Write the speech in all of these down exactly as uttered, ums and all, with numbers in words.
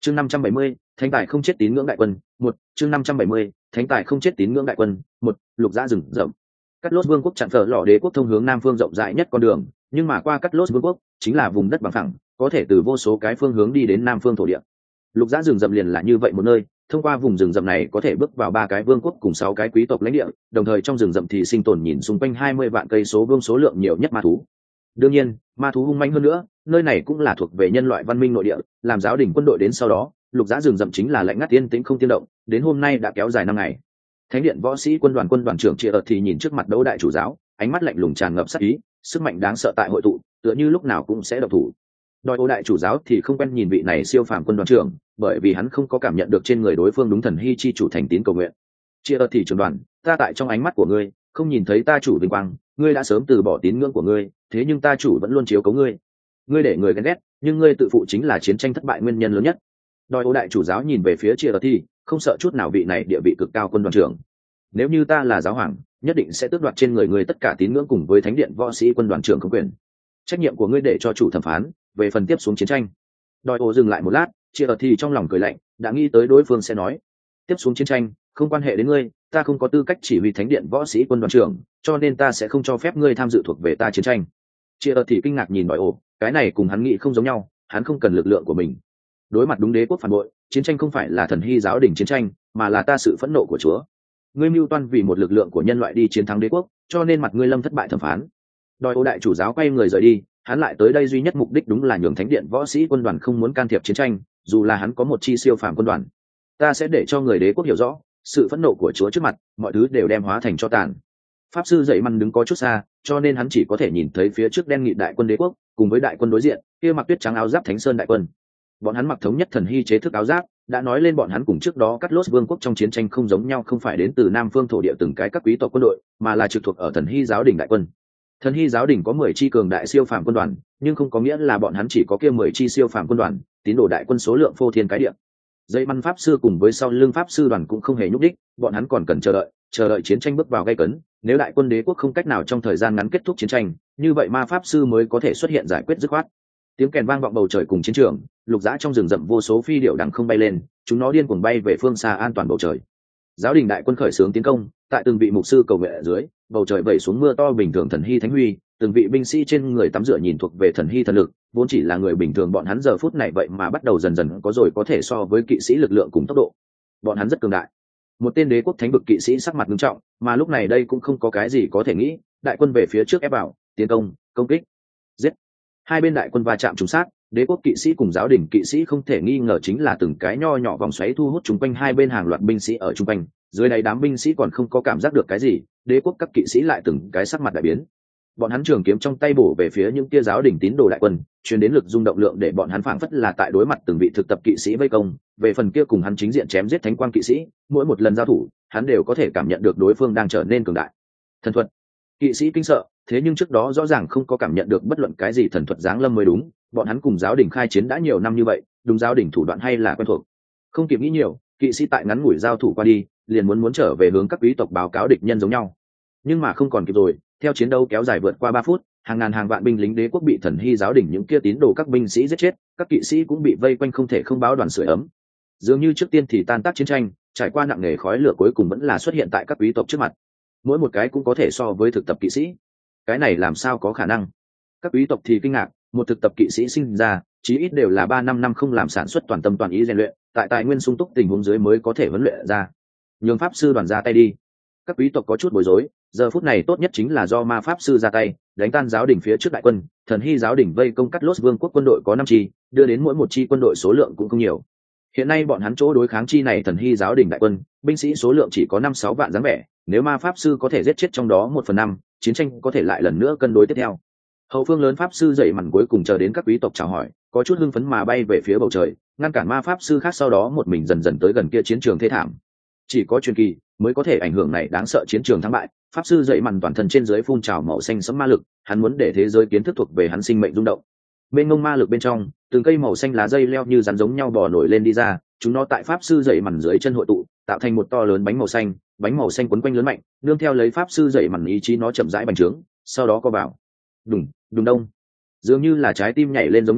chương năm trăm bảy mươi, thánh tài không chết tín ngưỡng đại quân một chương năm trăm bảy mươi, thánh tài không chết tín ngưỡng đại quân một lục dã rừng rậm. Cắt Lốt Vương quốc chặn phở lò đế quốc thông hướng nam phương rộng rãi nhất con đường, nhưng mà qua Cắt Lốt Vương quốc chính là vùng đất bằng phẳng, có thể từ vô số cái phương hướng đi đến nam phương thổ địa. Lục dã rừng rậm liền là như vậy một nơi, thông qua vùng rừng rậm này có thể bước vào ba cái vương quốc cùng sáu cái quý tộc lãnh địa, đồng thời trong rừng rậm thì sinh tồn nhìn xung quanh hai mươi vạn cây số vuông số lượng nhiều nhất ma thú. Đương nhiên, ma thú hung manh hơn nữa, nơi này cũng là thuộc về nhân loại văn minh nội địa, làm giáo đình quân đội đến sau đó, lục dã rừng rậm chính là lạnh ngắt yên tĩnh không tiếng động, đến hôm nay đã kéo dài năm ngày. Thánh điện võ sĩ quân đoàn quân đoàn trưởng Chia ở thì nhìn trước mặt đấu đại chủ giáo, ánh mắt lạnh lùng tràn ngập sát ý, sức mạnh đáng sợ tại hội tụ, tựa như lúc nào cũng sẽ độc thủ. Đòi ô đại chủ giáo thì không quen nhìn vị này siêu phàm quân đoàn trưởng, bởi vì hắn không có cảm nhận được trên người đối phương đúng thần hy chi chủ thành tín cầu nguyện. Chia ở thì trưởng đoàn, ta tại trong ánh mắt của ngươi, không nhìn thấy ta chủ vinh quang, ngươi đã sớm từ bỏ tín ngưỡng của ngươi, thế nhưng ta chủ vẫn luôn chiếu cố ngươi. Ngươi để người ghen ghét, nhưng ngươi tự phụ chính là chiến tranh thất bại nguyên nhân lớn nhất. Đòi ô đại chủ giáo nhìn về phía Chia ở thì, không sợ chút nào vị này địa vị cực cao quân đoàn trưởng. Nếu như ta là giáo hoàng, nhất định sẽ tước đoạt trên người ngươi tất cả tín ngưỡng cùng với thánh điện võ sĩ quân đoàn trưởng không quyền. Trách nhiệm của ngươi để cho chủ thẩm phán, về phần tiếp xuống chiến tranh. Đòi ô dừng lại một lát, Chia ở thì trong lòng cười lạnh, đã nghĩ tới đối phương sẽ nói, tiếp xuống chiến tranh không quan hệ đến ngươi, ta không có tư cách chỉ huy thánh điện võ sĩ quân đoàn trưởng, cho nên ta sẽ không cho phép ngươi tham dự thuộc về ta chiến tranh. Chia ở thì kinh ngạc nhìn đòi ô, cái này cùng hắn nghĩ không giống nhau, hắn không cần lực lượng của mình. Đối mặt đúng đế quốc phản bội, chiến tranh không phải là thần hy giáo đình chiến tranh, mà là ta sự phẫn nộ của Chúa. Ngươi mưu toan vì một lực lượng của nhân loại đi chiến thắng đế quốc, cho nên mặt ngươi lâm thất bại thẩm phán. Đòi ô đại chủ giáo quay người rời đi, hắn lại tới đây duy nhất mục đích đúng là nhường thánh điện võ sĩ quân đoàn không muốn can thiệp chiến tranh, dù là hắn có một chi siêu phàm quân đoàn. Ta sẽ để cho người đế quốc hiểu rõ, sự phẫn nộ của Chúa trước mặt, mọi thứ đều đem hóa thành cho tàn. Pháp sư dậy măn đứng có chút xa, cho nên hắn chỉ có thể nhìn thấy phía trước đen nghị đại quân đế quốc, cùng với đại quân đối diện, kia mặc tuyết trắng áo giáp Thánh Sơn đại quân. Bọn hắn mặc thống nhất thần hy chế thức áo giáp, đã nói lên bọn hắn cùng trước đó Cắt Lốt Vương quốc trong chiến tranh không giống nhau, không phải đến từ nam phương thổ địa từng cái các quý tộc quân đội, mà là trực thuộc ở thần hy giáo đình đại quân. Thần hy giáo đình có mười chi cường đại siêu phàm quân đoàn, nhưng không có nghĩa là bọn hắn chỉ có kia mười chi siêu phàm quân đoàn, tín đồ đại quân số lượng phô thiên cái địa. Dây măn pháp sư cùng với sau lưng pháp sư đoàn cũng không hề nhúc đích, bọn hắn còn cần chờ đợi, chờ đợi chiến tranh bước vào gay cấn, nếu đại quân đế quốc không cách nào trong thời gian ngắn kết thúc chiến tranh, như vậy ma pháp sư mới có thể xuất hiện giải quyết dứt khoát. Tiếng kèn vang vọng bầu trời cùng chiến trường, lục dã trong rừng rậm vô số phi điệu đằng không bay lên, chúng nó điên cuồng bay về phương xa an toàn bầu trời. Giáo đình đại quân khởi xướng tiến công, tại từng vị mục sư cầu nguyện ở dưới, bầu trời vẩy xuống mưa to bình thường thần hy thánh huy, từng vị binh sĩ trên người tắm rửa nhìn thuộc về thần hy thần lực, vốn chỉ là người bình thường bọn hắn giờ phút này vậy mà bắt đầu dần dần có rồi có thể so với kỵ sĩ lực lượng cùng tốc độ. Bọn hắn rất cường đại. Một tên đế quốc thánh vực kỵ sĩ sắc mặt nghiêm trọng, mà lúc này đây cũng không có cái gì có thể nghĩ, đại quân về phía trước ép vào, tiến công, công kích, giết. Hai bên đại quân va chạm trùng sát, đế quốc kỵ sĩ cùng giáo đình kỵ sĩ không thể nghi ngờ chính là từng cái nho nhỏ vòng xoáy thu hút chúng quanh hai bên hàng loạt binh sĩ ở chung quanh, dưới đáy đám binh sĩ còn không có cảm giác được cái gì, đế quốc các kỵ sĩ lại từng cái sắc mặt đại biến. Bọn hắn trường kiếm trong tay bổ về phía những kia giáo đình tín đồ đại quân, truyền đến lực rung động lượng để bọn hắn phảng phất là tại đối mặt từng vị thực tập kỵ sĩ vây công, về phần kia cùng hắn chính diện chém giết thánh quang kỵ sĩ, mỗi một lần giao thủ, hắn đều có thể cảm nhận được đối phương đang trở nên cường đại. Thần thuật. Kỵ sĩ kinh sợ, thế nhưng trước đó rõ ràng không có cảm nhận được bất luận cái gì thần thuật giáng lâm mới đúng, bọn hắn cùng giáo đình khai chiến đã nhiều năm như vậy, đúng giáo đình thủ đoạn hay là quen thuộc. Không kịp nghĩ nhiều, kỵ sĩ tại ngắn ngủi giao thủ qua đi, liền muốn muốn trở về hướng các quý tộc báo cáo địch nhân giống nhau. Nhưng mà không còn kịp rồi, theo chiến đấu kéo dài vượt qua ba phút, hàng ngàn hàng vạn binh lính đế quốc bị thần hy giáo đình những kia tín đồ các binh sĩ giết chết, các kỵ sĩ cũng bị vây quanh không thể không báo đoàn sưởi ấm. Dường như trước tiên thì tan tác chiến tranh, trải qua nặng nề khói lửa cuối cùng vẫn là xuất hiện tại các quý tộc trước mặt. Mỗi một cái cũng có thể so với thực tập kỵ sĩ. Cái này làm sao có khả năng? Các quý tộc thì kinh ngạc, một thực tập kỵ sĩ sinh ra, chí ít đều là ba năm năm không làm sản xuất toàn tâm toàn ý rèn luyện, tại tài nguyên sung túc tình huống dưới mới có thể huấn luyện ra. Nhường pháp sư đoàn ra tay đi. Các quý tộc có chút bối rối, giờ phút này tốt nhất chính là do ma pháp sư ra tay, đánh tan giáo đình phía trước đại quân, thần hy giáo đình vây công Cắt Lốt Vương quốc quân đội có năm chi, đưa đến mỗi một chi quân đội số lượng cũng không nhiều. Hiện nay bọn hắn chỗ đối kháng chi này thần hy giáo đình đại quân, binh sĩ số lượng chỉ có năm sáu vạn dáng vẻ, nếu ma pháp sư có thể giết chết trong đó một phần năm, chiến tranh có thể lại lần nữa cân đối tiếp theo. Hậu phương lớn pháp sư dậy mằn cuối cùng chờ đến các quý tộc chào hỏi, có chút hưng phấn mà bay về phía bầu trời, ngăn cản ma pháp sư khác sau đó một mình dần dần tới gần kia chiến trường thê thảm. Chỉ có truyền kỳ mới có thể ảnh hưởng này đáng sợ chiến trường thắng bại. Pháp sư dậy mằn toàn thân trên dưới phun trào màu xanh sẫm ma lực, hắn muốn để thế giới kiến thức thuộc về hắn sinh mệnh rung động. Bên ngông ma lực bên trong, từng cây màu xanh lá dây leo như rắn giống nhau bò nổi lên đi ra, chúng nó tại pháp sư dậy mằn dưới chân hội tụ, tạo thành một to lớn bánh màu xanh, bánh màu xanh quấn quanh lớn mạnh, nương theo lấy pháp sư dậy mằn ý chí nó chậm rãi bành trướng, sau đó co vào. Đùng, đùng đông. Dường như là trái tim nhảy lên giống nhau,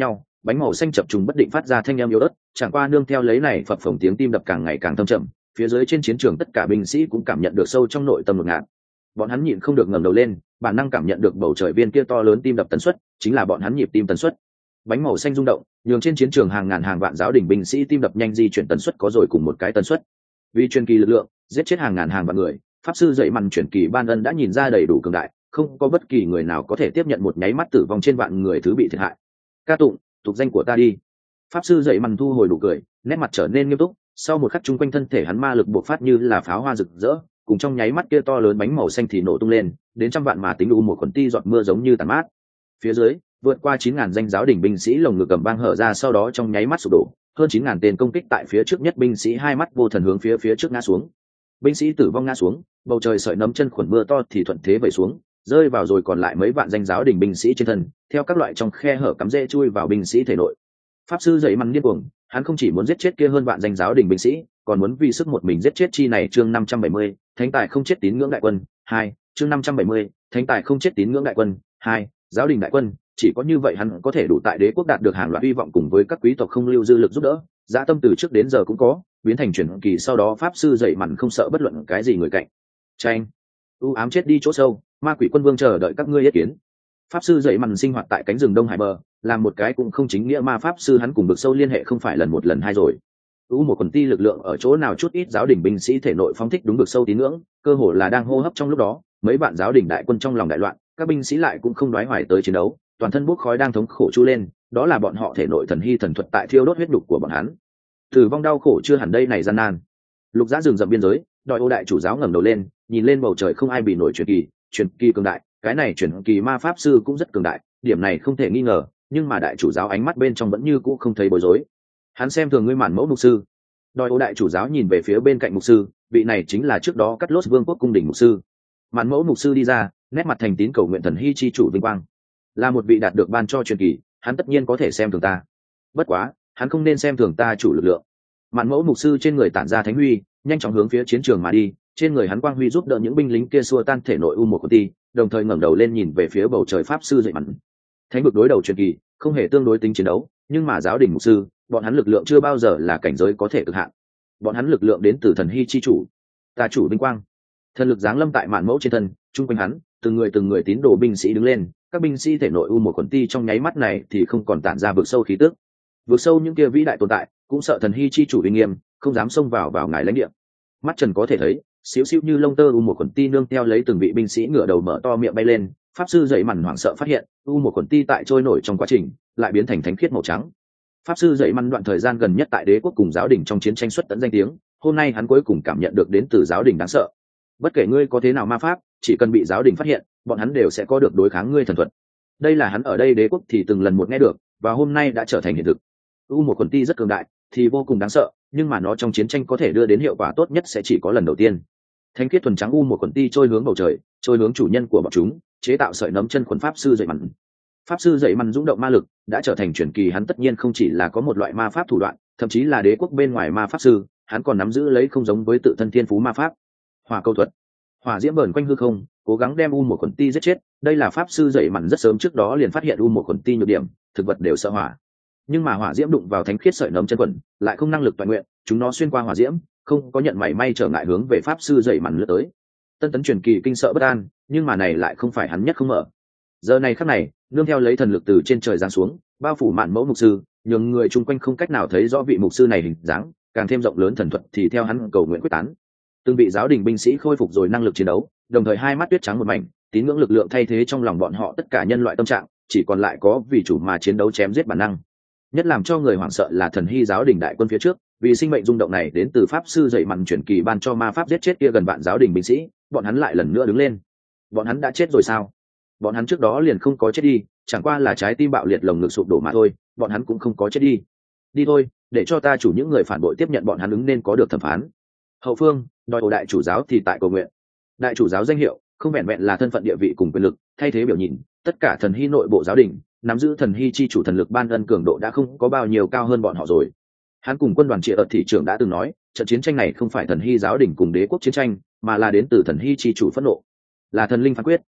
bánh màu xanh chập trùng bất định phát ra thanh âm yếu ớt, chẳng qua nương theo lấy này phập phồng tiếng tim đập càng ngày càng thâm trầm, phía dưới trên chiến trường tất cả binh sĩ cũng cảm nhận được sâu trong nội tâm ngột ngạt. Bọn hắn nhịn không được ngẩng đầu lên, bản năng cảm nhận được bầu trời viên kia to lớn tim đập tần suất, chính là bọn hắn nhịp tim tần suất. Bánh màu xanh rung động, nhường trên chiến trường hàng ngàn hàng vạn giáo đình binh sĩ tim đập nhanh di chuyển tần suất có rồi cùng một cái tần suất. Vì truyền kỳ lực lượng, giết chết hàng ngàn hàng vạn người, pháp sư dậy mằn truyền kỳ ban ân đã nhìn ra đầy đủ cường đại, không có bất kỳ người nào có thể tiếp nhận một nháy mắt tử vong trên vạn người thứ bị thiệt hại. Ca tụng, tục danh của ta đi. Pháp sư dậy mằn thu hồi đủ cười, nét mặt trở nên nghiêm túc, sau một khắc chung quanh thân thể hắn ma lực bộc phát như là pháo hoa rực rỡ, cùng trong nháy mắt kia to lớn bánh màu xanh thì nổ tung lên, đến trăm vạn mà tính u một khuẩn ti giọt mưa giống như tàn mát. Phía dưới, vượt qua chín ngàn danh giáo đình binh sĩ lồng ngực cầm băng hở ra, sau đó trong nháy mắt sụp đổ, hơn chín ngàn tên công kích tại phía trước nhất binh sĩ hai mắt vô thần hướng phía phía trước ngã xuống. Binh sĩ tử vong ngã xuống, bầu trời sợi nấm chân khuẩn mưa to thì thuận thế vẩy xuống, rơi vào rồi còn lại mấy vạn danh giáo đình binh sĩ trên thân, theo các loại trong khe hở cắm rễ chui vào binh sĩ thể nội. Pháp sư dậy mằn điên cuồng, hắn không chỉ muốn giết chết kia hơn vạn danh giáo đình binh sĩ, còn muốn vì sức một mình giết chết chi này. Chương năm trăm bảy mươi, thánh tài không chết tín ngưỡng đại quân hai. Chương năm trăm bảy mươi, thánh tài không chết tín ngưỡng đại quân hai. Giáo đình đại quân, chỉ có như vậy hắn có thể đủ tại đế quốc đạt được hàng loạt hy vọng cùng với các quý tộc không lưu dư lực giúp đỡ. Dã tâm từ trước đến giờ cũng có, biến thành truyền kỳ sau đó pháp sư dậy mằn không sợ bất luận cái gì người cạnh tranh. U ám chết đi chỗ sâu, ma quỷ quân vương chờ đợi các ngươi ý kiến. Pháp sư dậy mằn sinh hoạt tại cánh rừng đông hải bờ, làm một cái cũng không chính nghĩa ma pháp sư, hắn cùng vực sâu liên hệ không phải lần một lần hai rồi. U một quần ti lực lượng ở chỗ nào chút ít giáo đình binh sĩ thể nội phóng thích đúng vực sâu tín ngưỡng, cơ hồ là đang hô hấp trong lúc đó, mấy bạn giáo đình đại quân trong lòng đại loạn, các binh sĩ lại cũng không đoái hoài tới chiến đấu, toàn thân bốc khói đang thống khổ chu lên, đó là bọn họ thể nội thần hy thần thuật tại thiêu đốt huyết đục của bọn hắn. Tử vong đau khổ chưa hẳn đây này gian nan. Lục Giã rừng rậm biên giới, đòi ô đại chủ giáo ngẩng đầu lên, nhìn lên bầu trời không ai bị nổi truyền kỳ, truyền kỳ cường đại, cái này truyền kỳ ma pháp sư cũng rất cường đại, điểm này không thể nghi ngờ, nhưng mà đại chủ giáo ánh mắt bên trong vẫn như cũ không thấy bối rối. Hắn xem thường ngươi màn mẫu mục sư. Đòi ô đại chủ giáo nhìn về phía bên cạnh mục sư, vị này chính là trước đó cắt lốt vương quốc cung đình mục sư. Màn mẫu mục sư đi ra, nét mặt thành tín cầu nguyện thần hy chi chủ vinh quang. Là một vị đạt được ban cho truyền kỳ, hắn tất nhiên có thể xem thường ta. Bất quá, hắn không nên xem thường ta chủ lực lượng. Màn mẫu mục sư trên người tản ra thánh huy, nhanh chóng hướng phía chiến trường mà đi, trên người hắn quang huy giúp đỡ những binh lính kia xua tan thể nội u một của ti, đồng thời ngẩng đầu lên nhìn về phía bầu trời pháp sư dậy mặn. Thánh vực đối đầu truyền kỳ, không hề tương đối tính chiến đấu, nhưng mà giáo đình mục sư, bọn hắn lực lượng chưa bao giờ là cảnh giới có thể cực hạn. Bọn hắn lực lượng đến từ thần hy chi chủ, ta chủ vinh quang. Thần lực giáng lâm tại mạn mẫu trên thân, chung quanh hắn, từng người từng người tín đồ binh sĩ đứng lên, các binh sĩ thể nội u một quần ti trong nháy mắt này thì không còn tản ra vực sâu khí tức. Vực sâu những kia vĩ đại tồn tại, cũng sợ thần hy chi chủ uy nghiêm, không dám xông vào vào ngài lãnh địa. Mắt trần có thể thấy, xíu xíu như lông tơ u một quần ti nương theo lấy từng vị binh sĩ ngửa đầu mở to miệng bay lên. Pháp sư dậy mằn hoảng sợ phát hiện, u một quần ti tại trôi nổi trong quá trình, lại biến thành thánh khiết màu trắng. Pháp sư dậy mằn đoạn thời gian gần nhất tại đế quốc cùng giáo đình trong chiến tranh xuất tận danh tiếng, hôm nay hắn cuối cùng cảm nhận được đến từ giáo đình đáng sợ. Bất kể ngươi có thế nào ma pháp, chỉ cần bị giáo đình phát hiện, bọn hắn đều sẽ có được đối kháng ngươi thần thuật. Đây là hắn ở đây đế quốc thì từng lần một nghe được, và hôm nay đã trở thành hiện thực. U một quần ti rất cường đại, thì vô cùng đáng sợ, nhưng mà nó trong chiến tranh có thể đưa đến hiệu quả tốt nhất sẽ chỉ có lần đầu tiên. Thánh khiết thuần trắng u một quần ti trôi hướng bầu trời, trôi hướng chủ nhân của bọn chúng, chế tạo sợi nấm chân khuẩn pháp sư dậy mặn. Pháp sư dậy mặn dũng động ma lực, đã trở thành truyền kỳ, hắn tất nhiên không chỉ là có một loại ma pháp thủ đoạn, thậm chí là đế quốc bên ngoài ma pháp sư, hắn còn nắm giữ lấy không giống với tự thân thiên phú ma pháp. Hỏa câu thuật, hỏa diễm bờn quanh hư không, cố gắng đem u một quần ti giết chết. Đây là pháp sư dậy mặn rất sớm trước đó liền phát hiện u một quần ti nhược điểm, thực vật đều sợ hỏa, nhưng mà hỏa diễm đụng vào thánh khiết sợi nấm chân quần, lại không năng lực toàn nguyện, chúng nó xuyên qua hỏa diễm, không có nhận mảy may trở ngại hướng về pháp sư dậy mặn lướt tới. Tân tấn truyền kỳ kinh sợ bất an, nhưng mà này lại không phải hắn nhất không mở. Giờ này khắc này, nương theo lấy thần lực từ trên trời giáng xuống, bao phủ mạn mẫu mục sư, nhường người chung quanh không cách nào thấy rõ vị mục sư này hình dáng, càng thêm rộng lớn thần thuật thì theo hắn cầu nguyện quyết tán. Từng vị giáo đình binh sĩ khôi phục rồi năng lực chiến đấu, đồng thời hai mắt tuyết trắng một mảnh, tín ngưỡng lực lượng thay thế trong lòng bọn họ tất cả nhân loại tâm trạng, chỉ còn lại có vì chủ mà chiến đấu chém giết bản năng. Nhất làm cho người hoảng sợ là thần hy giáo đình đại quân phía trước, vì sinh mệnh rung động này đến từ pháp sư dậy mặn chuyển kỳ ban cho ma pháp giết chết kia gần vạn giáo đình binh sĩ, bọn hắn lại lần nữa đứng lên. Bọn hắn đã chết rồi sao? Bọn hắn trước đó liền không có chết đi, chẳng qua là trái tim bạo liệt lồng ngực sụp đổ mà thôi, bọn hắn cũng không có chết đi. Đi thôi, để cho ta chủ những người phản bội tiếp nhận bọn hắn ứng nên có được thẩm phán. Hậu phương, đòi ổ đại chủ giáo thì tại cầu nguyện. Đại chủ giáo danh hiệu, không vẹn vẹn là thân phận địa vị cùng quyền lực, thay thế biểu nhìn, tất cả thần hy nội bộ giáo đình, nắm giữ thần hy chi chủ thần lực ban ân cường độ đã không có bao nhiêu cao hơn bọn họ rồi. Hắn cùng quân đoàn trị ở thị trưởng đã từng nói, trận chiến tranh này không phải thần hy giáo đình cùng đế quốc chiến tranh, mà là đến từ thần hy chi chủ phẫn nộ, là thần linh phán quyết.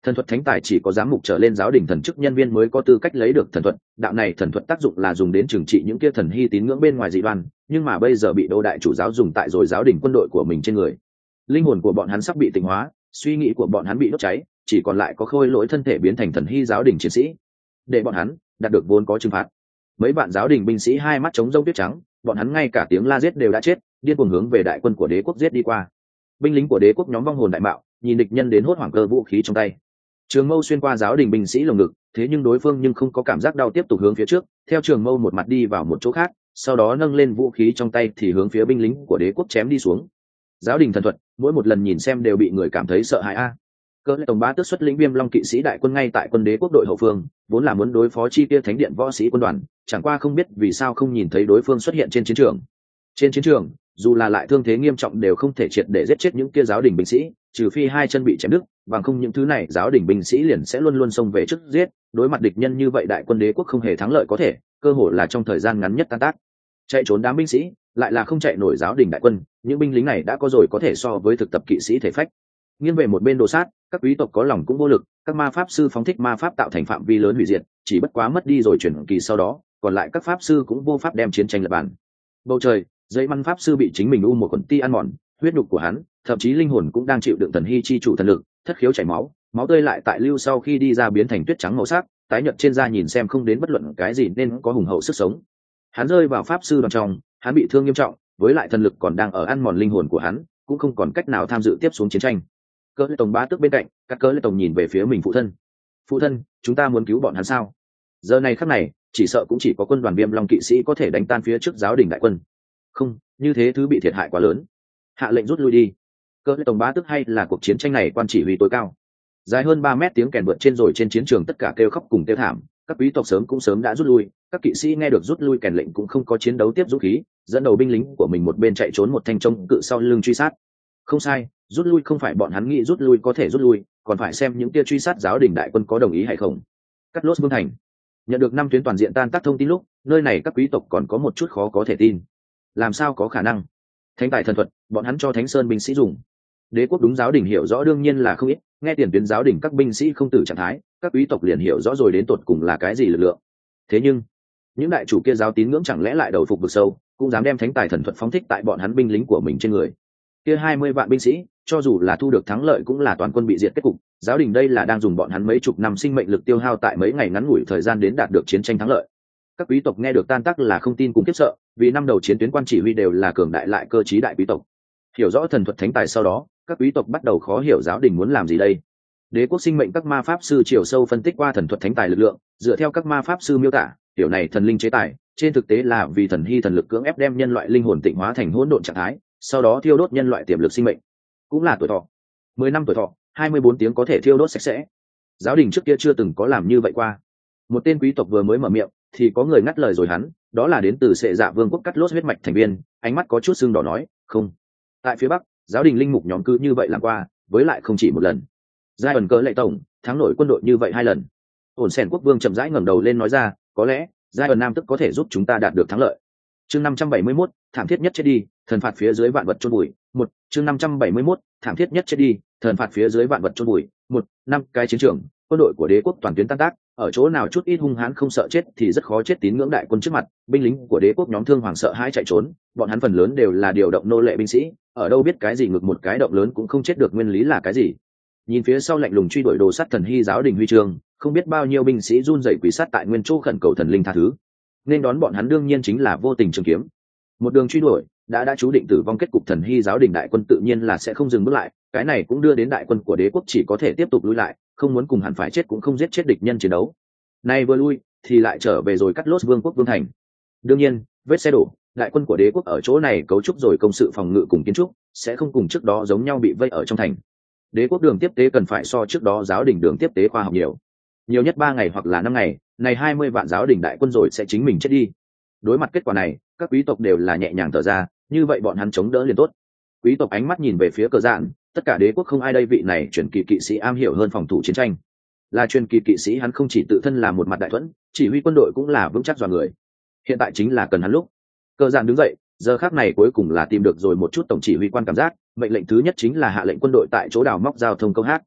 Thần thuật thánh tài chỉ có giám mục trở lên giáo đình thần chức nhân viên mới có tư cách lấy được thần thuật, đạo này thần thuật tác dụng là dùng đến trừng trị những kia thần hy tín ngưỡng bên ngoài dị đoan, nhưng mà bây giờ bị đô đại chủ giáo dùng tại rồi giáo đình quân đội của mình trên người. Linh hồn của bọn hắn sắp bị tịnh hóa, suy nghĩ của bọn hắn bị đốt cháy, chỉ còn lại có khôi lỗi thân thể biến thành thần hy giáo đình chiến sĩ. Để bọn hắn đạt được vốn có trừng phạt. Mấy bạn giáo đình binh sĩ hai mắt trống rông tuyết trắng, bọn hắn ngay cả tiếng la giết đều đã chết, điên cuồng hướng về đại quân của đế quốc giết đi qua. Binh lính của đế quốc nhóm vong hồn đại mạo, nhìn địch nhân đến hốt hoảng cơ vũ khí trong tay. Trường mâu xuyên qua giáo đình binh sĩ lồng ngực, thế nhưng đối phương nhưng không có cảm giác đau, tiếp tục hướng phía trước, theo trường mâu một mặt đi vào một chỗ khác, sau đó nâng lên vũ khí trong tay thì hướng phía binh lính của đế quốc chém đi xuống. Giáo đình thần thuật, mỗi một lần nhìn xem đều bị người cảm thấy sợ hãi a. Cơ lệ tổng bá tước xuất lĩnh Viêm Long kỵ sĩ đại quân ngay tại quân đế quốc đội hậu phương, vốn là muốn đối phó chi kia thánh điện võ sĩ quân đoàn, chẳng qua không biết vì sao không nhìn thấy đối phương xuất hiện trên chiến trường. Trên chiến trường, dù là lại thương thế nghiêm trọng đều không thể triệt để giết chết những kia giáo đình binh sĩ, trừ phi hai chân bị chém đứt, bằng không những thứ này giáo đình binh sĩ liền sẽ luôn luôn xông về trước giết, đối mặt địch nhân như vậy đại quân đế quốc không hề thắng lợi có thể, cơ hội là trong thời gian ngắn nhất tan tác. Chạy trốn đám binh sĩ, lại là không chạy nổi giáo đình đại quân, những binh lính này đã có rồi có thể so với thực tập kỵ sĩ thể phách. Nghiêng về một bên đồ sát, các quý tộc có lòng cũng vô lực, các ma pháp sư phóng thích ma pháp tạo thành phạm vi lớn hủy diệt, chỉ bất quá mất đi rồi chuyển kỳ sau đó, còn lại các pháp sư cũng vô pháp đem chiến tranh lập bàn. Bầu trời, dây măn pháp sư bị chính mình u một quần ti ăn mòn, huyết nhục của hắn, thậm chí linh hồn cũng đang chịu đựng thần hy chi chủ thần lực, thất khiếu chảy máu, máu tươi lại tại lưu sau khi đi ra biến thành tuyết trắng màu sắc, tái nhợt trên da nhìn xem không đến bất luận cái gì nên có hùng hậu sức sống. Hắn rơi vào pháp sư đoàn trong, hắn bị thương nghiêm trọng, với lại thần lực còn đang ở ăn mòn linh hồn của hắn, cũng không còn cách nào tham dự tiếp xuống chiến tranh. Cơ lệ tổng bá tước bên cạnh, các cơ lệ tổng nhìn về phía mình phụ thân. Phụ thân, chúng ta muốn cứu bọn hắn sao? Giờ này khắc này, chỉ sợ cũng chỉ có quân đoàn Viêm Long kỵ sĩ có thể đánh tan phía trước giáo đình đại quân. Không, như thế thứ bị thiệt hại quá lớn. Hạ lệnh rút lui đi. Cơ lệ tổng bá tước hay là cuộc chiến tranh này quan chỉ huy tối cao. Dài hơn ba mét tiếng kèn vượt trên rồi trên chiến trường tất cả kêu khóc cùng kêu thảm, các quý tộc sớm cũng sớm đã rút lui, các kỵ sĩ nghe được rút lui kèn lệnh cũng không có chiến đấu tiếp dũng khí, dẫn đầu binh lính của mình một bên chạy trốn một thanh trông cự sau lưng truy sát. Không sai, rút lui không phải bọn hắn nghĩ rút lui có thể rút lui, còn phải xem những tia truy sát giáo đình đại quân có đồng ý hay không. Cắt lốt vương thành nhận được năm tuyến toàn diện tan tác thông tin lúc, nơi này các quý tộc còn có một chút khó có thể tin. Làm sao có khả năng? Thánh tài thần thuật, bọn hắn cho Thánh Sơn binh sĩ dùng. Đế quốc đúng giáo đình hiểu rõ đương nhiên là không ít, nghe tiền tuyến giáo đình các binh sĩ không tử trạng thái, các quý tộc liền hiểu rõ rồi đến tột cùng là cái gì lực lượng. Thế nhưng, những đại chủ kia giáo tín ngưỡng chẳng lẽ lại đầu phục vực sâu, cũng dám đem thánh tài thần thuật phóng thích tại bọn hắn binh lính của mình trên người. Kia hai mươi vạn binh sĩ, cho dù là thu được thắng lợi cũng là toàn quân bị diệt kết cục, giáo đình đây là đang dùng bọn hắn mấy chục năm sinh mệnh lực tiêu hao tại mấy ngày ngắn ngủi thời gian đến đạt được chiến tranh thắng lợi. Các quý tộc nghe được tan tác là không tin cùng khiếp sợ, vì năm đầu chiến tuyến quan chỉ huy đều là cường đại lại cơ trí đại quý tộc. Hiểu rõ thần thuật thánh tài sau đó, các quý tộc bắt đầu khó hiểu giáo đình muốn làm gì đây. Đế quốc sinh mệnh các ma pháp sư chiều sâu phân tích qua thần thuật thánh tài lực lượng, dựa theo các ma pháp sư miêu tả, kiểu này thần linh chế tài, trên thực tế là vì thần hy thần lực cưỡng ép đem nhân loại linh hồn tịnh hóa thành hỗn độn trạng thái, sau đó thiêu đốt nhân loại tiềm lực sinh mệnh, cũng là tuổi thọ. Mười năm tuổi thọ, hai mươi bốn tiếng có thể thiêu đốt sạch sẽ. Giáo đình trước kia chưa từng có làm như vậy qua. Một tên quý tộc vừa mới mở miệng, thì có người ngắt lời rồi hắn, đó là đến từ Sệ Dạ Vương quốc Cắt Lốt huyết mạch thành viên, ánh mắt có chút sưng đỏ nói, không. Tại phía bắc, giáo đình linh mục nhóm cứ như vậy làm qua, với lại không chỉ một lần. Giai ẩn cỡ lệ tổng, thắng nổi quân đội như vậy hai lần. Ổn Sèn quốc vương chậm rãi ngẩng đầu lên nói ra, có lẽ Giai ẩn nam tức có thể giúp chúng ta đạt được thắng lợi. Chương năm trăm bảy mươi mốt, thảm thiết nhất chết đi, thần phạt phía dưới vạn vật chôn bụi. Một, chương năm trăm bảy mươi mốt, thảm thiết nhất chết đi, thần phạt phía dưới vạn vật chôn bụi. Một, năm cái chiến trường, quân đội của đế quốc toàn tuyến tan tác, ở chỗ nào chút ít hung hãn không sợ chết thì rất khó chết tín ngưỡng đại quân trước mặt, binh lính của đế quốc nhóm thương hoàng sợ hãi chạy trốn, bọn hắn phần lớn đều là điều động nô lệ binh sĩ, ở đâu biết cái gì ngực một cái động lớn cũng không chết được nguyên lý là cái gì. Nhìn phía sau lạnh lùng truy đuổi đồ sắt thần hy giáo đình huy chương, không biết bao nhiêu binh sĩ run rẩy quỳ sát tại nguyên chỗ khẩn cầu thần linh tha thứ. Nên đón bọn hắn đương nhiên chính là vô tình trường kiếm. Một đường truy đuổi, đã đã chú định tử vong kết cục thần hy giáo đình đại quân tự nhiên là sẽ không dừng bước lại, cái này cũng đưa đến đại quân của đế quốc chỉ có thể tiếp tục lui lại, không muốn cùng hẳn phải chết cũng không giết chết địch nhân chiến đấu. Nay vừa lui thì lại trở về rồi cắt lốt vương quốc vương thành. Đương nhiên, vết xe đổ, đại quân của đế quốc ở chỗ này cấu trúc rồi công sự phòng ngự cùng kiến trúc, sẽ không cùng trước đó giống nhau bị vây ở trong thành. Đế quốc đường tiếp tế cần phải so trước đó giáo đình đường tiếp tế khoa học nhiều. Nhiều nhất ba ngày hoặc là năm ngày, này hai mươi vạn giáo đình đại quân rồi sẽ chính mình chết đi. Đối mặt kết quả này, các quý tộc đều là nhẹ nhàng thở ra, như vậy bọn hắn chống đỡ liền tốt. Quý tộc ánh mắt nhìn về phía Cờ Dạn, tất cả đế quốc không ai đây vị này truyền kỳ kỵ sĩ am hiểu hơn phòng thủ chiến tranh. Là truyền kỳ kỵ sĩ hắn không chỉ tự thân là một mặt đại thuẫn, chỉ huy quân đội cũng là vững chắc dọa người. Hiện tại chính là cần hắn lúc. Cờ Dạn đứng dậy, giờ khắc này cuối cùng là tìm được rồi một chút tổng chỉ huy quan cảm giác, mệnh lệnh thứ nhất chính là hạ lệnh quân đội tại chỗ đào móc giao thông câu hát.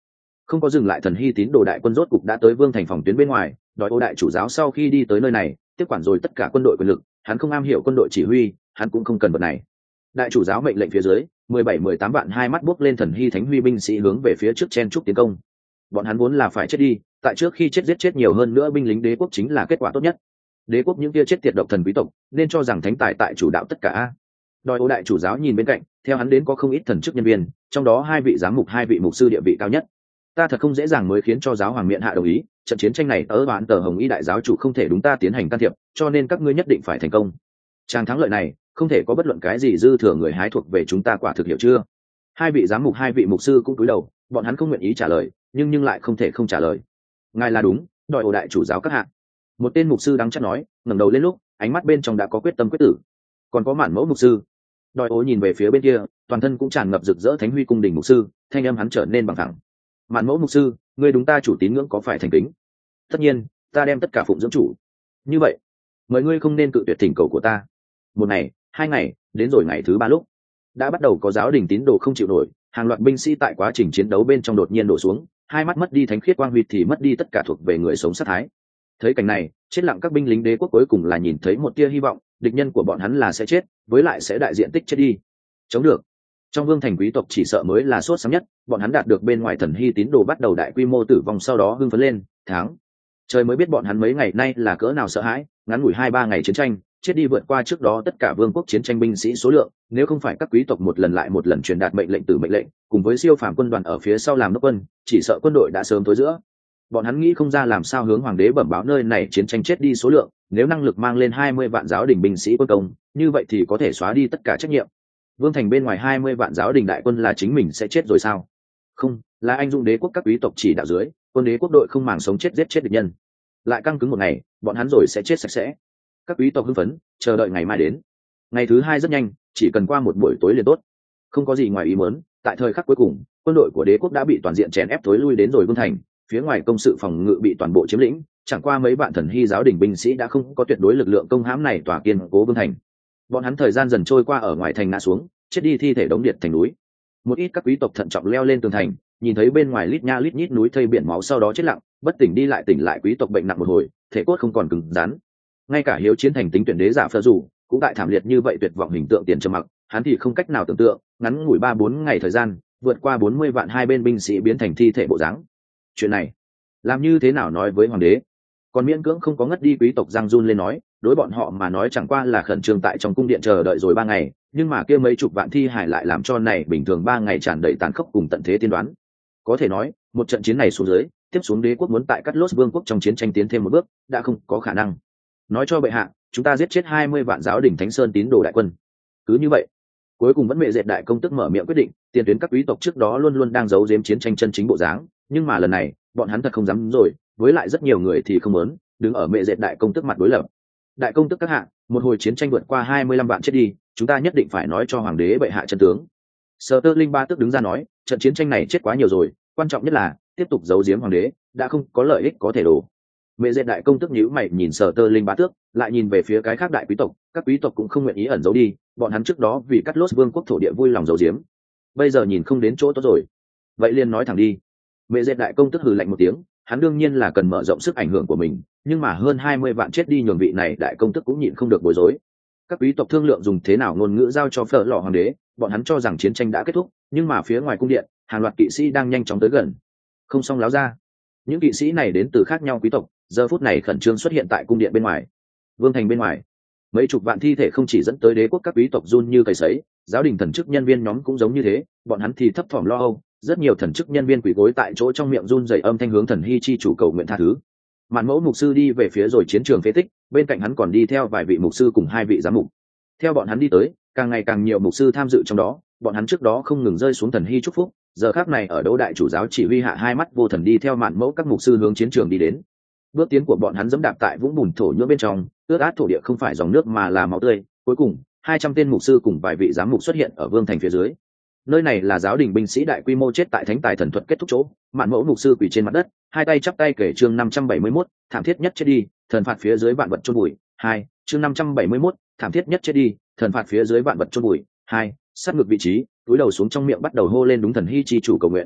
Không có dừng lại, thần hy tín đồ đại quân rốt cục đã tới vương thành phòng tuyến bên ngoài. Đòi ô đại chủ giáo sau khi đi tới nơi này tiếp quản rồi tất cả quân đội quyền lực, hắn không am hiểu quân đội chỉ huy, hắn cũng không cần vật này. Đại chủ giáo mệnh lệnh phía dưới, mười bảy mười tám vạn hai mắt buốc lên thần hy thánh huy binh sĩ hướng về phía trước chen trúc tiến công. Bọn hắn vốn là phải chết đi, tại trước khi chết giết chết nhiều hơn nữa binh lính đế quốc chính là kết quả tốt nhất. Đế quốc những kia chết tiệt độc thần quý tộc nên cho rằng thánh tài tại chủ đạo tất cả. Đòi ô đại chủ giáo nhìn bên cạnh, theo hắn đến có không ít thần chức nhân viên, trong đó hai vị giám mục hai vị mục sư địa vị cao nhất. Ta thật không dễ dàng mới khiến cho giáo hoàng miện hạ đồng ý, trận chiến tranh này tớ đoán tờ hồng y đại giáo chủ không thể đúng ta tiến hành can thiệp, cho nên các ngươi nhất định phải thành công. Tràng thắng lợi này không thể có bất luận cái gì dư thừa người hái thuộc về chúng ta, quả thực hiểu chưa? Hai vị giám mục hai vị mục sư cũng cúi đầu, bọn hắn không nguyện ý trả lời, nhưng nhưng lại không thể không trả lời. Ngài là đúng, đòi ổ đại chủ giáo các hạ. Một tên mục sư đắng chắc nói, ngẩng đầu lên lúc ánh mắt bên trong đã có quyết tâm quyết tử. Còn có mạn mẫu mục sư. Đòi ổ nhìn về phía bên kia, toàn thân cũng tràn ngập rực rỡ thánh huy cung đình mục sư, thanh âm hắn trở nên bằng thẳng. Mạn mẫu mục sư, người đúng ta chủ tín ngưỡng có phải thành kính? Tất nhiên, ta đem tất cả phụng dưỡng chủ. Như vậy, mời ngươi không nên cự tuyệt thỉnh cầu của ta. Một ngày, hai ngày, đến rồi ngày thứ ba lúc đã bắt đầu có giáo đình tín đồ không chịu nổi, hàng loạt binh sĩ tại quá trình chiến đấu bên trong đột nhiên đổ xuống, hai mắt mất đi thánh khiết quang huy thì mất đi tất cả thuộc về người sống sát thái. Thấy cảnh này, chết lặng các binh lính đế quốc cuối cùng là nhìn thấy một tia hy vọng, địch nhân của bọn hắn là sẽ chết, với lại sẽ đại diện tích chết đi. Chống được. Trong vương thành quý tộc chỉ sợ mới là sốt sáng nhất, bọn hắn đạt được bên ngoài thần hy tín đồ bắt đầu đại quy mô tử vong, sau đó hưng phấn lên, thắng. Trời mới biết bọn hắn mấy ngày nay là cỡ nào sợ hãi, ngắn ngủi hai ba ngày chiến tranh, chết đi vượt qua trước đó tất cả vương quốc chiến tranh binh sĩ số lượng, nếu không phải các quý tộc một lần lại một lần truyền đạt mệnh lệnh từ mệnh lệnh, cùng với siêu phàm quân đoàn ở phía sau làm đốc quân, chỉ sợ quân đội đã sớm tối giữa. Bọn hắn nghĩ không ra làm sao hướng hoàng đế bẩm báo nơi này chiến tranh chết đi số lượng, nếu năng lực mang lên hai mươi vạn giáo đình binh sĩ quân công, như vậy thì có thể xóa đi tất cả trách nhiệm. Vương thành bên ngoài hai mươi vạn giáo đình đại quân là chính mình sẽ chết rồi sao? Không, là anh dũng đế quốc các quý tộc chỉ đạo dưới, quân đế quốc đội không màng sống chết giết chết địch nhân. Lại căng cứng một ngày, bọn hắn rồi sẽ chết sạch sẽ. Các quý tộc hưng phấn, chờ đợi ngày mai đến. Ngày thứ hai rất nhanh, chỉ cần qua một buổi tối liền tốt. Không có gì ngoài ý muốn, tại thời khắc cuối cùng, quân đội của đế quốc đã bị toàn diện chèn ép thối lui đến rồi vương thành, phía ngoài công sự phòng ngự bị toàn bộ chiếm lĩnh, chẳng qua mấy vạn thần hy giáo đình binh sĩ đã không có tuyệt đối lực lượng công hãm này tỏa kiên cố vương thành. Bọn hắn thời gian dần trôi qua ở ngoài thành ngã xuống, chết đi thi thể đống điện thành núi. Một ít các quý tộc thận trọng leo lên tường thành, nhìn thấy bên ngoài lít nha lít nhít núi thây biển máu, sau đó chết lặng, bất tỉnh đi lại tỉnh lại quý tộc bệnh nặng một hồi, thể cốt không còn cứng rắn. Ngay cả hiếu chiến thành tính tuyển đế giả Phở Dù cũng tại thảm liệt như vậy tuyệt vọng hình tượng tiền trầm mặc, hắn thì không cách nào tưởng tượng, ngắn ngủi ba bốn ngày thời gian, vượt qua bốn mươi vạn hai bên binh sĩ biến thành thi thể bộ dáng. Chuyện này, làm như thế nào nói với hoàng đế? Còn miễn cưỡng không có ngất đi quý tộc giang run lên nói, đối bọn họ mà nói chẳng qua là khẩn trương tại trong cung điện chờ đợi rồi ba ngày, nhưng mà kia mấy chục vạn thi hải lại làm cho này bình thường ba ngày tràn đầy tàn khốc cùng tận thế tiên đoán. Có thể nói, một trận chiến này xuống dưới, tiếp xuống đế quốc muốn tại Cắt Lốt vương quốc trong chiến tranh tiến thêm một bước, đã không có khả năng. Nói cho bệ hạ, chúng ta giết chết hai mươi vạn giáo đình Thánh Sơn tín đồ đại quân. Cứ như vậy, cuối cùng vẫn mẹ dệt đại công tức mở miệng quyết định, tiền tuyến các quý tộc trước đó luôn luôn đang giấu giếm chiến tranh chân chính bộ dáng, nhưng mà lần này, bọn hắn thật không dám rồi, với lại rất nhiều người thì không muốn đứng ở mẹ dệt đại công tức mặt đối lập. Đại công tức các hạ, một hồi chiến tranh vượt qua hai mươi lăm vạn chết đi, chúng ta nhất định phải nói cho hoàng đế bệ hạ chân tướng. Sở Tơ Linh ba tức đứng ra nói, trận chiến tranh này chết quá nhiều rồi, quan trọng nhất là tiếp tục giấu giếm hoàng đế đã không có lợi ích có thể đổ. Mẹ dệt đại công tức nhíu mày nhìn Sở Tơ Linh ba tước, lại nhìn về phía cái khác đại quý tộc, các quý tộc cũng không nguyện ý ẩn giấu đi, bọn hắn trước đó vì Cắt Lốt vương quốc thổ địa vui lòng giấu giếm, bây giờ nhìn không đến chỗ tốt rồi, vậy liền nói thẳng đi. Mẹ dệt đại công tức hừ lạnh một tiếng, hắn đương nhiên là cần mở rộng sức ảnh hưởng của mình, nhưng mà hơn hai mươi vạn chết đi nhường vị này đại công tức cũng nhịn không được bối rối. Các quý tộc thương lượng dùng thế nào ngôn ngữ giao cho Phở Lọ hoàng đế, bọn hắn cho rằng chiến tranh đã kết thúc, nhưng mà phía ngoài cung điện, hàng loạt kỵ sĩ đang nhanh chóng tới gần. Không xong láo ra. Những kỵ sĩ này đến từ khác nhau quý tộc, giờ phút này khẩn trương xuất hiện tại cung điện bên ngoài. Vương thành bên ngoài, mấy chục vạn thi thể không chỉ dẫn tới đế quốc các quý tộc run như cầy sấy, giáo đình thần chức nhân viên nhóm cũng giống như thế, bọn hắn thì thấp thỏm lo âu, rất nhiều thần chức nhân viên quỳ gối tại chỗ trong miệng run rẩy âm thanh hướng thần hy chi chủ cầu nguyện tha thứ. Mạn mẫu mục sư đi về phía rồi chiến trường phế tích, bên cạnh hắn còn đi theo vài vị mục sư cùng hai vị giám mục. Theo bọn hắn đi tới, càng ngày càng nhiều mục sư tham dự trong đó, bọn hắn trước đó không ngừng rơi xuống thần hy chúc phúc, giờ khác này ở đấu đại chủ giáo chỉ huy hạ hai mắt vô thần đi theo mạn mẫu các mục sư hướng chiến trường đi đến. Bước tiến của bọn hắn dẫm đạp tại vũng bùn thổ nhưỡng bên trong, ướt át thổ địa không phải dòng nước mà là máu tươi. Cuối cùng, hai trăm tên mục sư cùng vài vị giám mục xuất hiện ở vương thành phía dưới. Nơi này là giáo đình binh sĩ đại quy mô chết tại thánh tài thần thuật kết thúc chỗ. Mạn mẫu mục sư quỳ trên mặt đất, hai tay chắp tay kể chương năm trăm bảy mươi mốt, thảm thiết nhất chết đi, thần phạt phía dưới vạn vật chôn bụi. Hai, chương năm trăm bảy mươi mốt, thảm thiết nhất chết đi, thần phạt phía dưới vạn vật chôn bụi. Hai, sát ngược vị trí, túi đầu xuống trong miệng bắt đầu hô lên đúng thần hy chi chủ cầu nguyện.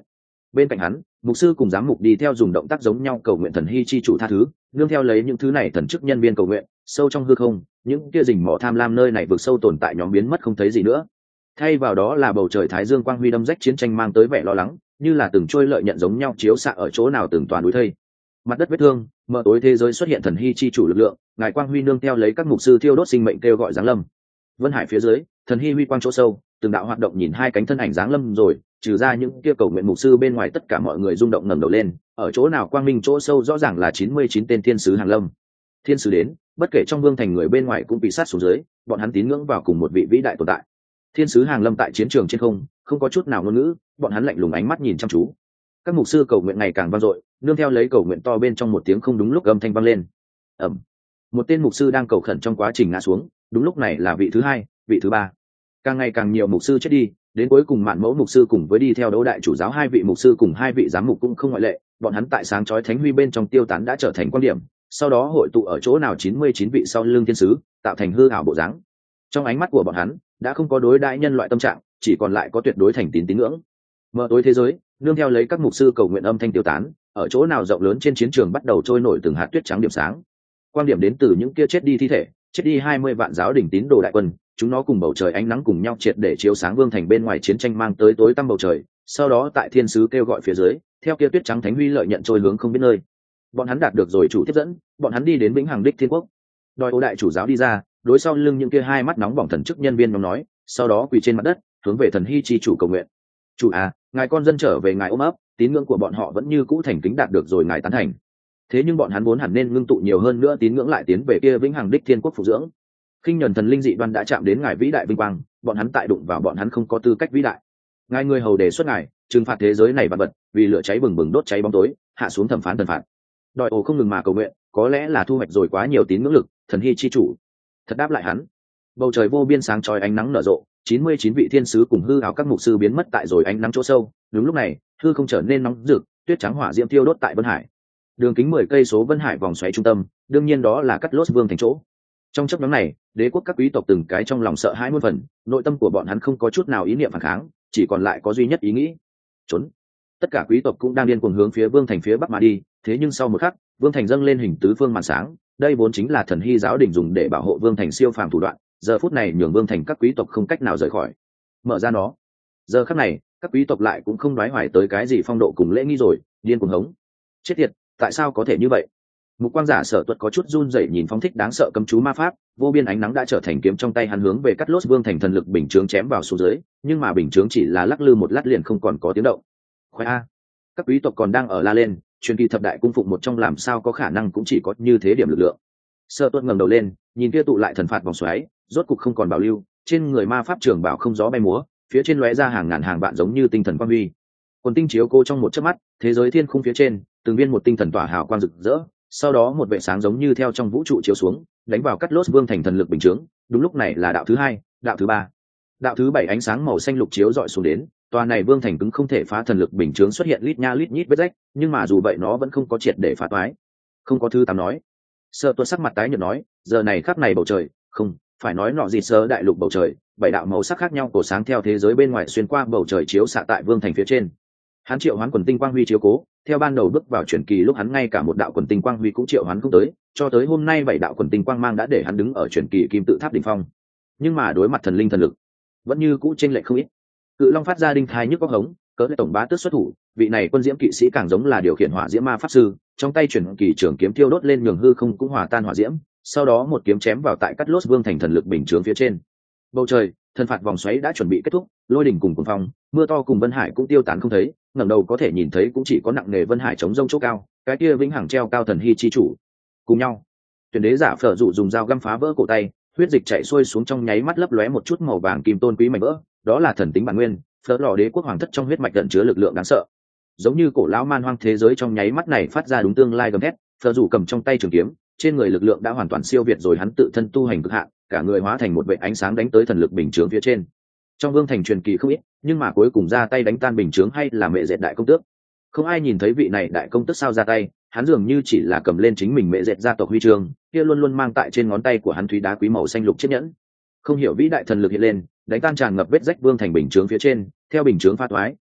Bên cạnh hắn, mục sư cùng giám mục đi theo dùng động tác giống nhau cầu nguyện thần hy chi chủ tha thứ, nương theo lấy những thứ này thần chức nhân viên cầu nguyện, sâu trong hư không, những kia rình mỏ tham lam nơi này vực sâu tồn tại nhóm biến mất không thấy gì nữa. Thay vào đó là bầu trời thái dương quang huy đâm rách chiến tranh mang tới vẻ lo lắng, như là từng trôi lợi nhận giống nhau chiếu xạ ở chỗ nào từng toàn núi thây. Mặt đất vết thương, mờ tối thế giới xuất hiện thần hy chi chủ lực lượng, ngài quang huy nương theo lấy các mục sư thiêu đốt sinh mệnh kêu gọi giáng lâm. Vân hải phía dưới, thần hy huy quang chỗ sâu, từng đạo hoạt động nhìn hai cánh thân ảnh giáng lâm rồi, trừ ra những kia cầu nguyện mục sư bên ngoài tất cả mọi người rung động ngẩng đầu lên, ở chỗ nào quang minh chỗ sâu rõ ràng là chín mươi chín tên thiên sứ hàng lâm. Thiên sứ đến, bất kể trong vương thành người bên ngoài cũng bị sát xuống dưới, bọn hắn tín ngưỡng vào cùng một vị vĩ đại tồn tại. Thiên sứ hàng lâm tại chiến trường trên không, không có chút nào ngôn ngữ, bọn hắn lạnh lùng ánh mắt nhìn chăm chú. Các mục sư cầu nguyện ngày càng vang dội, nương theo lấy cầu nguyện to bên trong một tiếng không đúng lúc âm thanh vang lên. Ầm. Một tên mục sư đang cầu khẩn trong quá trình ngã xuống, đúng lúc này là vị thứ hai, vị thứ ba. Càng ngày càng nhiều mục sư chết đi, đến cuối cùng Mạn Mẫu mục sư cùng với đi theo đấu đại chủ giáo hai vị mục sư cùng hai vị giám mục cũng không ngoại lệ, bọn hắn tại sáng chói thánh huy bên trong tiêu tán đã trở thành quan điểm, sau đó hội tụ ở chỗ nào chín mươi chín vị sau lưng thiên sứ, tạo thành hư ảo bộ dáng. Trong ánh mắt của bọn hắn, đã không có đối đại nhân loại tâm trạng, chỉ còn lại có tuyệt đối thành tín tín ngưỡng. Mở tối thế giới, nương theo lấy các mục sư cầu nguyện âm thanh tiêu tán, ở chỗ nào rộng lớn trên chiến trường bắt đầu trôi nổi từng hạt tuyết trắng điểm sáng. Quan điểm đến từ những kia chết đi thi thể, chết đi hai mươi vạn giáo đình tín đồ đại quân, chúng nó cùng bầu trời ánh nắng cùng nhau triệt để chiếu sáng vương thành bên ngoài chiến tranh mang tới tối tăm bầu trời, sau đó tại thiên sứ kêu gọi phía dưới, theo kia tuyết trắng thánh huy lợi nhận trôi hướng không biết nơi. Bọn hắn đạt được rồi chủ tiếp dẫn, bọn hắn đi đến vĩnh hằng đích thiên quốc. Đòi ô đại chủ giáo đi ra, đối sau lưng những kia hai mắt nóng bỏng thần chức nhân viên nhóm nói, sau đó quỳ trên mặt đất, hướng về thần hy chi chủ cầu nguyện. Chủ à, ngài con dân trở về ngài ôm ấp, tín ngưỡng của bọn họ vẫn như cũ thành kính đạt được rồi ngài tán thành. Thế nhưng bọn hắn vốn hẳn nên ngưng tụ nhiều hơn nữa tín ngưỡng lại tiến về kia vĩnh hằng đích thiên quốc phục dưỡng. Khinh nhẫn thần linh dị đoan đã chạm đến ngài vĩ đại vinh quang, bọn hắn tại đụng vào bọn hắn không có tư cách vĩ đại. Ngài người hầu đề xuất ngài trừng phạt thế giới này vạn vật, vì lửa cháy bừng bừng đốt cháy bóng tối, hạ xuống thẩm phán thần phạt. Đòi ồ không ngừng mà cầu nguyện, có lẽ là thu hoạch rồi quá nhiều tín ngưỡng lực, thần hy chi chủ thật đáp lại hắn. Bầu trời vô biên sáng chói ánh nắng nở rộ, chín mươi chín vị thiên sứ cùng hư ảo các mục sư biến mất tại rồi ánh nắng chỗ sâu. Đúng lúc này, hư không trở nên nóng rực, tuyết trắng hỏa diễm thiêu đốt tại Vân Hải. Đường kính mười cây số Vân Hải vòng xoáy trung tâm, đương nhiên đó là Cắt Lốt Vương thành chỗ. Trong chốc ngắn này, đế quốc các quý tộc từng cái trong lòng sợ hãi muôn phần, nội tâm của bọn hắn không có chút nào ý niệm phản kháng, chỉ còn lại có duy nhất ý nghĩ trốn. Tất cả quý tộc cũng đang điên cuồng hướng phía vương thành phía bắc mà đi, thế nhưng sau một khắc, vương thành dâng lên hình tứ phương màn sáng, đây vốn chính là thần hy giáo đình dùng để bảo hộ vương thành siêu phàm thủ đoạn, giờ phút này nhường vương thành các quý tộc không cách nào rời khỏi. Mở ra nó. Giờ khắc này, các quý tộc lại cũng không đoái hoài tới cái gì phong độ cùng lễ nghi rồi, điên cuồng hống. Chết tiệt, tại sao có thể như vậy? Mục quang giả Sở Tuật có chút run rẩy nhìn phóng thích đáng sợ cấm chú ma pháp, vô biên ánh nắng đã trở thành kiếm trong tay hắn hướng về Cắt Lốt Vương thành thần lực bình chướng chém vào xuống dưới, nhưng mà bình chướng chỉ là lắc lư một lát liền không còn có tiếng động. Khoe a, các quý tộc còn đang ở la lên, truyền kỳ thập đại cung phụng một trong làm sao có khả năng cũng chỉ có như thế điểm lực lượng. Sở Tuật ngẩng đầu lên, nhìn kia tụ lại thần phạt vòng xoáy, rốt cục không còn bảo lưu, trên người ma pháp trường bảo không gió bay múa, phía trên lóe ra hàng ngàn hàng vạn giống như tinh thần quang huy. Quần tinh chiếu cô trong một chớp mắt, thế giới thiên khung phía trên, từng viên một tinh thần tỏa hào quang rực rỡ, sau đó một vệ sáng giống như theo trong vũ trụ chiếu xuống, đánh vào Cắt Lốt Vương thành thần lực bình chướng. Đúng lúc này là đạo thứ hai, đạo thứ ba, đạo thứ bảy, ánh sáng màu xanh lục chiếu dọi xuống đến, tòa này vương thành cứng không thể phá thần lực bình chướng xuất hiện lít nha lít nhít vết rách, nhưng mà dù vậy nó vẫn không có triệt để phá toái. Không có thứ tám nói. Sợ Tuật sắc mặt tái nhợt nói, giờ này khắc này bầu trời, không, phải nói nọ gì sơ đại lục bầu trời, bảy đạo màu sắc khác nhau cổ sáng theo thế giới bên ngoài xuyên qua bầu trời chiếu xạ tại vương thành phía trên. Hắn triệu hoán quần tinh quang huy chiếu cố, theo ban đầu bước vào truyền kỳ lúc hắn ngay cả một đạo quần tinh quang huy cũng triệu hoán không tới, cho tới hôm nay bảy đạo quần tinh quang mang đã để hắn đứng ở truyền kỳ kim tự tháp đỉnh phong. Nhưng mà đối mặt thần linh thần lực, vẫn như cũ chênh lệch không ít. Cự long phát ra đinh thai nhức óc hống, cỡ lệ tổng bá tước xuất thủ, vị này quân diễm kỵ sĩ càng giống là điều khiển hỏa diễm ma pháp sư, trong tay truyền kỳ trường kiếm thiêu đốt lên nhường hư không cũng hòa tan hỏa diễm, sau đó một kiếm chém vào tại Cắt Lốt Vương thành thần lực bình chướng phía trên. Bầu trời, thần phạt vòng xoáy đã chuẩn bị kết thúc, lôi đỉnh cùng cuồng phong, mưa to cùng Vân Hải cũng tiêu tán không thấy, ngẩng đầu có thể nhìn thấy cũng chỉ có nặng nề Vân Hải chống rông chỗ cao, cái kia vĩnh hằng treo cao thần hy chi chủ. Cùng nhau, tuyển đế giả Phở dụ dùng dao găm phá vỡ cổ tay, huyết dịch chảy xuôi xuống trong nháy mắt lấp lóe một chút màu vàng kim tôn quý mảnh vỡ, đó là thần tính bản nguyên, Phở lò đế quốc hoàng thất trong huyết mạch ẩn chứa lực lượng đáng sợ. Giống như cổ lão man hoang thế giới trong nháy mắt này phát ra đúng tương lai gầm thét, Phở dụ cầm trong tay trường kiếm, trên người lực lượng đã hoàn toàn siêu việt rồi hắn tự thân tu hành cực hạn, cả người hóa thành một vệ ánh sáng đánh tới thần lực bình chướng phía trên. Trong vương thành truyền kỳ không ít, nhưng mà cuối cùng ra tay đánh tan bình chướng hay là mẹ dệt đại công tước. Không ai nhìn thấy vị này đại công tước sao ra tay, hắn dường như chỉ là cầm lên chính mình mẹ dệt gia tộc huy chương, kia luôn luôn mang tại trên ngón tay của hắn thúy đá quý màu xanh lục chiếc nhẫn. Không hiểu vĩ đại thần lực hiện lên, đánh tan tràn ngập vết rách vương thành bình chướng phía trên, theo bình chướng phá toái,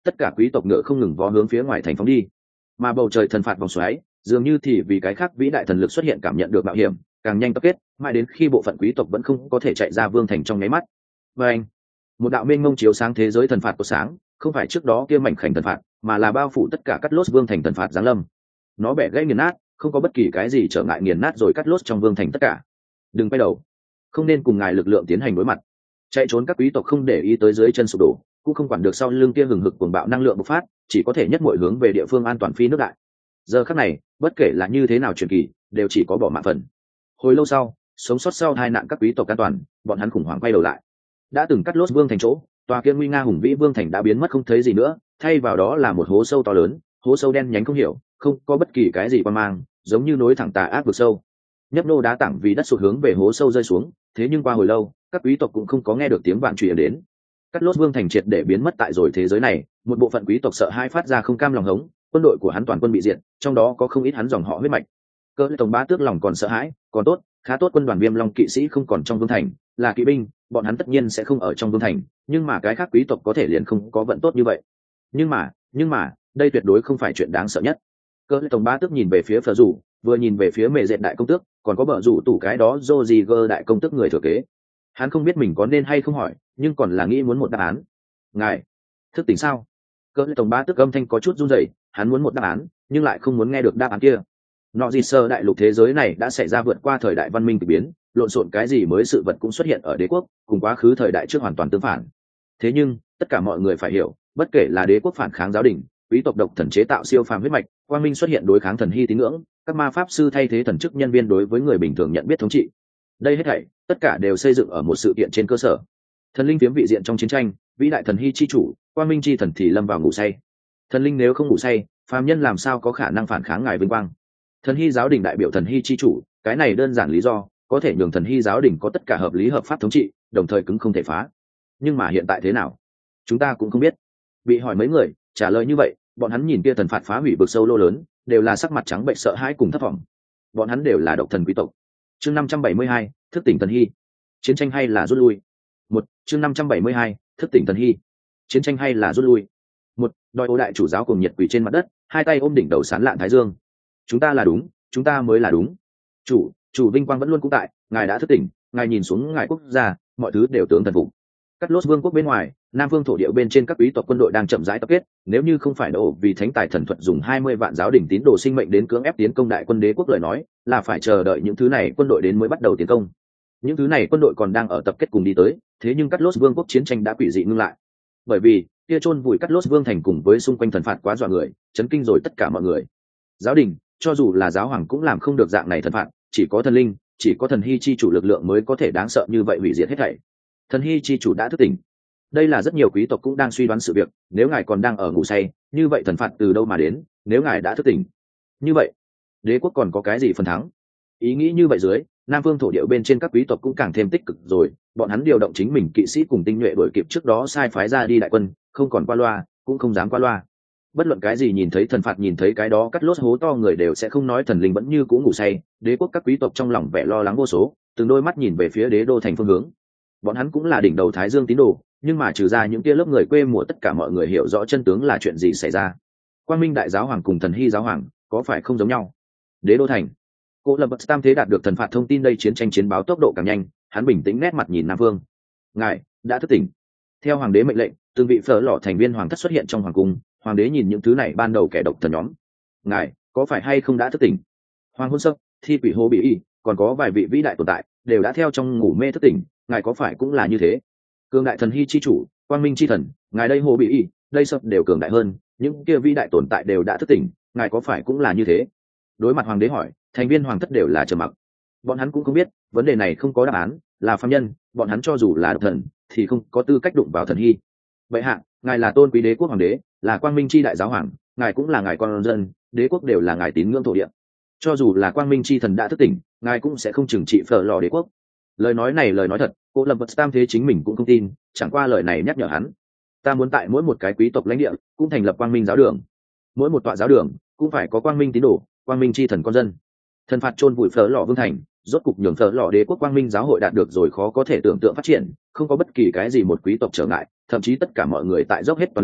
tất cả quý tộc ngựa không ngừng vó hướng phía ngoài thành phóng đi, mà bầu trời thần phạt vòng xoáy dường như thì vì cái khác vĩ đại thần lực xuất hiện cảm nhận được mạo hiểm, càng nhanh tập kết, mãi đến khi bộ phận quý tộc vẫn không có thể chạy ra vương thành trong nháy mắt. Và anh, một đạo mênh mông chiếu sáng thế giới thần phạt của sáng, không phải trước đó kia mảnh khảnh thần phạt, mà là bao phủ tất cả cắt lốt vương thành thần phạt giáng lâm. Nó bẻ gãy nghiền nát, không có bất kỳ cái gì trở ngại, nghiền nát rồi cắt lốt trong vương thành tất cả. Đừng quay đầu, không nên cùng ngài lực lượng tiến hành đối mặt. Chạy trốn các quý tộc không để ý tới dưới chân sụp đổ, cũng không quản được sau lưng kia hừng hực cuồng bạo năng lượng bộc phát, chỉ có thể nhất mọi hướng về địa phương an toàn phi nước đại. Giờ khắc này, bất kể là như thế nào truyền kỳ, đều chỉ có bỏ mạng phần. Hồi lâu sau, sống sót sau hai nạn các quý tộc an toàn, bọn hắn khủng hoảng quay đầu lại. Đã từng cắt lốt vương thành chỗ, tòa kia nguy nga hùng vĩ vương thành đã biến mất không thấy gì nữa, thay vào đó là một hố sâu to lớn, hố sâu đen nhánh không hiểu, không có bất kỳ cái gì quan mang, giống như nối thẳng tà ác vực sâu. Nhấp nô đá tảng vì đất sụt hướng về hố sâu rơi xuống, thế nhưng qua hồi lâu, các quý tộc cũng không có nghe được tiếng vạn truyền đến. Cắt lốt vương thành triệt để biến mất tại rồi thế giới này, một bộ phận quý tộc sợ hãi phát ra không cam lòng hống, quân đội của hắn toàn quân bị diệt, trong đó có không ít hắn dòng họ huyết mạch. Cơ tổng bá tước lòng còn sợ hãi, còn tốt, khá tốt, quân đoàn Viêm Long kỵ sĩ không còn trong vương thành, là kỵ binh, bọn hắn tất nhiên sẽ không ở trong vương thành, nhưng mà cái khác quý tộc có thể liền không có vận tốt như vậy. Nhưng mà, nhưng mà, đây tuyệt đối không phải chuyện đáng sợ nhất. Cơ tổng bá tước nhìn về phía Phở Dụ, vừa nhìn về phía Mẹ Dệt đại công tước, còn có bờ rủ tủ cái đó Roziger đại công tước người thừa kế. Hắn không biết mình có nên hay không hỏi, nhưng còn là nghĩ muốn một đáp án. Ngài thức tỉnh sao? Cơ tổng bá tước âm thanh có chút run rẩy, hắn muốn một đáp án, nhưng lại không muốn nghe được đáp án kia. Nọ gì sơ đại lục thế giới này đã xảy ra vượt qua thời đại văn minh kỳ biến, lộn xộn cái gì mới sự vật cũng xuất hiện ở đế quốc, cùng quá khứ thời đại trước hoàn toàn tương phản. Thế nhưng tất cả mọi người phải hiểu, bất kể là đế quốc phản kháng giáo đình, quý tộc độc thần chế tạo siêu phàm huyết mạch, quang minh xuất hiện đối kháng thần hy tín ngưỡng, các ma pháp sư thay thế thần chức nhân viên đối với người bình thường nhận biết thống trị, đây hết thảy tất cả đều xây dựng ở một sự kiện trên cơ sở thần linh phiếm vị diện trong chiến tranh, vĩ đại thần hy chi chủ quang minh chi thần thì lâm vào ngủ say. Thần linh nếu không ngủ say, phàm nhân làm sao có khả năng phản kháng ngài vinh quang? Thần hy giáo đình đại biểu thần hy chi chủ, cái này đơn giản lý do có thể nhường thần hy giáo đình có tất cả hợp lý hợp pháp thống trị, đồng thời cứng không thể phá. Nhưng mà hiện tại thế nào, chúng ta cũng không biết. Bị hỏi mấy người trả lời như vậy, bọn hắn nhìn kia thần phạt phá hủy vực sâu lô lớn, đều là sắc mặt trắng bệnh sợ hãi cùng thất vọng. Bọn hắn đều là độc thần quý tộc. Chương năm trăm bảy mươi hai, thức tỉnh thần hy. Chiến tranh hay là rút lui? Một, chương năm trăm bảy mươi hai, thức tỉnh thần hy. Chiến tranh hay là rút lui? Một, đòi ô đại chủ giáo cùng nhiệt quỳ trên mặt đất, hai tay ôm đỉnh đầu sán lạn thái dương. Chúng ta là đúng, chúng ta mới là đúng. Chủ, chủ vinh quang vẫn luôn cũng tại, ngài đã thức tỉnh, ngài nhìn xuống ngài quốc gia, mọi thứ đều tướng thần phục. Cắt lốt vương quốc bên ngoài, nam vương thổ địa bên trên các quý tộc quân đội đang chậm rãi tập kết, nếu như không phải đổ vì thánh tài thần thuật dùng hai mươi vạn giáo đỉnh tín đồ sinh mệnh đến cưỡng ép tiến công đại quân đế quốc lời nói, là phải chờ đợi những thứ này quân đội đến mới bắt đầu tiến công. Những thứ này quân đội còn đang ở tập kết cùng đi tới, thế nhưng cắt lốt vương quốc chiến tranh đã quỷ dị ngưng lại. Bởi vì kia chôn vùi cắt lốt vương thành cùng với xung quanh thần phạt quá dọa người, chấn kinh rồi tất cả mọi người. Giáo đình, cho dù là giáo hoàng cũng làm không được dạng này thần phạt, chỉ có thần linh, chỉ có thần hy chi chủ lực lượng mới có thể đáng sợ như vậy hủy diệt hết thảy. Thần hy chi chủ đã thức tỉnh. Đây là rất nhiều quý tộc cũng đang suy đoán sự việc, nếu ngài còn đang ở ngủ say, như vậy thần phạt từ đâu mà đến? Nếu ngài đã thức tỉnh, như vậy đế quốc còn có cái gì phần thắng? Ý nghĩ như vậy dưới, nam phương thổ địa bên trên các quý tộc cũng càng thêm tích cực rồi, bọn hắn điều động chính mình kỵ sĩ cùng tinh nhuệ đuổi kịp trước đó sai phái ra đi đại quân, không còn qua loa, cũng không dám qua loa. Bất luận cái gì nhìn thấy thần phạt, nhìn thấy cái đó cắt lốt hố to người đều sẽ không nói thần linh vẫn như cũ ngủ say. Đế quốc các quý tộc trong lòng vẻ lo lắng vô số, từng đôi mắt nhìn về phía đế đô thành phương hướng. Bọn hắn cũng là đỉnh đầu thái dương tín đồ, nhưng mà trừ ra những kia lớp người quê mùa, tất cả mọi người hiểu rõ chân tướng là chuyện gì xảy ra. Quang minh đại giáo hoàng cùng thần hy giáo hoàng có phải không giống nhau? Đế đô thành, cô lập tam thế đạt được thần phạt thông tin, đây chiến tranh chiến báo tốc độ càng nhanh, hắn bình tĩnh nét mặt nhìn nam vương. Ngài đã thức tỉnh. Theo hoàng đế mệnh lệnh, từng vị phở lò thành viên hoàng thất xuất hiện trong hoàng cung. Hoàng đế nhìn những thứ này ban đầu kẻ độc thần nhóm. Ngài có phải hay không đã thức tỉnh? Hoàng hôn sấp, thi quỷ hô bị y, còn có vài vị vĩ đại tồn tại đều đã theo trong ngủ mê thức tỉnh, ngài có phải cũng là như thế? Cường đại thần hy chi chủ, quang minh chi thần, ngài đây hồ bị y, đây sập đều cường đại hơn, những kia vĩ đại tồn tại đều đã thức tỉnh, ngài có phải cũng là như thế? Đối mặt hoàng đế hỏi, thành viên hoàng thất đều là trầm mặc. Bọn hắn cũng không biết, vấn đề này không có đáp án, là phàm nhân, bọn hắn cho dù là độc thần thì không có tư cách đụng vào thần hy. Vậy hạ, ngài là tôn quý đế quốc hoàng đế, là quang minh chi đại giáo hoàng, ngài cũng là ngài con dân, đế quốc đều là ngài tín ngưỡng thổ địa. Cho dù là quang minh chi thần đã thức tỉnh, ngài cũng sẽ không trừng trị phở lò đế quốc. Lời nói này lời nói thật, cô lập vật tam thế chính mình cũng không tin, chẳng qua lời này nhắc nhở hắn. Ta muốn tại mỗi một cái quý tộc lãnh địa cũng thành lập quang minh giáo đường, mỗi một tọa giáo đường cũng phải có quang minh tín đồ, quang minh chi thần con dân. Thần phạt chôn vùi phở lò vương thành, rốt cục nhường phở lò đế quốc quang minh giáo hội đạt được rồi khó có thể tưởng tượng phát triển, không có bất kỳ cái gì một quý tộc trở ngại, thậm chí tất cả mọi người tại dốc hết toàn lực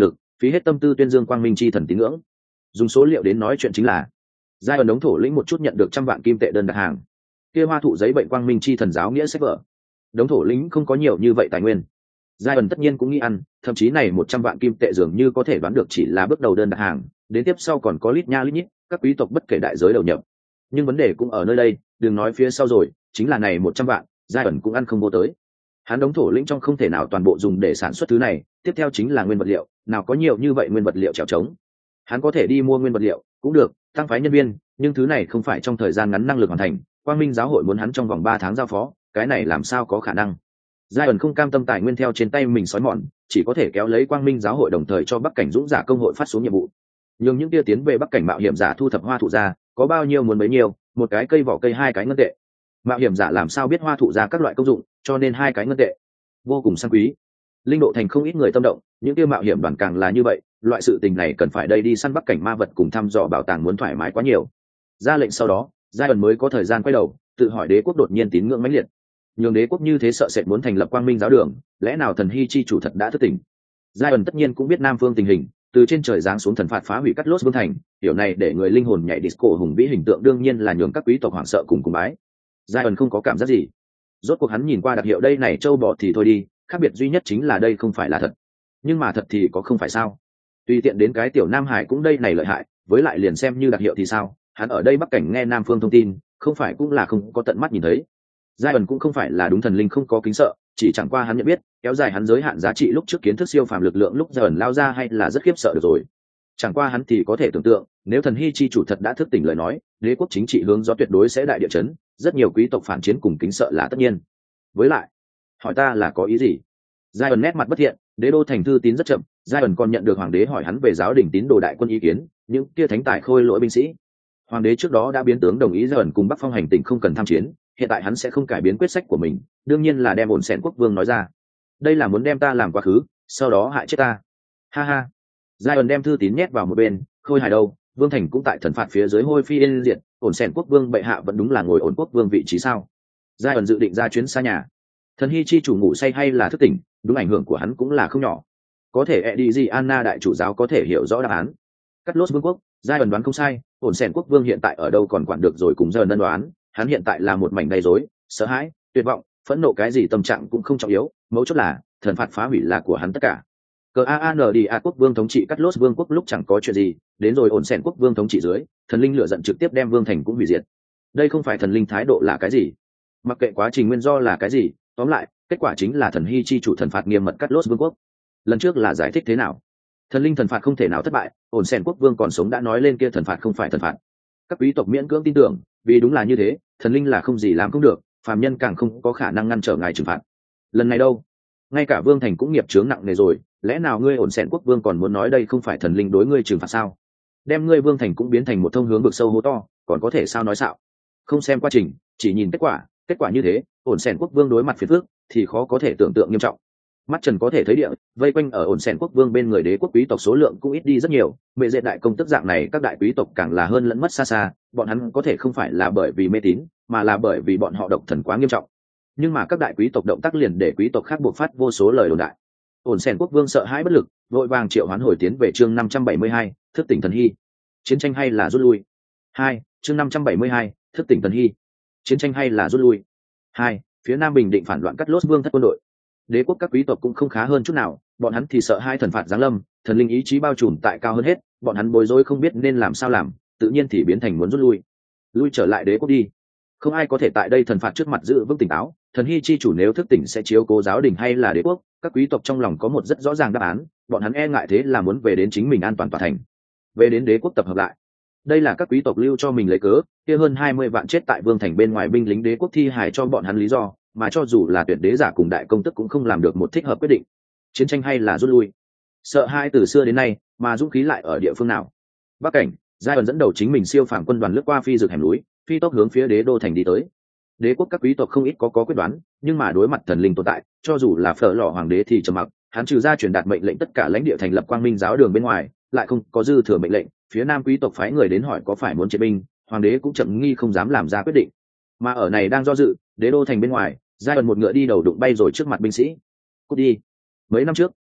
phí hết tâm tư tuyên dương quang minh chi thần tín ngưỡng. Dùng số liệu đến nói chuyện chính là giai ẩn đống thổ lĩnh một chút nhận được trăm vạn kim tệ đơn đặt hàng, kia hoa thụ giấy bệnh quang minh chi thần giáo nghĩa sách vở. Đống thổ lĩnh không có nhiều như vậy tài nguyên, giai ẩn tất nhiên cũng nghĩ ăn, thậm chí này một trăm vạn kim tệ dường như có thể đoán được chỉ là bước đầu đơn đặt hàng, đến tiếp sau còn có lít nha lít nhít các quý tộc bất kể đại giới đầu nhập. Nhưng vấn đề cũng ở nơi đây, đừng nói phía sau rồi, chính là này một trăm vạn giai ẩn cũng ăn không vô tới. Hắn đống thổ lĩnh trong không thể nào toàn bộ dùng để sản xuất thứ này, tiếp theo chính là nguyên vật liệu, nào có nhiều như vậy nguyên vật liệu trèo trống. Hắn có thể đi mua nguyên vật liệu cũng được, tăng phái nhân viên, nhưng thứ này không phải trong thời gian ngắn năng lực hoàn thành. Quang minh giáo hội muốn hắn trong vòng ba tháng giao phó, cái này làm sao có khả năng. giai ẩn không cam tâm tài nguyên theo trên tay mình sói mòn, chỉ có thể kéo lấy quang minh giáo hội đồng thời cho bắc cảnh dũng giả công hội phát xuống nhiệm vụ, nhưng những kia tiến về bắc cảnh mạo hiểm giả thu thập hoa thụ ra, có bao nhiêu muốn bấy nhiêu, một cái cây vỏ cây hai cái ngân tệ. Mạo hiểm giả làm sao biết hoa thụ ra các loại công dụng, cho nên hai cái ngân tệ vô cùng sang quý. Linh độ thành không ít người tâm động, những kia mạo hiểm đoàn càng là như vậy, loại sự tình này cần phải đây đi săn bắc cảnh ma vật cùng thăm dò bảo tàng muốn thoải mái quá nhiều. Ra lệnh sau đó, giai ẩn mới có thời gian quay đầu tự hỏi đế quốc đột nhiên tín ngưỡng mãnh liệt, nhường đế quốc như thế sợ sệt muốn thành lập quang minh giáo đường, lẽ nào thần hy chi chủ thật đã thức tỉnh. giai ẩn tất nhiên cũng biết nam phương tình hình, từ trên trời giáng xuống thần phạt phá hủy cắt lốt vương thành, điều này để người linh hồn nhảy disco hùng vĩ hình tượng đương nhiên là nhường các quý tộc hoảng sợ cùng cùng bái. giai ẩn không có cảm giác gì, rốt cuộc hắn nhìn qua đặc hiệu đây này châu bò thì thôi đi, khác biệt duy nhất chính là đây không phải là thật. Nhưng mà thật thì có không phải sao, tùy tiện đến cái tiểu nam hải cũng đây này lợi hại, với lại liền xem như đặc hiệu thì sao, hắn ở đây bắc cảnh nghe nam phương thông tin, không phải cũng là không có tận mắt nhìn thấy. giai ẩn cũng không phải là đúng thần linh không có kính sợ, chỉ chẳng qua hắn nhận biết kéo dài hắn giới hạn giá trị lúc trước kiến thức siêu phàm lực lượng lúc giai ẩn lao ra hay là rất khiếp sợ được rồi. Chẳng qua hắn thì có thể tưởng tượng, nếu thần hy chi chủ thật đã thức tỉnh lời nói, đế quốc chính trị hướng gió tuyệt đối sẽ đại địa chấn, rất nhiều quý tộc phản chiến cùng kính sợ là tất nhiên. Với lại, hỏi ta là có ý gì? giai ẩn nét mặt bất thiện, đế đô thành thư tín rất chậm, giai ẩn còn nhận được hoàng đế hỏi hắn về giáo đình tín đồ đại quân ý kiến, những kia thánh tài khôi lỗi binh sĩ. Hoàng đế trước đó đã biến tướng đồng ý giai ẩn cùng bắc phong hành tỉnh không cần tham chiến, hiện tại hắn sẽ không cải biến quyết sách của mình, đương nhiên là đem ổn xẻn quốc vương nói ra. Đây là muốn đem ta làm quá khứ, sau đó hại chết ta. Ha ha. giai ẩn đem thư tín nhét vào một bên, khôi hài đâu, vương thành cũng tại thần phạt phía dưới hôi phi yên diệt, ổn xẻn quốc vương bệ hạ vẫn đúng là ngồi ổn quốc vương vị trí sao? giai ẩn dự định ra chuyến xa nhà. Thần hy chi chủ ngủ say hay là thức tỉnh, đúng ảnh hưởng của hắn cũng là không nhỏ. Có thể Eddie Anna đại chủ giáo có thể hiểu rõ đáp án. Cắt lốt vương quốc, giai ẩn đoán không sai, ổn xẻn quốc vương hiện tại ở đâu còn quản được rồi cùng giờ đơn đoán, hắn hiện tại là một mảnh đầy rối, sợ hãi, tuyệt vọng, phẫn nộ, cái gì tâm trạng cũng không trọng yếu, mấu chốt là thần phạt phá hủy là của hắn tất cả. Cờ a n đi a quốc vương thống trị cắt lốt vương quốc lúc chẳng có chuyện gì, đến rồi ổn xẻn quốc vương thống trị dưới, thần linh lựa giận trực tiếp đem vương thành cũng hủy diệt. Đây không phải thần linh thái độ là cái gì, mặc kệ quá trình nguyên do là cái gì, tóm lại kết quả chính là thần hy chi chủ thần phạt nghiêm mật cắt lốt vương quốc. Lần trước là giải thích thế nào? Thần linh thần phạt không thể nào thất bại, ổn xẻn quốc vương còn sống đã nói lên kia thần phạt không phải thần phạt. Các quý tộc miễn cưỡng tin tưởng, vì đúng là như thế, thần linh là không gì làm không được, phàm nhân càng không có khả năng ngăn trở ngài trừng phạt. Lần này đâu, ngay cả vương thành cũng nghiệp chướng nặng nề rồi, lẽ nào ngươi ổn xẻn quốc vương còn muốn nói đây không phải thần linh đối ngươi trừng phạt sao? Đem ngươi vương thành cũng biến thành một thông hướng vực sâu hố to, còn có thể sao nói xạo? Không xem quá trình, chỉ nhìn kết quả, kết quả như thế, ổn xẻn quốc vương đối mặt phiền phức thì khó có thể tưởng tượng nghiêm trọng. Mắt trần có thể thấy địa, vây quanh ở ổn xẻn quốc vương bên người đế quốc quý tộc số lượng cũng ít đi rất nhiều, mẹ dễ đại công tức dạng này các đại quý tộc càng là hơn lẫn mất xa xa, bọn hắn có thể không phải là bởi vì mê tín, mà là bởi vì bọn họ độc thần quá nghiêm trọng. Nhưng mà các đại quý tộc động tác liền để quý tộc khác buộc phát vô số lời đồn đại. Ổn xẻn quốc vương sợ hãi bất lực, vội vàng triệu hoán hồi tiến về chương năm trăm bảy mươi hai, thức tỉnh thần hy. Chiến tranh hay là rút lui? Hai, chương năm trăm bảy mươi hai, thức tỉnh thần hy. Chiến tranh hay là rút lui? Hai, phía Nam Bình Định phản loạn cắt lốt vương thất quân đội. Đế quốc các quý tộc cũng không khá hơn chút nào, bọn hắn thì sợ hai thần phạt giáng lâm, thần linh ý chí bao trùm tại cao hơn hết, bọn hắn bối rối không biết nên làm sao làm, tự nhiên thì biến thành muốn rút lui. Lui trở lại đế quốc đi. Không ai có thể tại đây thần phạt trước mặt giữ vững tỉnh táo, thần hy chi chủ nếu thức tỉnh sẽ chiếu cố giáo đình hay là đế quốc, các quý tộc trong lòng có một rất rõ ràng đáp án, bọn hắn e ngại thế là muốn về đến chính mình an toàn tòa thành, về đến đế quốc tập hợp lại. Đây là các quý tộc lưu cho mình lấy cớ, kia hơn hai mươi vạn chết tại vương thành bên ngoài binh lính đế quốc thi hài cho bọn hắn lý do, mà cho dù là tuyệt đế giả cùng đại công tức cũng không làm được một thích hợp quyết định. Chiến tranh hay là rút lui? Sợ hai từ xưa đến nay, mà dũng khí lại ở địa phương nào? Bắc cảnh, giai ẩn dẫn đầu chính mình siêu phàm quân đoàn lướt qua phi rực hẻm núi, phi tốc hướng phía đế đô thành đi tới. Đế quốc các quý tộc không ít có có quyết đoán, nhưng mà đối mặt thần linh tồn tại, cho dù là phở lò hoàng đế thì trầm mặc, hắn trừ ra truyền đạt mệnh lệnh tất cả lãnh địa thành lập quang minh giáo đường bên ngoài, lại không có dư thừa mệnh lệnh. Phía Nam quý tộc phái người đến hỏi có phải muốn triệt binh, hoàng đế cũng chậm nghi không dám làm ra quyết định. Mà ở này đang do dự, đế đô thành bên ngoài, giai ẩn một ngựa đi đầu đụng bay rồi trước mặt binh sĩ. Cút đi. Mấy năm trước,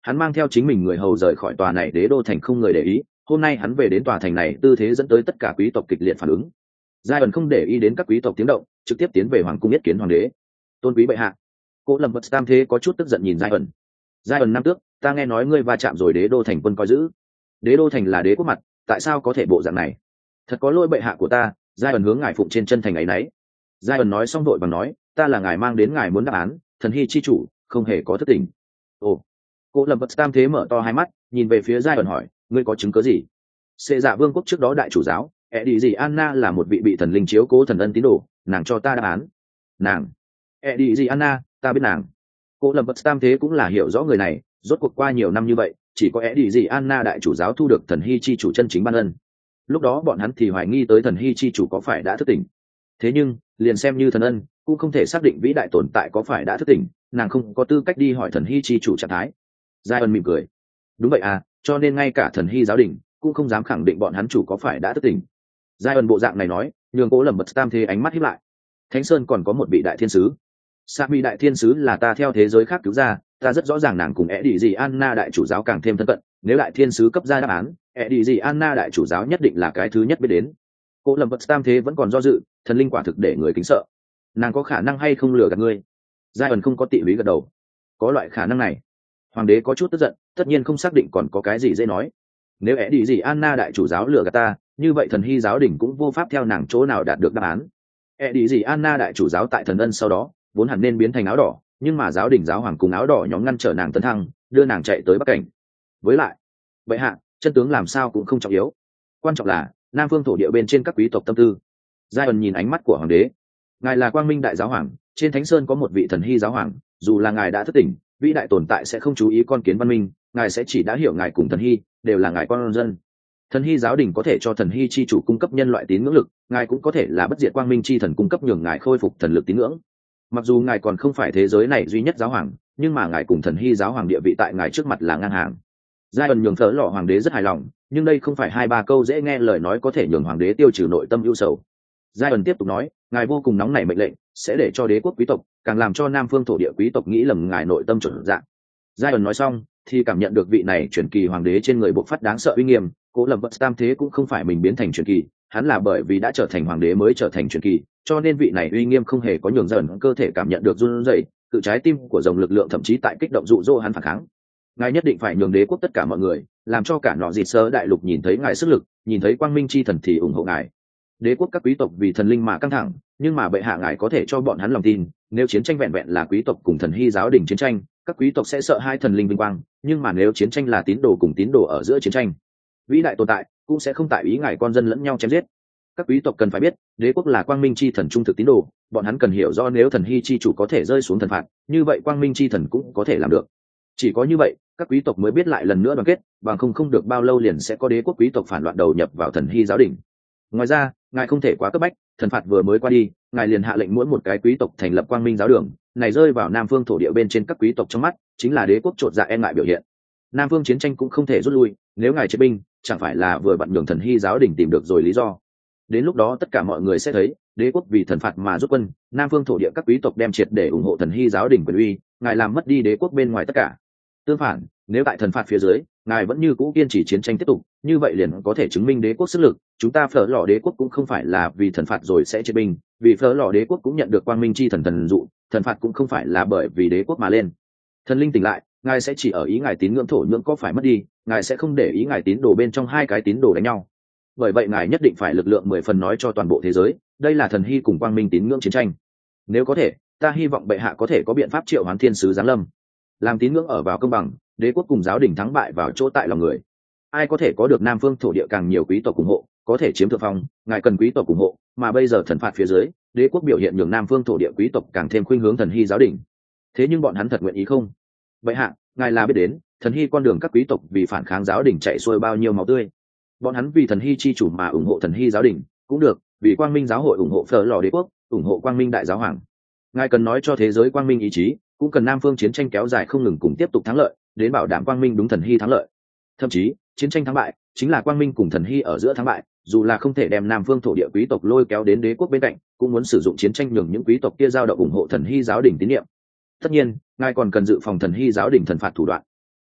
Hắn mang theo chính mình người hầu rời khỏi tòa này đế đô thành không người để ý, hôm nay hắn về đến tòa thành này tư thế dẫn tới tất cả quý tộc kịch liệt phản ứng. Giai ẩn không để ý đến các quý tộc tiếng động, trực tiếp tiến về hoàng cung yết kiến hoàng đế. Tôn quý bệ hạ. Cố Lâm Vật Tam thế có chút tức giận nhìn Giai ẩn. Giai ẩn năm tước, ta nghe nói ngươi va chạm rồi đế đô thành quân coi giữ. Đế đô thành là đế quốc mặt, tại sao có thể bộ dạng này? Thật có lỗi bệ hạ của ta. Giai ẩn hướng ngài phụng trên chân thành ấy nấy. Giai ẩn nói xong vội vàng nói, ta là ngài mang đến ngài muốn đáp án, thần hy chi chủ không hề có thất tình. Ồ. Cố Lâm Vật Tam thế mở to hai mắt, nhìn về phía Giai ẩn hỏi, ngươi có chứng cứ gì? Xê Dạ Vương quốc trước đó đại chủ giáo, ẹ đi gì Anna là một vị bị thần linh chiếu cố thần ân tín đồ, nàng cho ta đáp án. Nàng? ẹ đi gì Anna, ta biết nàng. Cố Lâm Vật Tam thế cũng là hiểu rõ người này, rốt cuộc qua nhiều năm như vậy, chỉ có ẹ đi gì Anna đại chủ giáo thu được thần hy chi chủ chân chính ban ân. Lúc đó bọn hắn thì hoài nghi tới thần hy chi chủ có phải đã thức tỉnh. Thế nhưng, liền xem như thần ân, cũng không thể xác định vĩ đại tồn tại có phải đã thức tỉnh, nàng không có tư cách đi hỏi thần hy chi chủ trạng thái. Giai ân mỉm cười. Đúng vậy à, cho nên ngay cả thần hy giáo đình cũng không dám khẳng định bọn hắn chủ có phải đã thức tỉnh. Giai ân bộ dạng này nói, nhường Cố Lâm Vật Tam thế ánh mắt híp lại. Thánh Sơn còn có một vị đại thiên sứ. Sa Mi đại thiên sứ là ta theo thế giới khác cứu ra, ta rất rõ ràng nàng cùng ẹ đi gì Anna đại chủ giáo càng thêm thân cận, nếu đại thiên sứ cấp ra đáp án, ẹ đi gì Anna đại chủ giáo nhất định là cái thứ nhất biết đến. Cố Lâm Vật Tam thế vẫn còn do dự, thần linh quả thực để người kính sợ. Nàng có khả năng hay không lừa gạt ngươi? Giai ẩn không có tị húy gật đầu. Có loại khả năng này. Hoàng đế có chút tức giận, tất nhiên không xác định còn có cái gì dễ nói. Nếu ẹ đi gì Anna đại chủ giáo lừa gạt ta, như vậy thần hy giáo đình cũng vô pháp theo nàng chỗ nào đạt được đáp án. ẹ đi gì Anna đại chủ giáo tại thần ân sau đó vốn hẳn nên biến thành áo đỏ, nhưng mà giáo đình giáo hoàng cùng áo đỏ nhóm ngăn trở nàng tấn thăng, đưa nàng chạy tới bắc cảnh. Với lại vậy hạ chân tướng làm sao cũng không trọng yếu, quan trọng là nam phương thổ địa bên trên các quý tộc tâm tư. Giai ẩn nhìn ánh mắt của hoàng đế. Ngài là quang minh đại giáo hoàng, trên thánh sơn có một vị thần hy giáo hoàng, dù là ngài đã thất tỉnh, vĩ đại tồn tại sẽ không chú ý con kiến văn minh, ngài sẽ chỉ đã hiểu ngài cùng thần hy đều là ngài con dân. Thần hy giáo đình có thể cho thần hy chi chủ cung cấp nhân loại tín ngưỡng lực, ngài cũng có thể là bất diệt quang minh chi thần cung cấp nhường ngài khôi phục thần lực tín ngưỡng. Mặc dù ngài còn không phải thế giới này duy nhất giáo hoàng, nhưng mà ngài cùng thần hy giáo hoàng địa vị tại ngài trước mặt là ngang hàng. Giai ẩn nhường thở lọ hoàng đế rất hài lòng, nhưng đây không phải hai ba câu dễ nghe lời nói có thể nhường hoàng đế tiêu trừ nội tâm ưu sầu. Giai ẩn tiếp tục nói, ngài vô cùng nóng nảy mệnh lệnh sẽ để cho đế quốc quý tộc càng làm cho nam phương thổ địa quý tộc nghĩ lầm ngài nội tâm chuẩn dạng. Giai ẩn nói xong thì cảm nhận được vị này truyền kỳ hoàng đế trên người bộc phát đáng sợ uy nghiêm. Cố Lâm Vật Tam thế cũng không phải mình biến thành truyền kỳ, hắn là bởi vì đã trở thành hoàng đế mới trở thành truyền kỳ, cho nên vị này uy nghiêm không hề có nhường dần cơ thể cảm nhận được run rẩy, cự trái tim của dòng lực lượng thậm chí tại kích động dụ dỗ hắn phản kháng. Ngài nhất định phải nhường đế quốc tất cả mọi người, làm cho cả nọ dịt sơ đại lục nhìn thấy ngài sức lực, nhìn thấy quang minh chi thần thì ủng hộ ngài. Đế quốc các quý tộc vì thần linh mà căng thẳng, nhưng mà bệ hạ ngài có thể cho bọn hắn lòng tin, nếu chiến tranh vẹn vẹn là quý tộc cùng thần hy giáo đình chiến tranh, các quý tộc sẽ sợ hai thần linh vinh quang, nhưng mà nếu chiến tranh là tín đồ cùng tín đồ ở giữa chiến tranh, vĩ đại tồn tại cũng sẽ không tại ý ngài con dân lẫn nhau chém giết. Các quý tộc cần phải biết, đế quốc là quang minh chi thần trung thực tín đồ, bọn hắn cần hiểu rõ nếu thần hy chi chủ có thể rơi xuống thần phạt, như vậy quang minh chi thần cũng có thể làm được. Chỉ có như vậy, các quý tộc mới biết lại lần nữa đoàn kết, bằng không không được bao lâu liền sẽ có đế quốc quý tộc phản loạn đầu nhập vào thần hy giáo đình. Ngoài ra, ngài không thể quá cấp bách, thần phạt vừa mới qua đi, ngài liền hạ lệnh mỗi một cái quý tộc thành lập quang minh giáo đường, này rơi vào nam phương thổ địa bên trên các quý tộc trong mắt, chính là đế quốc trột dạ e ngại biểu hiện. Nam phương chiến tranh cũng không thể rút lui, nếu ngài chế binh, chẳng phải là vừa vặn nhường thần hy giáo đình tìm được rồi lý do. Đến lúc đó tất cả mọi người sẽ thấy, đế quốc vì thần phạt mà rút quân, nam phương thổ địa các quý tộc đem triệt để ủng hộ thần hy giáo đình quyền uy, ngài làm mất đi đế quốc bên ngoài tất cả. Tương phản, nếu tại thần phạt phía dưới, ngài vẫn như cũ kiên trì chiến tranh tiếp tục, như vậy liền có thể chứng minh đế quốc sức lực. Chúng ta phở lò đế quốc cũng không phải là vì thần phạt rồi sẽ chế binh, vì phở lò đế quốc cũng nhận được quang minh chi thần thần dụ, thần phạt cũng không phải là bởi vì đế quốc mà lên. Thần linh tỉnh lại, ngài sẽ chỉ ở ý ngài tín ngưỡng thổ nhưỡng có phải mất đi, ngài sẽ không để ý ngài tín đồ bên trong hai cái tín đồ đánh nhau. Bởi vậy ngài nhất định phải lực lượng mười phần nói cho toàn bộ thế giới, đây là thần hy cùng quang minh tín ngưỡng chiến tranh. Nếu có thể, ta hy vọng bệ hạ có thể có biện pháp triệu hoán thiên sứ giáng lâm, làm tín ngưỡng ở vào công bằng, đế quốc cùng giáo đình thắng bại vào chỗ tại lòng người. Ai có thể có được nam phương thổ địa càng nhiều quý tộc ủng hộ, có thể chiếm thượng phong, ngài cần quý tộc ủng hộ, mà bây giờ thần phạt phía dưới, đế quốc biểu hiện nhường nam phương thổ địa quý tộc càng thêm khuynh hướng thần hy giáo đình. Thế nhưng bọn hắn thật nguyện ý không? Bệ hạ, ngài là biết đến, thần hy con đường các quý tộc vì phản kháng giáo đình chạy xuôi bao nhiêu máu tươi. Bọn hắn vì thần hy chi chủ mà ủng hộ thần hy giáo đình, cũng được, vì quang minh giáo hội ủng hộ phở lò đế quốc, ủng hộ quang minh đại giáo hoàng. Ngài cần nói cho thế giới quang minh ý chí, cũng cần nam phương chiến tranh kéo dài không ngừng cùng tiếp tục thắng lợi, đến bảo đảm quang minh đúng thần hy thắng lợi. Thậm chí, chiến tranh thắng bại chính là quang minh cùng thần hy ở giữa thắng bại, dù là không thể đem nam phương thổ địa quý tộc lôi kéo đến đế quốc bên cạnh, cũng muốn sử dụng chiến tranh nhường những quý tộc kia giao động ủng hộ thần hy giáo đình tín nhiệm. Tất nhiên, ngài còn cần dự phòng thần hy giáo đình thần phạt thủ đoạn.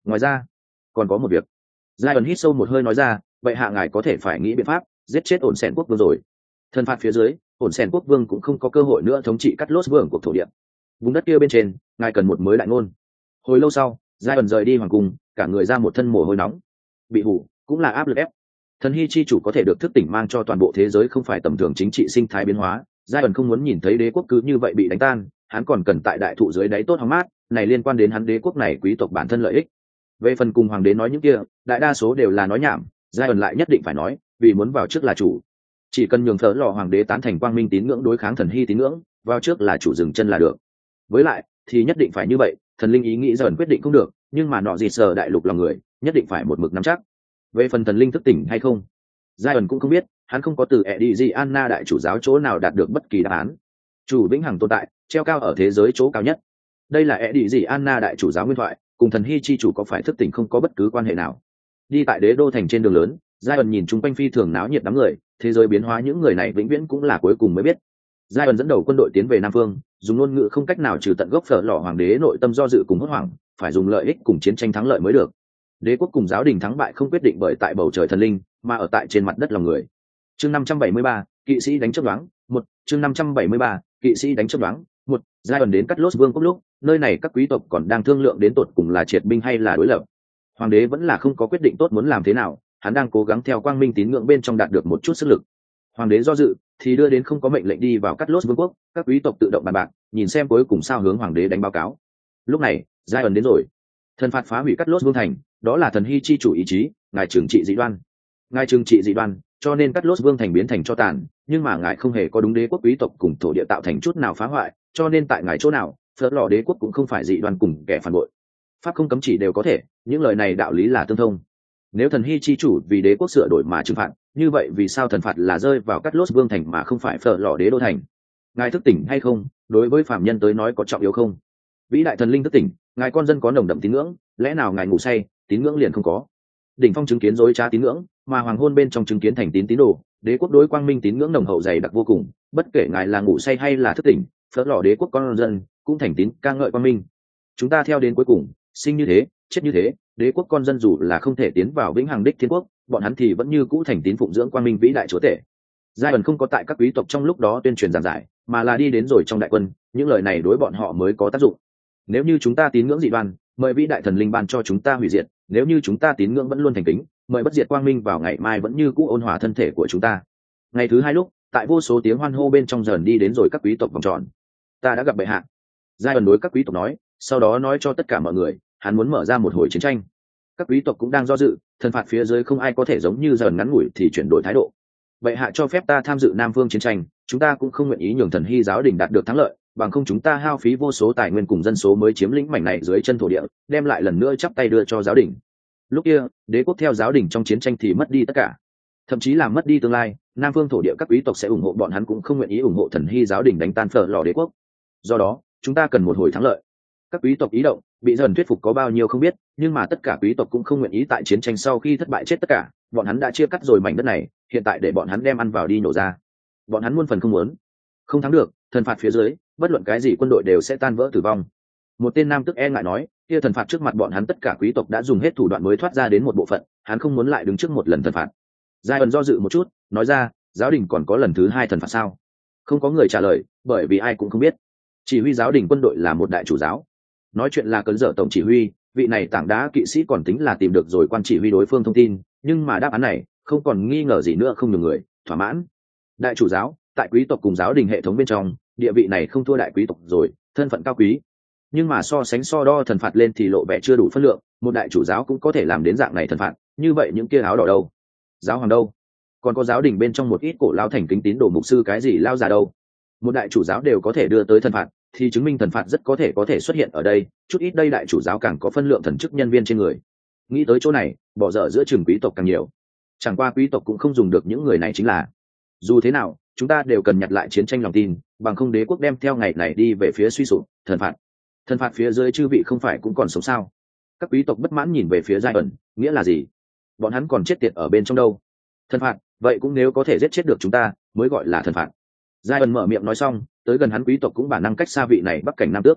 Ngoài ra còn có một việc. Giai ẩn hít sâu một hơi nói ra, vậy hạ ngài có thể phải nghĩ biện pháp giết chết ổn sẻn quốc vương rồi. Thần phạt phía dưới, ổn sẻn quốc vương cũng không có cơ hội nữa thống trị cắt lốt vương cuộc thổ địa. Vùng đất kia bên trên, ngài cần một mới đại ngôn. Hồi lâu sau, Giai ẩn rời đi hoàng cung, cả người ra một thân mồ hôi nóng. Bị hủ cũng là áp lực ép. Thần hy chi chủ có thể được thức tỉnh mang cho toàn bộ thế giới không phải tầm thường chính trị sinh thái biến hóa. Giai ẩn không muốn nhìn thấy đế quốc cứ như vậy bị đánh tan, hắn còn cần tại đại thụ dưới đáy tốt hóng mát, này liên quan đến hắn đế quốc này quý tộc bản thân lợi ích. Về phần cùng hoàng đế nói những kia, đại đa số đều là nói nhảm, Giai ẩn lại nhất định phải nói, vì muốn vào trước là chủ. Chỉ cần nhường thở lò hoàng đế tán thành quang minh tín ngưỡng đối kháng thần hy tín ngưỡng, vào trước là chủ dừng chân là được. Với lại thì nhất định phải như vậy, thần linh ý nghĩ dần quyết định không được, nhưng mà nọ gì sờ đại lục lòng người nhất định phải một mực nắm chắc. Về phần thần linh thức tỉnh hay không, Giai ẩn cũng không biết, hắn không có từ Eddie Anna đại chủ giáo chỗ nào đạt được bất kỳ đáp án. Chủ vĩnh hằng tồn tại, treo cao ở thế giới chỗ cao nhất. Đây là Eddie Anna đại chủ giáo nguyên thoại, cùng thần hy chi chủ có phải thức tỉnh không có bất cứ quan hệ nào. Đi tại đế đô thành trên đường lớn, Giai ẩn nhìn chung quanh phi thường náo nhiệt đám người, thế giới biến hóa những người này vĩnh viễn cũng là cuối cùng mới biết. Giai ẩn dẫn đầu quân đội tiến về Nam Phương, dùng ngôn ngữ không cách nào trừ tận gốc phở lò hoàng đế nội tâm do dự cùng hốt hoảng, phải dùng lợi ích cùng chiến tranh thắng lợi mới được. Đế quốc cùng giáo đình thắng bại không quyết định bởi tại bầu trời thần linh, mà ở tại trên mặt đất lòng người. Chương năm trăm bảy mươi ba, kỵ sĩ đánh chớp đoán, một, chương năm trăm bảy mươi ba, kỵ sĩ đánh chớp đoán, một, Giai ẩn đến Cắt Lốt Vương quốc lúc, nơi này các quý tộc còn đang thương lượng đến tột cùng là triệt binh hay là đối lập. Hoàng đế vẫn là không có quyết định tốt muốn làm thế nào, hắn đang cố gắng theo quang minh tín ngưỡng bên trong đạt được một chút sức lực. Hoàng đế do dự, thì đưa đến không có mệnh lệnh đi vào Cắt Lốt Vương quốc, các quý tộc tự động bàn bạc, nhìn xem cuối cùng sao hướng hoàng đế đánh báo cáo. Lúc này, Giai ẩn đến rồi. Thần phạt phá hủy Cắt Lốt Vương thành, đó là thần hy chi chủ ý chí, ngài trừng trị dị đoan. Ngài trừng trị dị đoan, cho nên Cắt Lốt Vương thành biến thành cho tàn, nhưng mà ngài không hề có đúng đế quốc quý tộc cùng thổ địa tạo thành chút nào phá hoại, cho nên tại ngài chỗ nào, phớt lò đế quốc cũng không phải dị đoan cùng kẻ phản bội. Pháp không cấm chỉ đều có thể, những lời này đạo lý là tương thông. Nếu thần hy chi chủ vì đế quốc sửa đổi mà trừng phạt, như vậy vì sao thần phạt là rơi vào Cắt Lốt Vương thành mà không phải phở lò đế đô thành? Ngài thức tỉnh hay không, đối với phạm nhân tới nói có trọng yếu không? Vĩ đại thần linh thức tỉnh, ngài con dân có nồng đậm tín ngưỡng, lẽ nào ngài ngủ say, tín ngưỡng liền không có? Đỉnh phong chứng kiến dối trá tín ngưỡng, mà hoàng hôn bên trong chứng kiến thành tín tín đồ, đế quốc đối quang minh tín ngưỡng nồng hậu dày đặc vô cùng, bất kể ngài là ngủ say hay là thức tỉnh, phở lò đế quốc con dân cũng thành tín ca ngợi quang minh. Chúng ta theo đến cuối cùng, sinh như thế, chết như thế, đế quốc con dân dù là không thể tiến vào vĩnh hằng đích thiên quốc, bọn hắn thì vẫn như cũ thành tín phụng dưỡng quang minh vĩ đại chúa tể. Giai ẩn không có tại các quý tộc trong lúc đó tuyên truyền giảng giải, mà là đi đến rồi trong đại quân, những lời này đối bọn họ mới có tác dụng. Nếu như chúng ta tín ngưỡng dị đoan, mời vĩ đại thần linh ban cho chúng ta hủy diệt, nếu như chúng ta tín ngưỡng vẫn luôn thành kính, mời bất diệt quang minh vào ngày mai vẫn như cũ ôn hòa thân thể của chúng ta. Ngày thứ hai lúc, tại vô số tiếng hoan hô bên trong dần đi đến rồi các quý tộc vòng tròn. Ta đã gặp bệ hạ. Giai ẩn đối các quý tộc nói, sau đó nói cho tất cả mọi người, hắn muốn mở ra một hồi chiến tranh. Các quý tộc cũng đang do dự, thần phạt phía dưới không ai có thể giống như dần ngắn ngủi thì chuyển đổi thái độ. Bệ hạ cho phép ta tham dự Nam Phương chiến tranh, chúng ta cũng không nguyện ý nhường thần hy giáo đình đạt được thắng lợi, bằng không chúng ta hao phí vô số tài nguyên cùng dân số mới chiếm lĩnh mảnh này dưới chân thổ địa, đem lại lần nữa chắp tay đưa cho giáo đình. Lúc kia, đế quốc theo giáo đình trong chiến tranh thì mất đi tất cả, thậm chí là mất đi tương lai. Nam Phương thổ địa các quý tộc sẽ ủng hộ bọn hắn cũng không nguyện ý ủng hộ thần hy giáo đình đánh tan phở lò đế quốc. Do đó, chúng ta cần một hồi thắng lợi. Các quý tộc ý động, bị dần thuyết phục có bao nhiêu không biết, nhưng mà tất cả quý tộc cũng không nguyện ý tại chiến tranh sau khi thất bại chết tất cả. Bọn hắn đã chia cắt rồi mảnh đất này, hiện tại để bọn hắn đem ăn vào đi nổ ra. Bọn hắn muôn phần không muốn, không thắng được, thần phạt phía dưới, bất luận cái gì quân đội đều sẽ tan vỡ tử vong. Một tên nam tức e ngại nói, kia thần phạt trước mặt bọn hắn tất cả quý tộc đã dùng hết thủ đoạn mới thoát ra đến một bộ phận, hắn không muốn lại đứng trước một lần thần phạt. Giai ẩn do dự một chút, nói ra, giáo đình còn có lần thứ hai thần phạt sao? Không có người trả lời, bởi vì ai cũng không biết. Chỉ huy giáo đình quân đội là một đại chủ giáo. Nói chuyện là cấn dở tổng chỉ huy, vị này tảng đá kỵ sĩ còn tính là tìm được rồi quan chỉ huy đối phương thông tin, nhưng mà đáp án này không còn nghi ngờ gì nữa, không nhiều người thỏa mãn. Đại chủ giáo tại quý tộc cùng giáo đình hệ thống bên trong, địa vị này không thua đại quý tộc rồi, thân phận cao quý, nhưng mà so sánh so đo thần phạt lên thì lộ vẻ chưa đủ phân lượng. Một đại chủ giáo cũng có thể làm đến dạng này thần phạt, như vậy những kia áo đỏ đâu, giáo hoàng đâu, còn có giáo đình bên trong một ít cổ lao thành kính tín đồ mục sư cái gì lao già đâu, một đại chủ giáo đều có thể đưa tới thần phạt, thì chứng minh thần phạt rất có thể có thể xuất hiện ở đây. Chút ít đây đại chủ giáo càng có phân lượng thần chức nhân viên trên người. Nghĩ tới chỗ này, bỏ dở giữa trường quý tộc càng nhiều. Chẳng qua quý tộc cũng không dùng được những người này chính là. Dù thế nào, chúng ta đều cần nhặt lại chiến tranh lòng tin, bằng không đế quốc đem theo ngày này đi về phía suy sụp. Thần phạt, thần phạt phía dưới chư vị không phải cũng còn sống sao? Các quý tộc bất mãn nhìn về phía Giai ẩn, nghĩa là gì? Bọn hắn còn chết tiệt ở bên trong đâu? Thần phạt, vậy cũng nếu có thể giết chết được chúng ta, mới gọi là thần phạt. Giai ẩn mở miệng nói xong, tới gần hắn quý tộc cũng bản năng cách xa vị này bắc cảnh nam tước.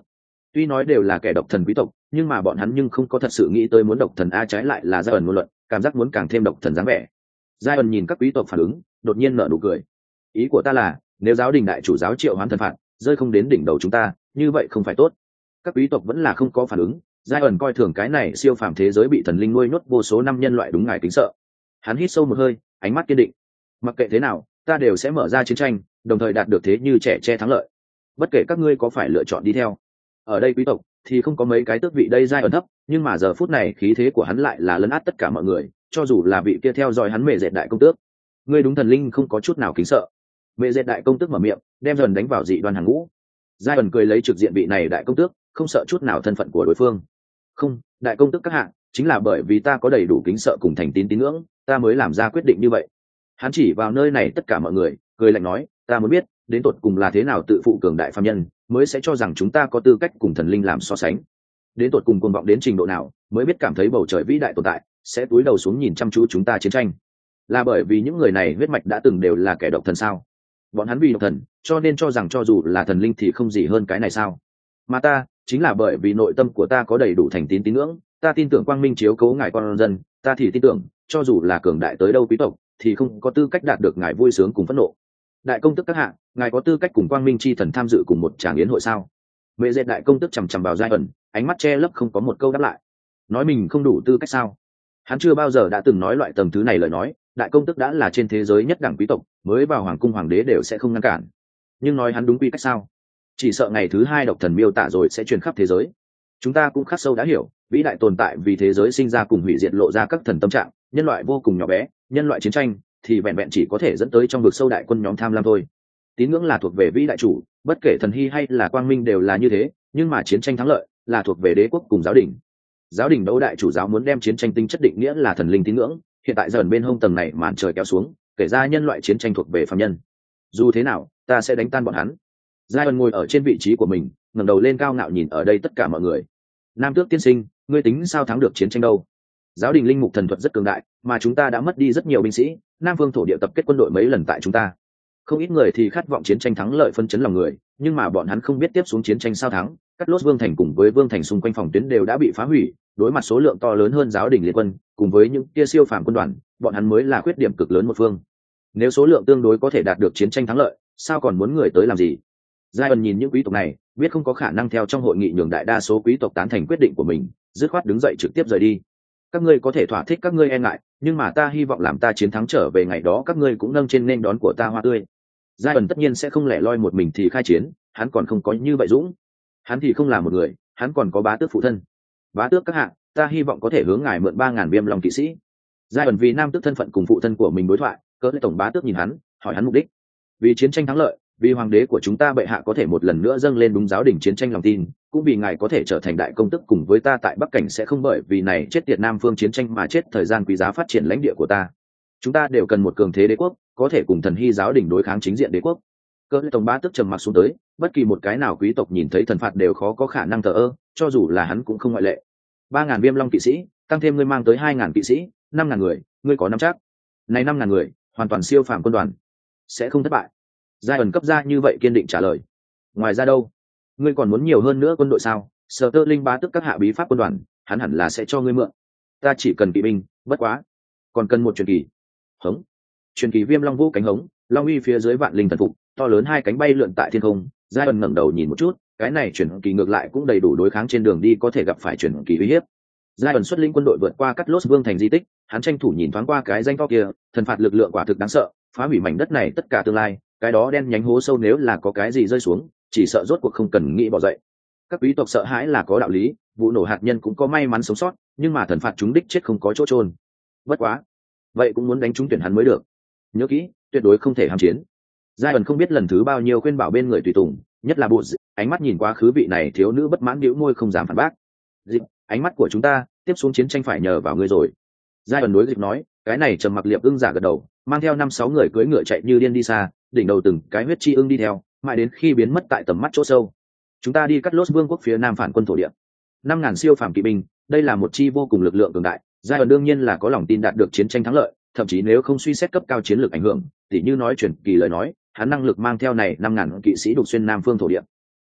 Tuy nói đều là kẻ độc thần quý tộc, nhưng mà bọn hắn nhưng không có thật sự nghĩ tới muốn độc thần a, trái lại là Giai ẩn ngôn luận, cảm giác muốn càng thêm độc thần dáng vẻ. Giai ẩn nhìn các quý tộc phản ứng, đột nhiên nở nụ cười. Ý của ta là, nếu giáo đình đại chủ giáo triệu hoán thần phạt, rơi không đến đỉnh đầu chúng ta, như vậy không phải tốt. Các quý tộc vẫn là không có phản ứng. Giai ẩn coi thường cái này siêu phàm thế giới bị thần linh nuôi nhốt vô số năm nhân loại đúng ngài kính sợ. Hắn hít sâu một hơi, ánh mắt kiên định. Mặc kệ thế nào, ta đều sẽ mở ra chiến tranh, đồng thời đạt được thế như trẻ che thắng lợi. Bất kể các ngươi có phải lựa chọn đi theo. Ở đây quý tộc thì không có mấy cái tước vị đây Giai ẩn thấp, nhưng mà giờ phút này khí thế của hắn lại là lấn át tất cả mọi người, cho dù là vị kia theo dõi hắn mẹ dệt đại công tước. Ngươi đúng thần linh không có chút nào kính sợ. Mẹ dệt đại công tước mở miệng, đem dần đánh vào dị đoan hàng ngũ. Giai ẩn cười lấy trực diện vị này đại công tước, không sợ chút nào thân phận của đối phương. Không, đại công tước các hạ, chính là bởi vì ta có đầy đủ kính sợ cùng thành tín tín ngưỡng, ta mới làm ra quyết định như vậy. Hắn chỉ vào nơi này tất cả mọi người, cười lạnh nói, ta muốn biết đến tột cùng là thế nào tự phụ cường đại phàm nhân mới sẽ cho rằng chúng ta có tư cách cùng thần linh làm so sánh, đến tột cùng cuồng vọng đến trình độ nào mới biết cảm thấy bầu trời vĩ đại tồn tại sẽ cúi đầu xuống nhìn chăm chú chúng ta chiến tranh. Là bởi vì những người này huyết mạch đã từng đều là kẻ độc thần sao? Bọn hắn vì độc thần cho nên cho rằng cho dù là thần linh thì không gì hơn cái này sao? Mà ta chính là bởi vì nội tâm của ta có đầy đủ thành tín tín ngưỡng, ta tin tưởng quang minh chiếu cố ngài con dân, ta thì tin tưởng cho dù là cường đại tới đâu quý tộc thì không có tư cách đạt được ngài vui sướng cùng phẫn nộ. Đại công tức các hạ, ngài có tư cách cùng quang minh chi thần tham dự cùng một tràng yến hội sao? Mẹ dệt đại công tức chằm chằm vào Giai ẩn, ánh mắt che lấp không có một câu đáp lại. Nói mình không đủ tư cách sao? Hắn chưa bao giờ đã từng nói loại tầng thứ này lời nói, đại công tức đã là trên thế giới nhất đẳng quý tộc, mới vào hoàng cung hoàng đế đều sẽ không ngăn cản. Nhưng nói hắn đúng quy cách sao? Chỉ sợ ngày thứ hai độc thần miêu tả rồi sẽ truyền khắp thế giới. Chúng ta cũng khắc sâu đã hiểu, vĩ đại tồn tại vì thế giới sinh ra cùng hủy diệt lộ ra các thần tâm trạng, nhân loại vô cùng nhỏ bé, nhân loại chiến tranh thì vẹn vẹn chỉ có thể dẫn tới trong vực sâu đại quân nhóm tham lam thôi. Tín ngưỡng là thuộc về vĩ đại chủ, bất kể thần hy hay là quang minh đều là như thế, nhưng mà chiến tranh thắng lợi là thuộc về đế quốc cùng giáo đình. Giáo đình đấu đại chủ giáo muốn đem chiến tranh tinh chất định nghĩa là thần linh tín ngưỡng, hiện tại dần bên hông tầng này màn trời kéo xuống, kể ra nhân loại chiến tranh thuộc về phàm nhân. Dù thế nào, ta sẽ đánh tan bọn hắn. Giai ẩn ngồi ở trên vị trí của mình, ngẩng đầu lên cao ngạo nhìn ở đây tất cả mọi người. Nam tước tiên sinh, ngươi tính sao thắng được chiến tranh đâu? Giáo đình linh mục thần thuật rất cường đại, mà chúng ta đã mất đi rất nhiều binh sĩ, Nam Vương thổ địa tập kết quân đội mấy lần tại chúng ta. Không ít người thì khát vọng chiến tranh thắng lợi phân chấn lòng người, nhưng mà bọn hắn không biết tiếp xuống chiến tranh sao thắng. Cắt Lốt Vương thành cùng với Vương thành xung quanh phòng tuyến đều đã bị phá hủy, đối mặt số lượng to lớn hơn giáo đình liên quân, cùng với những kia siêu phàm quân đoàn, bọn hắn mới là khuyết điểm cực lớn một phương. Nếu số lượng tương đối có thể đạt được chiến tranh thắng lợi, sao còn muốn người tới làm gì? Giai ẩn nhìn những quý tộc này, biết không có khả năng theo trong hội nghị nhường đại đa số quý tộc tán thành quyết định của mình, dứt khoát đứng dậy trực tiếp rời đi. Các ngươi có thể thỏa thích các ngươi e ngại, nhưng mà ta hy vọng làm ta chiến thắng trở về ngày đó các ngươi cũng nâng trên nên đón của ta hoa tươi. Giai ẩn tất nhiên sẽ không lẻ loi một mình thì khai chiến, hắn còn không có như vậy dũng. Hắn thì không là một người, hắn còn có bá tước phụ thân. Bá tước các hạ, ta hy vọng có thể hướng ngài mượn ba ngàn viêm long kỵ sĩ. Giai ẩn vì nam tước thân phận cùng phụ thân của mình đối thoại, cỡ lệ tổng bá tước nhìn hắn, hỏi hắn mục đích. Vì chiến tranh thắng lợi, vì hoàng đế của chúng ta bệ hạ có thể một lần nữa dâng lên đúng giáo đình chiến tranh lòng tin, cũng vì ngài có thể trở thành đại công tức cùng với ta tại Bắc Cảnh sẽ không bởi vì này chết tiệt Nam phương chiến tranh mà chết thời gian quý giá phát triển lãnh địa của ta. Chúng ta đều cần một cường thế đế quốc, có thể cùng thần hy giáo đình đối kháng chính diện đế quốc. Cơ tổng bá tức trầm mặc xuống tới, bất kỳ một cái nào quý tộc nhìn thấy thần phạt đều khó có khả năng thờ ơ, cho dù là hắn cũng không ngoại lệ. Ba ngàn viêm long kỵ sĩ, tăng thêm ngươi mang tới hai ngàn kỵ sĩ, năm ngàn người, ngươi có nắm chắc? Này năm ngàn người, hoàn toàn siêu phàm quân đoàn, sẽ không thất bại. Giai ẩn cấp ra như vậy kiên định trả lời. Ngoài ra đâu? Ngươi còn muốn nhiều hơn nữa quân đội sao? Sở Tơ Linh bá tức các hạ bí pháp quân đoàn, hắn hẳn là sẽ cho ngươi mượn. Ta chỉ cần kỵ binh, bất quá, còn cần một truyền kỳ. Hống. Truyền kỳ viêm long vũ cánh hống, long uy phía dưới vạn linh thần phục, to lớn hai cánh bay lượn tại thiên không. Giai ẩn ngẩng đầu nhìn một chút, cái này truyền kỳ ngược lại cũng đầy đủ đối kháng trên đường đi có thể gặp phải truyền kỳ uy hiếp. Giai ẩn xuất linh quân đội vượt qua Cắt Lốt Vương thành di tích, hắn tranh thủ nhìn thoáng qua cái danh to kia, thần phạt lực lượng quả thực đáng sợ, phá hủy mảnh đất này tất cả tương lai, cái đó đen nhánh hố sâu nếu là có cái gì rơi xuống, chỉ sợ rốt cuộc không cần nghĩ bỏ dậy. Các quý tộc sợ hãi là có đạo lý, vụ nổ hạt nhân cũng có may mắn sống sót, nhưng mà thần phạt chúng đích chết không có chỗ trôn. Bất quá, vậy cũng muốn đánh trúng tuyển hắn mới được. Nhớ kỹ, tuyệt đối không thể ham chiến. Giai ẩn không biết lần thứ bao nhiêu khuyên bảo bên người tùy tùng, nhất là bộ ánh mắt nhìn qua khứ vị này thiếu nữ bất mãn bĩu môi không dám phản bác. Dịp, ánh mắt của chúng ta tiếp xuống chiến tranh phải nhờ vào ngươi rồi. Giai ẩn đối Dịp nói, cái này trầm mặc liệp ưng giả gật đầu, mang theo năm sáu người cưỡi ngựa chạy như điên đi xa, đỉnh đầu từng cái huyết chi ưng đi theo, mãi đến khi biến mất tại tầm mắt chỗ sâu. Chúng ta đi cắt Lốt Vương quốc phía nam phản quân thổ địa. Năm ngàn siêu phàm kỵ binh, đây là một chi vô cùng lực lượng cường đại. Giai ẩn đương nhiên là có lòng tin đạt được chiến tranh thắng lợi, thậm chí nếu không suy xét cấp cao chiến lược ảnh hưởng, tỉ như nói chuyển kỳ lời nói, hắn năng lực mang theo này năm ngàn kỵ sĩ đục xuyên nam phương thổ địa.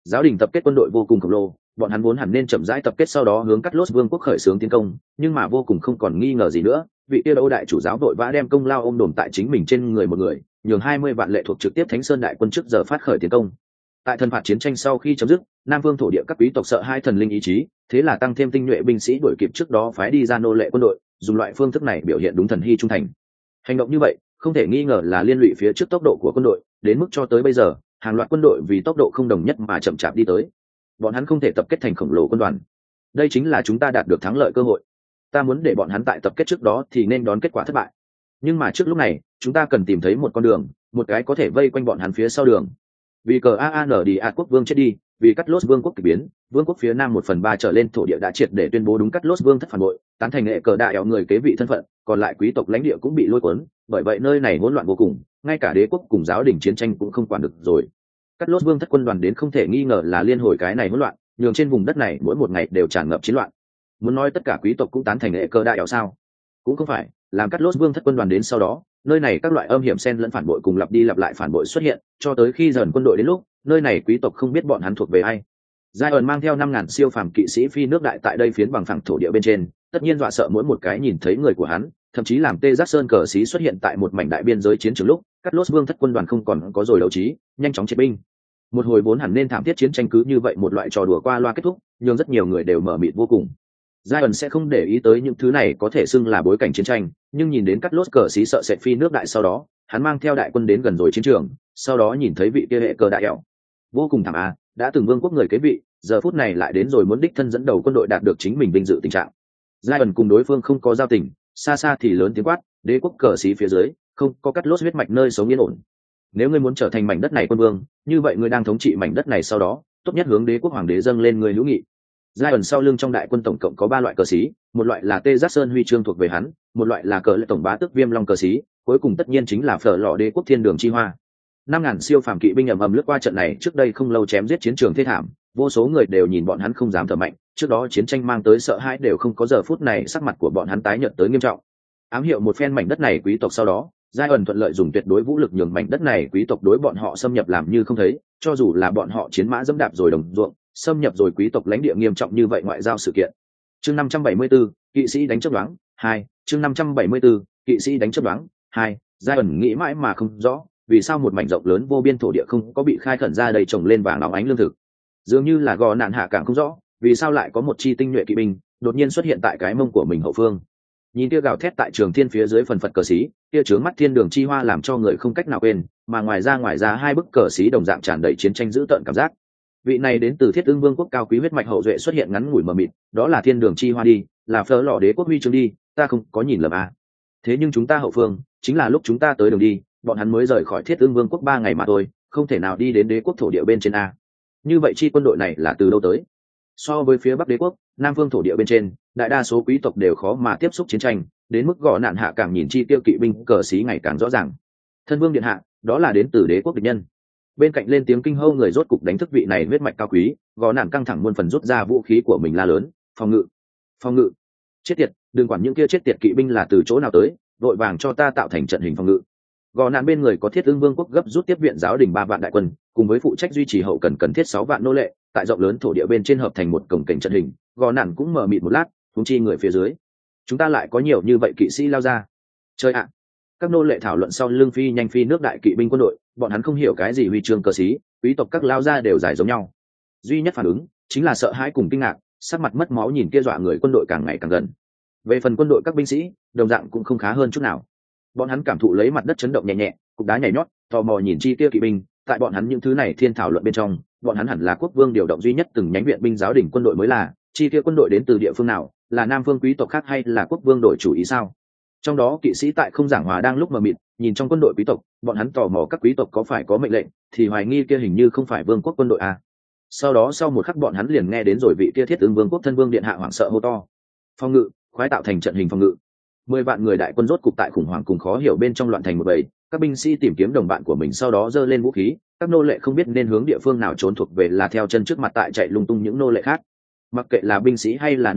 Giáo đình tập kết quân đội vô cùng khổng lồ, bọn hắn vốn hẳn nên chậm rãi tập kết sau đó hướng Cắt Lốt Vương quốc khởi xướng tiến công, nhưng mà vô cùng không còn nghi ngờ gì nữa, vị kia Âu đại chủ giáo vội vã đem công lao ôm đồm tại chính mình trên người một người, nhường hai mươi vạn lệ thuộc trực tiếp Thánh Sơn đại quân trước giờ phát khởi tiến công. Tại thần phạt chiến tranh sau khi chấm dứt, Nam Vương thổ địa các quý tộc sợ hai thần linh ý chí, thế là tăng thêm tinh nhuệ binh sĩ đuổi kịp trước đó phái đi ra nô lệ quân đội, dùng loại phương thức này biểu hiện đúng thần hy trung thành. Hành động như vậy, không thể nghi ngờ là liên lụy phía trước tốc độ của quân đội, đến mức cho tới bây giờ, hàng loạt quân đội vì tốc độ không đồng nhất mà chậm chạp đi tới. Bọn hắn không thể tập kết thành khổng lồ quân đoàn. Đây chính là chúng ta đạt được thắng lợi cơ hội. Ta muốn để bọn hắn tại tập kết trước đó thì nên đón kết quả thất bại. Nhưng mà trước lúc này, chúng ta cần tìm thấy một con đường, một cái có thể vây quanh bọn hắn phía sau đường. Vì cờ a an đi a quốc vương chết đi, vì Cắt Lốt Vương quốc kỳ biến, vương quốc phía nam một phần ba trở lên thổ địa đã triệt để tuyên bố đúng Cắt Lốt Vương thất phản bội, tán thành hệ cờ đại éo người kế vị thân phận, còn lại quý tộc lãnh địa cũng bị lôi cuốn, bởi vậy nơi này hỗn loạn vô cùng, ngay cả đế quốc cùng giáo đình chiến tranh cũng không quản được rồi. Cắt Lốt Vương thất quân đoàn đến không thể nghi ngờ là liên hồi cái này hỗn loạn, nhường trên vùng đất này mỗi một ngày đều tràn ngập chiến loạn. Muốn nói tất cả quý tộc cũng tán thành hệ cờ đại éo sao? Cũng không phải, làm Cắt Lốt Vương thất quân đoàn đến sau đó, nơi này các loại âm hiểm xen lẫn phản bội cùng lặp đi lặp lại phản bội xuất hiện, cho tới khi dần quân đội đến lúc, nơi này quý tộc không biết bọn hắn thuộc về ai. Zion mang theo năm ngàn siêu phàm kỵ sĩ phi nước đại tại đây phiến bằng phẳng thổ địa bên trên, tất nhiên dọa sợ mỗi một cái nhìn thấy người của hắn, thậm chí làm tê giác sơn cờ sĩ xuất hiện tại một mảnh đại biên giới chiến trường lúc, Cắt Lốt Vương thất quân đoàn không còn có rồi đấu trí, nhanh chóng triệt binh. Một hồi vốn hẳn nên thảm thiết chiến tranh cứ như vậy một loại trò đùa qua loa kết thúc, nhưng rất nhiều người đều mở mịt vô cùng. Zion sẽ không để ý tới những thứ này có thể xưng là bối cảnh chiến tranh, nhưng nhìn đến Cắt Lốt cờ sĩ sợ sệt phi nước đại sau đó, hắn mang theo đại quân đến gần rồi chiến trường, sau đó nhìn thấy vị kia hệ cờ đại éo, vô cùng thảm à, đã từng vương quốc người kế vị, giờ phút này lại đến rồi muốn đích thân dẫn đầu quân đội đạt được chính mình vinh dự tình trạng. Zion cùng đối phương không có giao tình, xa xa thì lớn tiếng quát, đế quốc cờ sĩ phía dưới, không có Cắt Lốt huyết mạch nơi sống yên ổn. Nếu ngươi muốn trở thành mảnh đất này quân vương, như vậy ngươi đang thống trị mảnh đất này sau đó, tốt nhất hướng đế quốc hoàng đế dâng lên người hữu nghị. Zion sau lưng trong đại quân tổng cộng có ba loại cờ sĩ, một loại là Tê Giác Sơn huy chương thuộc về hắn, một loại là cờ lệ tổng bá tước Viêm Long cờ sĩ, cuối cùng tất nhiên chính là phở lọ đế quốc thiên đường chi hoa. Năm ngàn siêu phàm kỵ binh ầm ầm lướt qua trận này trước đây không lâu chém giết chiến trường thê thảm, vô số người đều nhìn bọn hắn không dám thở mạnh, trước đó chiến tranh mang tới sợ hãi đều không có giờ phút này sắc mặt của bọn hắn tái nhợt tới nghiêm trọng. Ám hiệu một phen mảnh đất này quý tộc sau đó, Zion thuận lợi dùng tuyệt đối vũ lực nhường mảnh đất này quý tộc đối bọn họ xâm nhập làm như không thấy, cho dù là bọn họ chiến mã dẫm đạp rồi đồng ruộng, xâm nhập rồi quý tộc lãnh địa nghiêm trọng như vậy ngoại giao sự kiện. Chương năm trăm bảy mươi 74, kỵ sĩ đánh chớp đoán, hai, chương năm trăm bảy mươi 74, kỵ sĩ đánh chớp đoán, hai, Zion nghĩ mãi mà không rõ, vì sao một mảnh rộng lớn vô biên thổ địa không có bị khai khẩn ra đầy trồng lên vàng óng ánh lương thực. Dường như là gò nạn hạ cảng không rõ, vì sao lại có một chi tinh nhuệ kỵ binh đột nhiên xuất hiện tại cái mông của mình hậu phương. Nhìn kia gào thét tại trường thiên phía dưới phần phật cờ sĩ, kia trướng mắt thiên đường chi hoa làm cho người không cách nào quên, mà ngoài ra ngoài ra hai bức cờ sĩ đồng dạng tràn đầy chiến tranh dữ tợn cảm giác. Vị này đến từ Thiết Ưng Vương quốc cao quý huyết mạch hậu duệ xuất hiện ngắn ngủi mờ mịt, đó là thiên đường chi hoa đi, là phở lọ đế quốc huy chương đi, ta không có nhìn lầm à. Thế nhưng chúng ta hậu phương, chính là lúc chúng ta tới đường đi, bọn hắn mới rời khỏi Thiết Ưng Vương quốc ba ngày mà thôi, không thể nào đi đến đế quốc thổ địa bên trên a. Như vậy chi quân đội này là từ đâu tới? So với phía Bắc đế quốc, Nam Vương thổ địa bên trên, đại đa số quý tộc đều khó mà tiếp xúc chiến tranh, đến mức gò nạn hạ càng nhìn chi tiêu kỵ binh cờ xí ngày càng rõ ràng. Thân vương điện hạ, đó là đến từ đế quốc địch nhân. Bên cạnh lên tiếng kinh hô người rốt cục đánh thức vị này huyết mạch cao quý, gò nạn căng thẳng muôn phần rút ra vũ khí của mình la lớn, phòng ngự, phòng ngự, chết tiệt, đừng quản những kia chết tiệt kỵ binh là từ chỗ nào tới, vội vàng cho ta tạo thành trận hình phòng ngự. Gò nạn bên người có Thiết Ưng Vương quốc gấp rút tiếp viện giáo đình ba vạn đại quân, cùng với phụ trách duy trì hậu cần cần thiết sáu vạn nô lệ, tại rộng lớn thổ địa bên trên hợp thành một cổng cảnh trận hình. Gò nạn cũng mở mịt một lát, huống chi người phía dưới, chúng ta lại có nhiều như vậy kỵ sĩ lao ra. Chơi ạ! Các nô lệ thảo luận sau lưng phi nhanh phi nước đại kỵ binh quân đội, bọn hắn không hiểu cái gì huy chương cờ sĩ, quý tộc các lao ra đều giải giống nhau. Duy nhất phản ứng chính là sợ hãi cùng kinh ngạc, sắc mặt mất máu nhìn kia dọa người quân đội càng ngày càng gần. Về phần quân đội các binh sĩ, đồng dạng cũng không khá hơn chút nào. Bọn hắn cảm thụ lấy mặt đất chấn động nhẹ nhẹ, cục đá nhảy nhót, tò mò nhìn chi tiêu kỵ binh. Tại bọn hắn những thứ này thiên thảo luận bên trong, bọn hắn hẳn là quốc vương điều động duy nhất từng nhánh viện binh giáo đình quân đội mới là, chi tiêu quân đội đến từ địa phương nào, là nam phương quý tộc khác hay là quốc vương đổi chủ ý sao? Trong đó kỵ sĩ tại không giảng hòa đang lúc mờ mịt, nhìn trong quân đội quý tộc, bọn hắn tò mò các quý tộc có phải có mệnh lệnh, thì hoài nghi kia hình như không phải vương quốc quân đội à. Sau đó sau một khắc bọn hắn liền nghe đến rồi vị kia Thiết Ưng Vương quốc thân vương điện hạ hoảng sợ hô to, phòng ngự, khoái tạo thành trận hình phòng ngự. Mười vạn người đại quân rốt cục tại khủng hoảng cùng khó hiểu bên trong loạn thành một bầy, các binh sĩ tìm kiếm đồng bạn của mình sau đó giơ lên vũ khí, các nô lệ không biết nên hướng địa phương nào trốn thuộc về là theo chân trước mặt tại chạy lung tung những nô lệ khác. Mặc kệ là binh sĩ hay là nô lệ,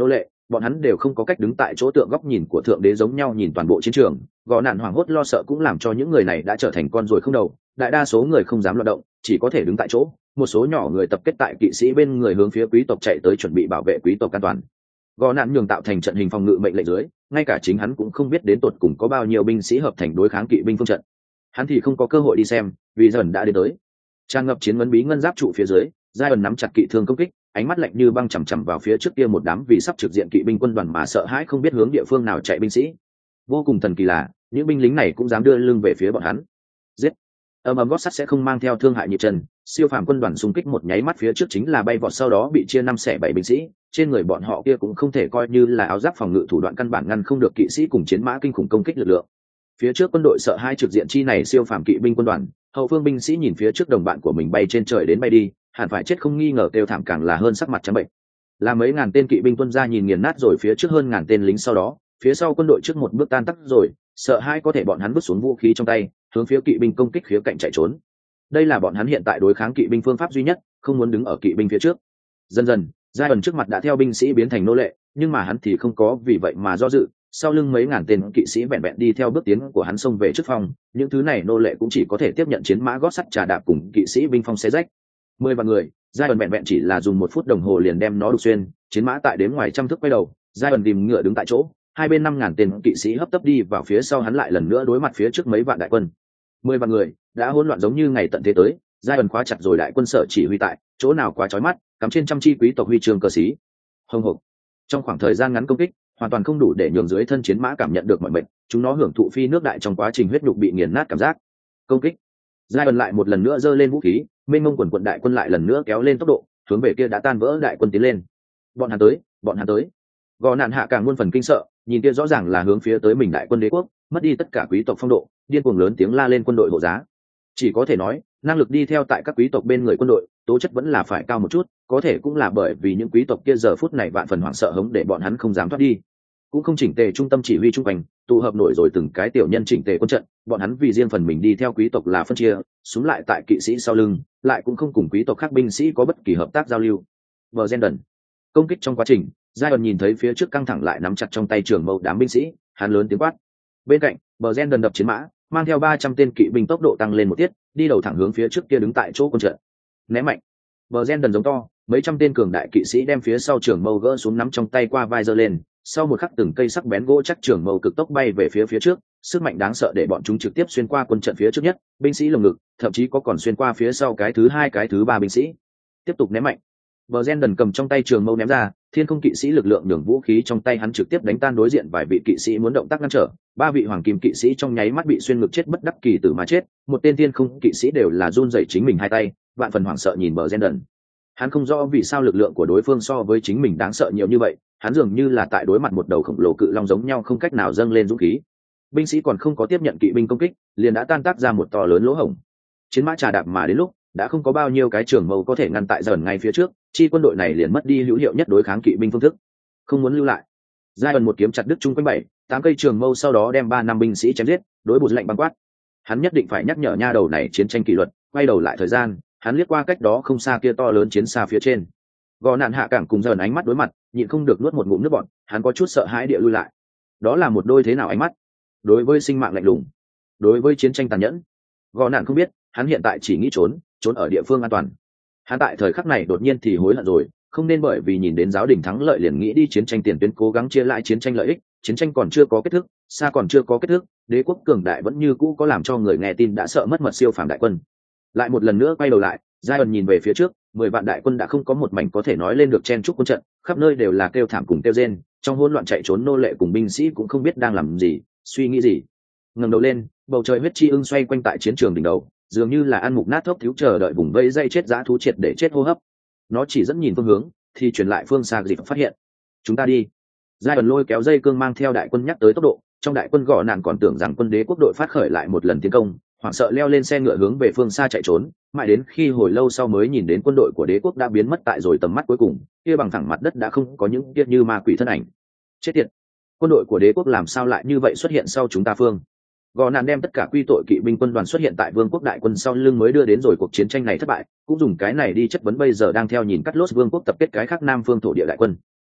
bọn hắn đều không có cách đứng tại chỗ tượng góc nhìn của thượng đế giống nhau nhìn toàn bộ chiến trường. Gò nạn hoảng hốt lo sợ cũng làm cho những người này đã trở thành con ruồi không đầu, đại đa số người không dám loạt động, chỉ có thể đứng tại chỗ. Một số nhỏ người tập kết tại kỵ sĩ bên người hướng phía quý tộc chạy tới chuẩn bị bảo vệ quý tộc an toàn. Gò nạn nhường tạo thành trận hình phòng ngự mệnh lệnh dưới, ngay cả chính hắn cũng không biết đến tột cùng có bao nhiêu binh sĩ hợp thành đối kháng kỵ binh phương trận. Hắn thì không có cơ hội đi xem, vì dần đã đến tới. Tràn ngập chiến vấn bí ngân giáp trụ phía dưới, giai ẩn nắm chặt kỵ thương công kích, ánh mắt lạnh như băng chằm chằm vào phía trước kia một đám vì sắp trực diện kỵ binh quân đoàn mà sợ hãi không biết hướng địa phương nào chạy binh sĩ. Vô cùng thần kỳ là, những binh lính này cũng dám đưa lưng về phía bọn hắn. Giết! Ầm ầm gót sắt sẽ không mang theo thương hại nhịp chân, siêu phàm quân đoàn xung kích một nháy mắt phía trước chính là bay vọt sau đó bị chia năm xẻ bảy binh sĩ, trên người bọn họ kia cũng không thể coi như là áo giáp phòng ngự thủ đoạn căn bản ngăn không được kỵ sĩ cùng chiến mã kinh khủng công kích lực lượng. Phía trước quân đội sợ hai trực diện chi này siêu phàm kỵ binh quân đoàn, hậu phương binh sĩ nhìn phía trước đồng bạn của mình bay trên trời đến bay đi, hẳn phải chết không nghi ngờ, kêu thảm càng là hơn sắc mặt trắng bệnh. Là mấy ngàn tên kỵ binh tuân ra nhìn nghiền nát rồi phía trước hơn ngàn tên lính sau đó, phía sau quân đội trước một bước tan tác rồi, sợ hai có thể bọn hắn vứt xuống vũ khí trong tay, hướng phía kỵ binh công kích khía cạnh chạy trốn. Đây là bọn hắn hiện tại đối kháng kỵ binh phương pháp duy nhất, không muốn đứng ở kỵ binh phía trước. Dần dần, giai ẩn trước mặt đã theo binh sĩ biến thành nô lệ, nhưng mà hắn thì không có vì vậy mà do dự, sau lưng mấy ngàn tên kỵ sĩ vẹn vẹn đi theo bước tiến của hắn xông về trước phòng, những thứ này nô lệ cũng chỉ có thể tiếp nhận chiến mã gót sắt trà đạp cùng kỵ sĩ binh phong xé rách. Mười vạn người, giai ẩn vẹn vẹn chỉ là dùng một phút đồng hồ liền đem nó đục xuyên, chiến mã tại đếm ngoài trăm thước quay đầu, giai ẩn tìm ngựa đứng tại chỗ, hai bên năm ngàn tên kỵ sĩ hấp tấp đi vào phía sau hắn, lại lần nữa đối mặt phía trước mấy vạn đại quân. Mười vạn người đã hỗn loạn giống như ngày tận thế tới, giai ẩn khóa chặt rồi đại quân sở chỉ huy tại chỗ nào quá chói mắt, cắm trên trăm chi quý tộc huy chương cờ xí. Hồng hộc. Trong khoảng thời gian ngắn công kích hoàn toàn không đủ để nhường dưới thân chiến mã cảm nhận được mọi mệnh, chúng nó hưởng thụ phi nước đại trong quá trình huyết nhục bị nghiền nát cảm giác. Công kích. giai ẩn lại một lần nữa giơ lên vũ khí, mênh mông quần quận đại quân lại lần nữa kéo lên tốc độ, hướng về kia đã tan vỡ đại quân tiến lên. Bọn hắn tới, bọn hắn tới. Gò nạn hạ càng muôn phần kinh sợ, nhìn kia rõ ràng là hướng phía tới mình đại quân đế quốc, mất đi tất cả quý tộc phong độ, điên cuồng lớn tiếng la lên quân đội hộ giá. Chỉ có thể nói, năng lực đi theo tại các quý tộc bên người quân đội, tố chất vẫn là phải cao một chút, có thể cũng là bởi vì những quý tộc kia giờ phút này vạn phần hoảng sợ hống để bọn hắn không dám thoát đi. Cũng không chỉnh tề trung tâm chỉ huy trung quanh, tụ hợp nổi rồi từng cái tiểu nhân chỉnh tề quân trận, bọn hắn vì riêng phần mình đi theo quý tộc là phân chia, xuống lại tại kỵ sĩ sau lưng, lại cũng không cùng quý tộc khác binh sĩ có bất kỳ hợp tác giao lưu. Bernardin công kích trong quá trình, giai ẩn nhìn thấy phía trước căng thẳng lại nắm chặt trong tay trường mâu đám binh sĩ, hắn lớn tiếng quát. Bên cạnh, Bernardin đập chiến mã, mang theo ba trăm tên kỵ binh tốc độ tăng lên một tiết, đi đầu thẳng hướng phía trước kia đứng tại chỗ quân trận. Ném mạnh. Bernardin giống to, mấy trăm tên cường đại kỵ sĩ đem phía sau trường mâu gỡ xuống nắm trong tay qua vai giơ lên, sau một khắc từng cây sắc bén gỗ chắc trường mâu cực tốc bay về phía phía trước, sức mạnh đáng sợ để bọn chúng trực tiếp xuyên qua quân trận phía trước nhất, binh sĩ lồng ngực, thậm chí có còn xuyên qua phía sau cái thứ hai cái thứ ba binh sĩ. Tiếp tục ném mạnh. Bernardin cầm trong tay trường mâu ném ra, thiên không kỵ sĩ lực lượng nhường vũ khí trong tay hắn trực tiếp đánh tan đối diện vài vị kỵ sĩ muốn động tác ngăn trở, ba vị hoàng kim kỵ sĩ trong nháy mắt bị xuyên ngực chết bất đắc kỳ tử mà chết, một tên thiên không kỵ sĩ đều là run rẩy chính mình hai tay, vạn phần hoảng sợ nhìn Bernardin. Hắn không rõ vì sao lực lượng của đối phương so với chính mình đáng sợ nhiều như vậy, hắn dường như là tại đối mặt một đầu khổng lồ cự long giống nhau không cách nào dâng lên dũng khí. Binh sĩ còn không có tiếp nhận kỵ binh công kích, liền đã tan tác ra một to lớn lỗ hổng. Chiến mã trà đạp mà đến lúc đã không có bao nhiêu cái trường mâu có thể ngăn tại dần ngay phía trước, chi quân đội này liền mất đi hữu hiệu nhất đối kháng kỵ binh phương thức, không muốn lưu lại. giai ẩn một kiếm chặt đứt chung quanh bảy tám cây trường mâu, sau đó đem ba năm binh sĩ chém giết, đối bột lạnh băng quát. Hắn nhất định phải nhắc nhở nha đầu này chiến tranh kỷ luật. Quay đầu lại thời gian, hắn liếc qua cách đó không xa kia to lớn chiến xa phía trên. Gò nạn hạ cảng cùng dần ánh mắt đối mặt, nhịn không được nuốt một ngụm nước bọt, hắn có chút sợ hãi địa lui lại. Đó là một đôi thế nào ánh mắt? Đối với sinh mạng lạnh lùng, đối với chiến tranh tàn nhẫn. Gò nạn không biết, hắn hiện tại chỉ nghĩ trốn, trốn ở địa phương an toàn. Hắn tại thời khắc này đột nhiên thì hối hận rồi, không nên bởi vì nhìn đến giáo đình thắng lợi liền nghĩ đi chiến tranh tiền tuyến cố gắng chia lại chiến tranh lợi ích. Chiến tranh còn chưa có kết thúc, xa còn chưa có kết thúc, đế quốc cường đại vẫn như cũ có làm cho người nghe tin đã sợ mất mật siêu phàm đại quân. Lại một lần nữa quay đầu lại, giai ẩn nhìn về phía trước, mười vạn đại quân đã không có một mảnh có thể nói lên được chen trúc quân trận, khắp nơi đều là kêu thảm cùng kêu rên, trong hỗn loạn chạy trốn nô lệ cùng binh sĩ cũng không biết đang làm gì, suy nghĩ gì. Ngẩng đầu lên, bầu trời huyết chi ưng xoay quanh tại chiến trường đỉnh đầu, dường như là ăn mục nát thốc thiếu chờ đợi vùng vây dây chết dã thú triệt để chết hô hấp. Nó chỉ dẫn nhìn phương hướng, thì truyền lại phương xa dịp phát hiện. Chúng ta đi. Giai ẩn lôi kéo dây cương mang theo đại quân nhắc tới tốc độ, trong đại quân gõ nạn còn tưởng rằng quân đế quốc đội phát khởi lại một lần tiến công, hoảng sợ leo lên xe ngựa hướng về phương xa chạy trốn, mãi đến khi hồi lâu sau mới nhìn đến quân đội của đế quốc đã biến mất tại rồi tầm mắt cuối cùng, kia bằng thẳng mặt đất đã không có những kia như ma quỷ thân ảnh. Chết tiệt, quân đội của đế quốc làm sao lại như vậy xuất hiện sau chúng ta phương? Gò nạn đem tất cả quy tội kỵ binh quân đoàn xuất hiện tại vương quốc đại quân sau lưng mới đưa đến rồi cuộc chiến tranh này thất bại, cũng dùng cái này đi chất vấn bây giờ đang theo nhìn cắt lốt vương quốc tập kết cái khác nam phương thổ địa đại quân.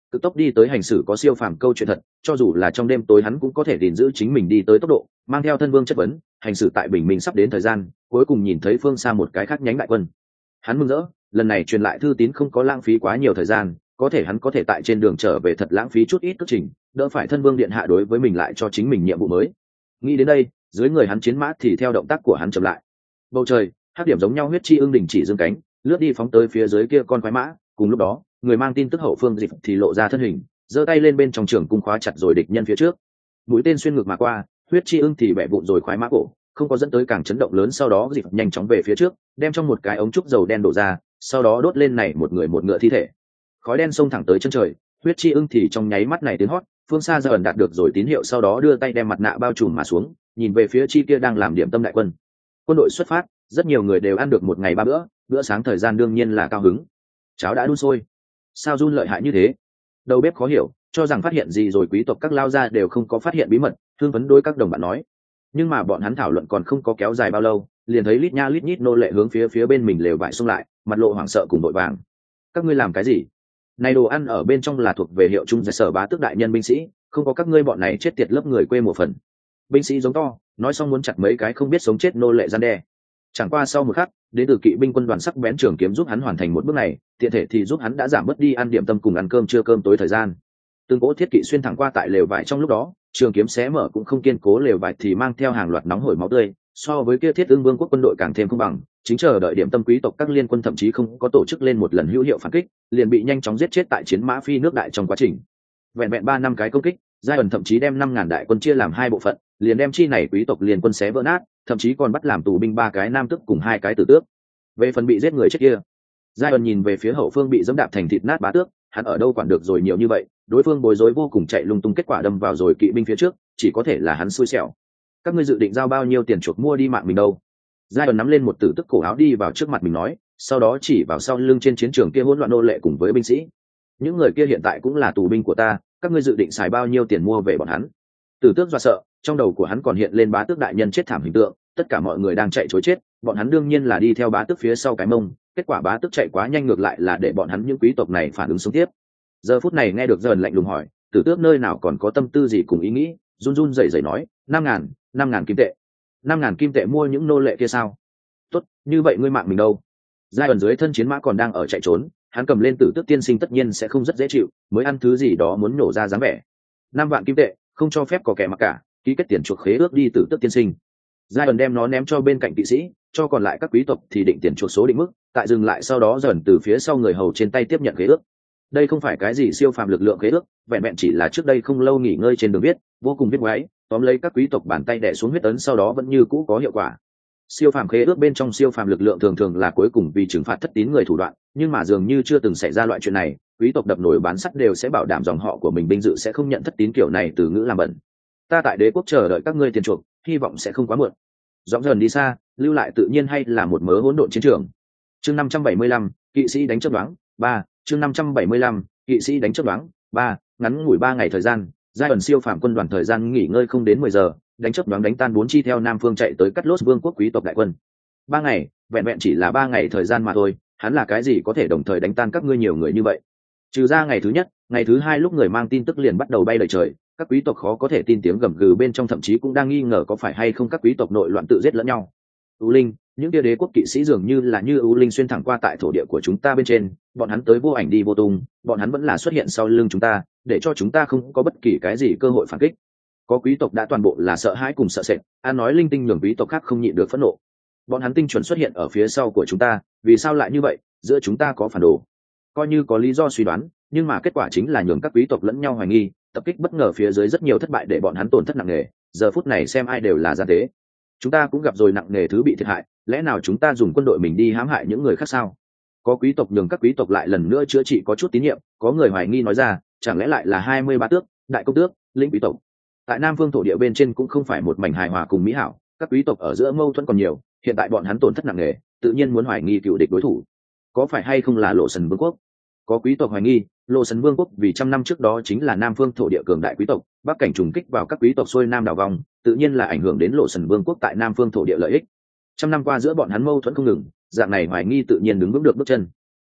cực tốc đi tới hành xử có siêu phàm câu chuyện thật, cho dù là trong đêm tối hắn cũng có thể gìn giữ chính mình đi tới tốc độ, mang theo thân vương chất vấn, hành xử tại bình minh sắp đến thời gian, cuối cùng nhìn thấy phương xa một cái khác nhánh đại quân. Hắn mừng rỡ, lần này truyền lại thư tín không có lãng phí quá nhiều thời gian, có thể hắn có thể tại trên đường trở về thật lãng phí chút ít cước trình, đỡ phải thân vương điện hạ đối với mình lại cho chính mình nhiệm vụ mới. Nghĩ đến đây, dưới người hắn chiến mã thì theo động tác của hắn chậm lại. Bầu trời, hắc điểm giống nhau huyết chi ưng đình chỉ dương cánh, lướt đi phóng tới phía dưới kia con quái mã, cùng lúc đó, người mang tin tức hậu phương dịp thì lộ ra thân hình, giơ tay lên bên trong trường cung khóa chặt rồi địch nhân phía trước. Mũi tên xuyên ngược mà qua, huyết chi ưng thì bẻ vụn rồi khoái mã cổ, không có dẫn tới càng chấn động lớn, sau đó dịp nhanh chóng về phía trước, đem trong một cái ống trúc dầu đen đổ ra, sau đó đốt lên này một người một ngựa thi thể. Khói đen xông thẳng tới chân trời, huyết chi ưng thì trong nháy mắt này tiếng hót, phương xa giờ ẩn đạt được rồi tín hiệu, sau đó đưa tay đem mặt nạ bao trùm mà xuống, nhìn về phía chi kia đang làm điểm tâm đại quân. Quân đội xuất phát, rất nhiều người đều ăn được một ngày ba bữa, bữa sáng thời gian đương nhiên là cao hứng. Cháo đã đun sôi. Sao run lợi hại như thế? Đầu bếp khó hiểu, cho rằng phát hiện gì rồi quý tộc các lao gia đều không có phát hiện bí mật, thương vấn đối các đồng bạn nói. Nhưng mà bọn hắn thảo luận còn không có kéo dài bao lâu, liền thấy lít nha lít nhít nô lệ hướng phía phía bên mình lều vải xông lại, mặt lộ hoảng sợ cùng đội vàng. Các ngươi làm cái gì? Này đồ ăn ở bên trong là thuộc về hiệu trung giải sở bá tước đại nhân binh sĩ, không có các ngươi bọn này chết tiệt lớp người quê một phần. Binh sĩ giống to, nói xong muốn chặt mấy cái không biết sống chết nô lệ gian đe. Chẳng qua sau một khắc, đến từ kỵ binh quân đoàn sắc bén trường kiếm giúp hắn hoàn thành một bước này, tiện thể thì giúp hắn đã giảm bớt đi ăn điểm tâm cùng ăn cơm trưa cơm tối thời gian. Từng cỗ thiết kỵ xuyên thẳng qua tại lều vải, trong lúc đó trường kiếm xé mở cũng không kiên cố lều vải thì mang theo hàng loạt nóng hổi máu tươi, so với kia thiết ương vương quốc quân đội càng thêm không bằng. Chính chờ đợi điểm tâm quý tộc các liên quân thậm chí không có tổ chức lên một lần hữu hiệu phản kích, liền bị nhanh chóng giết chết tại chiến mã phi nước đại trong quá trình. Vẹn vẹn ba năm cái công kích, giai ẩn thậm chí đem năm ngàn đại quân chia làm hai bộ phận, liền đem chi này quý tộc liên quân xé vỡ nát, thậm chí còn bắt làm tù binh ba cái nam tước cùng hai cái tử tước. Về phần bị giết người chết kia, giai ẩn nhìn về phía hậu phương bị dẫm đạp thành thịt nát bá tước, hắn ở đâu quản được rồi nhiều như vậy, đối phương bối rối vô cùng chạy lung tung, kết quả đâm vào rồi kỵ binh phía trước, chỉ có thể là hắn xui xẻo. Các ngươi dự định giao bao nhiêu tiền chuộc mua đi mạng mình đâu? giai ẩn nắm lên một tử tức cổ áo đi vào trước mặt mình nói, sau đó chỉ vào sau lưng trên chiến trường kia hỗn loạn nô lệ cùng với binh sĩ. Những người kia hiện tại cũng là tù binh của ta, các ngươi dự định xài bao nhiêu tiền mua về bọn hắn? Tử tước dọa sợ, trong đầu của hắn còn hiện lên bá tước đại nhân chết thảm hình tượng, tất cả mọi người đang chạy trối chết, bọn hắn đương nhiên là đi theo bá tước phía sau cái mông, kết quả bá tước chạy quá nhanh, ngược lại là để bọn hắn những quý tộc này phản ứng sống tiếp. Giờ phút này nghe được dần lạnh lùng hỏi, tử tước nơi nào còn có tâm tư gì cùng ý nghĩ, run run rẩy rẩy nói, năm ngàn, năm ngàn kim tệ. Năm ngàn kim tệ mua những nô lệ kia sao? Tốt, như vậy ngươi mạng mình đâu? giai ẩn dưới thân chiến mã còn đang ở chạy trốn, hắn cầm lên tử tước tiên sinh tất nhiên sẽ không rất dễ chịu, mới ăn thứ gì đó muốn nổ ra dáng vẻ. Năm vạn kim tệ, không cho phép có kẻ mặc cả, ký kết tiền chuộc khế ước đi tử tước tiên sinh. giai ẩn đem nó ném cho bên cạnh kỵ sĩ, cho còn lại các quý tộc thì định tiền chuộc số định mức, tại dừng lại sau đó dần từ phía sau người hầu trên tay tiếp nhận khế ước. Đây không phải cái gì siêu phàm lực lượng khế ước, vẹn vẹn chỉ là trước đây không lâu nghỉ ngơi trên đường viết, vô cùng viết ngoáy, tóm lấy các quý tộc bàn tay đè xuống huyết ấn, sau đó vẫn như cũ có hiệu quả. Siêu phàm khế ước bên trong siêu phàm lực lượng thường thường là cuối cùng vì trừng phạt thất tín người thủ đoạn, nhưng mà dường như chưa từng xảy ra loại chuyện này, quý tộc đập nổi bán sắt đều sẽ bảo đảm dòng họ của mình binh dự sẽ không nhận thất tín kiểu này từ ngữ làm bẩn. Ta tại đế quốc chờ đợi các ngươi tiền chuộc, hy vọng sẽ không quá muộn. Dõng dần đi xa, lưu lại tự nhiên hay là một mớ hỗn độn chiến trường. Chương năm trăm bảy mươi lăm, kỵ sĩ đánh chớp đoán, ba, chương năm trăm bảy mươi lăm, kỵ sĩ đánh chớp đoán, ba, ngắn ngủi ba ngày thời gian, giai ẩn siêu phàm quân đoàn thời gian nghỉ ngơi không đến mười giờ, đánh chớp đoán đánh tan bốn chi theo nam phương chạy tới cắt lốt vương quốc quý tộc đại quân. Ba ngày, vẹn vẹn chỉ là ba ngày thời gian mà thôi, hắn là cái gì có thể đồng thời đánh tan các ngươi nhiều người như vậy? Trừ ra ngày thứ nhất, ngày thứ hai lúc người mang tin tức liền bắt đầu bay lời trời, các quý tộc khó có thể tin tiếng gầm gừ bên trong, thậm chí cũng đang nghi ngờ có phải hay không các quý tộc nội loạn tự giết lẫn nhau. U linh, những kia đế quốc kỵ sĩ dường như là như u linh xuyên thẳng qua tại thổ địa của chúng ta bên trên, bọn hắn tới vô ảnh đi vô tung, bọn hắn vẫn là xuất hiện sau lưng chúng ta, để cho chúng ta không có bất kỳ cái gì cơ hội phản kích. Có quý tộc đã toàn bộ là sợ hãi cùng sợ sệt, an nói linh tinh nhường quý tộc khác không nhịn được phẫn nộ. Bọn hắn tinh chuẩn xuất hiện ở phía sau của chúng ta, vì sao lại như vậy? Giữa chúng ta có phản đồ. Coi như có lý do suy đoán, nhưng mà kết quả chính là nhường các quý tộc lẫn nhau hoài nghi, tập kích bất ngờ phía dưới rất nhiều thất bại để bọn hắn tổn thất nặng nề. Giờ phút này xem ai đều là gian tế. Chúng ta cũng gặp rồi nặng nề thứ bị thiệt hại, lẽ nào chúng ta dùng quân đội mình đi hãm hại những người khác sao? Có quý tộc nhường các quý tộc lại lần nữa chữa trị có chút tín nhiệm, có người hoài nghi nói ra, chẳng lẽ lại là hai mươi ba tước, đại công tước, lĩnh quý tộc. Tại Nam Phương thổ địa bên trên cũng không phải một mảnh hài hòa cùng mỹ hảo, các quý tộc ở giữa mâu thuẫn còn nhiều, hiện tại bọn hắn tổn thất nặng nề, tự nhiên muốn hoài nghi cựu địch đối thủ. Có phải hay không là Lộ Sần Vương quốc? Có quý tộc hoài nghi, Lộ Sần Vương quốc vì trăm năm trước đó chính là Nam Phương thổ địa cường đại quý tộc, bắc cảnh trùng kích vào các quý tộc xuôi nam đảo vòng, tự nhiên là ảnh hưởng đến Lộ Sần Vương quốc tại Nam Phương thổ địa lợi ích. Trăm năm qua giữa bọn hắn mâu thuẫn không ngừng, dạng này hoài nghi tự nhiên đứng vững được bước chân.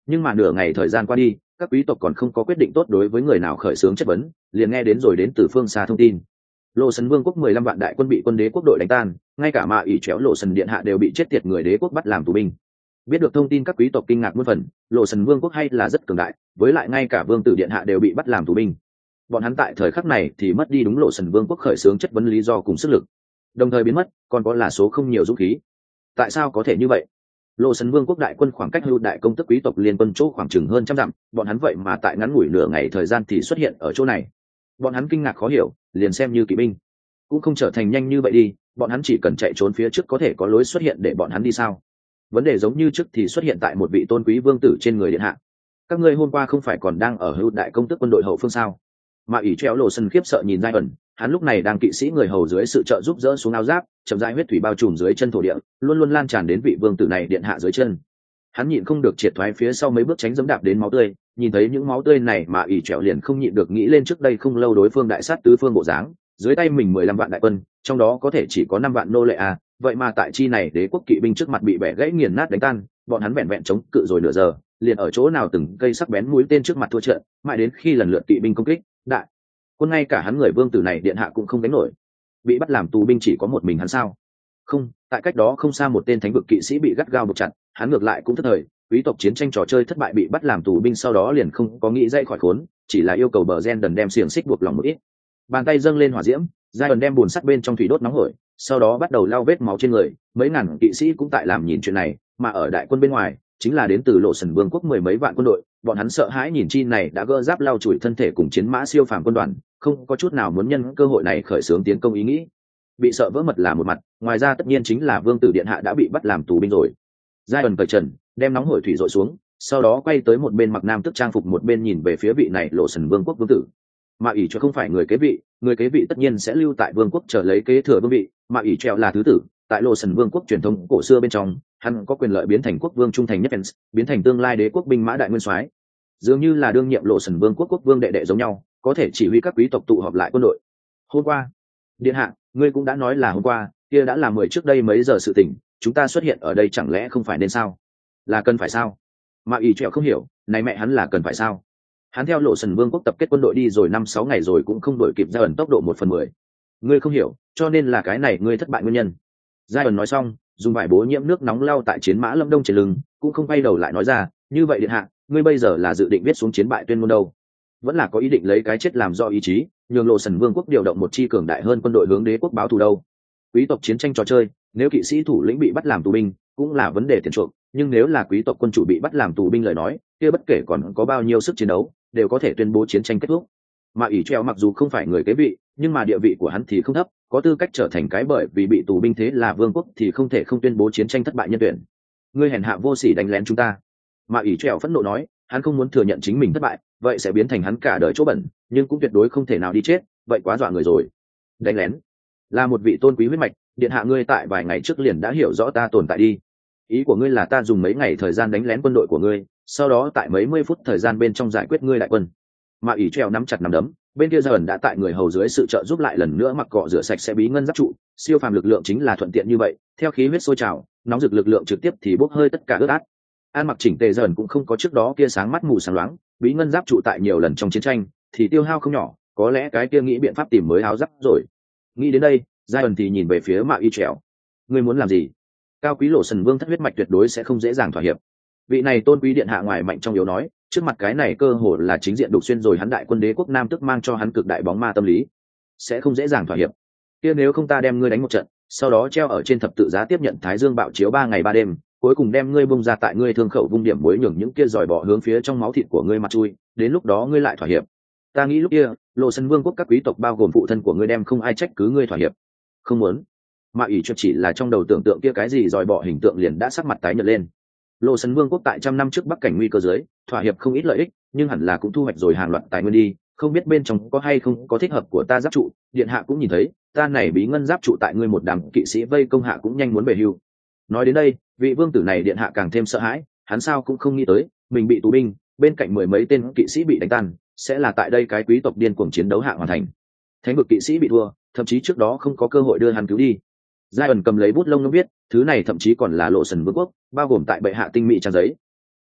Nhưng mà nửa ngày thời gian qua đi, các quý tộc còn không có quyết định tốt đối với người nào khởi xướng chất vấn, liền nghe đến rồi đến từ phương xa thông tin. Lộ Sần Vương quốc mười lăm vạn đại quân bị quân đế quốc đội đánh tan, ngay cả Mạ ỷ Chéo Lộ Sần điện hạ đều bị chết tiệt người đế quốc bắt làm tù binh. Biết được thông tin các quý tộc kinh ngạc muôn phần, Lộ Sần Vương quốc hay là rất cường đại, với lại ngay cả vương tử điện hạ đều bị bắt làm tù binh. Bọn hắn tại thời khắc này thì mất đi đúng Lộ Sần Vương quốc khởi xướng chất vấn lý do cùng sức lực, đồng thời biến mất, còn có là số không nhiều dũng khí. Tại sao có thể như vậy? Lộ Sần Vương quốc đại quân khoảng cách Hưu đại công tức quý tộc liên quân chỗ khoảng chừng hơn trăm dặm, bọn hắn vậy mà tại ngắn ngủi nửa ngày thời gian thì xuất hiện ở chỗ này. Bọn hắn kinh ngạc khó hiểu, liền xem như kỵ binh cũng không trở thành nhanh như vậy đi, bọn hắn chỉ cần chạy trốn phía trước có thể có lối xuất hiện để bọn hắn đi sao? Vấn đề giống như trước thì xuất hiện tại một vị tôn quý vương tử trên người điện hạ. Các ngươi hôm qua không phải còn đang ở Hưu đại công tức quân đội hậu phương sao? Mà ỷ treo Lộ Sần khiếp sợ nhìn Giai ẩn, hắn lúc này đang kỵ sĩ người hầu dưới sự trợ giúp dỡ xuống áo giáp, chậm rãi huyết thủy bao trùm dưới chân thổ địa, luôn luôn lan tràn đến vị vương tử này điện hạ dưới chân. Hắn nhịn không được triệt thoái phía sau mấy bước tránh giẫm đạp đến máu tươi, nhìn thấy những máu tươi này mà ỷ treo liền không nhịn được nghĩ lên trước đây không lâu đối phương đại sát tứ phương bộ dáng, dưới tay mình mười lăm vạn đại quân, trong đó có thể chỉ có năm vạn nô lệ à, vậy mà tại chi này đế quốc kỵ binh trước mặt bị bẻ gãy nghiền nát đánh tan, bọn hắn vẹn vẹn chống cự rồi nửa giờ, liền ở chỗ nào từng cây sắc bén mũi tên trước mặt thua trận, mãi đến khi lần lượt kỵ binh công kích, đại quân ngay cả hắn người vương tử này điện hạ cũng không đánh nổi. Bị bắt làm tù binh chỉ có một mình hắn sao? Không, tại cách đó không xa một tên thánh vực kỵ sĩ bị gắt gao buộc chặt, hắn ngược lại cũng thất thời, quý tộc chiến tranh trò chơi thất bại bị bắt làm tù binh sau đó liền không có nghĩ dậy khỏi khốn, chỉ là yêu cầu bờ gen đần đem xiềng xích buộc lòng một ít. Bàn tay dâng lên hỏa diễm, giai ẩn đem bùn sắt bên trong thủy đốt nóng hổi, sau đó bắt đầu lau vết máu trên người. Mấy ngàn kỵ sĩ cũng tại làm nhìn chuyện này, mà ở đại quân bên ngoài chính là đến từ Lộ Sần Vương quốc mười mấy vạn quân đội, bọn hắn sợ hãi nhìn chi này đã gỡ giáp lau chùi thân thể cùng chiến mã siêu phàm quân đoàn, không có chút nào muốn nhân cơ hội này khởi xướng tiến công ý nghĩ. Bị sợ vỡ mật là một mặt, ngoài ra tất nhiên chính là vương tử điện hạ đã bị bắt làm tù binh rồi. Giai ẩn cởi trần, đem nóng hổi thủy dội xuống, sau đó quay tới một bên mặc nam tức trang phục, một bên nhìn về phía vị này Lộ Sần Vương quốc vương tử. Mà ỷ cho không phải người kế vị, người kế vị tất nhiên sẽ lưu tại vương quốc chờ lấy kế thừa vương vị, mà ỷ treo là thứ tử. Tại Lộ Sần Vương quốc truyền thống cổ xưa bên trong, hắn có quyền lợi biến thành quốc vương trung thành nhất, biến thành tương lai đế quốc binh mã đại nguyên soái, dường như là đương nhiệm Lộ Sần Vương quốc quốc vương đệ đệ giống nhau, có thể chỉ huy các quý tộc tụ họp lại quân đội. Hôm qua, điện hạ, ngươi cũng đã nói là hôm qua, kia đã là mười trước đây mấy giờ sự tình, chúng ta xuất hiện ở đây chẳng lẽ không phải nên sao? Là cần phải sao? Mà ỷ treo không hiểu, này mẹ hắn là cần phải sao? Hắn theo Lộ Sần Vương quốc tập kết quân đội đi rồi năm sáu ngày rồi cũng không đổi kịp Giai ẩn tốc độ một phần mười. Ngươi không hiểu, cho nên là cái này ngươi thất bại nguyên nhân. Giai ẩn nói xong, dùng vải bố nhiễm nước nóng lau tại chiến mã lâm đông trên lưng, cũng không quay đầu lại nói ra, như vậy điện hạ, ngươi bây giờ là dự định viết xuống chiến bại tuyên ngôn đâu, vẫn là có ý định lấy cái chết làm do ý chí, nhường Lộ Sần Vương quốc điều động một chi cường đại hơn quân đội hướng đế quốc báo thù đâu? Quý tộc chiến tranh trò chơi, nếu kỵ sĩ thủ lĩnh bị bắt làm tù binh, cũng là vấn đề tiền chuộc, nhưng nếu là quý tộc quân chủ bị bắt làm tù binh lời nói, kia bất kể còn có bao nhiêu sức chiến đấu, đều có thể tuyên bố chiến tranh kết thúc. Mà ỷ treo mặc dù không phải người kế vị, nhưng mà địa vị của hắn thì không thấp, có tư cách trở thành cái bởi vì bị tù binh thế là vương quốc thì không thể không tuyên bố chiến tranh thất bại nhân tuyển. Ngươi hèn hạ vô sỉ đánh lén chúng ta. Mà ỷ treo phẫn nộ nói, hắn không muốn thừa nhận chính mình thất bại, vậy sẽ biến thành hắn cả đời chỗ bẩn, nhưng cũng tuyệt đối không thể nào đi chết, vậy quá dọa người rồi. Đánh lén là một vị tôn quý huyết mạch, điện hạ ngươi tại vài ngày trước liền đã hiểu rõ ta tồn tại đi. Ý của ngươi là ta dùng mấy ngày thời gian đánh lén quân đội của ngươi, sau đó tại mấy mươi phút thời gian bên trong giải quyết ngươi đại quân. Mà ỷ treo nắm chặt nắm đấm, bên kia dần đã tại người hầu dưới sự trợ giúp lại lần nữa mặc cọ rửa sạch sẽ bí ngân giáp trụ, siêu phàm lực lượng chính là thuận tiện như vậy, theo khí huyết sôi trào, nóng rực lực lượng trực tiếp thì bốc hơi tất cả ướt át. An mặc chỉnh tề dần cũng không có trước đó kia sáng mắt mù sáng loáng, bí ngân giáp trụ tại nhiều lần trong chiến tranh thì tiêu hao không nhỏ, có lẽ cái kia nghĩ biện pháp tìm mới áo giáp rồi. Nghĩ đến đây, Zion thì nhìn về phía Mạ Y Trẻo. Ngươi muốn làm gì? Cao quý Lộ Sần Vương thất huyết mạch tuyệt đối sẽ không dễ dàng thỏa hiệp. Vị này tôn quý điện hạ ngoài mạnh trong yếu nói, trước mặt cái này cơ hồ là chính diện đục xuyên rồi hắn đại quân đế quốc nam tức mang cho hắn cực đại bóng ma tâm lý, sẽ không dễ dàng thỏa hiệp. Kia nếu không ta đem ngươi đánh một trận, sau đó treo ở trên thập tự giá tiếp nhận Thái Dương bạo chiếu ba ngày ba đêm, cuối cùng đem ngươi bung ra tại ngươi thương khẩu vung điểm muối nhường những kia giỏi bỏ hướng phía trong máu thịt của ngươi mặt chui, đến lúc đó ngươi lại thỏa hiệp. Ta nghĩ lúc kia, Lộ Sân Vương quốc các quý tộc bao gồm phụ thân của ngươi đem không ai trách cứ ngươi thỏa hiệp. Không muốn. Mà ỷ cho chỉ là trong đầu tưởng tượng kia cái gì giỏi bỏ hình tượng liền đã sắc mặt tái nhợt lên. Lộ Sân Vương quốc tại trăm năm trước bắc cảnh nguy cơ dưới, thỏa hiệp không ít lợi ích, nhưng hẳn là cũng thu hoạch rồi hàng loạt tài nguyên đi, không biết bên trong có hay không có thích hợp của ta giáp trụ, điện hạ cũng nhìn thấy, ta này bí ngân giáp trụ tại ngươi một đám kỵ sĩ vây công hạ cũng nhanh muốn về hưu. Nói đến đây, vị vương tử này điện hạ càng thêm sợ hãi, hắn sao cũng không nghĩ tới, mình bị tù binh, bên cạnh mười mấy tên kỵ sĩ bị đánh tan, sẽ là tại đây cái quý tộc điên cuồng chiến đấu hạ hoàn thành. Thánh vực kỵ sĩ bị thua, thậm chí trước đó không có cơ hội đưa hắn cứu đi. Giai ẩn cầm lấy bút lông nó viết, thứ này thậm chí còn là Lộ Sần Vương quốc, bao gồm tại bệ hạ tinh mỹ trang giấy.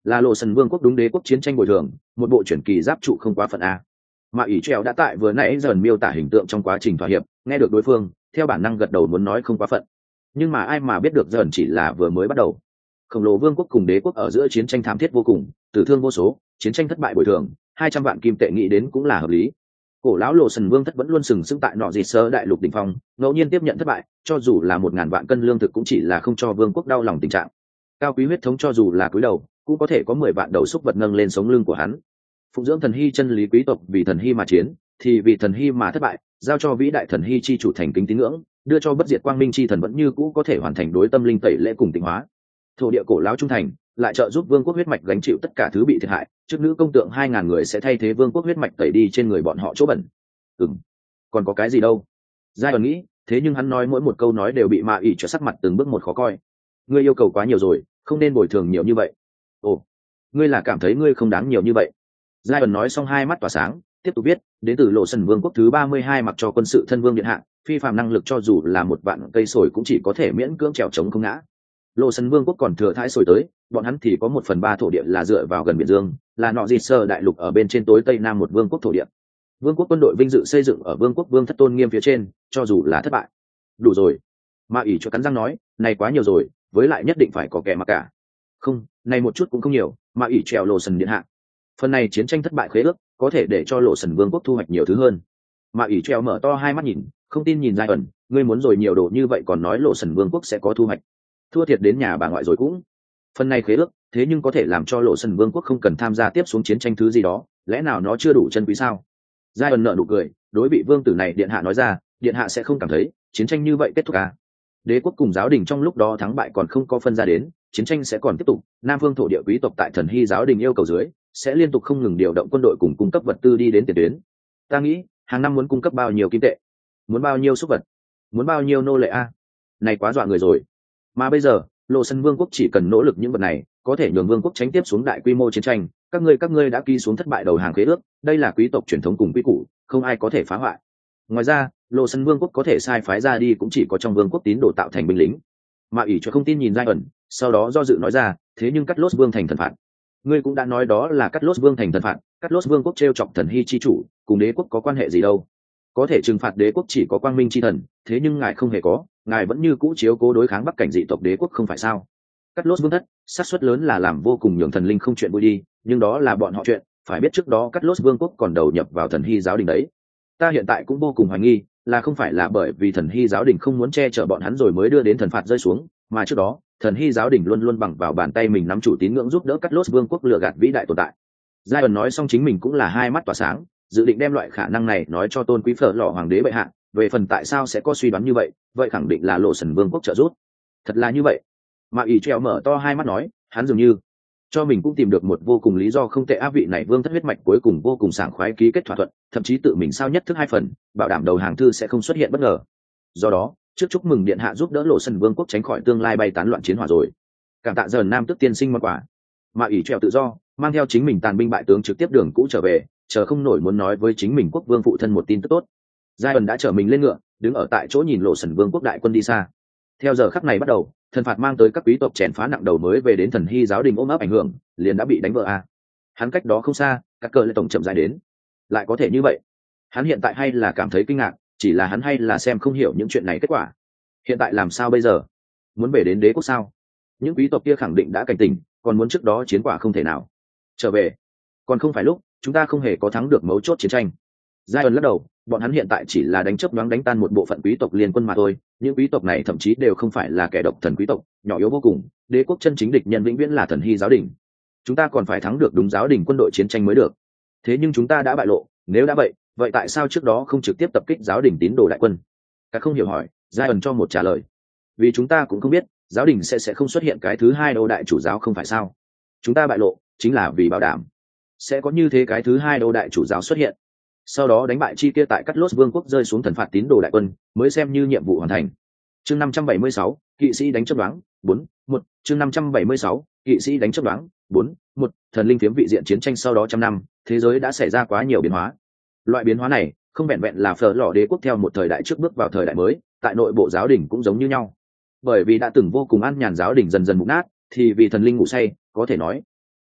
là lộ sần vương quốc đúng đế quốc chiến tranh bồi thường, một bộ chuyển kỳ giáp trụ không quá phận a. Mà ỷ trèo đã tại vừa nãy dần miêu tả hình tượng trong quá trình thỏa hiệp, nghe được đối phương theo bản năng gật đầu muốn nói không quá phận, nhưng mà ai mà biết được dần chỉ là vừa mới bắt đầu. Khổng lồ vương quốc cùng đế quốc ở giữa chiến tranh thảm thiết vô cùng, tử thương vô số, chiến tranh thất bại bồi thường hai trăm vạn kim tệ nghĩ đến cũng là hợp lý. Cổ lão lộ sần vương thất vẫn luôn sừng sững tại nọ dịt sơ đại lục đỉnh phong, ngẫu nhiên tiếp nhận thất bại, cho dù là một ngàn vạn cân lương thực cũng chỉ là không cho vương quốc đau lòng tình trạng. Cao quý huyết thống cho dù là cúi đầu cũng có thể có mười vạn đầu xúc vật nâng lên sống lưng của hắn. Phụng dưỡng thần hy chân lý quý tộc vì thần hy mà chiến, thì vì thần hy mà thất bại, giao cho vĩ đại thần hy chi chủ thành kính tín ngưỡng, đưa cho bất diệt quang minh chi thần vẫn như cũ có thể hoàn thành đối tâm linh tẩy lễ cùng tịnh hóa. Thổ địa cổ lão trung thành, lại trợ giúp vương quốc huyết mạch gánh chịu tất cả thứ bị thiệt hại, trước nữ công tượng hai ngàn người sẽ thay thế vương quốc huyết mạch tẩy đi trên người bọn họ chỗ bẩn. Ừm, còn có cái gì đâu? Giai ẩn nghĩ, thế nhưng hắn nói mỗi một câu nói đều bị mạ ỉ cho sắc mặt từng bước một khó coi. Ngươi yêu cầu quá nhiều rồi, không nên bồi thường nhiều như vậy. Ồ, ngươi là cảm thấy ngươi không đáng nhiều như vậy? Giai ẩn nói xong hai mắt tỏa sáng, tiếp tục viết, đến từ lộ sần vương quốc thứ ba mươi hai mặc cho quân sự thân vương điện hạ, phi phàm năng lực cho dù là một vạn cây sồi cũng chỉ có thể miễn cưỡng trèo chống không ngã. Lộ sần vương quốc còn thừa thãi sồi tới, bọn hắn thì có một phần ba thổ địa là dựa vào gần biển dương, là nọ dịt sơ đại lục ở bên trên tối tây nam một vương quốc thổ địa. Vương quốc quân đội vinh dự xây dựng ở vương quốc vương thất tôn nghiêm phía trên, cho dù là thất bại. Đủ rồi. Mà ỷ cho cắn răng nói, này quá nhiều rồi, với lại nhất định phải có kẻ mặc cả. Không, này một chút cũng không nhiều, mà ỷ trèo lộ sần điện hạ. Phần này chiến tranh thất bại khế ước có thể để cho lộ sần vương quốc thu hoạch nhiều thứ hơn. Mà ỷ trèo mở to hai mắt nhìn, không tin nhìn Giai ẩn, ngươi muốn rồi nhiều đồ như vậy còn nói lộ sần vương quốc sẽ có thu hoạch. Thua thiệt đến nhà bà ngoại rồi cũng. Phần này khế ước, thế nhưng có thể làm cho lộ sần vương quốc không cần tham gia tiếp xuống chiến tranh thứ gì đó, lẽ nào nó chưa đủ chân quý sao? Giai ẩn nở nụ cười, đối vị vương tử này điện hạ nói ra, điện hạ sẽ không cảm thấy chiến tranh như vậy kết thúc à? Đế quốc cùng giáo đình trong lúc đó thắng bại còn không có phân ra đến, chiến tranh sẽ còn tiếp tục. Nam phương thổ địa quý tộc tại thần hy giáo đình yêu cầu dưới, sẽ liên tục không ngừng điều động quân đội cùng cung cấp vật tư đi đến tiền tuyến. Ta nghĩ hàng năm muốn cung cấp bao nhiêu kim tệ, muốn bao nhiêu súc vật, muốn bao nhiêu nô lệ a? Này quá dọa người rồi. Mà bây giờ lộ sân vương quốc chỉ cần nỗ lực những vật này, có thể nhường vương quốc tránh tiếp xuống đại quy mô chiến tranh. Các ngươi các ngươi đã ký xuống thất bại đầu hàng khế ước, đây là quý tộc truyền thống cùng quy củ, không ai có thể phá hoại. Ngoài ra lộ sân vương quốc có thể sai phái ra đi cũng chỉ có trong vương quốc tín đồ tạo thành binh lính. Mà ỷ cho không tin nhìn Giai ẩn, sau đó do dự nói ra, thế nhưng cắt lốt vương thành thần phạt. Ngươi cũng đã nói đó là cắt lốt vương thành thần phạt, cắt lốt vương quốc treo chọc thần hy chi chủ, cùng đế quốc có quan hệ gì đâu? Có thể trừng phạt đế quốc chỉ có quang minh chi thần, thế nhưng ngài không hề có, ngài vẫn như cũ chiếu cố đối kháng bắc cảnh dị tộc đế quốc không phải sao? Cắt lốt vương thất xác suất lớn là làm vô cùng nhường thần linh không chuyện vui đi, nhưng đó là bọn họ chuyện, phải biết trước đó cắt lốt vương quốc còn đầu nhập vào thần hy giáo đình đấy. Ta hiện tại cũng vô cùng hoài nghi, là không phải là bởi vì thần hy giáo đình không muốn che chở bọn hắn rồi mới đưa đến thần phạt rơi xuống, mà trước đó thần hy giáo đình luôn luôn bằng vào bàn tay mình nắm chủ tín ngưỡng giúp đỡ cắt lốt vương quốc lừa gạt vĩ đại tồn tại. Giai ẩn nói xong chính mình cũng là hai mắt tỏa sáng, dự định đem loại khả năng này nói cho tôn quý phở lò hoàng đế bệ hạ. Về phần tại sao sẽ có suy đoán như vậy, vậy khẳng định là lộ sần vương quốc trợ giúp. Thật là như vậy. Mà ỷ treo mở to hai mắt nói, hắn dường như cho mình cũng tìm được một vô cùng lý do không tệ. Áp vị này vương thất huyết mạch cuối cùng vô cùng sảng khoái ký kết thỏa thuận, thậm chí tự mình sao nhất thức hai phần, bảo đảm đầu hàng thư sẽ không xuất hiện bất ngờ. Do đó trước chúc mừng điện hạ giúp đỡ lộ sân vương quốc tránh khỏi tương lai bay tán loạn chiến hỏa rồi. Cảm tạ dần nam tức tiên sinh món quà. Mà ỷ treo tự do mang theo chính mình tàn binh bại tướng trực tiếp đường cũ trở về, chờ không nổi muốn nói với chính mình quốc vương phụ thân một tin tức tốt. Giai ẩn đã chở mình lên ngựa, đứng ở tại chỗ nhìn lộ sần vương quốc đại quân đi xa. Theo giờ khắc này bắt đầu, thần phạt mang tới các quý tộc chèn phá nặng đầu mới về đến thần hy giáo đình ôm ấp ảnh hưởng, liền đã bị đánh vỡ a. Hắn cách đó không xa, các cờ lệ tổng chậm dài đến. Lại có thể như vậy? Hắn hiện tại hay là cảm thấy kinh ngạc, chỉ là hắn hay là xem không hiểu những chuyện này kết quả. Hiện tại làm sao bây giờ? Muốn về đến đế quốc sao? Những quý tộc kia khẳng định đã cảnh tỉnh, còn muốn trước đó chiến quả không thể nào. Trở về, còn không phải lúc, chúng ta không hề có thắng được mấu chốt chiến tranh. Giai ẩn lắc đầu, bọn hắn hiện tại chỉ là đánh chớp nhoáng đánh tan một bộ phận quý tộc liên quân mà thôi, những quý tộc này thậm chí đều không phải là kẻ độc thần quý tộc, nhỏ yếu vô cùng, đế quốc chân chính địch nhân vĩnh viễn là thần hy giáo đình. Chúng ta còn phải thắng được đúng giáo đình quân đội chiến tranh mới được. Thế nhưng chúng ta đã bại lộ, nếu đã vậy, vậy tại sao trước đó không trực tiếp tập kích giáo đình tín đồ đại quân? Các không hiểu hỏi, Giai ẩn cho một trả lời. Vì chúng ta cũng không biết, giáo đình sẽ sẽ không xuất hiện cái thứ hai đâu đại chủ giáo không phải sao? Chúng ta bại lộ, chính là vì bảo đảm sẽ có như thế cái thứ hai đâu đại chủ giáo xuất hiện. Sau đó đánh bại chi kia tại cắt lốt vương quốc rơi xuống thần phạt tín đồ đại quân, mới xem như nhiệm vụ hoàn thành. Chương năm trăm bảy mươi sáu, kỵ sĩ đánh chấp đoán, bốn, một, chương năm trăm bảy mươi sáu, kỵ sĩ đánh chấp đoán, bốn, một, thần linh phiếm vị diện chiến tranh sau đó trăm năm, thế giới đã xảy ra quá nhiều biến hóa. Loại biến hóa này, không vẹn vẹn là phở lò đế quốc theo một thời đại trước bước vào thời đại mới, tại nội bộ giáo đình cũng giống như nhau. Bởi vì đã từng vô cùng an nhàn giáo đình dần dần mục nát, thì vì thần linh ngủ say, có thể nói,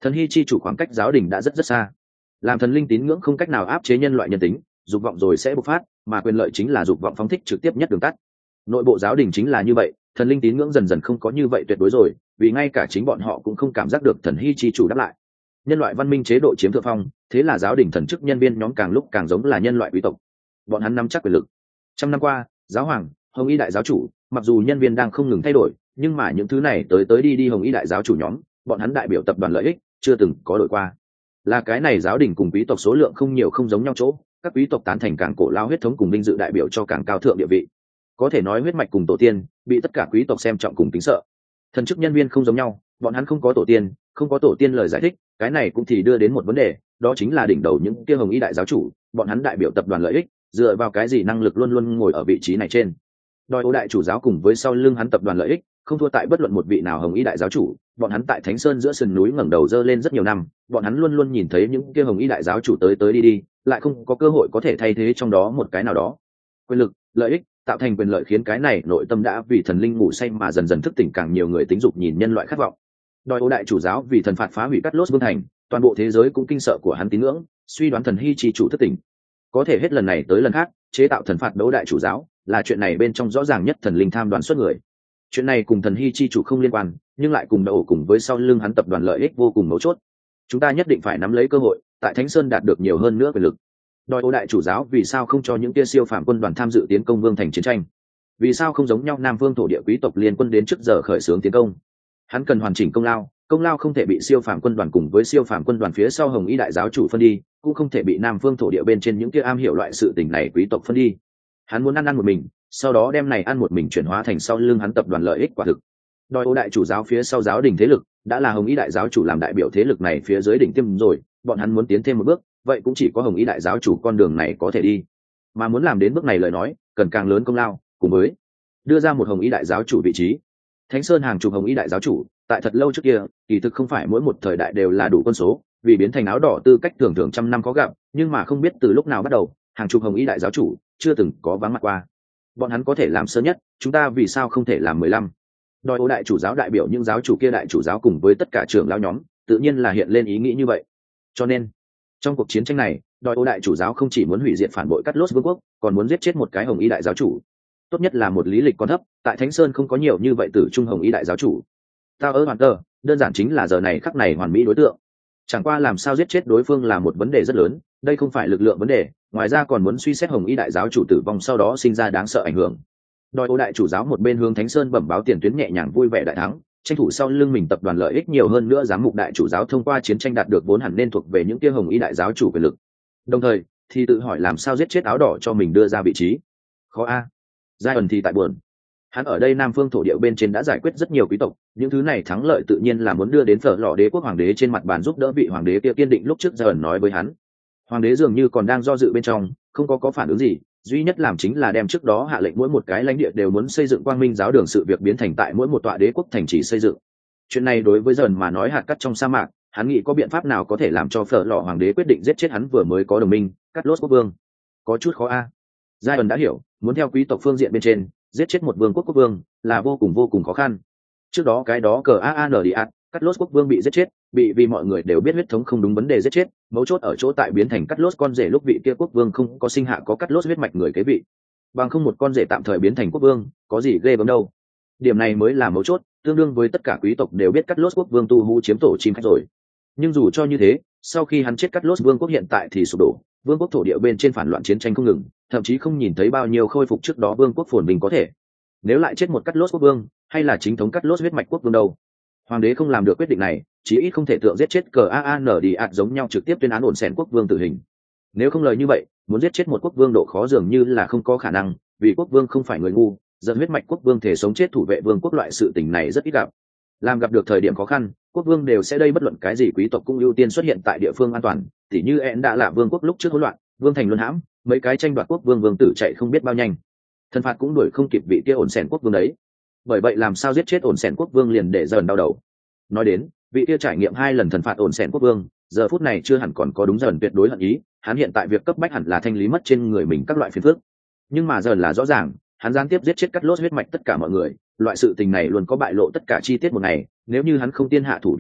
Thần hy chi chủ khoảng cách giáo đình đã rất rất xa, làm thần linh tín ngưỡng không cách nào áp chế nhân loại nhân tính, dục vọng rồi sẽ bộc phát, mà quyền lợi chính là dục vọng phóng thích trực tiếp nhất đường tắt. Nội bộ giáo đình chính là như vậy, thần linh tín ngưỡng dần dần không có như vậy tuyệt đối rồi, vì ngay cả chính bọn họ cũng không cảm giác được thần hy chi chủ đáp lại. Nhân loại văn minh chế độ chiếm thượng phong, thế là giáo đình thần chức nhân viên nhóm càng lúc càng giống là nhân loại quý tộc, bọn hắn nắm chắc quyền lực. Trăm năm qua, giáo hoàng, hồng y đại giáo chủ, mặc dù nhân viên đang không ngừng thay đổi, nhưng mà những thứ này tới tới đi đi hồng y đại giáo chủ nhóm, bọn hắn đại biểu tập đoàn lợi ích chưa từng có đổi qua. Là cái này giáo đình cùng quý tộc số lượng không nhiều không giống nhau chỗ, các quý tộc tán thành càng cổ lao huyết thống cùng vinh dự đại biểu cho càng cao thượng địa vị. Có thể nói huyết mạch cùng tổ tiên bị tất cả quý tộc xem trọng cùng kính sợ. Thần chức nhân viên không giống nhau, bọn hắn không có tổ tiên, không có tổ tiên lời giải thích, cái này cũng thì đưa đến một vấn đề, đó chính là đỉnh đầu những kia hồng y đại giáo chủ, bọn hắn đại biểu tập đoàn lợi ích, dựa vào cái gì năng lực luôn luôn ngồi ở vị trí này trên. Đòi ô đại chủ giáo cùng với sau lưng hắn tập đoàn lợi ích, không thua tại bất luận một vị nào hồng y đại giáo chủ, bọn hắn tại Thánh Sơn giữa sườn núi ngẩng đầu dơ lên rất nhiều năm, bọn hắn luôn luôn nhìn thấy những kia hồng y đại giáo chủ tới tới đi đi, lại không có cơ hội có thể thay thế trong đó một cái nào đó. Quyền lực, lợi ích, tạo thành quyền lợi khiến cái này nội tâm đã vì thần linh ngủ say mà dần dần thức tỉnh càng nhiều người tính dục nhìn nhân loại khát vọng. Đòi ô đại chủ giáo vì thần phạt phá hủy cắt lốt vương thành, toàn bộ thế giới cũng kinh sợ của hắn tín ngưỡng, suy đoán thần hy chi chủ thức tỉnh. Có thể hết lần này tới lần khác, chế tạo thần phạt đấu đại chủ giáo, là chuyện này bên trong rõ ràng nhất thần linh tham đoàn xuất người. Chuyện này cùng thần hy chi chủ không liên quan, nhưng lại cùng đậu cùng với sau lưng hắn tập đoàn lợi ích vô cùng mấu chốt. Chúng ta nhất định phải nắm lấy cơ hội, tại Thánh Sơn đạt được nhiều hơn nữa quyền lực. Đòi ô đại chủ giáo vì sao không cho những kia siêu phàm quân đoàn tham dự tiến công vương thành chiến tranh? Vì sao không giống nhau Nam Vương thổ địa quý tộc liên quân đến trước giờ khởi xướng tiến công? Hắn cần hoàn chỉnh công lao, công lao không thể bị siêu phàm quân đoàn cùng với siêu phàm quân đoàn phía sau hồng y đại giáo chủ phân đi, cũng không thể bị Nam Vương thổ địa bên trên những kia am hiểu loại sự tình này quý tộc phân đi. Hắn muốn ăn ăn một mình, sau đó đem này ăn một mình chuyển hóa thành sau lưng hắn tập đoàn lợi ích quả thực. Đòi ô đại chủ giáo phía sau giáo đình thế lực, đã là hồng y đại giáo chủ làm đại biểu thế lực này phía dưới đỉnh tiêm rồi, bọn hắn muốn tiến thêm một bước, vậy cũng chỉ có hồng y đại giáo chủ con đường này có thể đi. Mà muốn làm đến bước này lời nói, cần càng lớn công lao, cùng với đưa ra một hồng y đại giáo chủ vị trí. Thánh Sơn hàng chục hồng y đại giáo chủ, tại thật lâu trước kia, kỳ thực không phải mỗi một thời đại đều là đủ quân số, vì biến thành áo đỏ tư cách thường thường trăm năm có gặp, nhưng mà không biết từ lúc nào bắt đầu, hàng chục hồng y đại giáo chủ chưa từng có vắng mặt qua. Bọn hắn có thể làm sớm nhất, chúng ta vì sao không thể làm mười lăm? Đòi ô đại chủ giáo đại biểu những giáo chủ kia đại chủ giáo cùng với tất cả trưởng lão nhóm, tự nhiên là hiện lên ý nghĩ như vậy. Cho nên, trong cuộc chiến tranh này, đòi ô đại chủ giáo không chỉ muốn hủy diệt phản bội cắt lốt vương quốc, còn muốn giết chết một cái hồng y đại giáo chủ. Tốt nhất là một lý lịch còn thấp, tại Thánh Sơn không có nhiều như vậy tử trung hồng y đại giáo chủ. Tao ớ hoàn tờ, đơn giản chính là giờ này khắc này hoàn mỹ đối tượng. Chẳng qua làm sao giết chết đối phương là một vấn đề rất lớn, đây không phải lực lượng vấn đề, ngoài ra còn muốn suy xét hồng y đại giáo chủ tử vong sau đó sinh ra đáng sợ ảnh hưởng. Đòi ô đại chủ giáo một bên hướng Thánh Sơn bẩm báo tiền tuyến nhẹ nhàng vui vẻ đại thắng, tranh thủ sau lưng mình tập đoàn lợi ích nhiều hơn nữa, giám mục đại chủ giáo thông qua chiến tranh đạt được vốn hẳn nên thuộc về những kia hồng y đại giáo chủ quyền lực. Đồng thời thì tự hỏi làm sao giết chết áo đỏ cho mình đưa ra vị trí. Khó a. Giai ẩn thì tại buồn. Hắn ở đây Nam Phương thổ địa bên trên đã giải quyết rất nhiều quý tộc, những thứ này thắng lợi tự nhiên là muốn đưa đến Phở Lọ Đế quốc hoàng đế trên mặt bàn giúp đỡ vị hoàng đế kia kiên định lúc trước. Giai ẩn nói với hắn, hoàng đế dường như còn đang do dự bên trong, không có có phản ứng gì, duy nhất làm chính là đem trước đó hạ lệnh mỗi một cái lãnh địa đều muốn xây dựng quang minh giáo đường sự việc biến thành tại mỗi một tọa đế quốc thành trì xây dựng. Chuyện này đối với dần mà nói hạt cát trong sa mạc, hắn nghĩ có biện pháp nào có thể làm cho Phở Lọ hoàng đế quyết định giết chết hắn vừa mới có đồng minh cắt lốt quốc vương. Có chút khó a. Giai ẩn đã hiểu, muốn theo quý tộc phương diện bên trên giết chết một vương quốc quốc vương là vô cùng vô cùng khó khăn. Trước đó cái đó cờ a an đi ạt, cắt lốt quốc vương bị giết chết, bị vì mọi người đều biết huyết thống không đúng vấn đề giết chết, mấu chốt ở chỗ tại biến thành cắt lốt con rể lúc vị kia quốc vương không có sinh hạ có cắt lốt huyết mạch người kế vị, bằng không một con rể tạm thời biến thành quốc vương có gì ghê gớm đâu. Điểm này mới là mấu chốt, tương đương với tất cả quý tộc đều biết cắt lốt quốc vương tu hú chiếm tổ chim khách rồi. Nhưng dù cho như thế, sau khi hắn chết cắt lốt vương quốc hiện tại thì sụp đổ, vương quốc thổ địa bên trên phản loạn chiến tranh không ngừng, thậm chí không nhìn thấy bao nhiêu khôi phục trước đó vương quốc phồn bình có thể. Nếu lại chết một cắt lốt quốc vương, hay là chính thống cắt lốt huyết mạch quốc vương đâu? Hoàng đế không làm được quyết định này, chí ít không thể tượng giết chết cờ a an đi ạt giống nhau trực tiếp tuyên án ổn xẻn quốc vương tử hình. Nếu không lời như vậy, muốn giết chết một quốc vương độ khó dường như là không có khả năng, vì quốc vương không phải người ngu, dẫn huyết mạch quốc vương thể sống chết thủ vệ vương quốc loại sự tình này rất ít gặp. Làm gặp được thời điểm khó khăn, quốc vương đều sẽ đây bất luận cái gì quý tộc cũng ưu tiên xuất hiện tại địa phương an toàn, tỉ như én đã là vương quốc lúc trước hỗn loạn, vương thành luân hãm, mấy cái tranh đoạt quốc vương vương tử chạy không biết bao nhanh, thần phạt cũng đuổi không kịp vị kia ổn xẻn quốc vương đấy. Bởi vậy làm sao giết chết ổn xẻn quốc vương liền để dần đau đầu. Nói đến vị kia trải nghiệm hai lần thần phạt ổn xẻn quốc vương, giờ phút này chưa hẳn còn có đúng dần tuyệt đối hận ý, hắn hiện tại việc cấp bách hẳn là thanh lý mất trên người mình các loại phiền phức. Nhưng mà dần là rõ ràng, hắn gián tiếp giết chết cắt lốt huyết mạch tất cả mọi người, loại sự tình này luôn có bại lộ tất cả chi tiết một ngày, nếu như hắn không tiên hạ thủ vi cường,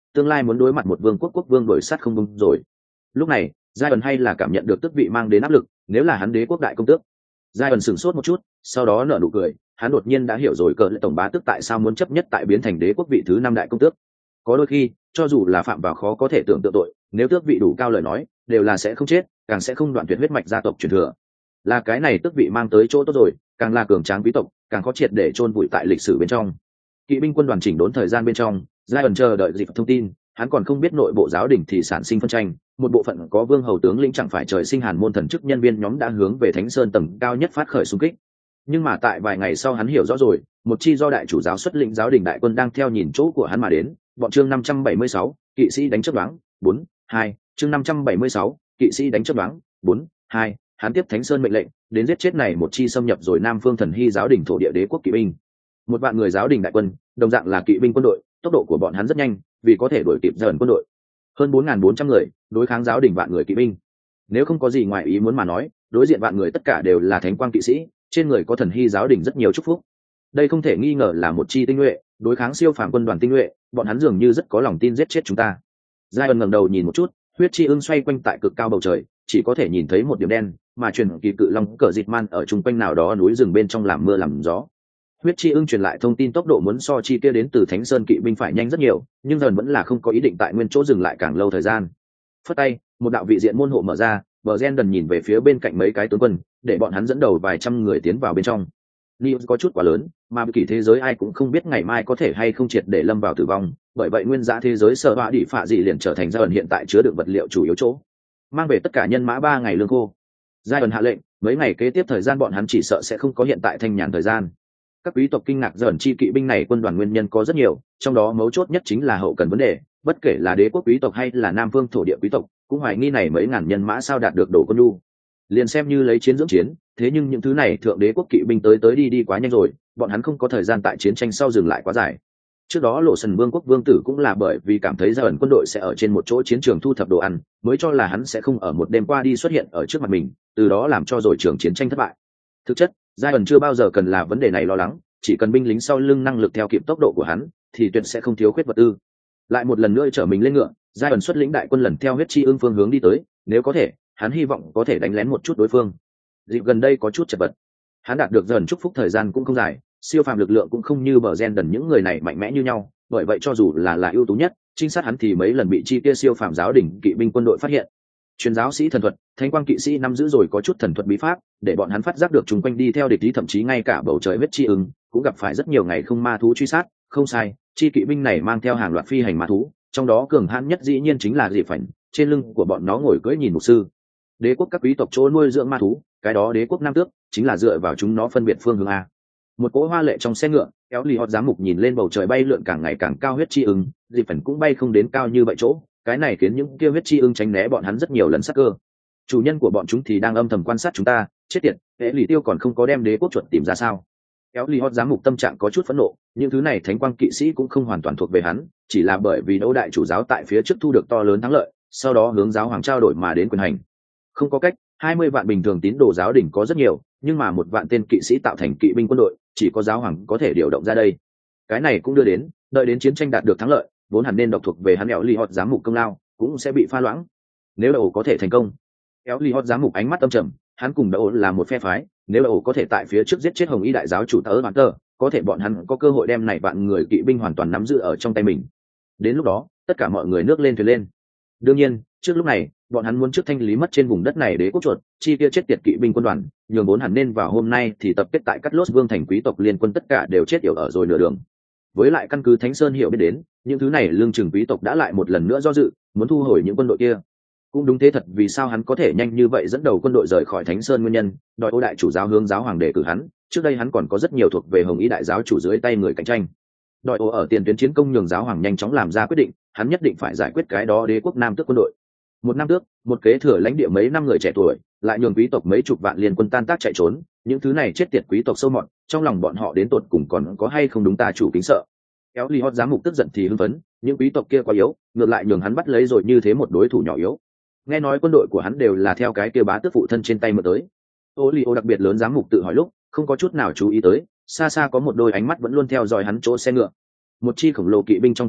tương lai muốn đối mặt một vương quốc quốc vương đổi sát không bung rồi. Lúc này giai ẩn hay là cảm nhận được tước vị mang đến áp lực, nếu là hắn đế quốc đại công tước. Giai ẩn sửng sốt một chút, sau đó nở nụ cười, hắn đột nhiên đã hiểu rồi cờ lệ tổng bá tước tại sao muốn chấp nhất tại biến thành đế quốc vị thứ năm đại công tước. Có đôi khi cho dù là phạm vào khó có thể tưởng tượng tội, nếu tước vị đủ cao lời nói đều là sẽ không chết, càng sẽ không đoạn tuyệt huyết mạch gia tộc truyền thừa. Là cái này tước vị mang tới chỗ tốt rồi, càng là cường tráng quý tộc càng có triệt để chôn vùi tại lịch sử bên trong. Kỵ binh quân đoàn chỉnh đốn thời gian bên trong, giai ẩn chờ đợi dịp thông tin, hắn còn không biết nội bộ giáo đình thì sản sinh phân tranh, một bộ phận có vương hầu tướng lĩnh chẳng phải trời sinh hàn môn thần chức nhân viên nhóm đã hướng về Thánh Sơn tầng cao nhất phát khởi xung kích. Nhưng mà tại vài ngày sau hắn hiểu rõ rồi, một chi do đại chủ giáo xuất lĩnh giáo đình đại quân đang theo nhìn chỗ của hắn mà đến. Bọn chương năm trăm bảy mươi sáu, kỵ sĩ đánh chớp đoán, bốn, hai, chương năm trăm bảy mươi sáu, kỵ sĩ đánh chớp đoán, bốn, hai, hắn tiếp Thánh Sơn mệnh lệnh, đến giết chết này một chi xâm nhập rồi Nam Phương Thần Hy giáo đình thổ địa đế quốc kỵ binh. Một vạn người giáo đình đại quân, đồng dạng là kỵ binh quân đội, tốc độ của bọn hắn rất nhanh, vì có thể đuổi kịp dần quân đội. Hơn bốn nghìn bốn trăm người, đối kháng giáo đình vạn người kỵ binh. Nếu không có gì ngoài ý muốn mà nói, đối diện vạn người tất cả đều là thánh quang kỵ sĩ, trên người có Thần Hy giáo đình rất nhiều chúc phúc. Đây không thể nghi ngờ là một chi tinh nhuệ, đối kháng siêu phàm quân đoàn tinh nhuệ, bọn hắn dường như rất có lòng tin giết chết chúng ta. Giai ẩn ngẩng đầu nhìn một chút, huyết chi ưng xoay quanh tại cực cao bầu trời, chỉ có thể nhìn thấy một điểm đen, mà truyền kỳ cự long cờ dịt man ở trung quanh nào đó núi rừng bên trong làm mưa làm gió. Huyết chi ưng truyền lại thông tin tốc độ muốn so chi kia đến từ Thánh Sơn kỵ binh phải nhanh rất nhiều, nhưng dần vẫn là không có ý định tại nguyên chỗ dừng lại càng lâu thời gian. Phất tay, một đạo vị diện môn hộ mở ra, bờ gen đần nhìn về phía bên cạnh mấy cái tướng quân, để bọn hắn dẫn đầu vài trăm người tiến vào bên trong. News có chút quá lớn, mà kỳ thế giới ai cũng không biết ngày mai có thể hay không triệt để lâm vào tử vong, bởi vậy nguyên giá thế giới sở họa đỉ phạ dị liền trở thành giai ẩn hiện tại chứa đựng vật liệu chủ yếu chỗ. Mang về tất cả nhân mã ba ngày lương khô. Giai ẩn hạ lệnh, mấy ngày kế tiếp thời gian bọn hắn chỉ sợ sẽ không có hiện tại thanh nhàn thời gian. Các quý tộc kinh ngạc dần chi kỵ binh này quân đoàn nguyên nhân có rất nhiều, trong đó mấu chốt nhất chính là hậu cần vấn đề, bất kể là đế quốc quý tộc hay là Nam Phương thổ địa quý tộc, cũng hoài nghi này mấy ngàn nhân mã sao đạt được đồ quân nhu. Liền xem như lấy chiến dưỡng chiến, thế nhưng những thứ này thượng đế quốc kỵ binh tới tới đi đi quá nhanh rồi, bọn hắn không có thời gian tại chiến tranh sau dừng lại quá dài. Trước đó Lộ Sần Vương quốc vương tử cũng là bởi vì cảm thấy Giai ẩn quân đội sẽ ở trên một chỗ chiến trường thu thập đồ ăn, mới cho là hắn sẽ không ở một đêm qua đi xuất hiện ở trước mặt mình, từ đó làm cho rồi trường chiến tranh thất bại. Thực chất, Giai ẩn chưa bao giờ cần là vấn đề này lo lắng, chỉ cần binh lính sau lưng năng lực theo kịp tốc độ của hắn, thì tuyệt sẽ không thiếu khuyết vật tư. Lại một lần nữa trở mình lên ngựa, Giai ẩn xuất lĩnh đại quân lần theo huyết chi ương phương hướng đi tới, nếu có thể, hắn hy vọng có thể đánh lén một chút đối phương. Dịp gần đây có chút chật vật, hắn đạt được dần chúc phúc thời gian cũng không dài, siêu phàm lực lượng cũng không như bờ gen đần những người này mạnh mẽ như nhau, bởi vậy cho dù là là ưu tú nhất, trinh sát hắn thì mấy lần bị chi kia siêu phàm giáo đỉnh kỵ binh quân đội phát hiện. Truyền giáo sĩ thần thuật, thánh quang kỵ sĩ nắm giữ rồi có chút thần thuật bí pháp, để bọn hắn phát giác được chúng quanh đi theo địch ý, thậm chí ngay cả bầu trời huyết chi ưng cũng gặp phải rất nhiều ngày không ma thú truy sát. Không sai, chi kỵ binh này mang theo hàng loạt phi hành ma thú, trong đó cường hãn nhất dĩ nhiên chính là dị phảnh, trên lưng của bọn nó ngồi cưỡi nhìn mục sư. Đế quốc các quý tộc chỗ nuôi dưỡng ma thú, cái đó đế quốc nam tước chính là dựa vào chúng nó phân biệt phương hướng a. Một cỗ hoa lệ trong xe ngựa, kéo lì hót giám mục nhìn lên bầu trời bay lượn càng ngày càng cao huyết chi ưng, dị phảnh cũng bay không đến cao như vậy chỗ, cái này khiến những kia huyết chi ưng tránh né bọn hắn rất nhiều lần sắc cơ. Chủ nhân của bọn chúng thì đang âm thầm quan sát chúng ta, chết tiệt, hệ lì tiêu còn không có đem đế quốc chuột tìm ra sao? Kéo lì hót giám mục tâm trạng có chút phẫn nộ, những thứ này thánh quang kỵ sĩ cũng không hoàn toàn thuộc về hắn, chỉ là bởi vì đấu đại chủ giáo tại phía trước thu được to lớn thắng lợi, sau đó hướng giáo hoàng trao đổi mà đến quyền hành. Không có cách, hai mươi vạn bình thường tín đồ giáo đỉnh có rất nhiều, nhưng mà một vạn tên kỵ sĩ tạo thành kỵ binh quân đội, chỉ có giáo hoàng có thể điều động ra đây. Cái này cũng đưa đến, đợi đến chiến tranh đạt được thắng lợi, vốn hẳn nên độc thuộc về hắn kéo lì hót giám mục công lao, cũng sẽ bị pha loãng. Nếu đầu có thể thành công, kéo lì hót giám mục ánh mắt âm trầm, hắn cùng đầu là một phe phái, nếu đầu có thể tại phía trước giết chết hồng y đại giáo chủ tớ bản tờ, có thể bọn hắn có cơ hội đem này vạn người kỵ binh hoàn toàn nắm giữ ở trong tay mình. Đến lúc đó, tất cả mọi người nước lên thuyền lên. Đương nhiên, trước lúc này, bọn hắn muốn trước thanh lý mất trên vùng đất này đế quốc chuột, chi kia chết tiệt kỵ binh quân đoàn, nhường vốn hẳn nên vào hôm nay thì tập kết tại Cắt Lốt Vương thành quý tộc liên quân tất cả đều chết yểu ở rồi nửa đường. Với lại căn cứ Thánh Sơn hiểu biết đến, những thứ này lương chừng quý tộc đã lại một lần nữa do dự, muốn thu hồi những quân đội kia. Cũng đúng thế thật, vì sao hắn có thể nhanh như vậy dẫn đầu quân đội rời khỏi Thánh Sơn nguyên nhân, đòi Ô đại chủ giáo hướng giáo hoàng đề cử hắn, trước đây hắn còn có rất nhiều thuộc về Hồng Ý đại giáo chủ dưới tay người cạnh tranh. Đòi Ô ở tiền tuyến chiến công nhường giáo hoàng nhanh chóng làm ra quyết định, hắn nhất định phải giải quyết cái đó đế quốc nam tước quân đội. Một năm tước, một kế thừa lãnh địa mấy năm người trẻ tuổi, lại nhường quý tộc mấy chục vạn liên quân tan tác chạy trốn, những thứ này chết tiệt quý tộc sâu mọt, trong lòng bọn họ đến tột cùng còn có hay không đúng ta chủ kính sợ. Kéo Ly Hót giám mục tức giận thì hưng phấn, những quý tộc kia quá yếu, ngược lại nhường hắn bắt lấy rồi như thế một đối thủ nhỏ yếu. Nghe nói quân đội của hắn đều là theo cái kia bá tước phụ thân trên tay mượn tới. Ô Li Ô đặc biệt lớn giám mục tự hỏi lúc, không có chút nào chú ý tới, xa xa có một đôi ánh mắt vẫn luôn theo dõi hắn chỗ xe ngựa. Một chi khổng lồ kỵ binh trong quân đội,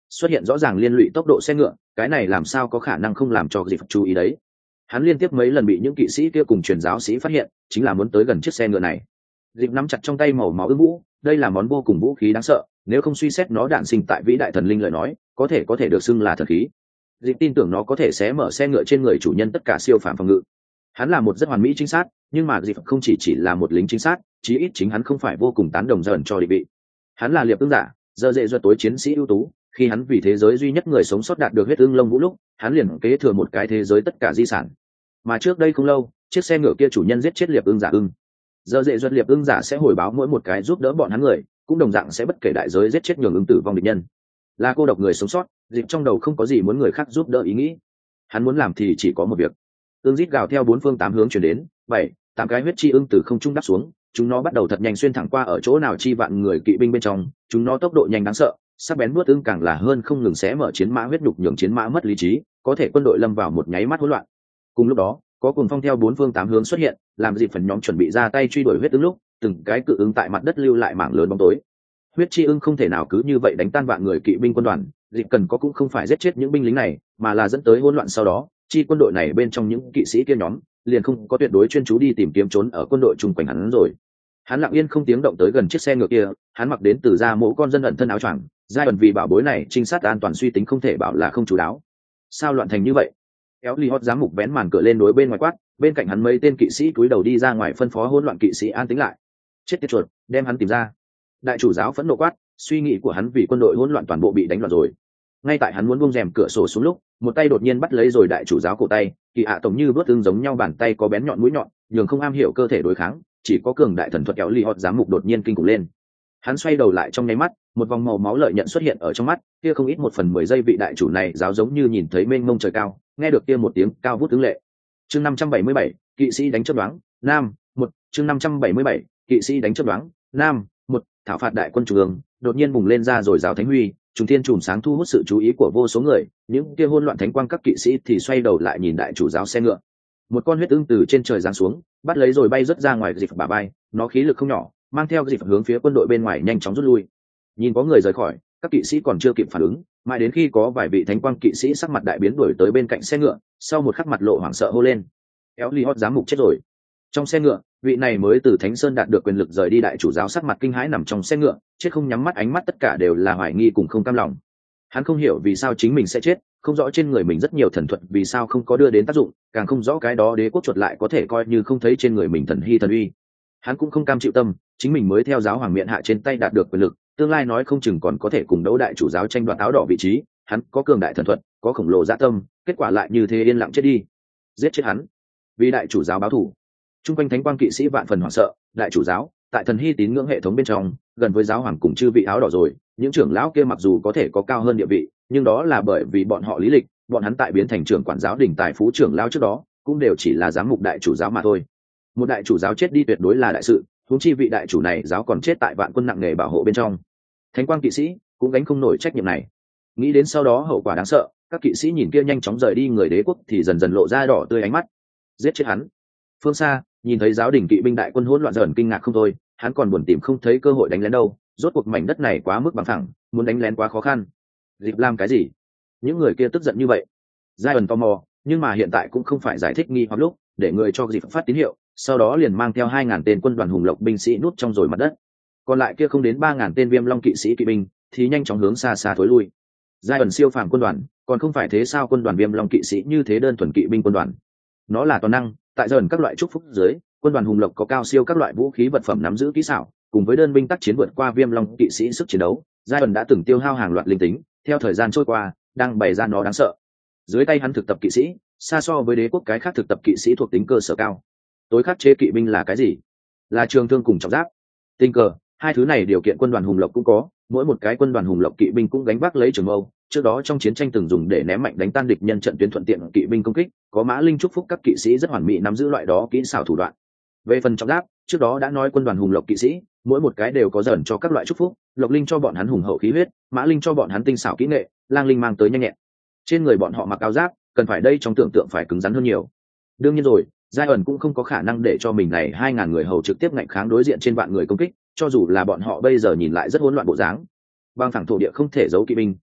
xuất hiện rõ ràng liên lụy tốc độ xe ngựa, cái này làm sao có khả năng không làm cho dịp chú ý đấy. Hắn liên tiếp mấy lần bị những kỵ sĩ kia cùng truyền giáo sĩ phát hiện, chính là muốn tới gần chiếc xe ngựa này. Dịp nắm chặt trong tay màu máu ưng vũ, đây là món vô cùng vũ khí đáng sợ, nếu không suy xét nó đạn sinh tại vĩ đại thần linh lời nói, có thể có thể được xưng là thần khí. Dịp tin tưởng nó có thể xé mở xe ngựa trên người chủ nhân tất cả siêu phàm phòng ngự. Hắn là một rất hoàn mỹ chính xác, nhưng mà dịp không chỉ chỉ là một lính chính xác, chí ít chính hắn không phải vô cùng tán đồng dần cho định vị. Hắn là liệp ưng giả, giờ dễ duật tối chiến sĩ ưu tú, khi hắn vì thế giới duy nhất người sống sót đạt được huyết ưng lông vũ lúc, hắn liền kế thừa một cái thế giới tất cả di sản. Mà trước đây không lâu, chiếc xe ngựa kia chủ nhân giết chết liệp ưng giả ưng. Giờ dễ duật liệp ưng giả sẽ hồi báo mỗi một cái giúp đỡ bọn hắn người, cũng đồng dạng sẽ bất kể đại giới giết chết nhường ưng tử vong địch nhân. Là cô độc người sống sót, dịp trong đầu không có gì muốn người khác giúp đỡ ý nghĩ. Hắn muốn làm thì chỉ có một việc. Ưng rít gào theo bốn phương tám hướng chuyển đến, bảy, tám cái huyết chi ưng từ không trung đáp xuống, chúng nó bắt đầu thật nhanh xuyên thẳng qua ở chỗ nào chi vạn người kỵ binh bên trong, chúng nó tốc độ nhanh đáng sợ, sắc bén nuốt ưng càng là hơn không ngừng xé mở chiến mã huyết nhục nhường chiến mã mất lý trí, có thể quân đội lâm vào một nháy mắt hỗn loạn. Cùng lúc đó, có cuồng phong theo bốn phương tám hướng xuất hiện, làm dịp phần nhóm chuẩn bị ra tay truy đuổi huyết ưng lúc, từng cái cự ưng tại mặt đất lưu lại mảng lớn bóng tối. Huyết chi ưng không thể nào cứ như vậy đánh tan vạn người kỵ binh quân đoàn, dịp cần có cũng không phải giết chết những binh lính này, mà là dẫn tới hỗn loạn sau đó, chi quân đội này bên trong những kỵ sĩ kia nhóm liền không có tuyệt đối chuyên chú đi tìm kiếm trốn ở quân đội chung quanh hắn rồi. Hắn lặng yên không tiếng động tới gần chiếc xe ngựa kia, hắn mặc đến từ ra mũ con dân ẩn thân áo choàng, giai ẩn vì bảo bối này trinh sát an toàn suy tính không thể bảo là không chú đáo. Sao loạn thành như vậy? Kéo Ly Hót giám mục vén màn cửa lên đối bên ngoài quát, bên cạnh hắn mấy tên kỵ sĩ cúi đầu đi ra ngoài phân phó hỗn loạn kỵ sĩ an tĩnh lại. Chết tiệt chuột, đem hắn tìm ra. Đại chủ giáo phẫn nộ quát, suy nghĩ của hắn vì quân đội hỗn loạn toàn bộ bị đánh loạn rồi. Ngay tại hắn muốn buông rèm cửa sổ xuống lúc, một tay đột nhiên bắt lấy rồi đại chủ giáo cổ tay, kỳ ạ tổng như bước tương giống nhau, bàn tay có bén nhọn mũi nhọn, nhường không am hiểu cơ thể đối kháng, chỉ có cường đại thần thuật. Kéo Ly Hót giám mục đột nhiên kinh khủng lên. Hắn xoay đầu lại trong nháy mắt, một vòng màu máu lợi nhận xuất hiện ở trong mắt, kia không ít một phần mười giây vị đại chủ này giáo giống như nhìn thấy mênh mông trời cao, nghe được kia một tiếng cao vút tướng lệ. Chương năm trăm bảy mươi bảy, kỵ sĩ đánh chớp đoán, nam, một, chương năm trăm bảy mươi bảy, kỵ sĩ đánh chớp đoán, nam, một, thảo phạt đại quân trung ương, đột nhiên bùng lên ra rồi giáo thánh huy, trùng thiên chùm sáng thu hút sự chú ý của vô số người, những kia hỗn loạn thánh quang các kỵ sĩ thì xoay đầu lại nhìn đại chủ giáo xe ngựa. Một con huyết ưng từ trên trời giáng xuống, bắt lấy rồi bay rất ra ngoài dịp bả bay, nó khí lực không nhỏ, mang theo dịp hướng phía quân đội bên ngoài nhanh chóng rút lui. Nhìn có người rời khỏi, các kỵ sĩ còn chưa kịp phản ứng, mãi đến khi có vài vị thánh quang kỵ sĩ sắc mặt đại biến đuổi tới bên cạnh xe ngựa, sau một khắc mặt lộ hoảng sợ hô lên: Kéo Ly Hót giám mục chết rồi. Trong xe ngựa, vị này mới từ Thánh Sơn đạt được quyền lực rời đi đại chủ giáo sắc mặt kinh hãi nằm trong xe ngựa, chết không nhắm mắt, ánh mắt tất cả đều là hoài nghi cùng không cam lòng. Hắn không hiểu vì sao chính mình sẽ chết, không rõ trên người mình rất nhiều thần thuật vì sao không có đưa đến tác dụng, càng không rõ cái đó đế quốc chuột lại có thể coi như không thấy trên người mình thần hy thần uy. Hắn cũng không cam chịu tâm, chính mình mới theo giáo hoàng miện hạ trên tay đạt được quyền lực, tương lai nói không chừng còn có thể cùng đấu đại chủ giáo tranh đoạt áo đỏ vị trí. Hắn có cường đại thần thuật, có khổng lồ dạ tâm, kết quả lại như thế yên lặng chết đi. Giết chết hắn, vì đại chủ giáo báo thù. Trung quanh thánh quang kỵ sĩ vạn phần hoảng sợ, đại chủ giáo tại thần hy tín ngưỡng hệ thống bên trong gần với giáo hoàng cùng chư vị áo đỏ rồi, những trưởng lão kia mặc dù có thể có cao hơn địa vị, nhưng đó là bởi vì bọn họ lý lịch, bọn hắn tại biến thành trưởng quản giáo đình tài phú trưởng lão trước đó cũng đều chỉ là giám mục đại chủ giáo mà thôi. Một đại chủ giáo chết đi tuyệt đối là đại sự, huống chi vị đại chủ này giáo còn chết tại vạn quân nặng nề bảo hộ bên trong, thánh quang kỵ sĩ cũng gánh không nổi trách nhiệm này. Nghĩ đến sau đó hậu quả đáng sợ, các kỵ sĩ nhìn kia nhanh chóng rời đi người đế quốc thì dần dần lộ ra đỏ tươi ánh mắt. Giết chết hắn. Phương xa nhìn thấy giáo đình kỵ binh đại quân hỗn loạn dần kinh ngạc không thôi, hắn còn buồn tìm không thấy cơ hội đánh lén đâu, rốt cuộc mảnh đất này quá mức bằng phẳng, muốn đánh lén quá khó khăn. Dịp làm cái gì? Những người kia tức giận như vậy. Giai ẩn tò mò, nhưng mà hiện tại cũng không phải giải thích nghi hoặc lúc, để người cho dịp phát tín hiệu, sau đó liền mang theo hai ngàn tên quân đoàn hùng lộc binh sĩ nút trong rồi mặt đất. Còn lại kia không đến ba ngàn tên viêm long kỵ sĩ kỵ binh thì nhanh chóng hướng xa xa thối lui. Giai ẩn siêu phàm quân đoàn, còn không phải thế sao? Quân đoàn viêm long kỵ sĩ như thế đơn thuần kỵ binh quân đoàn, nó là toàn năng. Tại dần các loại chúc phúc dưới, quân đoàn hùng lộc có cao siêu các loại vũ khí vật phẩm nắm giữ kỹ xảo, cùng với đơn binh tác chiến vượt qua viêm long kỵ sĩ sức chiến đấu, giai ẩn đã từng tiêu hao hàng loạt linh tính, theo thời gian trôi qua đang bày ra nó đáng sợ. Dưới tay hắn thực tập kỵ sĩ xa so với đế quốc cái khác thực tập kỵ sĩ thuộc tính cơ sở cao. Tối khắc chế kỵ binh là cái gì? Là trường thương cùng trọng giáp. Tình cờ hai thứ này điều kiện quân đoàn hùng lộc cũng có, mỗi một cái quân đoàn hùng lộc kỵ binh cũng gánh vác lấy trường mâu, trước đó trong chiến tranh từng dùng để ném mạnh đánh tan địch nhân trận tuyến thuận tiện kỵ binh công kích, có mã linh chúc phúc các kỵ sĩ rất hoàn mỹ nắm giữ loại đó kỹ xảo thủ đoạn. Về phần trọng giáp, trước đó đã nói quân đoàn hùng lộc kỵ sĩ mỗi một cái đều có dần cho các loại chúc phúc, lộc linh cho bọn hắn hùng hậu khí huyết, mã linh cho bọn hắn tinh xảo kỹ nghệ, lang linh mang tới nhanh nhẹn. Trên người bọn họ mặc áo giáp, cần phải đây trong tưởng tượng phải cứng rắn hơn nhiều. Đương nhiên rồi, giai ẩn cũng không có khả năng để cho mình này hai ngàn người hầu trực tiếp ngạnh kháng đối diện trên vạn người công kích, cho dù là bọn họ bây giờ nhìn lại rất hỗn loạn bộ dáng. Băng thẳng thổ địa không thể giấu kỵ binh,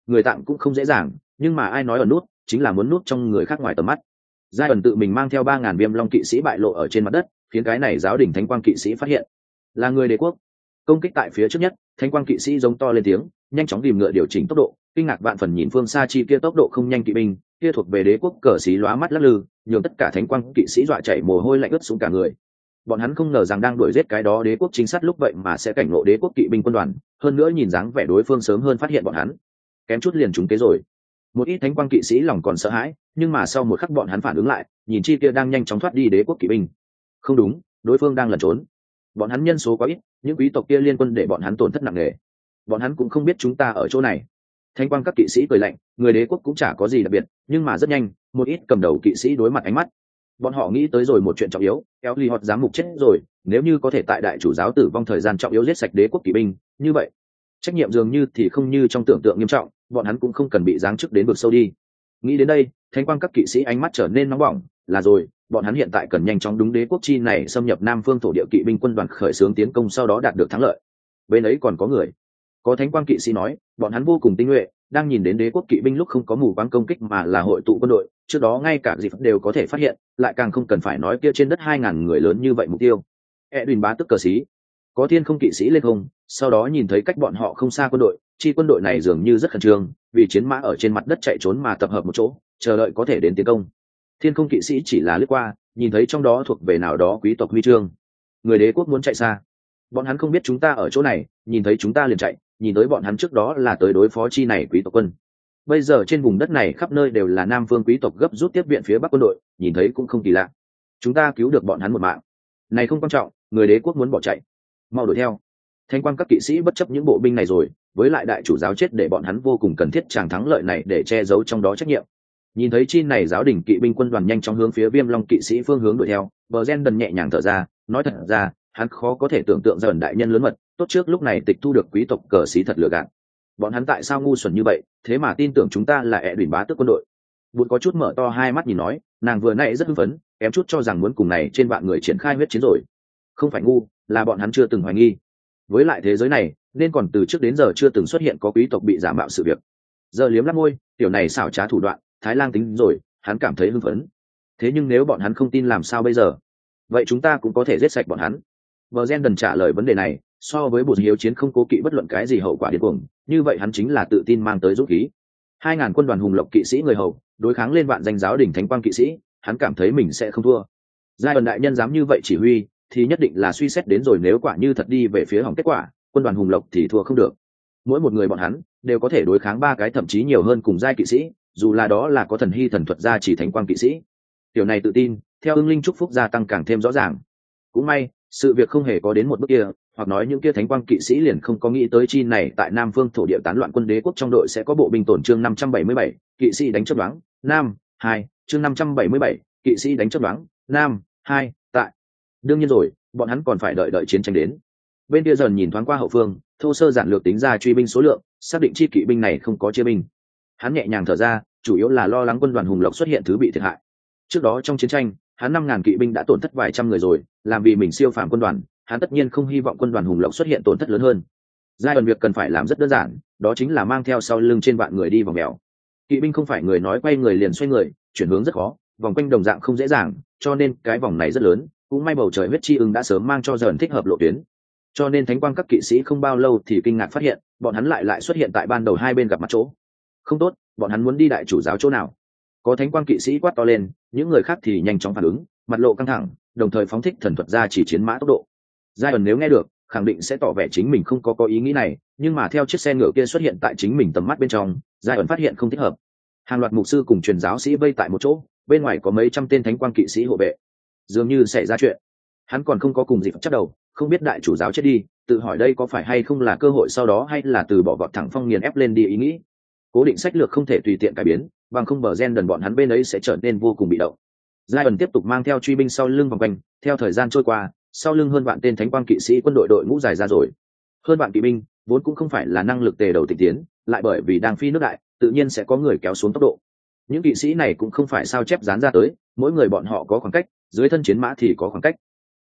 người tạm cũng không dễ dàng, nhưng mà ai nói ở nút chính là muốn nút trong người khác ngoài tầm mắt. Giai ẩn tự mình mang theo ba ngàn viêm long kỵ sĩ bại lộ ở trên mặt đất, khiến cái này giáo đình thánh quang kỵ sĩ phát hiện là người đế quốc. Công kích tại phía trước nhất, thánh quang kỵ sĩ giống to lên tiếng, nhanh chóng tìm ngựa điều chỉnh tốc độ, kinh ngạc vạn phần nhìn phương xa chi kia tốc độ không nhanh kỵ binh, kia thuộc về đế quốc cờ xí lóa mắt lắc lư, nhường tất cả thánh quang kỵ sĩ dọa chảy mồ hôi lạnh ướt xuống cả người. Bọn hắn không ngờ rằng đang đuổi giết cái đó đế quốc chính sát lúc vậy mà sẽ cảnh ngộ đế quốc kỵ binh quân đoàn, hơn nữa nhìn dáng vẻ đối phương sớm hơn phát hiện bọn hắn, kém chút liền trúng kế rồi. Một ít thánh quang kỵ sĩ lòng còn sợ hãi, nhưng mà sau một khắc bọn hắn phản ứng lại, nhìn chi kia đang nhanh chóng thoát đi đế quốc kỵ binh. Không đúng, đối phương đang lẩn trốn. Bọn hắn nhân số quá ít, những quý tộc kia liên quân để bọn hắn tổn thất nặng nề. Bọn hắn cũng không biết chúng ta ở chỗ này. Thánh quang các kỵ sĩ cười lạnh, người đế quốc cũng chả có gì đặc biệt, nhưng mà rất nhanh, một ít cầm đầu kỵ sĩ đối mặt ánh mắt. Bọn họ nghĩ tới rồi một chuyện trọng yếu, kéo ly hot giám mục chết rồi, nếu như có thể tại đại chủ giáo tử vong thời gian trọng yếu giết sạch đế quốc kỵ binh, như vậy trách nhiệm dường như thì không như trong tưởng tượng nghiêm trọng, bọn hắn cũng không cần bị giáng chức đến vực sâu đi. Nghĩ đến đây, thánh quang các kỵ sĩ ánh mắt trở nên nóng bỏng, là rồi, bọn hắn hiện tại cần nhanh chóng đúng đế quốc chi này xâm nhập nam phương thổ địa kỵ binh quân đoàn khởi xướng tiến công, sau đó đạt được thắng lợi. Bên ấy còn có người, có thánh quang kỵ sĩ nói, bọn hắn vô cùng tinh nhuệ, đang nhìn đến đế quốc kỵ binh lúc không có mù quáng công kích mà là hội tụ quân đội, trước đó ngay cả dịp đều có thể phát hiện, lại càng không cần phải nói kia trên đất hai ngàn người lớn như vậy mục tiêu. Edwin bá tức cờ sĩ, có thiên không kỵ sĩ lên không, sau đó nhìn thấy cách bọn họ không xa quân đội, chi quân đội này dường như rất khẩn trương, vì chiến mã ở trên mặt đất chạy trốn mà tập hợp một chỗ, chờ đợi có thể đến tiến công. Thiên không kỵ sĩ chỉ là lướt qua, nhìn thấy trong đó thuộc về nào đó quý tộc huy chương. Người đế quốc muốn chạy xa, bọn hắn không biết chúng ta ở chỗ này, nhìn thấy chúng ta liền chạy, nhìn tới bọn hắn trước đó là tới đối phó chi này quý tộc quân. Bây giờ trên vùng đất này khắp nơi đều là nam phương quý tộc gấp rút tiếp viện phía bắc quân đội, nhìn thấy cũng không kỳ lạ. Chúng ta cứu được bọn hắn một mạng, này không quan trọng, người đế quốc muốn bỏ chạy, mau đuổi theo. Thanh quang các kỵ sĩ bất chấp những bộ binh này rồi, với lại đại chủ giáo chết để bọn hắn vô cùng cần thiết chàng thắng lợi này để che giấu trong đó trách nhiệm. Nhìn thấy chi này giáo đình kỵ binh quân đoàn nhanh chóng hướng phía viêm long kỵ sĩ phương hướng đuổi theo, bờ gen đần nhẹ nhàng thở ra, nói thật ra hắn khó có thể tưởng tượng dần đại nhân lớn mật tốt trước lúc này tịch thu được quý tộc cờ sĩ thật lừa gạt. Bọn hắn tại sao ngu xuẩn như vậy, thế mà tin tưởng chúng ta là ẹ đùn bá tước quân đội. Bụt có chút mở to hai mắt nhìn nói, nàng vừa nãy rất hưng phấn, kém chút cho rằng muốn cùng này trên vạn người triển khai huyết chiến rồi. Không phải ngu, là bọn hắn chưa từng hoài nghi. Với lại thế giới này nên còn từ trước đến giờ chưa từng xuất hiện có quý tộc bị giả mạo sự việc. Giờ liếm lắp môi, tiểu này xảo trá thủ đoạn, Thái Lang tính rồi, hắn cảm thấy hưng phấn. Thế nhưng nếu bọn hắn không tin làm sao bây giờ? Vậy chúng ta cũng có thể giết sạch bọn hắn. Bờ gen đần trả lời vấn đề này, so với Bụt hiếu chiến không cố kỵ bất luận cái gì hậu quả điên cuồng, như vậy hắn chính là tự tin mang tới dũng khí. Hai ngàn quân đoàn hùng lộc kỵ sĩ người hầu đối kháng lên vạn danh giáo đỉnh thánh quang kỵ sĩ, hắn cảm thấy mình sẽ không thua. Giai ẩn đại nhân dám như vậy chỉ huy, thì nhất định là suy xét đến rồi, nếu quả như thật đi về phía hỏng kết quả, quân đoàn hùng lộc thì thua không được. Mỗi một người bọn hắn đều có thể đối kháng ba cái thậm chí nhiều hơn cùng giai kỵ sĩ, dù là đó là có thần hy thần thuật gia chỉ thánh quang kỵ sĩ. Tiểu này tự tin, theo ưng linh chúc phúc gia tăng càng thêm rõ ràng. Cũng may, sự việc không hề có đến một bước kia, hoặc nói những kia thánh quang kỵ sĩ liền không có nghĩ tới chi này tại Nam Phương thổ địa tán loạn quân đế quốc trong đội sẽ có bộ binh tổn chương năm trăm bảy mươi bảy, kỵ sĩ đánh chớp đoán, Nam, hai, chương năm trăm bảy mươi bảy, kỵ sĩ đánh chớp đoán, Nam, hai, tại. Đương nhiên rồi, bọn hắn còn phải đợi đợi chiến tranh đến. Bên kia dần nhìn thoáng qua hậu phương, thô sơ giản lược tính ra truy binh số lượng, xác định chi kỵ binh này không có chia binh. Hắn nhẹ nhàng thở ra, chủ yếu là lo lắng quân đoàn hùng lộc xuất hiện thứ bị thiệt hại. Trước đó trong chiến tranh, hắn năm ngàn kỵ binh đã tổn thất vài trăm người rồi, làm vì mình siêu phàm quân đoàn, hắn tất nhiên không hy vọng quân đoàn hùng lộc xuất hiện tổn thất lớn hơn. Giai đoạn việc cần phải làm rất đơn giản, đó chính là mang theo sau lưng trên vạn người đi vòng mèo. Kỵ binh không phải người nói quay người liền xoay người, chuyển hướng rất khó, vòng quanh đồng dạng không dễ dàng, cho nên cái vòng này rất lớn. Cũng may bầu trời huyết chi ưng đã sớm mang cho dần thích hợp lộ tuyến, cho nên thánh quang các kỵ sĩ không bao lâu thì kinh ngạc phát hiện bọn hắn lại lại xuất hiện tại ban đầu hai bên gặp mặt chỗ. Không tốt, bọn hắn muốn đi đại chủ giáo chỗ nào? Có thánh quang kỵ sĩ quát to lên, những người khác thì nhanh chóng phản ứng, mặt lộ căng thẳng, đồng thời phóng thích thần thuật ra chỉ chiến mã tốc độ. Giai ẩn nếu nghe được, khẳng định sẽ tỏ vẻ chính mình không có có ý nghĩ này, nhưng mà theo chiếc xe ngựa kia xuất hiện tại chính mình tầm mắt bên trong, Giai ẩn phát hiện không thích hợp. Hàng loạt mục sư cùng truyền giáo sĩ vây tại một chỗ, bên ngoài có mấy trăm tên thánh quang kỵ sĩ hộ vệ. Dường như xảy ra chuyện, hắn còn không có cùng gì chắc đầu, không biết đại chủ giáo chết đi, tự hỏi đây có phải hay không là cơ hội sau đó hay là từ bỏ vọt thẳng phong nghiền ép lên đi ý nghĩ. Cố định sách lược không thể tùy tiện cải biến, bằng không bờ gen đần bọn hắn bên ấy sẽ trở nên vô cùng bị động. Giai ẩn tiếp tục mang theo truy binh sau lưng vòng quanh, theo thời gian trôi qua, sau lưng hơn vạn tên thánh quang kỵ sĩ quân đội đội ngũ dài ra rồi. Hơn vạn kỵ binh vốn cũng không phải là năng lực tề đầu tịch tiến, lại bởi vì đang phi nước đại, tự nhiên sẽ có người kéo xuống tốc độ. Những kỵ sĩ này cũng không phải sao chép dán ra tới, mỗi người bọn họ có khoảng cách, dưới thân chiến mã thì có khoảng cách.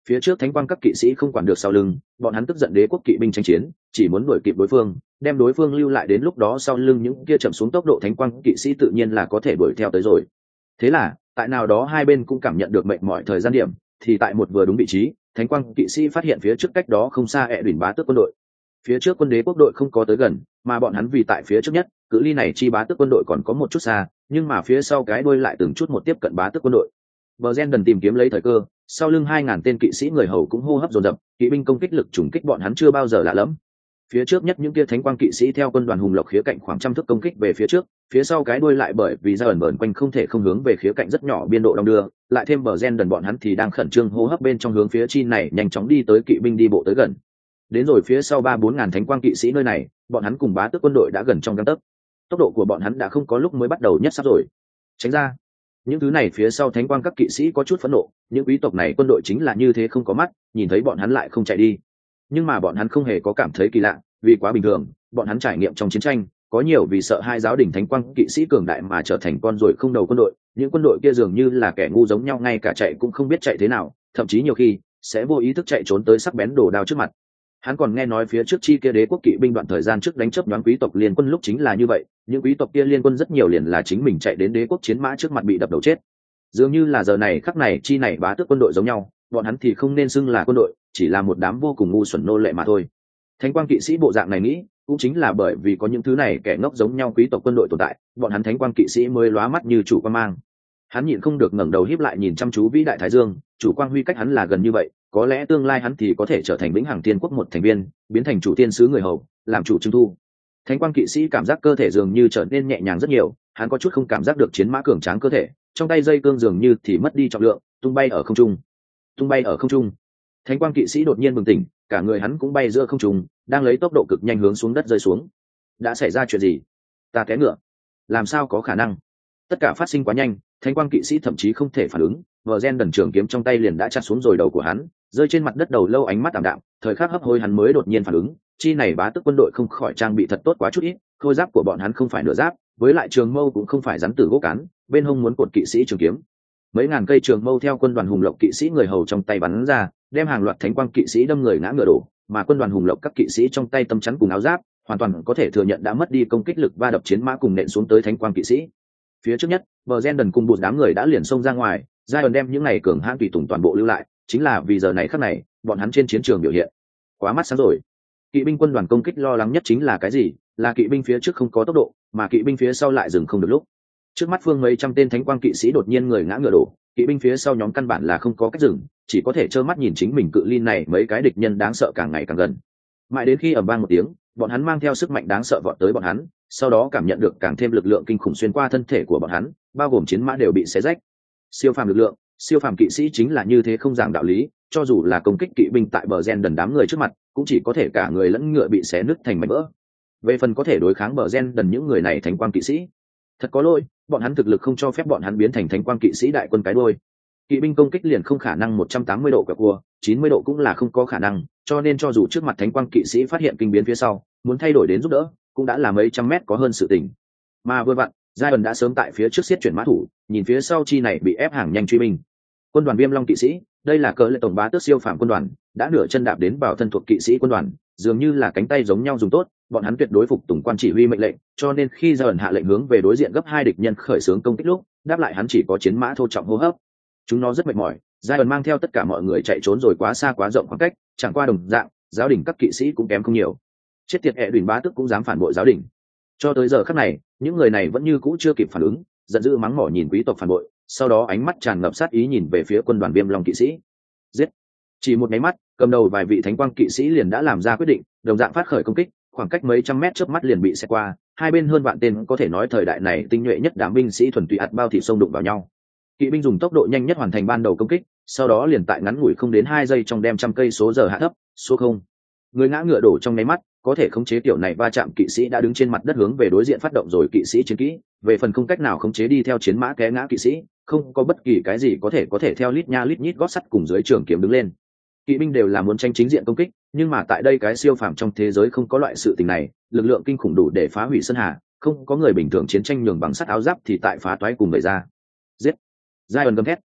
Phía trước thánh quang các kỵ sĩ không quản được sau lưng, bọn hắn tức giận đế quốc kỵ binh tranh chiến, chỉ muốn đuổi kịp đối phương, đem đối phương lưu lại, đến lúc đó sau lưng những kia chậm xuống tốc độ thánh quang kỵ sĩ tự nhiên là có thể đuổi theo tới rồi. Thế là tại nào đó hai bên cũng cảm nhận được mệt mỏi thời gian điểm, thì tại một vừa đúng vị trí, thánh quang kỵ sĩ phát hiện phía trước cách đó không xa ẹ đỉnh bá tước quân đội. Phía trước quân đế quốc đội không có tới gần, mà bọn hắn vì tại phía trước nhất, cự ly này chi bá tước quân đội còn có một chút xa, nhưng mà phía sau cái đuôi lại từng chút một tiếp cận bá tước quân đội. Bờ gen đần tìm kiếm lấy thời cơ, sau lưng hai ngàn tên kỵ sĩ người hầu cũng hô hấp dồn dập, kỵ binh công kích lực trùng kích bọn hắn chưa bao giờ lạ lẫm. Phía trước nhất những kia thánh quang kỵ sĩ theo quân đoàn hùng lộc khía cạnh khoảng trăm thước công kích về phía trước, phía sau cái đuôi lại bởi vì ra ẩn bẩn quanh không thể không hướng về khía cạnh rất nhỏ biên độ đong đưa, lại thêm bờ gen đần bọn hắn thì đang khẩn trương hô hấp bên trong hướng phía chi này nhanh chóng đi tới kỵ binh đi bộ tới gần. Đến rồi phía sau ba bốn ngàn thánh quang kỵ sĩ nơi này, bọn hắn cùng bá tước quân đội đã gần trong gang tấc. Tốc độ của bọn hắn đã không có lúc mới bắt đầu nhất sắp rồi. Tránh ra. Những thứ này phía sau thánh quang các kỵ sĩ có chút phẫn nộ, những quý tộc này quân đội chính là như thế không có mắt, nhìn thấy bọn hắn lại không chạy đi. Nhưng mà bọn hắn không hề có cảm thấy kỳ lạ, vì quá bình thường, bọn hắn trải nghiệm trong chiến tranh, có nhiều vì sợ hai giáo đình thánh quang kỵ sĩ cường đại mà trở thành con ruồi không đầu quân đội, những quân đội kia dường như là kẻ ngu giống nhau, ngay cả chạy cũng không biết chạy thế nào, thậm chí nhiều khi sẽ vô ý thức chạy trốn tới sắc bén đồ đao trước mặt. Hắn còn nghe nói phía trước chi kia đế quốc kỵ binh đoạn thời gian trước đánh chớp nhoáng quý tộc liên quân lúc chính là như vậy, những quý tộc kia liên quân rất nhiều liền là chính mình chạy đến đế quốc chiến mã trước mặt bị đập đầu chết. Dường như là giờ này khắc này chi này bá tước quân đội giống nhau, bọn hắn thì không nên xưng là quân đội, chỉ là một đám vô cùng ngu xuẩn nô lệ mà thôi. Thánh quang kỵ sĩ bộ dạng này nghĩ, cũng chính là bởi vì có những thứ này kẻ ngốc giống nhau quý tộc quân đội tồn tại, bọn hắn thánh quang kỵ sĩ mới lóa mắt như chủ quan mang. Hắn nhịn không được ngẩng đầu híp lại nhìn chăm chú vĩ đại thái dương, chủ quang huy cách hắn là gần như vậy, có lẽ tương lai hắn thì có thể trở thành vĩnh hằng thiên quốc một thành viên, biến thành chủ tiên sứ người hầu, làm chủ trưng thu. Thánh quang kỵ sĩ cảm giác cơ thể dường như trở nên nhẹ nhàng rất nhiều, hắn có chút không cảm giác được chiến mã cường tráng cơ thể, trong tay dây cương dường như thì mất đi trọng lượng, tung bay ở không trung. Tung bay ở không trung. Thánh quang kỵ sĩ đột nhiên bừng tỉnh, cả người hắn cũng bay giữa không trung, đang lấy tốc độ cực nhanh hướng xuống đất rơi xuống. Đã xảy ra chuyện gì? Ta té ngựa. Làm sao có khả năng? Tất cả phát sinh quá nhanh, thánh quang kỵ sĩ thậm chí không thể phản ứng, vờ gen đần trường kiếm trong tay liền đã chặt xuống rồi đầu của hắn, rơi trên mặt đất đầu lâu ánh mắt tạm đạm, thời khắc hấp hối hắn mới đột nhiên phản ứng, chi này bá tước quân đội không khỏi trang bị thật tốt quá chút ít, khôi giáp của bọn hắn không phải nửa giáp, với lại trường mâu cũng không phải rắn tử gỗ cán, bên hông muốn cột kỵ sĩ trường kiếm. Mấy ngàn cây trường mâu theo quân đoàn hùng lộc kỵ sĩ người hầu trong tay bắn ra, đem hàng loạt thánh quang kỵ sĩ đâm người ngã ngựa đổ, mà quân đoàn hùng lộc các kỵ sĩ trong tay tâm chắn cùng áo giáp, hoàn toàn có thể thừa nhận đã mất đi công kích lực va đập chiến mã cùng nện xuống tới thánh quang kỵ sĩ. Phía trước nhất, bờ gen đần cùng một đám người đã liền xông ra ngoài, Zion đem những này cường hãn tùy tùng toàn bộ lưu lại, chính là vì giờ này khắc này, bọn hắn trên chiến trường biểu hiện quá mắt sáng rồi. Kỵ binh quân đoàn công kích lo lắng nhất chính là cái gì? Là kỵ binh phía trước không có tốc độ, mà kỵ binh phía sau lại dừng không được lúc. Trước mắt phương mấy trăm tên thánh quang kỵ sĩ đột nhiên người ngã ngựa đổ, kỵ binh phía sau nhóm căn bản là không có cách dừng, chỉ có thể trơ mắt nhìn chính mình cự ly này mấy cái địch nhân đáng sợ càng ngày càng gần. Mãi đến khi ầm vang một tiếng, bọn hắn mang theo sức mạnh đáng sợ vọt tới bọn hắn, sau đó cảm nhận được càng thêm lực lượng kinh khủng xuyên qua thân thể của bọn hắn, bao gồm chiến mã đều bị xé rách. Siêu phàm lực lượng, siêu phàm kỵ sĩ chính là như thế không giảng đạo lý, cho dù là công kích kỵ binh tại bờ gen đần đám người trước mặt, cũng chỉ có thể cả người lẫn ngựa bị xé nứt thành mảnh vỡ. Về phần có thể đối kháng bờ gen đần những người này thánh quang kỵ sĩ, thật có lỗi, bọn hắn thực lực không cho phép bọn hắn biến thành thánh quang kỵ sĩ đại quân cái đuôi. Kỵ binh công kích liền không khả năng một trăm tám mươi độ quẹo cua, chín mươi độ cũng là không có khả năng, cho nên cho dù trước mặt thánh quang kỵ sĩ phát hiện kinh biến phía sau, muốn thay đổi đến giúp đỡ, cũng đã là mấy trăm mét có hơn sự tình. Mà vừa vặn, Zion đã sớm tại phía trước xiết chuyển mã thủ, nhìn phía sau chi này bị ép hàng nhanh truy binh. Quân đoàn Viêm Long kỵ sĩ, đây là cờ lệ tổng bá tước siêu phàm quân đoàn, đã nửa chân đạp đến vào thân thuộc kỵ sĩ quân đoàn, dường như là cánh tay giống nhau dùng tốt, bọn hắn tuyệt đối phục tùng quan chỉ huy mệnh lệnh, cho nên khi Zion hạ lệnh hướng về đối diện gấp hai địch nhân khởi xướng công kích lúc, đáp lại hắn chỉ có chiến mã thô trọng hô hấp. Chúng nó rất mệt mỏi, Zion mang theo tất cả mọi người chạy trốn rồi quá xa quá rộng khoảng cách, chẳng qua đồng dạng, giáo đình các kỵ sĩ cũng kém không nhiều. Chết tiệt ẹ đùn bá tước cũng dám phản bội giáo đình. Cho tới giờ khắc này, những người này vẫn như cũ chưa kịp phản ứng, giận dữ mắng mỏ nhìn quý tộc phản bội, sau đó ánh mắt tràn ngập sát ý nhìn về phía quân đoàn Viêm Long kỵ sĩ. Giết! Chỉ một cái mắt, cầm đầu vài vị thánh quang kỵ sĩ liền đã làm ra quyết định, đồng dạng phát khởi công kích, khoảng cách mấy trăm mét chớp mắt liền bị xẹt qua, hai bên hơn vạn tên có thể nói thời đại này tinh nhuệ nhất đám binh sĩ thuần túy ạt bao thịt xông đụng vào nhau. Kỵ binh dùng tốc độ nhanh nhất hoàn thành ban đầu công kích, sau đó liền tại ngắn ngủi không đến hai giây trong đem trăm cây số giờ hạ thấp, số không. Người ngã ngựa đổ trong nháy mắt, có thể khống chế tiểu này va chạm kỵ sĩ đã đứng trên mặt đất hướng về đối diện phát động rồi kỵ sĩ chiến kỹ, về phần không cách nào khống chế đi theo chiến mã té ngã kỵ sĩ, không có bất kỳ cái gì có thể có thể theo lít nha lít nhít gót sắt cùng dưới trường kiếm đứng lên. Kỵ binh đều là muốn tranh chính diện công kích, nhưng mà tại đây cái siêu phàm trong thế giới không có loại sự tình này, lực lượng kinh khủng đủ để phá hủy sơn hà, không có người bình thường chiến tranh nhường bằng sắt áo giáp thì tại phá toái cùng bày ra. Giết! Zion gầm thét,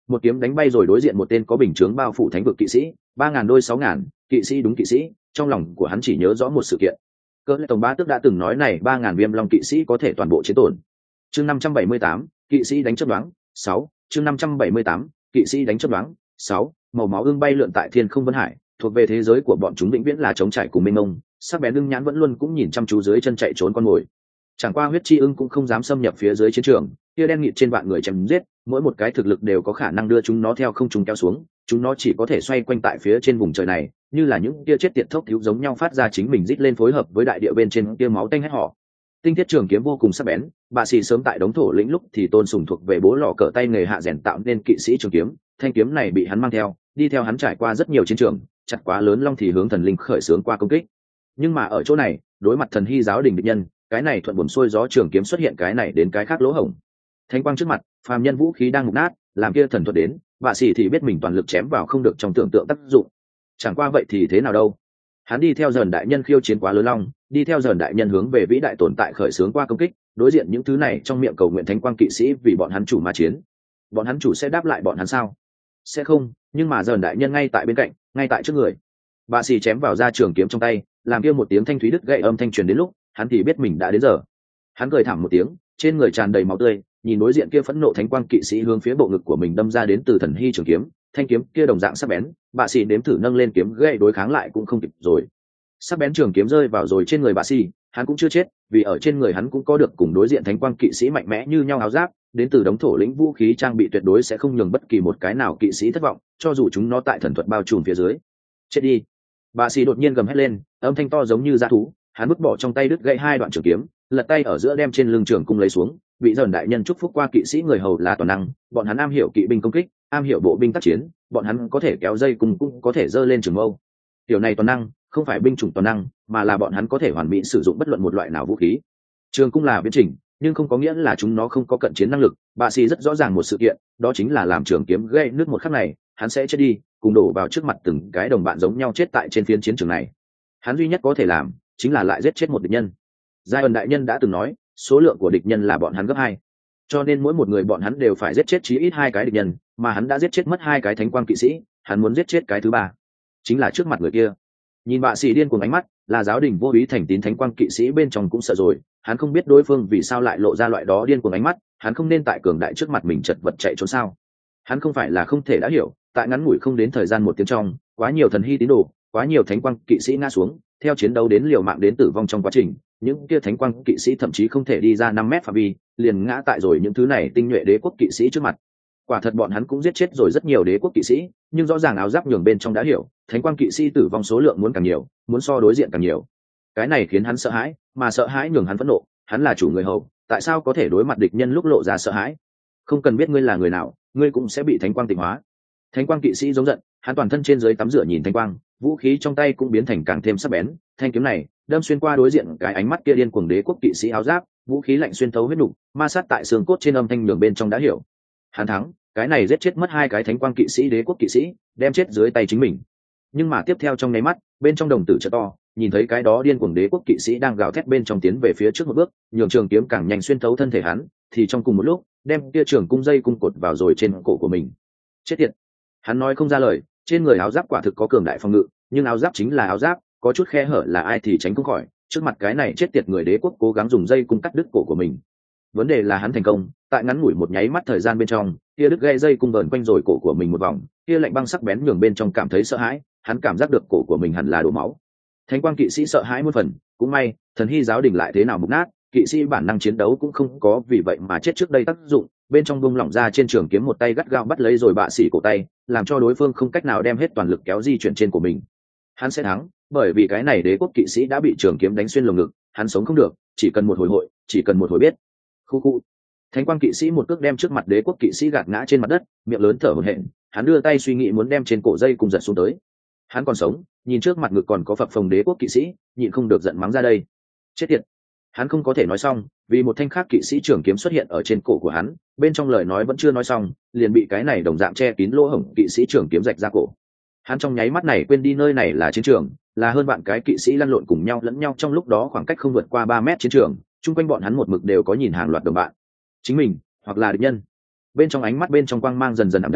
một kiếm đánh bay rồi đối diện một tên có bình chướng bao phủ thánh vực kỵ sĩ, ba ngàn đôi sáu ngàn, kỵ sĩ đúng kỵ sĩ, trong lòng của hắn chỉ nhớ rõ một sự kiện. Cỡ lệ tổng bá tước đã từng nói này ba ngàn viêm long kỵ sĩ có thể toàn bộ chiến tổn. Chương năm trăm bảy mươi tám, kỵ sĩ đánh chớp đoán, sáu, chương năm trăm bảy mươi tám, kỵ sĩ đánh chớp đoán, sáu, màu máu ưng bay lượn tại thiên không vân hải, thuộc về thế giới của bọn chúng vĩnh viễn là trống trải cùng mênh mông, sắc bén ưng nhãn vẫn luôn cũng nhìn chăm chú dưới chân chạy trốn con mồi. Chẳng qua huyết chi ưng cũng không dám xâm nhập phía dưới chiến trường, kia đen nghịt trên vạn người chém giết, mỗi một cái thực lực đều có khả năng đưa chúng nó theo không trung kéo xuống, chúng nó chỉ có thể xoay quanh tại phía trên vùng trời này, như là những kia chết tiệt thốc thiếu giống nhau phát ra chính mình rít lên phối hợp với đại địa bên trên kia máu tanh hét họ. Tinh thiết trường kiếm vô cùng sắc bén, bà xì sớm tại đống thổ lĩnh lúc thì tôn sùng thuộc về bố lọ cỡ tay nghề hạ rèn tạo nên kỵ sĩ trường kiếm, thanh kiếm này bị hắn mang theo, đi theo hắn trải qua rất nhiều chiến trường, chặt quá lớn long thì hướng thần linh khởi xướng qua công kích. Nhưng mà ở chỗ này, đối mặt thần hy giáo đình địch nhân, cái này thuận buồm xuôi gió trường kiếm xuất hiện cái này đến cái khác lỗ hổng. Thánh quang trước mặt, phàm nhân vũ khí đang mục nát, làm kia thần thuật đến, bà xì thì biết mình toàn lực chém vào không được trong tưởng tượng tác dụng. Chẳng qua vậy thì thế nào đâu? Hắn đi theo dần đại nhân khiêu chiến quá lớn long, đi theo dần đại nhân hướng về vĩ đại tồn tại khởi xướng qua công kích, đối diện những thứ này trong miệng cầu nguyện thánh quang kỵ sĩ vì bọn hắn chủ mà chiến. Bọn hắn chủ sẽ đáp lại bọn hắn sao? Sẽ không, nhưng mà dần đại nhân ngay tại bên cạnh, ngay tại trước người. Bà xì chém vào ra trường kiếm trong tay, làm kia một tiếng thanh thúy đứt gãy âm thanh truyền đến lúc, hắn thì biết mình đã đến giờ. Hắn cười thảm một tiếng, trên người tràn đầy máu tươi, nhìn đối diện kia phẫn nộ thánh quang kỵ sĩ hướng phía bộ ngực của mình đâm ra đến từ thần hy trường kiếm, thanh kiếm kia đồng dạng sắc bén, bà xì đếm thử nâng lên kiếm gãy đối kháng lại cũng không kịp rồi. Sắc bén trường kiếm rơi vào rồi trên người bà xì, hắn cũng chưa chết, vì ở trên người hắn cũng có được cùng đối diện thánh quang kỵ sĩ mạnh mẽ như nhau áo giáp, đến từ đống thổ lĩnh vũ khí trang bị tuyệt đối sẽ không nhường bất kỳ một cái nào kỵ sĩ thất vọng, cho dù chúng nó tại thần thuật bao trùm phía dưới. Chết đi! Bà xì đột nhiên gầm hét lên, âm thanh to giống như dã thú, hắn vứt bỏ trong tay đứt gãy hai đoạn trường kiếm, lật tay ở giữa đem trên lưng trường cung lấy xuống, bị dần đại nhân chúc phúc qua kỵ sĩ người hầu là toàn năng, bọn hắn am hiểu kỵ binh công kích, am hiểu bộ binh tác chiến, bọn hắn có thể kéo dây cung cũng có thể giơ lên trường mâu. Điều này toàn năng, không phải binh chủng toàn năng, mà là bọn hắn có thể hoàn mỹ sử dụng bất luận một loại nào vũ khí. Trường cung là biến chỉnh, nhưng không có nghĩa là chúng nó không có cận chiến năng lực. Bà xì rất rõ ràng một sự kiện, đó chính là làm trường kiếm gây nước một khắc này, hắn sẽ chết đi, cùng đổ vào trước mặt từng cái đồng bạn giống nhau chết tại trên phiến chiến trường này. Hắn duy nhất có thể làm, chính là lại giết chết một địch nhân. Giai ẩn đại nhân đã từng nói, số lượng của địch nhân là bọn hắn gấp hai, cho nên mỗi một người bọn hắn đều phải giết chết chí ít hai cái địch nhân, mà hắn đã giết chết mất hai cái thánh quang kỵ sĩ, hắn muốn giết chết cái thứ ba, chính là trước mặt người kia. Nhìn bạ sĩ điên cuồng ánh mắt, là giáo đình vô ý thành tín thánh quang kỵ sĩ bên trong cũng sợ rồi, hắn không biết đối phương vì sao lại lộ ra loại đó điên cuồng ánh mắt, hắn không nên tại cường đại trước mặt mình chật vật chạy trốn sao? Hắn không phải là không thể đã hiểu, tại ngắn ngủi không đến thời gian một tiếng trong, quá nhiều thần hy tín đồ, quá nhiều thánh quang kỵ sĩ ngã xuống, theo chiến đấu đến liều mạng đến tử vong trong quá trình, những kia thánh quang kỵ sĩ thậm chí không thể đi ra năm mét phạm vi, liền ngã tại rồi những thứ này tinh nhuệ đế quốc kỵ sĩ trước mặt. Quả thật bọn hắn cũng giết chết rồi rất nhiều đế quốc kỵ sĩ, nhưng rõ ràng áo giáp nhường bên trong đã hiểu, thánh quang kỵ sĩ tử vong số lượng muốn càng nhiều, muốn so đối diện càng nhiều. Cái này khiến hắn sợ hãi, mà sợ hãi nhường hắn phẫn nộ, hắn là chủ người hầu, tại sao có thể đối mặt địch nhân lúc lộ ra sợ hãi? Không cần biết ngươi là người nào, ngươi cũng sẽ bị thánh quang tịnh hóa. Thánh quang kỵ sĩ giống giận, hắn toàn thân trên dưới tắm rửa nhìn thánh quang, vũ khí trong tay cũng biến thành càng thêm sắc bén, thanh kiếm này đâm xuyên qua đối diện cái ánh mắt kia điên cuồng đế quốc kỵ sĩ áo giáp, vũ khí lạnh xuyên thấu huyết nục, ma sát tại xương cốt trên âm thanh nhường bên trong đã hiểu. Hắn thắng, cái này giết chết mất hai cái thánh quang kỵ sĩ đế quốc kỵ sĩ, đem chết dưới tay chính mình. Nhưng mà tiếp theo trong nháy mắt, bên trong đồng tử trợ to, nhìn thấy cái đó điên cuồng đế quốc kỵ sĩ đang gào thét bên trong tiến về phía trước một bước, nhường trường kiếm càng nhanh xuyên thấu thân thể hắn, thì trong cùng một lúc, đem kia trường cung dây cung cột vào rồi trên cổ của mình. Chết tiệt! Hắn nói không ra lời, trên người áo giáp quả thực có cường đại phòng ngự, nhưng áo giáp chính là áo giáp, có chút khe hở là ai thì tránh không khỏi, trước mặt cái này chết tiệt người đế quốc cố gắng dùng dây cung cắt đứt cổ của mình. Vấn đề là hắn thành công, tại ngắn ngủi một nháy mắt thời gian bên trong, kia đứt gãy dây cung vờn quanh rồi cổ của mình một vòng, kia lạnh băng sắc bén nhường bên trong cảm thấy sợ hãi, hắn cảm giác được cổ của mình hẳn là đổ máu. Thánh quang kỵ sĩ sợ hãi muôn phần, cũng may, thần hy giáo đình lại thế nào mục nát, kỵ sĩ bản năng chiến đấu cũng không có vì vậy mà chết trước đây tác dụng, bên trong bung lỏng ra trên trường kiếm một tay gắt gao bắt lấy rồi bạ xỉ cổ tay, làm cho đối phương không cách nào đem hết toàn lực kéo di chuyển trên của mình. Hắn sẽ thắng, bởi vì cái này đế quốc kỵ sĩ đã bị trường kiếm đánh xuyên lồng ngực, hắn sống không được, chỉ cần một hồi hội, chỉ cần một hồi biết. Khu khu. Thánh quang kỵ sĩ một cước đem trước mặt đế quốc kỵ sĩ gạt ngã trên mặt đất, miệng lớn thở hổn hển, hắn đưa tay suy nghĩ muốn đem trên cổ dây cùng giật xuống tới. Hắn còn sống, nhìn trước mặt ngực còn có phập phồng đế quốc kỵ sĩ, nhịn không được giận mắng ra đây. Chết tiệt. Hắn không có thể nói xong, vì một thanh khác kỵ sĩ trường kiếm xuất hiện ở trên cổ của hắn, bên trong lời nói vẫn chưa nói xong, liền bị cái này đồng dạng che kín lỗ hổng kỵ sĩ trường kiếm rạch ra cổ. Hắn trong nháy mắt này quên đi nơi này là chiến trường, là hơn bạn cái kỵ sĩ lăn lộn cùng nhau lẫn nhau trong lúc đó khoảng cách không vượt qua ba mét chiến trường, chung quanh bọn hắn một mực đều có nhìn hàng loạt đồng bạn. Chính mình, hoặc là địch nhân. Bên trong ánh mắt bên trong quang mang dần dần ảm đạm,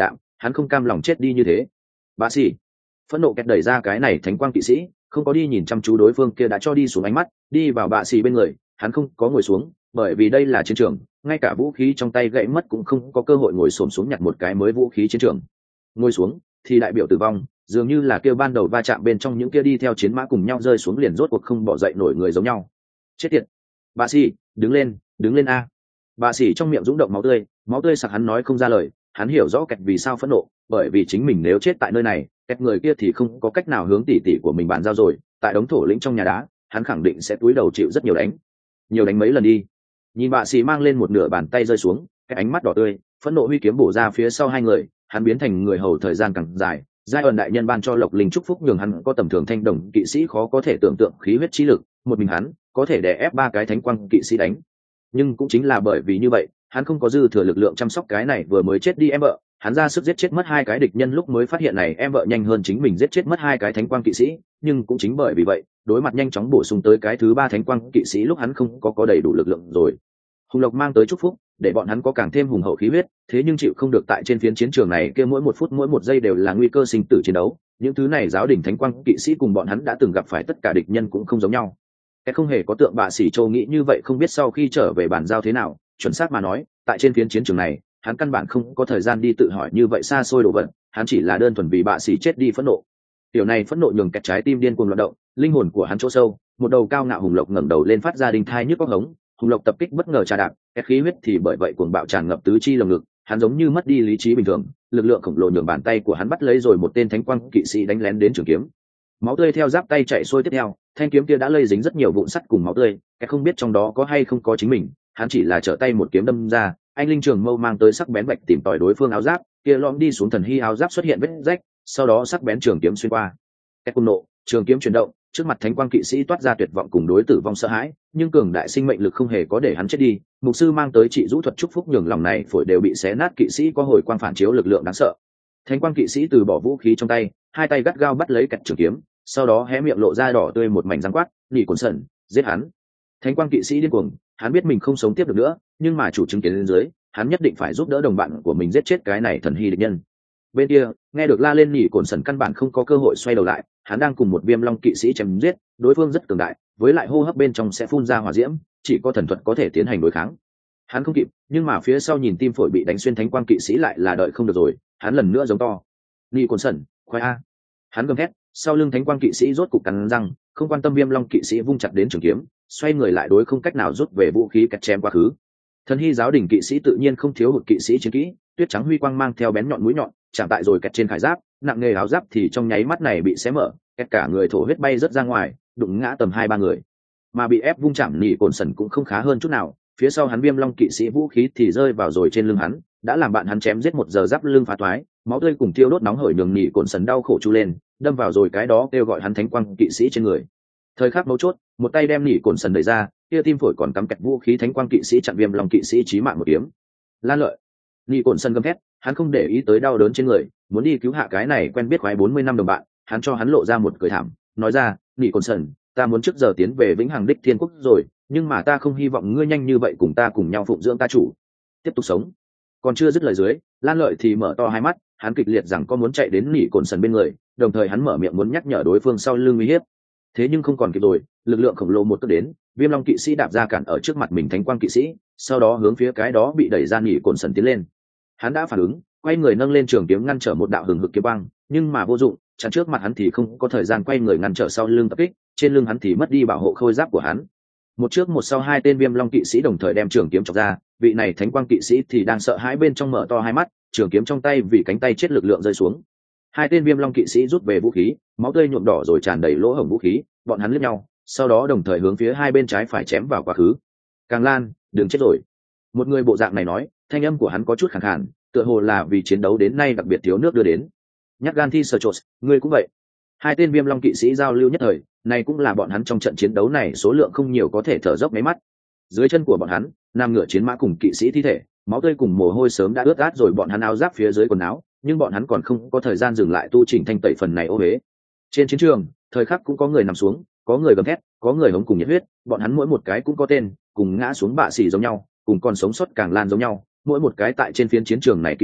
hắn không cam lòng chết đi như thế. Bạ sĩ phẫn nộ kẹt đẩy ra cái này thánh quang kỵ sĩ, không có đi nhìn chăm chú đối phương kia đã cho đi xuống ánh mắt, đi vào bạ sĩ bên người. Hắn không có ngồi xuống, bởi vì đây là chiến trường, ngay cả vũ khí trong tay gãy mất cũng không có cơ hội ngồi xổm xuống nhặt một cái mới vũ khí chiến trường. Ngồi xuống thì đại biểu tử vong, dường như là kêu ban đầu va chạm bên trong những kia đi theo chiến mã cùng nhau rơi xuống liền rốt cuộc không bỏ dậy nổi người giống nhau. Chết tiệt. Bạ sĩ, đứng lên, đứng lên a. Bạ sĩ trong miệng rung động máu tươi, máu tươi sặc hắn nói không ra lời. Hắn hiểu rõ kẹt vì sao phẫn nộ, bởi vì chính mình nếu chết tại nơi này, kẹt người kia thì không có cách nào hướng tỷ tỷ của mình bàn giao rồi. Tại đống thổ lĩnh trong nhà đá, hắn khẳng định sẽ túi đầu chịu rất nhiều đánh, nhiều đánh mấy lần đi. Nhìn bạ sĩ mang lên một nửa bàn tay rơi xuống, cái ánh mắt đỏ tươi, phẫn nộ huy kiếm bổ ra phía sau hai người. Hắn biến thành người hầu thời gian càng dài. Giai ẩn đại nhân ban cho Lộc Linh chúc phúc nhường hắn có tầm thường thanh đồng kỵ sĩ khó có thể tưởng tượng khí huyết trí lực, một mình hắn có thể đè ép ba cái thánh quang kỵ sĩ đánh. Nhưng cũng chính là bởi vì như vậy, hắn không có dư thừa lực lượng chăm sóc cái này vừa mới chết đi em vợ. Hắn ra sức giết chết mất hai cái địch nhân lúc mới phát hiện này em vợ nhanh hơn chính mình giết chết mất hai cái thánh quang kỵ sĩ, nhưng cũng chính bởi vì vậy, đối mặt nhanh chóng bổ sung tới cái thứ ba thánh quang kỵ sĩ lúc hắn không có có đầy đủ lực lượng rồi. Hùng Lộc mang tới chúc phúc, để bọn hắn có càng thêm hùng hậu khí huyết, thế nhưng chịu không được tại trên phiến chiến trường này kia mỗi một phút mỗi một giây đều là nguy cơ sinh tử chiến đấu. Những thứ này giáo đình thánh quang kỵ sĩ cùng bọn hắn đã từng gặp phải tất cả địch nhân cũng không giống nhau. Cái không hề có tượng bạ sĩ Châu nghĩ như vậy không biết sau khi trở về bàn giao thế nào, chuẩn xác mà nói, tại trên phiến chiến trường này, hắn căn bản không có thời gian đi tự hỏi như vậy xa xôi đồ vật, hắn chỉ là đơn thuần vì bạ sĩ chết đi phẫn nộ. Điều này phẫn nộ nhường kẹt trái tim điên cuồng loạn động, linh hồn của hắn chỗ sâu, một đầu cao ngạo hùng lộc ngẩng đầu lên phát ra đinh thai nhức óc hống, hùng lộc tập kích bất ngờ trà đạp, kẹt khí huyết thì bởi vậy cuồng bạo tràn ngập tứ chi lồng ngực, hắn giống như mất đi lý trí bình thường, lực lượng khổng lồ nhường bàn tay của hắn bắt lấy rồi một tên thánh quang kỵ sĩ đánh lén đến trường kiếm. Máu tươi theo giáp tay chạy xuôi tiếp theo, thanh kiếm kia đã lây dính rất nhiều vụn sắt cùng máu tươi, kẹt không biết trong đó có hay không có chính mình, hắn chỉ là trở tay một kiếm đâm ra, anh linh trường mâu mang tới sắc bén bạch tìm tòi đối phương áo giáp, kia lõm đi xuống thần hy áo giáp xuất hiện vết rách, sau đó sắc bén trường kiếm xuyên qua. Kẹt cùng nộ, trường kiếm chuyển động, trước mặt thánh quang kỵ sĩ toát ra tuyệt vọng cùng đối tử vong sợ hãi, nhưng cường đại sinh mệnh lực không hề có để hắn chết đi. Mục sư mang tới trị rũ thuật chúc phúc nhường lòng này phổi đều bị xé nát kỵ sĩ có hồi quang phản chiếu lực lượng đáng sợ. Thánh quang kỵ sĩ từ bỏ vũ khí trong tay, hai tay gắt gao bắt lấy kẹt trường kiếm, sau đó hé miệng lộ ra đỏ tươi một mảnh răng quát, nỉ cồn sần, giết hắn. Thánh quang kỵ sĩ điên cuồng, hắn biết mình không sống tiếp được nữa, nhưng mà chủ chứng kiến lên dưới, hắn nhất định phải giúp đỡ đồng bạn của mình giết chết cái này thần hy địch nhân. Bên kia, nghe được la lên nỉ cồn sần căn bản không có cơ hội xoay đầu lại, hắn đang cùng một viêm long kỵ sĩ chém giết, đối phương rất cường đại, với lại hô hấp bên trong sẽ phun ra hỏa diễm, chỉ có thần thuật có thể tiến hành đối kháng. Hắn không kịp, nhưng mà phía sau nhìn tim phổi bị đánh xuyên thánh quang kỵ sĩ lại là đợi không được rồi, hắn lần nữa giống to, nỉ cồn sần, khoai a. Hắn gầm thét, sau lưng thánh quang kỵ sĩ rốt cục cắn răng, không quan tâm viêm long kỵ sĩ vung chặt đến trường kiếm, xoay người lại đối không cách nào rút về vũ khí cắt chém quá khứ. Thần hy giáo đình kỵ sĩ tự nhiên không thiếu hụt kỵ sĩ chiến kỹ, tuyết trắng huy quang mang theo bén nhọn mũi nhọn, chạm tại rồi kẹt trên khải giáp, nặng nghề áo giáp thì trong nháy mắt này bị xé mở, kẹt cả người thổ huyết bay rất ra ngoài, đụng ngã tầm hai ba người. Mà bị ép vung chạm nỉ cồn sần cũng không khá hơn chút nào, phía sau hắn viêm long kỵ sĩ vũ khí thì rơi vào rồi trên lưng hắn, đã làm bạn hắn chém giết một giờ giáp lưng phá thoái, máu tươi cùng tiêu đốt nóng hởi nhường nỉ cồn sần đau khổ chu lên, đâm vào rồi cái đó kêu gọi hắn thánh quang kỵ sĩ trên người. Thời khắc mấu chốt, một tay đem nỉ cồn sần đẩy ra, kia tim phổi còn cắm kẹt vũ khí thánh quang kỵ sĩ chặn viêm long kỵ sĩ chí mạng một kiếm. Lan lợi, nỉ cồn sần gầm thét, hắn không để ý tới đau đớn trên người, muốn đi cứu hạ cái này quen biết khoái bốn mươi năm đồng bạn. Hắn cho hắn lộ ra một cười thảm, nói ra, nỉ cồn sần, ta muốn trước giờ tiến về vĩnh hằng đích thiên quốc rồi, nhưng mà ta không hy vọng ngươi nhanh như vậy cùng ta cùng nhau phụng dưỡng ta chủ, tiếp tục sống. Còn chưa dứt lời dưới, Lan lợi thì mở to hai mắt, hắn kịch liệt rằng có muốn chạy đến nỉ cồn sần bên người, đồng thời hắn mở miệng muốn nhắc nhở đối phương sau lưng uy hiếp. Thế nhưng không còn kịp rồi, lực lượng khổng lồ một cước đến, viêm long kỵ sĩ đạp ra cản ở trước mặt mình thánh quang kỵ sĩ, sau đó hướng phía cái đó bị đẩy ra nỉ cồn sần tiến lên. Hắn đã phản ứng, quay người nâng lên trường kiếm ngăn trở một đạo hừng hực kiếm băng, nhưng mà vô dụng, chắn trước mặt hắn thì không có thời gian quay người ngăn trở sau lưng tập kích, trên lưng hắn thì mất đi bảo hộ khôi giáp của hắn. Một trước một sau hai tên viêm long kỵ sĩ đồng thời đem trường kiếm chọc ra, vị này thánh quang kỵ sĩ thì đang sợ hãi bên trong mở to hai mắt, trường kiếm trong tay vì cánh tay chết lực lượng rơi xuống. Hai tên viêm long kỵ sĩ rút về vũ khí, máu tươi nhuộm đỏ rồi tràn đầy lỗ hổng vũ khí, bọn hắn liếc nhau, sau đó đồng thời hướng phía hai bên trái phải chém vào quá khứ. Càng Lan, đừng chết rồi. Một người bộ dạng này nói, thanh âm của hắn có chút khàn khàn, tựa hồ là vì chiến đấu đến nay đặc biệt thiếu nước đưa đến. Nhắc gan thi sơ chốt, ngươi cũng vậy. Hai tên viêm long kỵ sĩ giao lưu nhất thời, này cũng là bọn hắn trong trận chiến đấu này số lượng không nhiều có thể thở dốc mấy mắt. Dưới chân của bọn hắn, nam ngựa chiến mã cùng kỵ sĩ thi thể, máu tươi cùng mồ hôi sớm đã ướt át rồi bọn hắn áo giáp phía dưới quần áo, nhưng bọn hắn còn không có thời gian dừng lại tu chỉnh thanh tẩy phần này ô uế. Trên chiến trường, thời khắc cũng có người nằm xuống, có người gầm thét, có người hống cùng nhiệt huyết, bọn hắn mỗi một cái cũng có tên, cùng ngã xuống bạ xỉ giống nhau, cùng còn sống sót Càng Lan giống nhau, mỗi một cái tại trên phiến chiến trường này kỵ sĩ,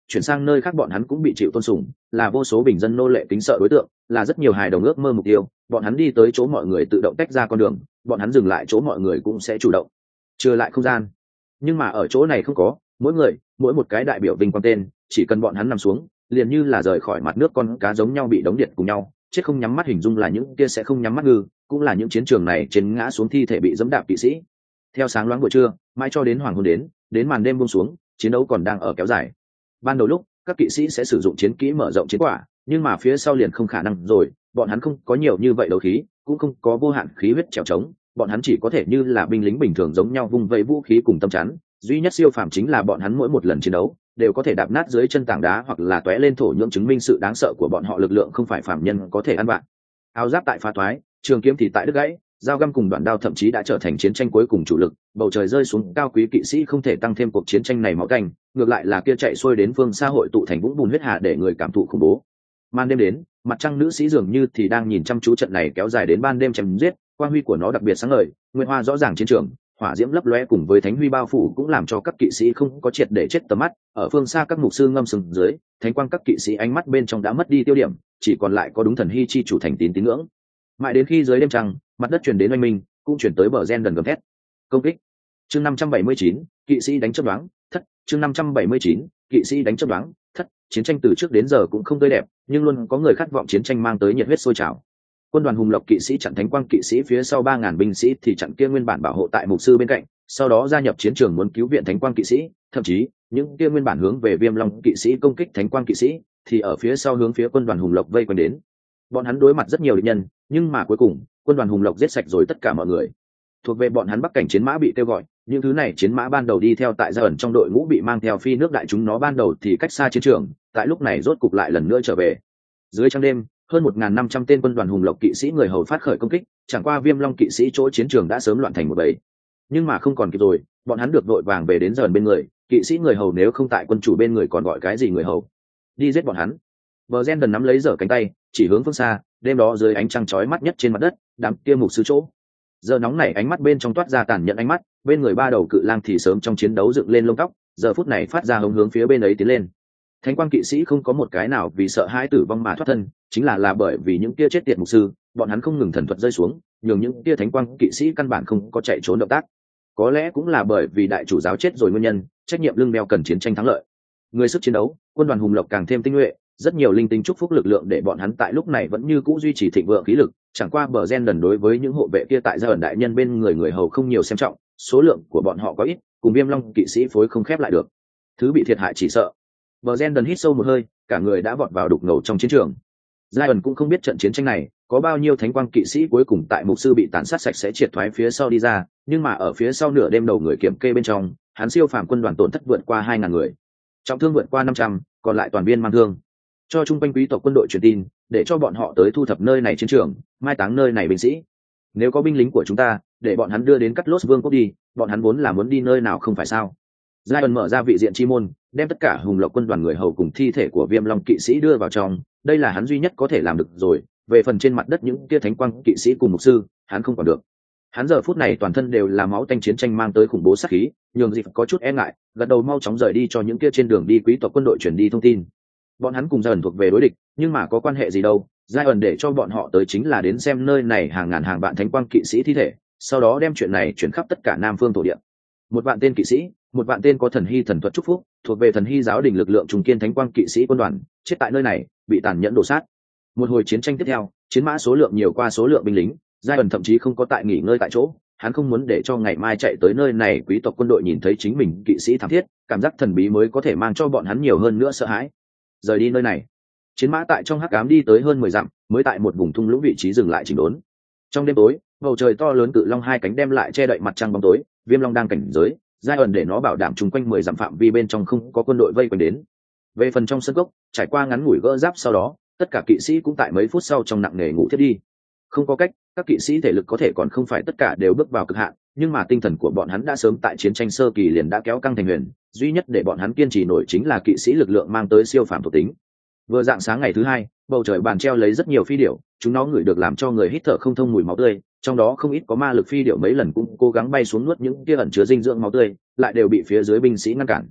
chuyển sang nơi khác bọn hắn cũng bị chịu tôn sùng, là vô số bình dân nô lệ kính sợ đối tượng, là rất nhiều hài đồng ước mơ mục tiêu. Bọn hắn đi tới chỗ mọi người tự động tách ra con đường, bọn hắn dừng lại chỗ mọi người cũng sẽ chủ động trừ lại không gian. Nhưng mà ở chỗ này không có, mỗi người mỗi một cái đại biểu vinh quang tên, chỉ cần bọn hắn nằm xuống liền như là rời khỏi mặt nước con cá giống nhau bị đóng điện cùng nhau chết không nhắm mắt, hình dung là những kia sẽ không nhắm mắt ngư, cũng là những chiến trường này trên ngã xuống thi thể bị dẫm đạp kỵ sĩ. Theo sáng loáng buổi trưa mãi cho đến hoàng hôn đến đến màn đêm buông xuống, chiến đấu còn đang ở kéo dài. Ban đầu lúc các kỵ sĩ sẽ sử dụng chiến kỹ mở rộng chiến quả, nhưng mà phía sau liền không khả năng rồi, bọn hắn không có nhiều như vậy đấu khí, cũng không có vô hạn khí huyết trèo trống, bọn hắn chỉ có thể như là binh lính bình thường giống nhau vung vẩy vũ khí cùng tâm chắn. Duy nhất siêu phàm chính là bọn hắn mỗi một lần chiến đấu đều có thể đạp nát dưới chân tảng đá hoặc là tóe lên thổ nhưỡng, chứng minh sự đáng sợ của bọn họ lực lượng không phải phàm nhân có thể ăn bạn. Áo giáp tại phá thoái, trường kiếm thì tại đứt gãy, dao găm cùng đoạn đao thậm chí đã trở thành chiến tranh cuối cùng chủ lực. Bầu trời rơi xuống, cao quý kỵ sĩ không thể tăng thêm cuộc chiến tranh này máu canh, ngược lại là kia chạy xuôi đến phương xa hội tụ thành vũng bùn huyết hà để người cảm thụ khủng bố. Màn đêm đến, mặt trăng nữ sĩ dường như thì đang nhìn chăm chú trận này kéo dài đến ban đêm chém giết, quang huy của nó đặc biệt sáng ngời, nguyên hoa rõ ràng chiến trường, hỏa diễm lấp lóe cùng với thánh huy bao phủ cũng làm cho các kỵ sĩ không có triệt để chết tầm mắt. Ở phương xa các mục sư ngâm sừng dưới thánh quang, các kỵ sĩ ánh mắt bên trong đã mất đi tiêu điểm, chỉ còn lại có đúng thần hy chi chủ thành tín tín ngưỡng. Mãi đến khi dưới đêm trăng mặt đất truyền đến oanh minh, cũng chuyển tới bờ gen đần gầm thét công kích. Chương năm trăm bảy mươi chín, kỵ sĩ đánh chớp đoán thất. Chương năm trăm bảy mươi chín, kỵ sĩ đánh chớp đoán thất. Chiến tranh từ trước đến giờ cũng không tươi đẹp, nhưng luôn có người khát vọng chiến tranh mang tới nhiệt huyết sôi trào. Quân đoàn hùng lộc kỵ sĩ chặn thánh quang kỵ sĩ phía sau ba ngàn binh sĩ thì chặn kia nguyên bản bảo hộ tại mục sư bên cạnh, sau đó gia nhập chiến trường muốn cứu viện thánh quang kỵ sĩ. Thậm chí những kia nguyên bản hướng về viêm long kỵ sĩ công kích thánh quang kỵ sĩ thì ở phía sau hướng phía quân đoàn hùng lộc vây quanh đến. Bọn hắn đối mặt rất nhiều địch nhân, nhưng mà cuối cùng quân đoàn hùng lộc giết sạch rồi tất cả mọi người. Thuộc về bọn hắn bắc cảnh chiến mã bị kêu gọi, những thứ này chiến mã ban đầu đi theo tại gia ẩn trong đội ngũ bị mang theo phi nước đại chúng nó ban đầu thì cách xa chiến trường, tại lúc này rốt cục lại lần nữa trở về. Dưới trăng đêm, hơn một nghìn năm trăm tên quân đoàn hùng lộc kỵ sĩ người hầu phát khởi công kích, chẳng qua viêm long kỵ sĩ chỗ chiến trường đã sớm loạn thành một bầy. Nhưng mà không còn kịp rồi, bọn hắn được đội vàng về đến dần bên người, kỵ sĩ người hầu nếu không tại quân chủ bên người còn gọi cái gì người hầu, đi giết bọn hắn. Bờ gen đần nắm lấy giở cánh tay chỉ hướng phương xa, đêm đó dưới ánh trăng chói mắt nhất trên mặt đất, đám kia mục sư chỗ giờ nóng này ánh mắt bên trong toát ra tàn nhẫn ánh mắt, bên người ba đầu cự lang thì sớm trong chiến đấu dựng lên lông tóc, giờ phút này phát ra hống hướng phía bên ấy tiến lên. Thánh quang kỵ sĩ không có một cái nào vì sợ hãi tử vong mà thoát thân, chính là là bởi vì những kia chết tiệt mục sư, bọn hắn không ngừng thần thuật rơi xuống, nhường những kia thánh quang kỵ sĩ căn bản không có chạy trốn động tác. Có lẽ cũng là bởi vì đại chủ giáo chết rồi nguyên nhân, trách nhiệm lưng đeo cần chiến tranh thắng lợi. Người sức chiến đấu, quân đoàn hùng lộc càng thêm tinh nhuệ, rất nhiều linh tinh chúc phúc lực lượng để bọn hắn tại lúc này vẫn như cũ duy trì thịnh vượng khí lực. Chẳng qua bờ gen đần đối với những hộ vệ kia tại gia ẩn đại nhân bên người người hầu không nhiều xem trọng, số lượng của bọn họ có ít, cùng viêm long kỵ sĩ phối không khép lại được, thứ bị thiệt hại chỉ sợ. Bờ gen đần hít sâu một hơi, cả người đã vọt vào đục ngầu trong chiến trường. Zion cũng không biết trận chiến tranh này có bao nhiêu thánh quang kỵ sĩ cuối cùng tại mục sư bị tàn sát sạch sẽ triệt thoái phía sau đi ra, nhưng mà ở phía sau nửa đêm đầu người kiểm kê bên trong, hắn siêu phàm quân đoàn tổn thất vượt qua hai ngàn người, trọng thương vượt qua năm trăm, còn lại toàn viên mang thương. Cho trung quanh quý tộc quân đội truyền tin, để cho bọn họ tới thu thập nơi này chiến trường, mai táng nơi này binh sĩ. Nếu có binh lính của chúng ta, để bọn hắn đưa đến Cắt Lốt Vương quốc đi, bọn hắn vốn là muốn đi nơi nào không phải sao? Zion mở ra vị diện chi môn, đem tất cả hùng lộc quân đoàn người hầu cùng thi thể của viêm long kỵ sĩ đưa vào trong, đây là hắn duy nhất có thể làm được rồi. Về phần trên mặt đất những kia thánh quang kỵ sĩ cùng mục sư, hắn không còn được. Hắn giờ phút này toàn thân đều là máu tanh chiến tranh mang tới khủng bố sát khí, nhường dịp có chút e ngại, gật đầu mau chóng rời đi cho những kia trên đường đi quý tộc quân đội chuyển đi thông tin. Bọn hắn cùng dần thuộc về đối địch, nhưng mà có quan hệ gì đâu, Zion để cho bọn họ tới chính là đến xem nơi này hàng ngàn hàng vạn thánh quang kỵ sĩ thi thể, sau đó đem chuyện này chuyển khắp tất cả Nam Phương thổ địa. Một vạn tên kỵ sĩ, một vạn tên có thần hy thần thuật chúc phúc, thuộc về thần hy giáo đình lực lượng trùng kiên thánh quang kỵ sĩ quân đoàn, chết tại nơi này, bị tàn nhẫn đổ sát. Một hồi chiến tranh tiếp theo, chiến mã số lượng nhiều qua số lượng binh lính, Zion thậm chí không có tại nghỉ ngơi tại chỗ, hắn không muốn để cho ngày mai chạy tới nơi này quý tộc quân đội nhìn thấy chính mình kỵ sĩ thảm thiết, cảm giác thần bí mới có thể mang cho bọn hắn nhiều hơn nữa sợ hãi. Rời đi nơi này, chiến mã tại trong hắc ám đi tới hơn mười dặm, mới tại một vùng thung lũng vị trí dừng lại chỉnh đốn. Trong đêm tối, bầu trời to lớn cự long hai cánh đem lại che đậy mặt trăng bóng tối, viêm long đang cảnh giới, Zion để nó bảo đảm chung quanh mười dặm phạm vi bên trong không có quân đội vây quanh đến. Về phần trong sân gốc, trải qua ngắn ngủi gỡ giáp sau đó, tất cả kỵ sĩ cũng tại mấy phút sau trong nặng nề ngủ thiết đi. Không có cách, các kỵ sĩ thể lực có thể còn không phải tất cả đều bước vào cực hạn, nhưng mà tinh thần của bọn hắn đã sớm tại chiến tranh sơ kỳ liền đã kéo căng thành huyền, duy nhất để bọn hắn kiên trì nổi chính là kỵ sĩ lực lượng mang tới siêu phàm thuộc tính. Vừa dạng sáng ngày thứ hai, bầu trời bàn treo lấy rất nhiều phi điểu, chúng nó ngửi được làm cho người hít thở không thông mùi máu tươi, trong đó không ít có ma lực phi điểu mấy lần cũng cố gắng bay xuống nuốt những kia ẩn chứa dinh dưỡng máu tươi, lại đều bị phía dưới binh sĩ ngăn cản.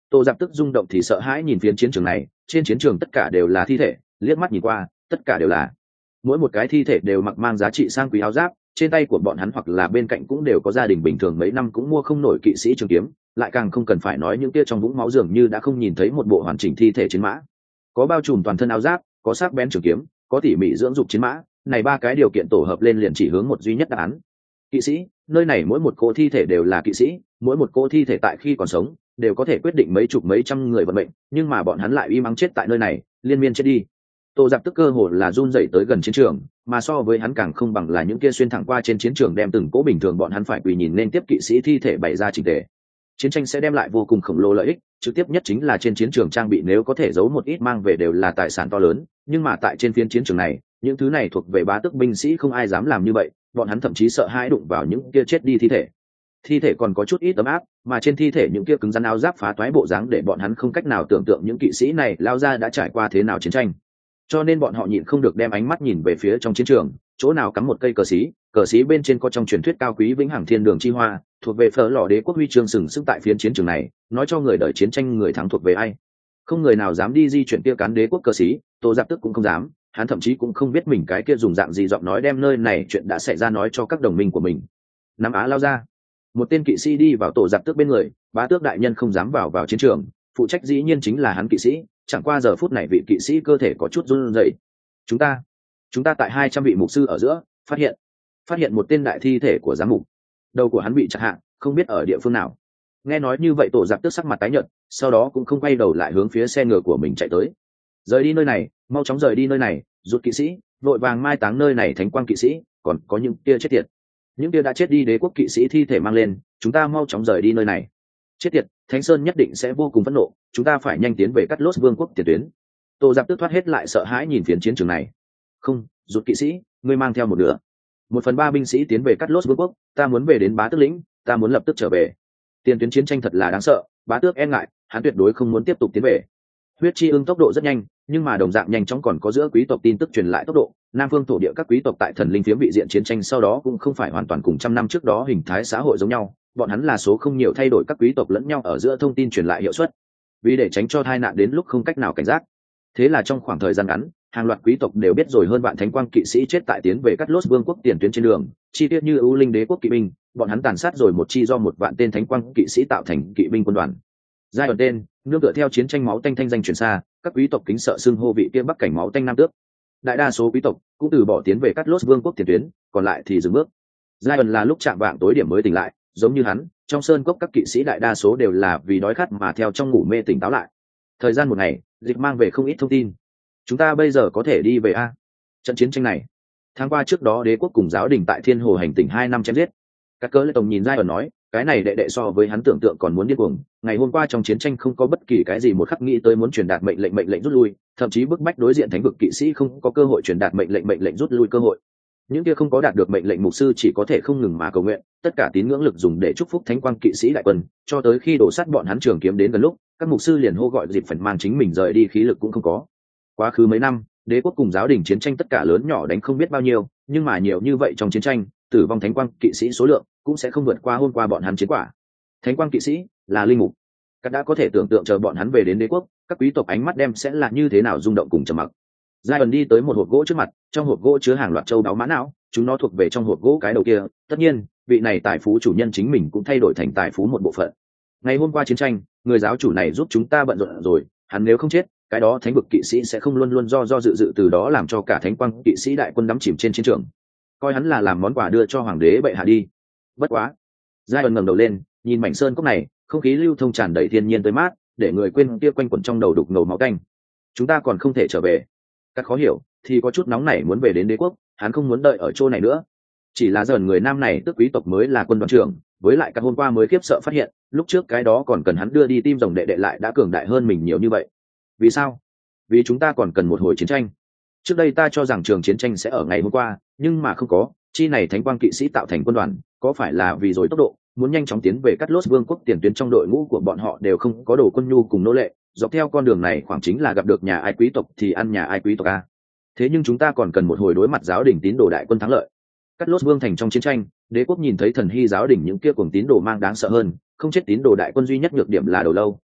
Tô Giáp tức rung động thì sợ hãi nhìn phiến chiến trường này, trên chiến trường tất cả đều là thi thể, liếc mắt nhìn qua tất cả đều là, mỗi một cái thi thể đều mặc mang giá trị sang quý áo giáp, trên tay của bọn hắn hoặc là bên cạnh cũng đều có gia đình bình thường mấy năm cũng mua không nổi kỵ sĩ trường kiếm, lại càng không cần phải nói những kia trong vũng máu dường như đã không nhìn thấy một bộ hoàn chỉnh thi thể chiến mã. Có bao trùm toàn thân áo giáp, có sắc bén trường kiếm, có tỉ mỉ dưỡng dục chiến mã, này ba cái điều kiện tổ hợp lên liền chỉ hướng một duy nhất đáp án. Kỵ sĩ, nơi này mỗi một cỗ thi thể đều là kỵ sĩ, mỗi một cỗ thi thể tại khi còn sống đều có thể quyết định mấy chục mấy trăm người vận mệnh, nhưng mà bọn hắn lại uy mắng chết tại nơi này, liên miên chết đi. Tô Giặc tức cơ hồ là run rẩy tới gần chiến trường, mà so với hắn càng không bằng là những kia xuyên thẳng qua trên chiến trường đem từng cỗ bình thường bọn hắn phải quỳ nhìn nên tiếp kỵ sĩ thi thể bày ra chỉnh tề. Chiến tranh sẽ đem lại vô cùng khổng lồ lợi ích, trực tiếp nhất chính là trên chiến trường trang bị nếu có thể giấu một ít mang về đều là tài sản to lớn, nhưng mà tại trên phiến chiến trường này, những thứ này thuộc về bá tước binh sĩ không ai dám làm như vậy, bọn hắn thậm chí sợ hãi đụng vào những kia chết đi thi thể. Thi thể còn có chút ít ấm áp, mà trên thi thể những kia cứng rắn áo giáp phá toái bộ dáng để bọn hắn không cách nào tưởng tượng những kỵ sĩ này lao ra đã trải qua thế nào chiến tranh. Cho nên bọn họ nhịn không được đem ánh mắt nhìn về phía trong chiến trường, chỗ nào cắm một cây cờ xí, cờ xí bên trên có trong truyền thuyết cao quý vĩnh hằng thiên đường chi hoa, thuộc về phở lò đế quốc huy chương sừng sững tại phiến chiến trường này, nói cho người đời chiến tranh người thắng thuộc về ai. Không người nào dám đi di chuyển kia cán đế quốc cờ xí, Tô Giáp Tức cũng không dám, hắn thậm chí cũng không biết mình cái kia dùng dạng gì giọng nói đem nơi này chuyện đã xảy ra nói cho các đồng minh của mình. Nam Á lao ra, một tên kỵ sĩ đi vào Tổ Giáp Tước bên người, bá tước đại nhân không dám vào vào chiến trường, phụ trách dĩ nhiên chính là hắn kỵ sĩ, chẳng qua giờ phút này vị kỵ sĩ cơ thể có chút run rẩy. Chúng ta, chúng ta tại hai trăm vị mục sư ở giữa, phát hiện, phát hiện một tên đại thi thể của giám mục. Đầu của hắn bị chặt hạ, không biết ở địa phương nào. Nghe nói như vậy Tổ Giáp Tước sắc mặt tái nhợt, sau đó cũng không quay đầu lại hướng phía xe ngựa của mình chạy tới. Rời đi nơi này, mau chóng rời đi nơi này, rút kỵ sĩ, vội vàng mai táng nơi này thánh quang kỵ sĩ, còn có những kia chết tiệt. Những kia đã chết đi đế quốc kỵ sĩ thi thể mang lên, chúng ta mau chóng rời đi nơi này. Chết tiệt, Thánh Sơn nhất định sẽ vô cùng phẫn nộ, chúng ta phải nhanh tiến về cắt lốt vương quốc tiền tuyến. Tô Giáp Tước thoát hết lại sợ hãi nhìn phiến chiến trường này. Không, rút kỵ sĩ, ngươi mang theo một nửa. Một phần ba binh sĩ tiến về cắt lốt vương quốc, ta muốn về đến bá tước lĩnh, ta muốn lập tức trở về. Tiền tuyến chiến tranh thật là đáng sợ, bá tước e ngại, hắn tuyệt đối không muốn tiếp tục tiến về. Huyết chi ưng tốc độ rất nhanh, nhưng mà đồng dạng nhanh chóng còn có giữa quý tộc tin tức truyền lại tốc độ. Nam phương thổ địa các quý tộc tại thần linh phiếm vị diện chiến tranh sau đó cũng không phải hoàn toàn cùng trăm năm trước đó hình thái xã hội giống nhau, bọn hắn là số không nhiều thay đổi các quý tộc lẫn nhau ở giữa thông tin truyền lại hiệu suất, vì để tránh cho tai nạn đến lúc không cách nào cảnh giác. Thế là trong khoảng thời gian ngắn, hàng loạt quý tộc đều biết rồi hơn vạn thánh quang kỵ sĩ chết tại tiến về cắt lốt vương quốc tiền tuyến trên đường, chi tiết như ưu linh đế quốc kỵ binh, bọn hắn tàn sát rồi một chi do một vạn tên thánh quang kỵ sĩ tạo thành kỵ binh quân đoàn. Giai đoạn tên, nương tựa theo chiến tranh máu tanh thanh danh truyền xa, các quý tộc kính sợ xưng hô vị kia bắc cảnh máu tanh nam tước. Đại đa số quý tộc cũng từ bỏ tiến về cắt lốt vương quốc tiền tuyến, còn lại thì dừng bước. Giai đoạn là lúc chạm vạng tối điểm mới tỉnh lại, giống như hắn, trong sơn cốc các kỵ sĩ đại đa số đều là vì đói khát mà theo trong ngủ mê tỉnh táo lại. Thời gian một ngày, dịch mang về không ít thông tin. Chúng ta bây giờ có thể đi về a? Trận chiến tranh này, tháng qua trước đó đế quốc cùng giáo đình tại Thiên Hồ hành tỉnh hai năm chém giết. Các cớ lệ tổng nhìn Giai ẩn nói, cái này đệ đệ so với hắn tưởng tượng còn muốn điên cuồng. Ngày hôm qua trong chiến tranh không có bất kỳ cái gì một khắc nghĩ tới muốn truyền đạt mệnh lệnh mệnh lệnh rút lui, thậm chí bức bách đối diện thánh vực kỵ sĩ không có cơ hội truyền đạt mệnh lệnh mệnh lệnh rút lui cơ hội. Những kia không có đạt được mệnh lệnh mục sư chỉ có thể không ngừng mà cầu nguyện, tất cả tín ngưỡng lực dùng để chúc phúc thánh quang kỵ sĩ đại quân, cho tới khi đổ sát bọn hắn trường kiếm đến gần lúc, các mục sư liền hô gọi dịp phần mang chính mình rời đi, khí lực cũng không có. Quá khứ mấy năm, đế quốc cùng giáo đình chiến tranh tất cả lớn nhỏ đánh không biết bao nhiêu, nhưng mà nhiều như vậy trong chiến tranh, tử vong thánh quang kỵ sĩ số lượng cũng sẽ không vượt qua hôm qua bọn hắn chiến quả. Thánh quang kỵ sĩ là linh mục, các đã có thể tưởng tượng chờ bọn hắn về đến đế quốc, các quý tộc ánh mắt đem sẽ là như thế nào rung động cùng trầm mặc. Giai ẩn đi tới một hộp gỗ trước mặt, trong hộp gỗ chứa hàng loạt châu đáo mã não, chúng nó thuộc về trong hộp gỗ cái đầu kia. Tất nhiên, vị này tài phú chủ nhân chính mình cũng thay đổi thành tài phú một bộ phận. Ngày hôm qua chiến tranh, người giáo chủ này giúp chúng ta bận rộn rồi, hắn nếu không chết, cái đó thánh vực kỵ sĩ sẽ không luôn luôn do do dự dự từ đó làm cho cả thánh quang kỵ sĩ đại quân đắm chìm trên chiến trường. Coi hắn là làm món quà đưa cho hoàng đế bệ hạ đi. Bất quá, Giai ẩn ngẩng đầu lên, nhìn mảnh sơn cốc này, không khí lưu thông tràn đầy thiên nhiên tới mát, để người quên kia quanh quẩn trong đầu đục ngầu máu tanh. Chúng ta còn không thể trở về. Các khó hiểu, thì có chút nóng nảy muốn về đến đế quốc, hắn không muốn đợi ở chỗ này nữa. Chỉ là dần người nam này tức quý tộc mới là quân đoàn trưởng, với lại các hôm qua mới khiếp sợ phát hiện, lúc trước cái đó còn cần hắn đưa đi tim rồng đệ đệ lại đã cường đại hơn mình nhiều như vậy. Vì sao? Vì chúng ta còn cần một hồi chiến tranh. Trước đây ta cho rằng trường chiến tranh sẽ ở ngày hôm qua, nhưng mà không có, chi này thánh quang kỵ sĩ tạo thành quân đoàn, có phải là vì rồi tốc độ, muốn nhanh chóng tiến về cắt lốt vương quốc tiền tuyến trong đội ngũ của bọn họ đều không có đồ quân nhu cùng nô lệ, dọc theo con đường này khoảng chính là gặp được nhà ai quý tộc thì ăn nhà ai quý tộc a. Thế nhưng chúng ta còn cần một hồi đối mặt giáo đình tín đồ đại quân thắng lợi. Cắt lốt vương thành trong chiến tranh, đế quốc nhìn thấy thần hy giáo đình những kia cùng tín đồ mang đáng sợ hơn, không chết tín đồ đại quân duy nhất nhược điểm là đầu lâu,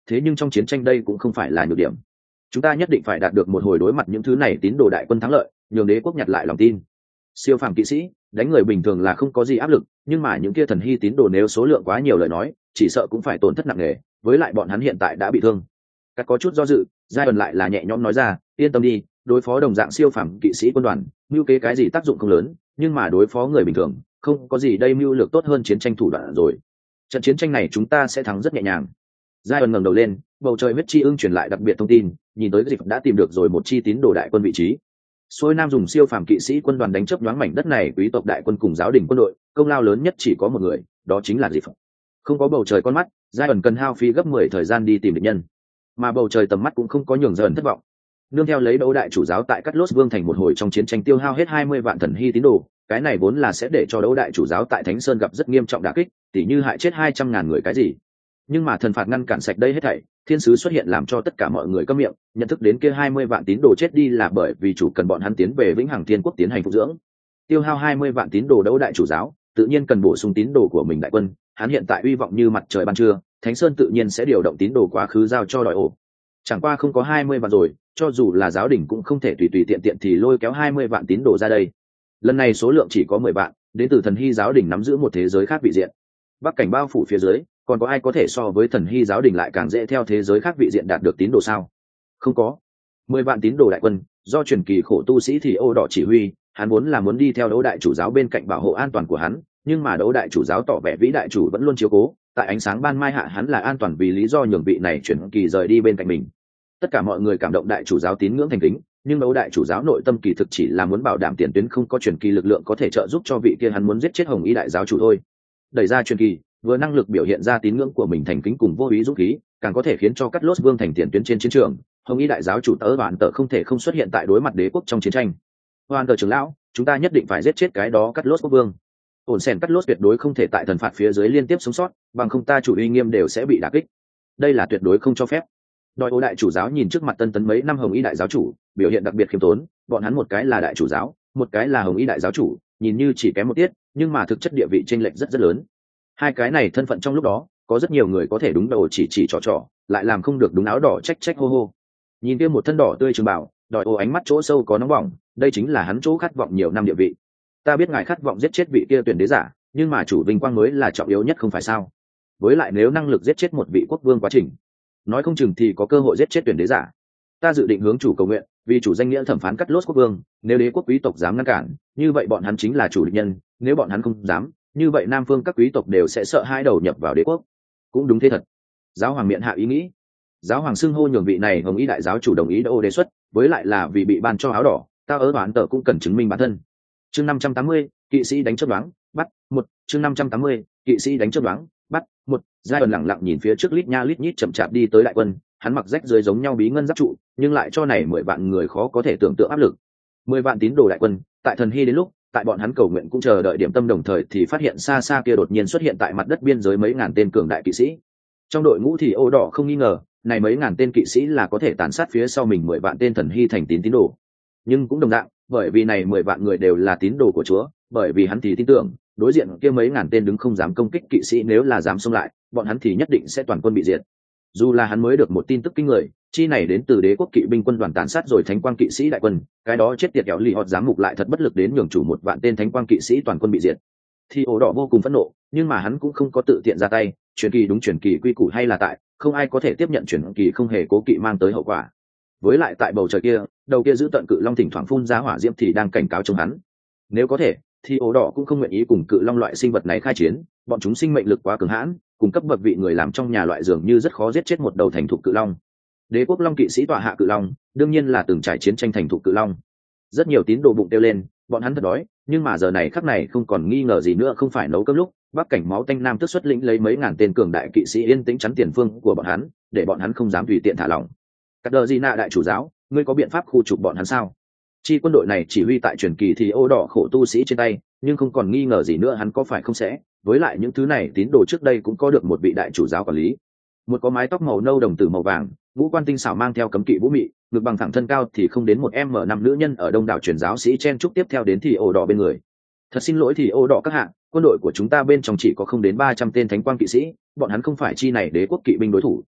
thế nhưng trong chiến tranh đây cũng không phải là nhược điểm. Chúng ta nhất định phải đạt được một hồi đối mặt những thứ này tín đồ đại quân thắng lợi, nhường đế quốc nhặt lại lòng tin. Siêu phàm kỵ sĩ đánh người bình thường là không có gì áp lực, nhưng mà những kia thần hy tín đồ nếu số lượng quá nhiều lời nói, chỉ sợ cũng phải tổn thất nặng nề, với lại bọn hắn hiện tại đã bị thương. Các có chút do dự, giai ẩn lại là nhẹ nhõm nói ra, yên tâm đi, đối phó đồng dạng siêu phàm kỵ sĩ quân đoàn, mưu kế cái gì tác dụng không lớn, nhưng mà đối phó người bình thường, không có gì đây mưu lược tốt hơn chiến tranh thủ đoạn rồi. Trận chiến tranh này chúng ta sẽ thắng rất nhẹ nhàng. Giai ẩn ngẩng đầu lên, bầu trời huyết chi ưng truyền lại đặc biệt thông tin, nhìn tới dịch đã tìm được rồi một chi tín đồ đại quân vị trí. Xuôi Nam dùng siêu phàm kỵ sĩ quân đoàn đánh chớp nhoáng mảnh đất này, quý tộc đại quân cùng giáo đình quân đội, công lao lớn nhất chỉ có một người, đó chính là dịch. Không có bầu trời con mắt, giai ẩn cần hao phí gấp mười thời gian đi tìm địch nhân, mà bầu trời tầm mắt cũng không có nhường dần thất vọng. Nương theo lấy đấu đại chủ giáo tại Cắt Lốt Vương thành một hồi trong chiến tranh tiêu hao hết hai mươi vạn thần hy tín đồ, cái này vốn là sẽ để cho đấu đại chủ giáo tại Thánh Sơn gặp rất nghiêm trọng đả kích, tỉ như hại chết hai trăm ngàn người cái gì. Nhưng mà thần phạt ngăn cản sạch đây hết thảy, thiên sứ xuất hiện làm cho tất cả mọi người câm miệng, nhận thức đến kia hai mươi vạn tín đồ chết đi là bởi vì chủ cần bọn hắn tiến về Vĩnh Hằng Thiên Quốc tiến hành phục dưỡng. Tiêu hao hai mươi vạn tín đồ đấu đại chủ giáo, tự nhiên cần bổ sung tín đồ của mình đại quân, hắn hiện tại uy vọng như mặt trời ban trưa, Thánh Sơn tự nhiên sẽ điều động tín đồ quá khứ giao cho đòi ổ. Chẳng qua không có hai mươi vạn rồi, cho dù là giáo đình cũng không thể tùy tùy tiện tiện thì lôi kéo hai mươi vạn tín đồ ra đây. Lần này số lượng chỉ có mười vạn, đến từ thần hy giáo đình nắm giữ một thế giới khác vị diện. Bắc cảnh bao phủ phía dưới, còn có ai có thể so với thần hy giáo đình lại càng dễ theo thế giới khác vị diện đạt được tín đồ sao? Không có. Mười vạn tín đồ đại quân, do truyền kỳ khổ tu sĩ thì ô đỏ chỉ huy, hắn vốn là muốn đi theo đấu đại chủ giáo bên cạnh bảo hộ an toàn của hắn, nhưng mà đấu đại chủ giáo tỏ vẻ vĩ đại chủ vẫn luôn chiếu cố, tại ánh sáng ban mai hạ hắn là an toàn vì lý do nhường vị này chuyển kỳ rời đi bên cạnh mình. Tất cả mọi người cảm động đại chủ giáo tín ngưỡng thành kính, nhưng đấu đại chủ giáo nội tâm kỳ thực chỉ là muốn bảo đảm tiền tuyến không có truyền kỳ lực lượng có thể trợ giúp cho vị kia hắn muốn giết chết hồng y đại giáo chủ thôi. Đẩy ra truyền kỳ, vừa năng lực biểu hiện ra tín ngưỡng của mình thành kính cùng vô ý dũng khí, càng có thể khiến cho Cắt Lốt Vương thành tiền tuyến trên chiến trường, hồng y đại giáo chủ tớ bạn tờ không thể không xuất hiện tại đối mặt đế quốc trong chiến tranh. Hoàn tờ trưởng lão, chúng ta nhất định phải giết chết cái đó Cắt Lốt quốc vương. Ổn sèn Cắt Lốt tuyệt đối không thể tại thần phạt phía dưới liên tiếp sống sót, bằng không ta chủ uy nghiêm đều sẽ bị đả kích. Đây là tuyệt đối không cho phép. Đòi ô đại chủ giáo nhìn trước mặt tân tấn mấy năm hồng y đại giáo chủ, biểu hiện đặc biệt khiêm tốn, bọn hắn một cái là đại chủ giáo, một cái là hồng y đại giáo chủ, nhìn như chỉ kém một tiết, nhưng mà thực chất địa vị chênh lệch rất rất lớn. Hai cái này thân phận trong lúc đó, có rất nhiều người có thể đúng đầu chỉ chỉ trò trò, lại làm không được đúng áo đỏ trách trách hô hô. Nhìn kia một thân đỏ tươi trường bảo, đòi ô ánh mắt chỗ sâu có nóng bỏng, đây chính là hắn chỗ khát vọng nhiều năm địa vị. Ta biết ngài khát vọng giết chết vị kia tuyển đế giả, nhưng mà chủ vinh quang mới là trọng yếu nhất không phải sao? Với lại nếu năng lực giết chết một vị quốc vương quá trình, nói không chừng thì có cơ hội giết chết tuyển đế giả. Ta dự định hướng chủ cầu nguyện, vì chủ danh nghĩa thẩm phán Cắt Lốt quốc vương, nếu đế quốc quý tộc dám ngăn cản, như vậy bọn hắn chính là chủ địch nhân, nếu bọn hắn không dám, như vậy Nam Phương các quý tộc đều sẽ sợ hai đầu nhập vào đế quốc. Cũng đúng thế thật. Giáo hoàng miệng hạ ý nghĩ. Giáo hoàng xưng hô nhường vị này hồng ý đại giáo chủ đồng ý đô đề xuất, với lại là vì bị ban cho áo đỏ, ta ở đoán tờ cũng cần chứng minh bản thân. Chương năm trăm tám mươi, kỵ sĩ đánh chớp đoán, bắt, một, chương năm trăm tám mươi, kỵ sĩ đánh chớp đoán, bắt, một. Giai ẩn lặng lặng nhìn phía trước lít nha lít nhít chậm chạp đi tới đại quân, hắn mặc rách dưới giống nhau bí ngân giáp trụ, nhưng lại cho này mười vạn người khó có thể tưởng tượng áp lực. Mười vạn tín đồ đại quân, tại thần hy đến lúc, tại bọn hắn cầu nguyện cũng chờ đợi điểm tâm đồng thời thì phát hiện xa xa kia đột nhiên xuất hiện tại mặt đất biên giới mấy ngàn tên cường đại kỵ sĩ. Trong đội ngũ thì ô đỏ không nghi ngờ, này mấy ngàn tên kỵ sĩ là có thể tàn sát phía sau mình mười vạn tên thần hy thành tín tín đồ. Nhưng cũng đồng dạng, bởi vì này mười vạn người đều là tín đồ của Chúa, bởi vì hắn thì tin tưởng, đối diện kia mấy ngàn tên đứng không dám công kích kỵ sĩ nếu là dám xông lại, bọn hắn thì nhất định sẽ toàn quân bị diệt. Dù là hắn mới được một tin tức kinh người, chi này đến từ đế quốc kỵ binh quân đoàn tàn sát rồi thánh quang kỵ sĩ đại quân, cái đó chết tiệt kéo lì họt dám mục lại thật bất lực đến nhường chủ một vạn tên thánh quang kỵ sĩ toàn quân bị diệt. Thì ổ đỏ vô cùng phẫn nộ, nhưng mà hắn cũng không có tự tiện ra tay, truyền kỳ đúng truyền kỳ quy củ hay là tại, không ai có thể tiếp nhận truyền kỳ không hề cố kỵ mang tới hậu quả. Với lại tại bầu trời kia, đầu kia giữ tận cự long thỉnh thoảng phun ra hỏa diễm thì đang cảnh cáo chống hắn. Nếu có thể, thì ổ đỏ cũng không nguyện ý cùng cự long loại sinh vật này khai chiến, bọn chúng sinh mệnh lực quá cường hãn, cùng cấp bậc vị người làm trong nhà loại dường như rất khó giết chết một đầu thành thục cự long. Đế quốc long kỵ sĩ tọa hạ cự long, đương nhiên là từng trải chiến tranh thành thục cự long. Rất nhiều tín đồ bụng kêu lên, bọn hắn thật đói, nhưng mà giờ này khắc này không còn nghi ngờ gì nữa, không phải nấu cơm lúc, Bắc cảnh máu tanh nam tức xuất lĩnh lấy mấy ngàn tên cường đại kỵ sĩ yên tĩnh chắn tiền phương của bọn hắn, để bọn hắn không dám tùy tiện thả lỏng. Cắt đờ gì nạ đại chủ giáo, ngươi có biện pháp khu trục bọn hắn sao? Chi quân đội này chỉ huy tại truyền kỳ thì ô đỏ khổ tu sĩ trên tay, nhưng không còn nghi ngờ gì nữa hắn có phải không sẽ, với lại những thứ này tín đồ trước đây cũng có được một vị đại chủ giáo quản lý. Một có mái tóc màu nâu đồng tử màu vàng, ngũ quan tinh xảo mang theo cấm kỵ vũ mị, ngực bằng thẳng thân cao thì không đến một m năm nữ nhân ở đông đảo truyền giáo sĩ chen trúc tiếp theo đến thì ô đỏ bên người. Thật xin lỗi thì ô đỏ các hạng, quân đội của chúng ta bên trong chỉ có không đến ba trăm tên thánh quang kỵ sĩ, bọn hắn không phải chi này đế quốc kỵ binh đối thủ.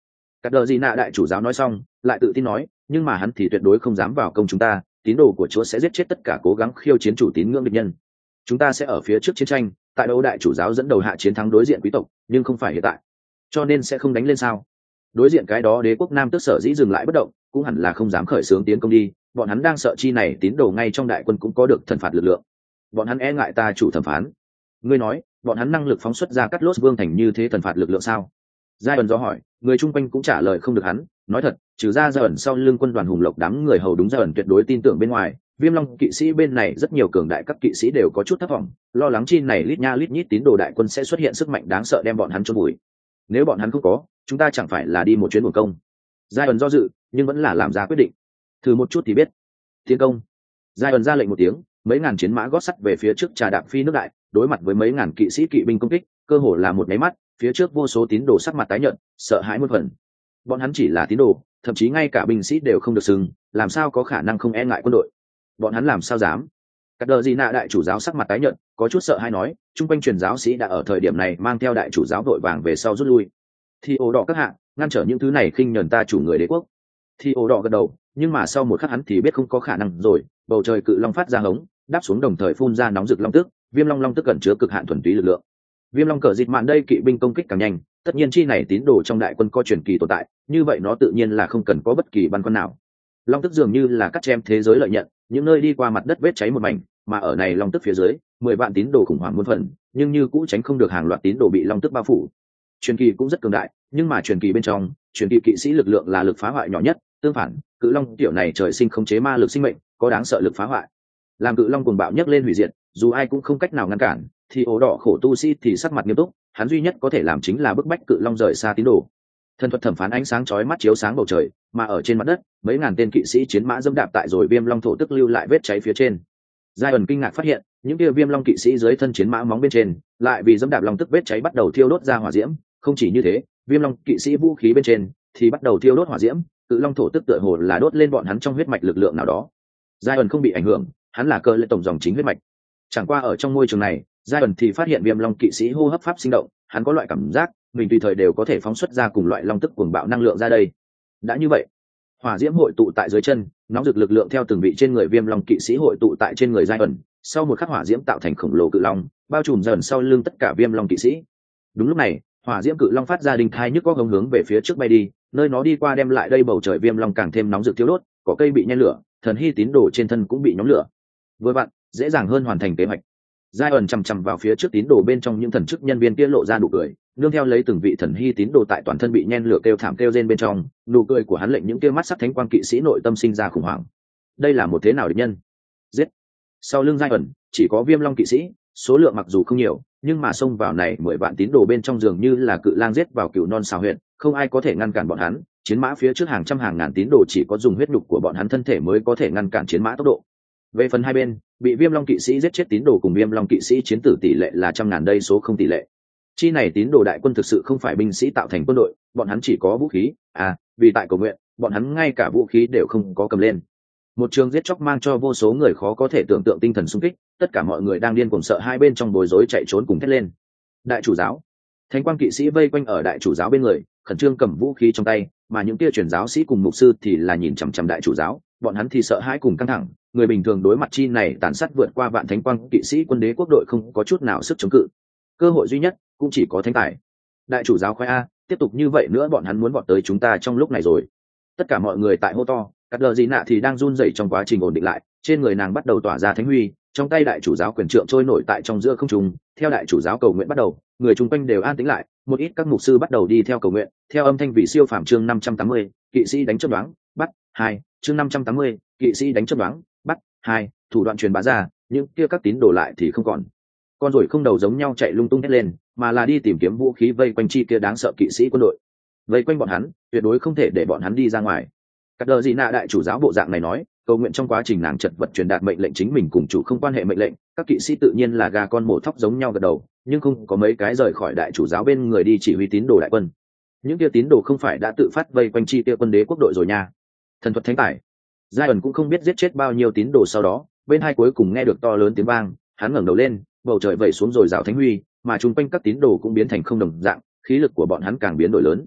Cắt đờ gì nạ đại chủ giáo nói xong lại tự tin nói, nhưng mà hắn thì tuyệt đối không dám vào công chúng ta, tín đồ của Chúa sẽ giết chết tất cả cố gắng khiêu chiến chủ tín ngưỡng địch nhân. Chúng ta sẽ ở phía trước chiến tranh, tại đâu đại chủ giáo dẫn đầu hạ chiến thắng đối diện quý tộc, nhưng không phải hiện tại, cho nên sẽ không đánh lên sao? Đối diện cái đó đế quốc Nam Tước sở dĩ dừng lại bất động, cũng hẳn là không dám khởi xướng tiến công đi, bọn hắn đang sợ chi này tín đồ ngay trong đại quân cũng có được thần phạt lực lượng. Bọn hắn e ngại ta chủ thẩm phán. Ngươi nói, bọn hắn năng lực phóng xuất ra cắt lốt vương thành như thế thần phạt lực lượng sao? Giai ẩn do hỏi, người chung quanh cũng trả lời không được hắn. Nói thật, trừ ra Giai ẩn sau lưng quân đoàn hùng lộc đám người hầu đúng Giai ẩn tuyệt đối tin tưởng bên ngoài, Viêm Long kỵ sĩ bên này rất nhiều cường đại các kỵ sĩ đều có chút thất vọng, lo lắng chi này lít nha lít nhít tín đồ đại quân sẽ xuất hiện sức mạnh đáng sợ đem bọn hắn chôn vùi. Nếu bọn hắn không có, chúng ta chẳng phải là đi một chuyến buồn công. Giai ẩn do dự, nhưng vẫn là làm ra quyết định. Thử một chút thì biết. Tiến công. Giai ẩn ra lệnh một tiếng, mấy ngàn chiến mã gót sắt về phía trước trà đạp phi nước đại, đối mặt với mấy ngàn kỵ sĩ kỵ binh công kích, cơ hồ là một máy mắt, phía trước vô số tín đồ sắc mặt tái nhợt, sợ hãi muôn phần. Bọn hắn chỉ là tín đồ, thậm chí ngay cả binh sĩ đều không được xưng, làm sao có khả năng không e ngại quân đội? Bọn hắn làm sao dám? Cắt đờ gì nạ đại chủ giáo sắc mặt tái nhợt, có chút sợ hãi nói, trung quanh truyền giáo sĩ đã ở thời điểm này mang theo đại chủ giáo vội vàng về sau rút lui. Thì ổ đỏ các hạ, ngăn trở những thứ này khinh nhẫn ta chủ người đế quốc. Thì ổ đỏ gật đầu, nhưng mà sau một khắc hắn thì biết không có khả năng rồi, bầu trời cự long phát ra hống, đáp xuống đồng thời phun ra nóng rực long tức, viêm long long tức cẩn chứa cực hạn thuần túy lực lượng. Viêm long cờ dịch mạn đây kỵ binh công kích càng nhanh, tất nhiên chi này tín đồ trong đại quân có truyền kỳ tồn tại, như vậy nó tự nhiên là không cần có bất kỳ băn khoăn nào. Long tức dường như là cắt chém thế giới lợi nhận, những nơi đi qua mặt đất vết cháy một mảnh, mà ở này long tức phía dưới, mười vạn tín đồ khủng hoảng muôn phần, nhưng như cũ tránh không được hàng loạt tín đồ bị long tức bao phủ. Truyền kỳ cũng rất cường đại, nhưng mà truyền kỳ bên trong, truyền kỳ kỵ sĩ lực lượng là lực phá hoại nhỏ nhất, tương phản, cự long tiểu này trời sinh khống chế ma lực sinh mệnh, có đáng sợ lực phá hoại. Làm cự long cuồng bạo nhấc lên hủy diệt, dù ai cũng không cách nào ngăn cản, thì ổ đỏ khổ tu sĩ thì sắc mặt nghiêm túc, hắn duy nhất có thể làm chính là bức bách cự long rời xa tín đồ. Thần thuật thẩm phán ánh sáng chói mắt chiếu sáng bầu trời, mà ở trên mặt đất, mấy ngàn tên kỵ sĩ chiến mã dẫm đạp tại rồi viêm long thổ tức lưu lại vết cháy phía trên. Giai ẩn kinh ngạc phát hiện, những kia viêm long kỵ sĩ dưới thân chiến mã móng bên trên, lại vì dẫm đạp long tức vết cháy bắt đầu thiêu đốt ra hỏa diễm, không chỉ như thế, viêm long kỵ sĩ vũ khí bên trên thì bắt đầu thiêu đốt hỏa diễm, cự long thổ tức tựa hồ là đốt lên bọn hắn trong huyết mạch lực lượng nào đó. Giai ẩn không bị ảnh hưởng, hắn là cơ lệ tổng dòng chính huyết mạch. Chẳng qua ở trong môi trường này, Giai ẩn thì phát hiện viêm long kỵ sĩ hô hấp pháp sinh động, hắn có loại cảm giác mình tùy thời đều có thể phóng xuất ra cùng loại long tức cuồng bạo năng lượng ra đây. Đã như vậy, hỏa diễm hội tụ tại dưới chân, nóng rực lực lượng theo từng vị trên người viêm long kỵ sĩ hội tụ tại trên người Giai ẩn, sau một khắc hỏa diễm tạo thành khổng lồ cự long, bao trùm dần sau lưng tất cả viêm long kỵ sĩ. Đúng lúc này, hỏa diễm cự long phát ra đinh thai nhức góc hướng hướng về phía trước bay đi, nơi nó đi qua đem lại đây bầu trời viêm long càng thêm nóng rực thiêu đốt, cỏ cây bị nhen lửa, thần hy tín đồ trên thân cũng bị nhóm lửa. Với bạn, dễ dàng hơn hoàn thành kế hoạch. Giai ẩn chằm chằm vào phía trước tín đồ bên trong những thần chức nhân viên kia lộ ra nụ cười, nương theo lấy từng vị thần hy tín đồ tại toàn thân bị nhen lửa kêu thảm kêu rên bên trong, nụ cười của hắn lệnh những kia mắt sắc thánh quang kỵ sĩ nội tâm sinh ra khủng hoảng. Đây là một thế nào địch nhân? Giết! Sau lưng Giai ẩn chỉ có viêm long kỵ sĩ, số lượng mặc dù không nhiều, nhưng mà xông vào này mười vạn tín đồ bên trong dường như là cự lang giết vào cừu non xào huyện, không ai có thể ngăn cản bọn hắn. Chiến mã phía trước hàng trăm hàng ngàn tín đồ chỉ có dùng huyết nhục của bọn hắn thân thể mới có thể ngăn cản chiến mã tốc độ. Về phần hai bên, bị viêm long kỵ sĩ giết chết tín đồ cùng viêm long kỵ sĩ chiến tử tỷ lệ là trăm ngàn đây số không tỷ lệ. Chi này tín đồ đại quân thực sự không phải binh sĩ tạo thành quân đội, bọn hắn chỉ có vũ khí, à, vì tại cầu nguyện, bọn hắn ngay cả vũ khí đều không có cầm lên. Một trường giết chóc mang cho vô số người khó có thể tưởng tượng tinh thần xung kích, tất cả mọi người đang điên cuồng sợ hai bên trong bối rối chạy trốn cùng thét lên. Đại chủ giáo, thánh quang kỵ sĩ vây quanh ở đại chủ giáo bên người, khẩn trương cầm vũ khí trong tay, mà những kia truyền giáo sĩ cùng mục sư thì là nhìn chằm chằm đại chủ giáo, bọn hắn thì sợ hãi cùng căng thẳng. Người bình thường đối mặt chi này tàn sát vượt qua vạn thánh quang kỵ sĩ quân đế quốc đội không có chút nào sức chống cự. Cơ hội duy nhất cũng chỉ có thánh tài. Đại chủ giáo khoái a, tiếp tục như vậy nữa bọn hắn muốn vọt tới chúng ta trong lúc này rồi. Tất cả mọi người tại hô to, cắt đờ gì nạ thì đang run rẩy trong quá trình ổn định lại, trên người nàng bắt đầu tỏa ra thánh huy, trong tay đại chủ giáo quyền trượng trôi nổi tại trong giữa không trung. Theo đại chủ giáo cầu nguyện bắt đầu, người chung quanh đều an tĩnh lại, một ít các mục sư bắt đầu đi theo cầu nguyện, theo âm thanh vị siêu phàm chương năm trăm tám mươi, kỵ sĩ đánh chớp đoán, bắt, hai, chương năm trăm tám mươi, kỵ sĩ đánh chớp đoán, bắt, hai, thủ đoạn truyền bá ra, những kia các tín đồ lại thì không còn. Con rồi không đầu giống nhau chạy lung tung hết lên, mà là đi tìm kiếm vũ khí vây quanh chi kia đáng sợ kỵ sĩ quân đội. Vây quanh bọn hắn, tuyệt đối không thể để bọn hắn đi ra ngoài. Cắt đờ gì nạ đại chủ giáo bộ dạng này nói, cầu nguyện trong quá trình nàng chật vật truyền đạt mệnh lệnh chính mình cùng chủ không quan hệ mệnh lệnh, các kỵ sĩ tự nhiên là gà con mổ thóc giống nhau gật đầu, nhưng không có mấy cái rời khỏi đại chủ giáo bên người đi chỉ huy tín đồ đại quân. Những kia tín đồ không phải đã tự phát vây quanh chi kia quân đế quốc đội rồi nha. Thần thuật thánh tài. Giai ẩn cũng không biết giết chết bao nhiêu tín đồ sau đó, bên hai cuối cùng nghe được to lớn tiếng vang, hắn ngẩng đầu lên, bầu trời vẩy xuống rồi rào thánh huy, mà chung quanh các tín đồ cũng biến thành không đồng dạng, khí lực của bọn hắn càng biến đổi lớn.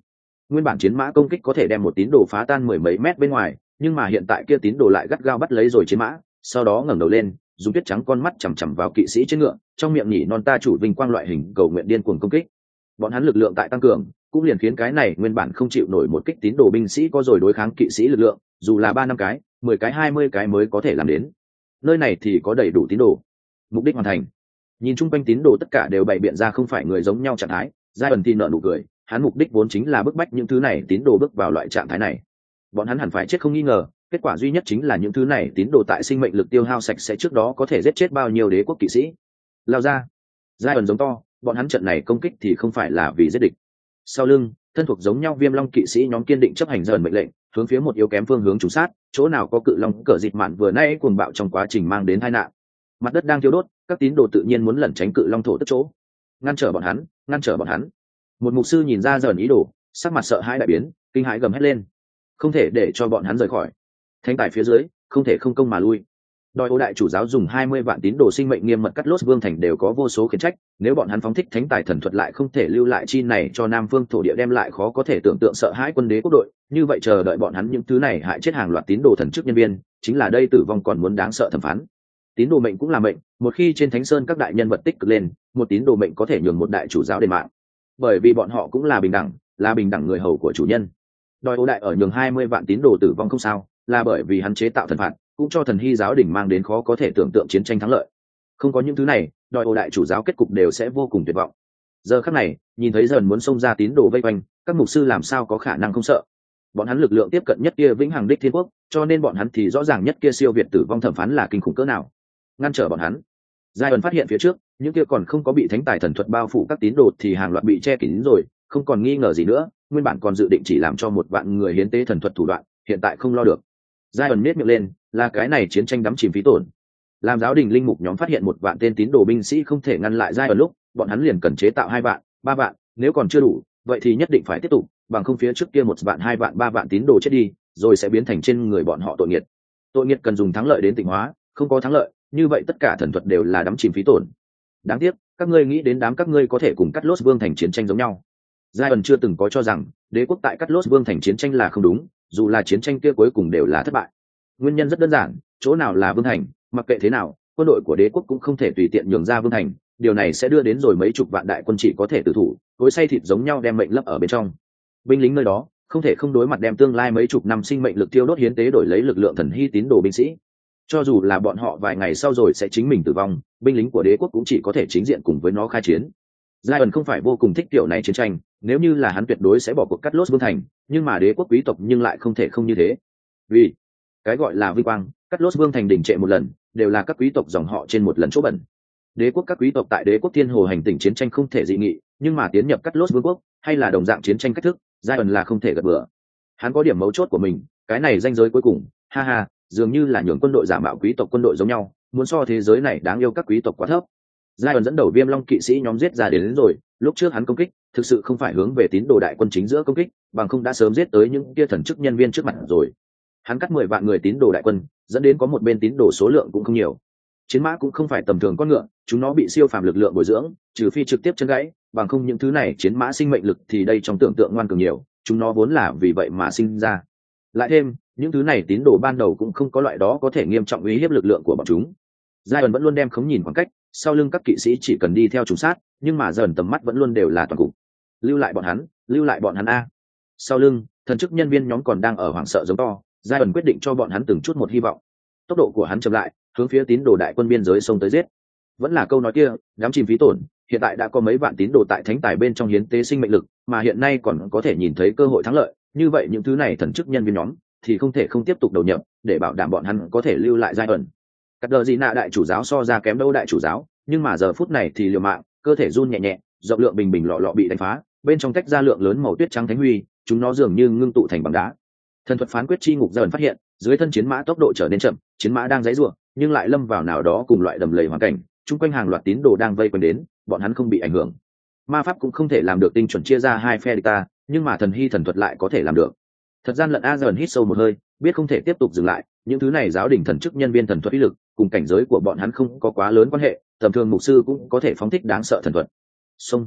Nguyên bản chiến mã công kích có thể đem một tín đồ phá tan mười mấy mét bên ngoài, nhưng mà hiện tại kia tín đồ lại gắt gao bắt lấy rồi chiến mã, sau đó ngẩng đầu lên, dùng tuyết trắng con mắt chằm chằm vào kỵ sĩ trên ngựa, trong miệng nhỉ non ta chủ vinh quang loại hình cầu nguyện điên cuồng công kích. Bọn hắn lực lượng tại tăng cường, cũng liền khiến cái này nguyên bản không chịu nổi một kích tín đồ binh sĩ có rồi đối kháng kỵ sĩ lực lượng, dù là ba năm cái, mười cái hai mươi cái mới có thể làm đến. Nơi này thì có đầy đủ tín đồ. Mục đích hoàn thành. Nhìn chung quanh tín đồ tất cả đều bày biện ra không phải người giống nhau trạng thái, giai ẩn thì nợ nụ cười, hắn mục đích vốn chính là bức bách những thứ này tín đồ bước vào loại trạng thái này. Bọn hắn hẳn phải chết không nghi ngờ, kết quả duy nhất chính là những thứ này tín đồ tại sinh mệnh lực tiêu hao sạch sẽ trước đó có thể giết chết bao nhiêu đế quốc kỵ sĩ. Lao ra. Giai ẩn giống to, bọn hắn trận này công kích thì không phải là vì giết địch. Sau lưng, thân thuộc giống nhau viêm long kỵ sĩ nhóm kiên định chấp hành dần mệnh lệnh, hướng phía một yếu kém phương hướng trùng sát, chỗ nào có cự long cờ dịt mạn vừa nay cuồng bạo trong quá trình mang đến tai nạn. Mặt đất đang thiêu đốt, các tín đồ tự nhiên muốn lẩn tránh cự long thổ tức chỗ, ngăn trở bọn hắn, ngăn trở bọn hắn. Một mục sư nhìn ra dần ý đồ, sắc mặt sợ hãi đại biến, kinh hãi gầm hét lên, không thể để cho bọn hắn rời khỏi. Thánh tài phía dưới, không thể không công mà lui. Đòi ô đại chủ giáo dùng hai mươi vạn tín đồ sinh mệnh nghiêm mật cắt lốt vương thành đều có vô số khiển trách, nếu bọn hắn phóng thích thánh tài thần thuật lại không thể lưu lại chi này cho nam phương thổ địa đem lại khó có thể tưởng tượng sợ hãi quân đế quốc đội, như vậy chờ đợi bọn hắn những thứ này hại chết hàng loạt tín đồ thần chức nhân viên, chính là đây tử vong còn muốn đáng sợ thẩm phán. Tín đồ mệnh cũng là mệnh, một khi trên thánh sơn các đại nhân vật tích cực lên, một tín đồ mệnh có thể nhường một đại chủ giáo đền mạng, bởi vì bọn họ cũng là bình đẳng, là bình đẳng người hầu của chủ nhân. Đòi ô đại ở nhường hai mươi vạn tín đồ tử vong không sao, là bởi vì hắn chế tạo thần phạt, cũng cho thần hy giáo đình mang đến khó có thể tưởng tượng chiến tranh thắng lợi. Không có những thứ này, đòi ô đại chủ giáo kết cục đều sẽ vô cùng tuyệt vọng. Giờ khắc này, nhìn thấy dần muốn xông ra tín đồ vây quanh, các mục sư làm sao có khả năng không sợ. Bọn hắn lực lượng tiếp cận nhất kia vĩnh hằng đích thiên quốc, cho nên bọn hắn thì rõ ràng nhất kia siêu việt tử vong thẩm phán là kinh khủng cỡ nào. Ngăn trở bọn hắn. Giai ẩn phát hiện phía trước, những kia còn không có bị thánh tài thần thuật bao phủ các tín đồ thì hàng loạt bị che kín rồi, không còn nghi ngờ gì nữa, nguyên bản còn dự định chỉ làm cho một vạn người hiến tế thần thuật thủ đoạn, hiện tại không lo được. Giai ẩn nhếch miệng lên, là cái này chiến tranh đắm chìm phí tổn. Làm giáo đình linh mục nhóm phát hiện một vạn tên tín đồ binh sĩ không thể ngăn lại Giai ẩn lúc, bọn hắn liền cần chế tạo hai vạn, ba vạn, nếu còn chưa đủ, vậy thì nhất định phải tiếp tục, bằng không phía trước kia một vạn hai vạn ba vạn tín đồ chết đi, rồi sẽ biến thành trên người bọn họ tội nghiệt. Tội nghiệt cần dùng thắng lợi đến tịnh hóa, không có thắng lợi, như vậy tất cả thần thuật đều là đắm chìm phí tổn. Đáng tiếc, các ngươi nghĩ đến đám các ngươi có thể cùng Cắt Lốt Vương thành chiến tranh giống nhau. Giai ẩn chưa từng có cho rằng đế quốc tại Cắt Lốt Vương thành chiến tranh là không đúng, dù là chiến tranh kia cuối cùng đều là thất bại. Nguyên nhân rất đơn giản, chỗ nào là vương thành, mặc kệ thế nào, quân đội của đế quốc cũng không thể tùy tiện nhường ra vương thành, điều này sẽ đưa đến rồi mấy chục vạn đại quân chỉ có thể tử thủ, cối xay thịt giống nhau đem mệnh lấp ở bên trong. Binh lính nơi đó không thể không đối mặt đem tương lai mấy chục năm sinh mệnh lực tiêu đốt hiến tế đổi lấy lực lượng thần hy tín đồ binh sĩ. Cho dù là bọn họ vài ngày sau rồi sẽ chính mình tử vong, binh lính của đế quốc cũng chỉ có thể chính diện cùng với nó khai chiến. Giai ẩn không phải vô cùng thích kiểu này chiến tranh, nếu như là hắn tuyệt đối sẽ bỏ cuộc Cắt Lốt Vương thành, nhưng mà đế quốc quý tộc nhưng lại không thể không như thế. Vì cái gọi là vinh quang, Cắt Lốt Vương thành đỉnh trệ một lần, đều là các quý tộc dòng họ trên một lần chỗ bẩn. Đế quốc các quý tộc tại đế quốc thiên hồ hành tỉnh chiến tranh không thể dị nghị, nhưng mà tiến nhập Cắt Lốt Vương quốc hay là đồng dạng chiến tranh cách thức, Giai ẩn là không thể gật bừa. Hắn có điểm mấu chốt của mình, cái này ranh giới cuối cùng, ha ha, dường như là nhường quân đội giả mạo quý tộc quân đội giống nhau, muốn so thế giới này đáng yêu các quý tộc quá thấp. Giai ẩn dẫn đầu viêm long kỵ sĩ nhóm giết ra đến, đến rồi, lúc trước hắn công kích thực sự không phải hướng về tín đồ đại quân chính giữa công kích, bằng không đã sớm giết tới những kia thần chức nhân viên trước mặt rồi. Hắn cắt mười vạn người tín đồ đại quân, dẫn đến có một bên tín đồ số lượng cũng không nhiều. Chiến mã cũng không phải tầm thường con ngựa, chúng nó bị siêu phàm lực lượng bồi dưỡng, trừ phi trực tiếp chân gãy, bằng không những thứ này chiến mã sinh mệnh lực thì đây trong tưởng tượng ngoan cường nhiều, chúng nó vốn là vì vậy mà sinh ra. Lại thêm, những thứ này tín đồ ban đầu cũng không có loại đó có thể nghiêm trọng uy hiếp lực lượng của bọn chúng. Giai ẩn vẫn luôn đem khống nhìn khoảng cách, sau lưng các kỵ sĩ chỉ cần đi theo trùng sát, nhưng mà dần tầm mắt vẫn luôn đều là toàn cục. Lưu lại bọn hắn, lưu lại bọn hắn a. Sau lưng, thần chức nhân viên nhóm còn đang ở hoảng sợ giống to, Giai ẩn quyết định cho bọn hắn từng chút một hy vọng. Tốc độ của hắn chậm lại, hướng phía tín đồ đại quân biên giới xông tới giết. Vẫn là câu nói kia, đám chìm phí tổn, hiện tại đã có mấy vạn tín đồ tại thánh tài bên trong hiến tế sinh mệnh lực, mà hiện nay còn có thể nhìn thấy cơ hội thắng lợi, như vậy những thứ này thần chức nhân viên nhóm thì không thể không tiếp tục đầu nhập, để bảo đảm bọn hắn có thể lưu lại Giai ẩn. Cắt đờ gì nạ đại chủ giáo so ra kém đâu đại chủ giáo, nhưng mà giờ phút này thì liều mạng, cơ thể run nhẹ nhẹ, rộng lượng bình bình lọ lọ bị đánh phá, bên trong tách ra lượng lớn màu tuyết trắng thánh huy, chúng nó dường như ngưng tụ thành bằng đá. Thần thuật phán quyết chi ngục dần phát hiện, dưới thân chiến mã tốc độ trở nên chậm, chiến mã đang giãy giụa, nhưng lại lâm vào nào đó cùng loại đầm lầy hoàn cảnh, chung quanh hàng loạt tín đồ đang vây quanh đến, bọn hắn không bị ảnh hưởng. Ma pháp cũng không thể làm được tinh chuẩn chia ra hai phe địch ta, nhưng mà thần hy thần thuật lại có thể làm được. Thật gian lận a dần hít sâu một hơi, biết không thể tiếp tục dừng lại, những thứ này giáo đình thần chức nhân viên thần thuật uy lực cùng cảnh giới của bọn hắn không có quá lớn quan hệ, tầm thường mục sư cũng có thể phóng thích đáng sợ thần thuật. Xông.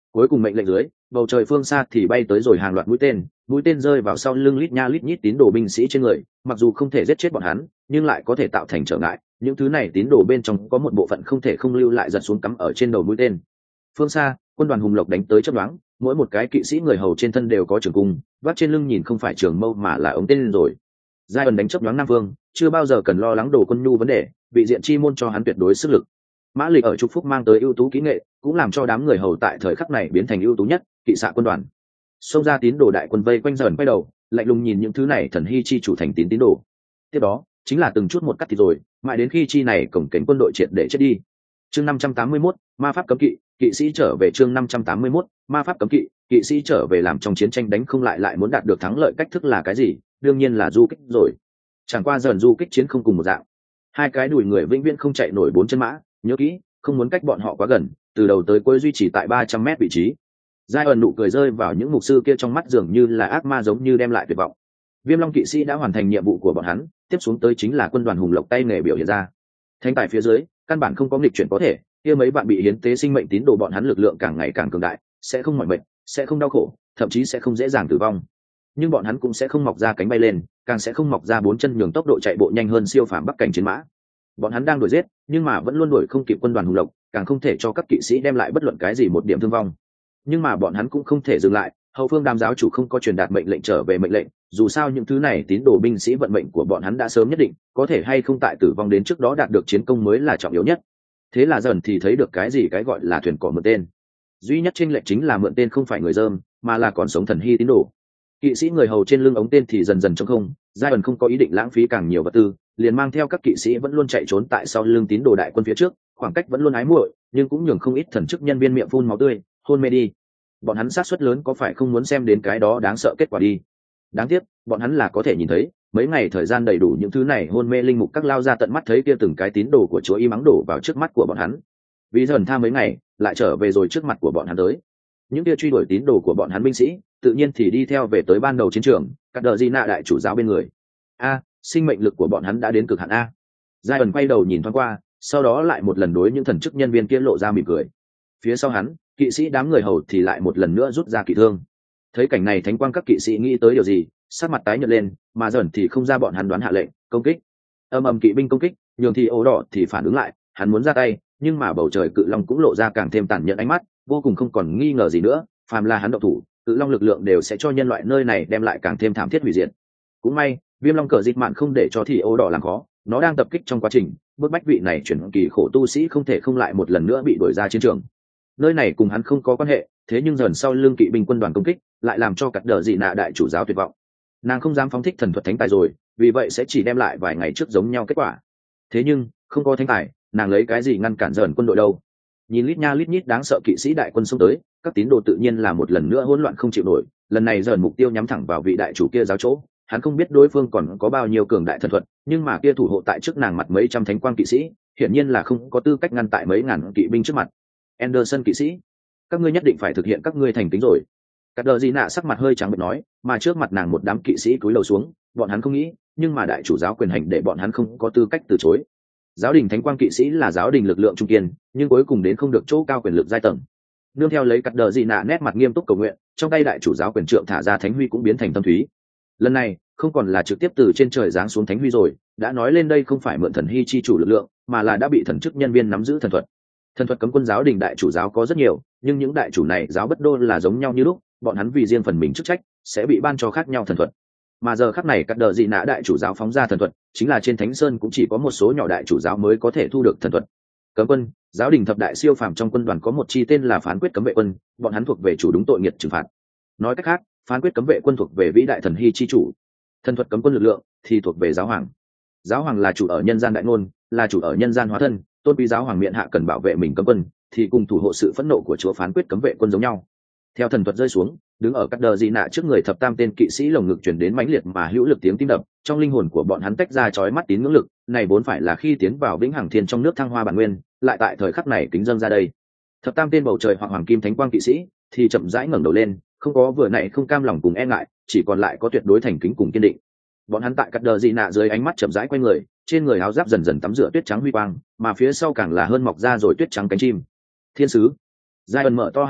Cuối cùng mệnh lệnh dưới, bầu trời phương xa thì bay tới rồi hàng loạt mũi tên, mũi tên rơi vào sau lưng lít nha lít nhít tín đồ binh sĩ trên người, mặc dù không thể giết chết bọn hắn, nhưng lại có thể tạo thành trở ngại. Những thứ này tín đồ bên trong có một bộ phận không thể không lưu lại giật xuống cắm ở trên đầu mũi tên. Phương xa, quân đoàn hùng lộc đánh tới chớp nhoáng, mỗi một cái kỵ sĩ người hầu trên thân đều có trường cung, vác trên lưng nhìn không phải trường mâu mà là ống tên rồi. Giai ẩn đánh chớp nhoáng Nam Vương, chưa bao giờ cần lo lắng đồ quân nhu vấn đề, vị diện chi môn cho hắn tuyệt đối sức lực. Mã Lịch ở trục phúc mang tới ưu tú kỹ nghệ, cũng làm cho đám người hầu tại thời khắc này biến thành ưu tú nhất kỵ xạ quân đoàn. Xông ra tín đồ đại quân vây quanh dần quay đầu, lạnh lùng nhìn những thứ này thần hy chi chủ thành tín tín đồ. Tiếp đó chính là từng chút một cắt thịt rồi, mãi đến khi chi này cổng kềnh quân đội triệt để chết đi. Chương năm trăm tám mươi mốt, ma pháp cấm kỵ, kỵ sĩ trở về. Chương năm trăm tám mươi mốt, ma pháp cấm kỵ, kỵ sĩ trở về. Làm trong chiến tranh đánh không lại lại muốn đạt được thắng lợi cách thức là cái gì? Đương nhiên là du kích rồi. Chẳng qua dần du kích chiến không cùng một dạng. Hai cái đùi người vĩnh viễn không chạy nổi bốn chân mã, nhớ kỹ, không muốn cách bọn họ quá gần, từ đầu tới cuối duy trì tại ba trăm mét vị trí. Giai ẩn nụ cười rơi vào những mục sư kia trong mắt dường như là ác ma, giống như đem lại tuyệt vọng. Viêm Long kỵ sĩ đã hoàn thành nhiệm vụ của bọn hắn, tiếp xuống tới chính là quân đoàn hùng lộc tay nghề biểu hiện ra. Thánh tài phía dưới, căn bản không có nghịch chuyển có thể, kia mấy bạn bị hiến tế sinh mệnh tín đồ bọn hắn lực lượng càng ngày càng cường đại, sẽ không mỏi mệt, sẽ không đau khổ, thậm chí sẽ không dễ dàng tử vong. Nhưng bọn hắn cũng sẽ không mọc ra cánh bay lên, càng sẽ không mọc ra bốn chân nhường tốc độ chạy bộ nhanh hơn siêu phàm bắc cảnh chiến mã. Bọn hắn đang đuổi giết, nhưng mà vẫn luôn đuổi không kịp quân đoàn hùng lộc, càng không thể cho các kỵ sĩ đem lại bất luận cái gì một điểm thương vong. Nhưng mà bọn hắn cũng không thể dừng lại, hậu phương đám giáo chủ không có truyền đạt mệnh lệnh trở về mệnh lệnh, dù sao những thứ này tín đồ binh sĩ vận mệnh của bọn hắn đã sớm nhất định, có thể hay không tại tử vong đến trước đó đạt được chiến công mới là trọng yếu nhất. Thế là dần thì thấy được cái gì cái gọi là thuyền cỏ mượn tên. Duy nhất chênh lệch chính là mượn tên không phải người dơm, mà là còn sống thần hy tín đồ. Kỵ sĩ người hầu trên lưng ống tên thì dần dần trống không, giai ẩn không có ý định lãng phí càng nhiều vật tư, liền mang theo các kỵ sĩ vẫn luôn chạy trốn tại sau lưng tín đồ đại quân phía trước, khoảng cách vẫn luôn ái muội, nhưng cũng nhường không ít thần chức nhân viên miệng phun máu tươi, hôn mê đi. Bọn hắn sát suất lớn có phải không muốn xem đến cái đó đáng sợ kết quả đi. Đáng tiếc, bọn hắn là có thể nhìn thấy, mấy ngày thời gian đầy đủ những thứ này hôn mê linh mục các lao ra tận mắt thấy kia từng cái tín đồ của chúa y mắng đổ vào trước mắt của bọn hắn. Vì dần tha mấy ngày, lại trở về rồi trước mặt của bọn hắn tới. Những kia truy đuổi tín đồ của bọn hắn binh sĩ, tự nhiên thì đi theo về tới ban đầu chiến trường, cắt đờ di nạ đại chủ giáo bên người. A, sinh mệnh lực của bọn hắn đã đến cực hạn a. Giai ẩn quay đầu nhìn thoáng qua, sau đó lại một lần đối những thần chức nhân viên kia lộ ra mỉm cười. Phía sau hắn, kỵ sĩ đám người hầu thì lại một lần nữa rút ra kỵ thương. Thấy cảnh này, thánh quang các kỵ sĩ nghĩ tới điều gì, sắc mặt tái nhợt lên, mà dần thì không ra bọn hắn đoán hạ lệnh công kích. Âm ầm kỵ binh công kích, nhường thì ố đỏ thì phản ứng lại, hắn muốn ra tay, nhưng mà bầu trời cự long cũng lộ ra càng thêm tàn nhẫn ánh mắt, vô cùng không còn nghi ngờ gì nữa, phàm là hắn động thủ, cự long lực lượng đều sẽ cho nhân loại nơi này đem lại càng thêm thảm thiết hủy diệt. Cũng may, Viêm Long cờ dịch mạn không để cho thì ố đỏ làm khó, nó đang tập kích trong quá trình, bước bách vị này chuyển kỳ khổ tu sĩ không thể không lại một lần nữa bị đuổi ra chiến trường. Nơi này cùng hắn không có quan hệ, thế nhưng dần sau lưng kỵ binh quân đoàn công kích, lại làm cho cắt đờ dị nạ đại chủ giáo tuyệt vọng. Nàng không dám phóng thích thần thuật thánh tài rồi, vì vậy sẽ chỉ đem lại vài ngày trước giống nhau kết quả. Thế nhưng không có thánh tài, nàng lấy cái gì ngăn cản dần quân đội đâu? Nhìn lít nha lít nhít đáng sợ kỵ sĩ đại quân xông tới, các tín đồ tự nhiên là một lần nữa hỗn loạn không chịu nổi. Lần này dần mục tiêu nhắm thẳng vào vị đại chủ kia giáo chỗ, hắn không biết đối phương còn có bao nhiêu cường đại thần thuật, nhưng mà kia thủ hộ tại trước nàng mặt mấy trăm thánh quang kỵ sĩ, hiển nhiên là không có tư cách ngăn tại mấy ngàn kỵ binh trước mặt. Anderson kỵ sĩ, các ngươi nhất định phải thực hiện các ngươi thành kính rồi. Cắt đờ gì nạ sắc mặt hơi trắng bệch nói, mà trước mặt nàng một đám kỵ sĩ cúi đầu xuống, bọn hắn không nghĩ, nhưng mà đại chủ giáo quyền hành để bọn hắn không có tư cách từ chối. Giáo đình thánh quang kỵ sĩ là giáo đình lực lượng trung kiên, nhưng cuối cùng đến không được chỗ cao quyền lực giai tầng. Nương theo lấy cắt đờ gì nạ nét mặt nghiêm túc cầu nguyện, trong tay đại chủ giáo quyền trượng thả ra thánh huy cũng biến thành tâm thúy. Lần này không còn là trực tiếp từ trên trời giáng xuống thánh huy rồi, đã nói lên đây không phải mượn thần hy chi chủ lực lượng, mà là đã bị thần chức nhân viên nắm giữ thần thuật. Thần thuật cấm quân giáo đình đại chủ giáo có rất nhiều, nhưng những đại chủ này giáo bất đô là giống nhau như lúc, bọn hắn vì riêng phần mình chức trách sẽ bị ban cho khác nhau thần thuật. Mà giờ khắc này cắt đờ dị nã đại chủ giáo phóng ra thần thuật, chính là trên thánh sơn cũng chỉ có một số nhỏ đại chủ giáo mới có thể thu được thần thuật. Cấm quân giáo đình thập đại siêu phàm trong quân đoàn có một chi tên là phán quyết cấm vệ quân, bọn hắn thuộc về chủ đúng tội nghiệt trừng phạt. Nói cách khác, phán quyết cấm vệ quân thuộc về vĩ đại thần hy chi chủ, thần thuật cấm quân lực lượng thì thuộc về giáo hoàng. Giáo hoàng là chủ ở nhân gian đại ngôn, là chủ ở nhân gian hóa thân, tôn quý giáo hoàng miện hạ cần bảo vệ mình cấm quân, thì cùng thủ hộ sự phẫn nộ của chúa phán quyết cấm vệ quân giống nhau. Theo thần thuật rơi xuống, đứng ở cắt đờ dị nạ trước người thập tam tên kỵ sĩ lồng ngực chuyển đến mãnh liệt mà hữu lực tiếng tim đập, trong linh hồn của bọn hắn tách ra chói mắt tín ngưỡng lực, này vốn phải là khi tiến vào vĩnh hằng thiên trong nước thăng hoa bản nguyên, lại tại thời khắc này kính dâng ra đây. Thập tam tên bầu trời hoặc hoàng kim thánh quang kỵ sĩ thì chậm rãi ngẩng đầu lên, không có vừa nãy không cam lòng cùng e ngại, chỉ còn lại có tuyệt đối thành kính cùng kiên định. Bọn hắn tại cắt đờ dị nạ dưới ánh mắt chậm rãi quay người, trên người áo giáp dần dần tắm rửa tuyết trắng huy quang, mà phía sau càng là hơn mọc ra rồi tuyết trắng cánh chim. Thiên sứ. Giai ẩn mở to hai mắt,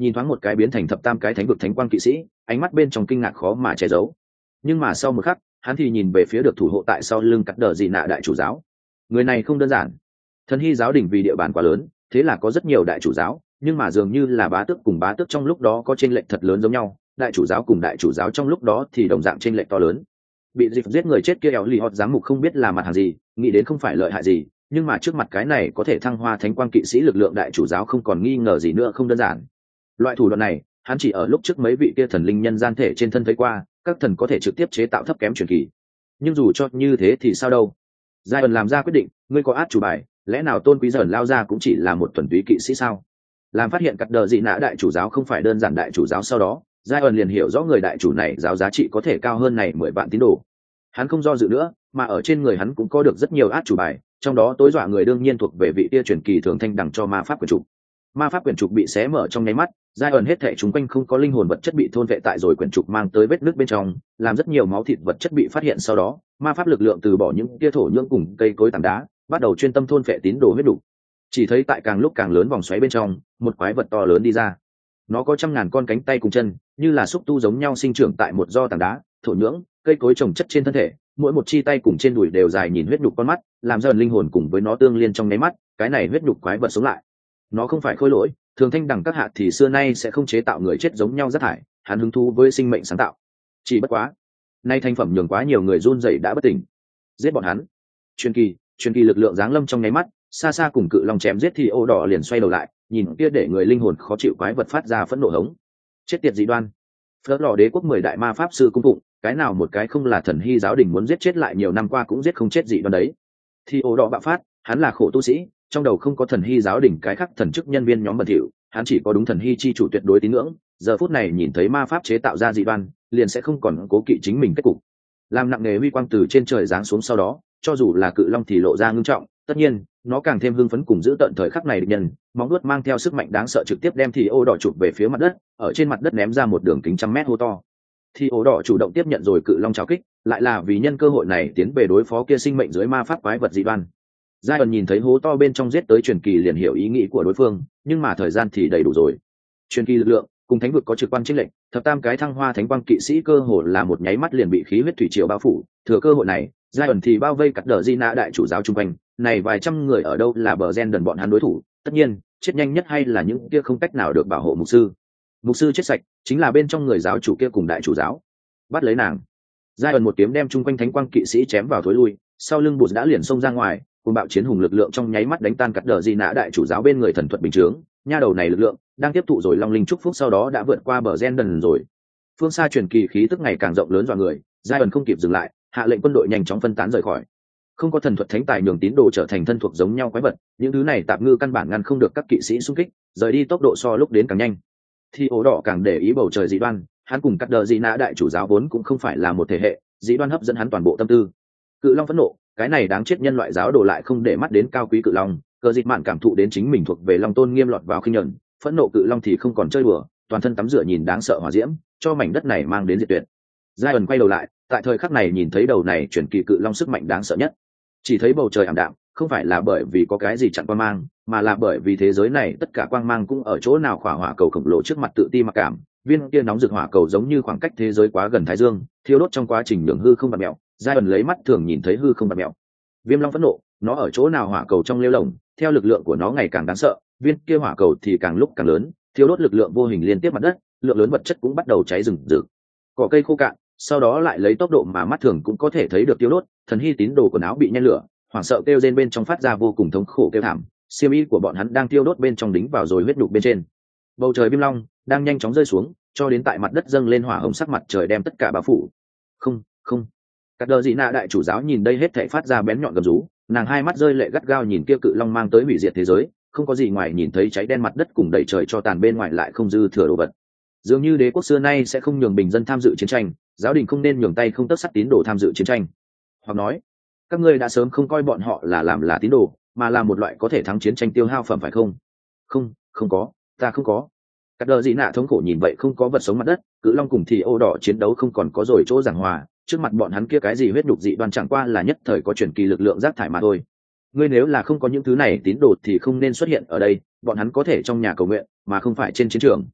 nhìn thoáng một cái biến thành thập tam cái thánh vực thánh quang kỵ sĩ, ánh mắt bên trong kinh ngạc khó mà che giấu. Nhưng mà sau một khắc, hắn thì nhìn về phía được thủ hộ tại sau lưng cắt đờ dị nạ đại chủ giáo. Người này không đơn giản. Thần hy giáo đình vì địa bàn quá lớn, thế là có rất nhiều đại chủ giáo, nhưng mà dường như là bá tước cùng bá tước trong lúc đó có chênh lệch thật lớn giống nhau, đại chủ giáo cùng đại chủ giáo trong lúc đó thì đồng dạng chênh lệch to lớn. Bị dịp giết người chết kia éo lì hót giám mục không biết là mặt hàng gì, nghĩ đến không phải lợi hại gì, nhưng mà trước mặt cái này có thể thăng hoa thánh quang kỵ sĩ lực lượng đại chủ giáo không còn nghi ngờ gì nữa, không đơn giản. Loại thủ đoạn này, hắn chỉ ở lúc trước mấy vị kia thần linh nhân gian thể trên thân thấy qua, các thần có thể trực tiếp chế tạo thấp kém truyền kỳ. Nhưng dù cho như thế thì sao đâu? Giai ẩn làm ra quyết định, ngươi có át chủ bài, lẽ nào tôn quý dần lao ra cũng chỉ là một thuần túy kỵ sĩ sao? Làm phát hiện cắt đờ dị nã đại chủ giáo không phải đơn giản đại chủ giáo, sau đó Giai ẩn liền hiểu rõ người đại chủ này giáo giá trị có thể cao hơn này mười vạn tín đồ. Hắn không do dự nữa, mà ở trên người hắn cũng có được rất nhiều át chủ bài, trong đó tối dọa người đương nhiên thuộc về vị tia truyền kỳ thường thanh đằng cho ma pháp quyển trục. Ma pháp quyển trục bị xé mở trong nháy mắt, Giai ẩn hết thảy chúng quanh không có linh hồn vật chất bị thôn vệ tại rồi quyển trục mang tới vết nứt bên trong, làm rất nhiều máu thịt vật chất bị phát hiện, sau đó ma pháp lực lượng từ bỏ những tia thổ nhưỡng cùng cây cối tảng đá, bắt đầu chuyên tâm thôn vệ tín đồ huyết đủ. Chỉ thấy tại càng lúc càng lớn vòng xoáy bên trong, một quái vật to lớn đi ra. Nó có trăm ngàn con cánh tay cùng chân, như là xúc tu giống nhau sinh trưởng tại một do tảng đá, thổ nhưỡng, cây cối trồng chất trên thân thể, mỗi một chi tay cùng trên đùi đều dài nhìn huyết nhục con mắt, làm dần linh hồn cùng với nó tương liên trong nháy mắt, cái này huyết nhục quái vật sống lại. Nó không phải khôi lỗi, thường thanh đẳng các hạ thì xưa nay sẽ không chế tạo người chết giống nhau rác thải, hắn hứng thú với sinh mệnh sáng tạo. Chỉ bất quá, nay thành phẩm nhường quá nhiều người run rẩy đã bất tỉnh. Giết bọn hắn. Truyền kỳ, truyền kỳ lực lượng giáng lâm trong nháy mắt, xa xa cùng cự long chém giết thì ô đỏ liền xoay đầu lại, nhìn kia để người linh hồn khó chịu quái vật phát ra phẫn nộ hống. Chết tiệt dị đoan. Phớt lò đế quốc mười đại ma pháp sư cung phụng, cái nào một cái không là thần hy giáo đình muốn giết chết lại nhiều năm qua cũng giết không chết dị đoan đấy. Thì ô đỏ bạo phát, hắn là khổ tu sĩ, trong đầu không có thần hy giáo đình cái khác thần chức nhân viên nhóm bẩn thỉu, hắn chỉ có đúng thần hy chi chủ tuyệt đối tín ngưỡng, giờ phút này nhìn thấy ma pháp chế tạo ra dị đoan, liền sẽ không còn cố kỵ chính mình kết cục. Làm nặng nề huy quang từ trên trời giáng xuống, sau đó cho dù là cự long thì lộ ra ngưng trọng, tất nhiên nó càng thêm hưng phấn cùng giữ tận thời khắc này địch nhân, móng vuốt mang theo sức mạnh đáng sợ trực tiếp đem thì ô đỏ chụp về phía mặt đất, ở trên mặt đất ném ra một đường kính trăm mét hô to. Thì ô đỏ chủ động tiếp nhận rồi cự long trào kích, lại là vì nhân cơ hội này tiến về đối phó kia sinh mệnh dưới ma pháp quái vật dị đoan. Giai ẩn nhìn thấy hố to bên trong giết tới truyền kỳ liền hiểu ý nghĩ của đối phương, nhưng mà thời gian thì đầy đủ rồi. Truyền kỳ lực lượng cùng thánh vực có trực quan chênh lệch, thập tam cái thăng hoa thánh quang kỵ sĩ cơ hồ là một nháy mắt liền bị khí huyết thủy triều bao phủ, thừa cơ hội này, Giai ẩn thì bao vây cắt đờ di nạ đại chủ giáo chung quanh, này vài trăm người ở đâu là bờ gen đần bọn hắn đối thủ, tất nhiên chết nhanh nhất hay là những kia không cách nào được bảo hộ mục sư. Mục sư chết sạch, chính là bên trong người giáo chủ kia cùng đại chủ giáo. Bắt lấy nàng. Giai ẩn một kiếm đem chung quanh thánh quang kỵ sĩ chém vào thối lui, sau lưng bụt đã liền xông ra ngoài, cùng bạo chiến hùng lực lượng trong nháy mắt đánh tan cắt đờ di nạ đại chủ giáo bên người thần thuật bình chướng. Nha đầu này lực lượng đang tiếp thụ rồi long linh chúc phúc, sau đó đã vượt qua bờ gen đần rồi. Phương xa truyền kỳ khí tức ngày càng rộng lớn dọa người, Giai ẩn không kịp dừng lại, hạ lệnh quân đội nhanh chóng phân tán rời khỏi. Không có thần thuật thánh tài nhường tín đồ trở thành thân thuộc giống nhau quái vật, những thứ này tạp ngư căn bản ngăn không được các kỵ sĩ xung kích, rời đi tốc độ so lúc đến càng nhanh. Thì ố đỏ càng để ý bầu trời dị đoan, hắn cùng cắt đờ dị nã đại chủ giáo vốn cũng không phải là một thể hệ, dị đoan hấp dẫn hắn toàn bộ tâm tư. Cự long phẫn nộ, cái này đáng chết nhân loại giáo đồ lại không để mắt đến cao quý cự long, cờ dịch mạn cảm thụ đến chính mình thuộc về long tôn nghiêm lọt vào khinh nhẫn, phẫn nộ cự long thì không còn chơi đùa, toàn thân tắm rửa nhìn đáng sợ hỏa diễm, cho mảnh đất này mang đến diệt tuyệt. Giai ẩn quay đầu lại, tại thời khắc này nhìn thấy đầu này chuyển kỳ cự long sức mạnh đáng sợ nhất. Chỉ thấy bầu trời ảm đạm, không phải là bởi vì có cái gì chặn quang mang, mà là bởi vì thế giới này tất cả quang mang cũng ở chỗ nào khỏa hỏa cầu khổng lồ trước mặt tự ti mặc cảm, viên kia nóng rực hỏa cầu giống như khoảng cách thế giới quá gần thái dương, thiêu đốt trong quá trình đường hư không bạt mèo. Giai ẩn lấy mắt thường nhìn thấy hư không bạt mèo. Viêm long phẫn nộ, nó ở chỗ nào hỏa cầu trong lêu lồng, theo lực lượng của nó ngày càng đáng sợ, viên kia hỏa cầu thì càng lúc càng lớn, thiêu đốt lực lượng vô hình liên tiếp mặt đất, lượng lớn vật chất cũng bắt đầu cháy rừng rực. Cỏ cây khô cạn, sau đó lại lấy tốc độ mà mắt thường cũng có thể thấy được tiêu đốt, thần hy tín đồ quần áo bị nhen lửa, hoảng sợ kêu rên bên trong phát ra vô cùng thống khổ kêu thảm, xiêm y của bọn hắn đang tiêu đốt bên trong đính vào rồi huyết nhục bên trên. Bầu trời viêm long đang nhanh chóng rơi xuống, cho đến tại mặt đất dâng lên hỏa hồng sắc mặt trời đem tất cả bao phủ. Không, không. Cắt đờ dị nạ đại chủ giáo nhìn đây hết thảy phát ra bén nhọn gầm rú, nàng hai mắt rơi lệ gắt gao nhìn kia cự long mang tới hủy diệt thế giới, không có gì ngoài nhìn thấy cháy đen mặt đất cùng đầy trời cho tàn, bên ngoài lại không dư thừa đồ vật. Dường như đế quốc xưa nay sẽ không nhường bình dân tham dự chiến tranh, giáo đình không nên nhường tay không tất sắt tín đồ tham dự chiến tranh. Hoặc nói, các ngươi đã sớm không coi bọn họ là làm là tín đồ, mà là một loại có thể thắng chiến tranh tiêu hao phẩm phải không? Không, không có, ta không có. Cắt đờ dị nạ thống khổ nhìn vậy không có vật sống mặt đất, cự long cùng thì ô đỏ chiến đấu không còn có rồi chỗ giảng hòa, trước mặt bọn hắn kia cái gì huyết nhục dị đoan chẳng qua là nhất thời có truyền kỳ lực lượng rác thải mà thôi. Ngươi nếu là không có những thứ này tín đồ thì không nên xuất hiện ở đây, bọn hắn có thể trong nhà cầu nguyện mà không phải trên chiến trường.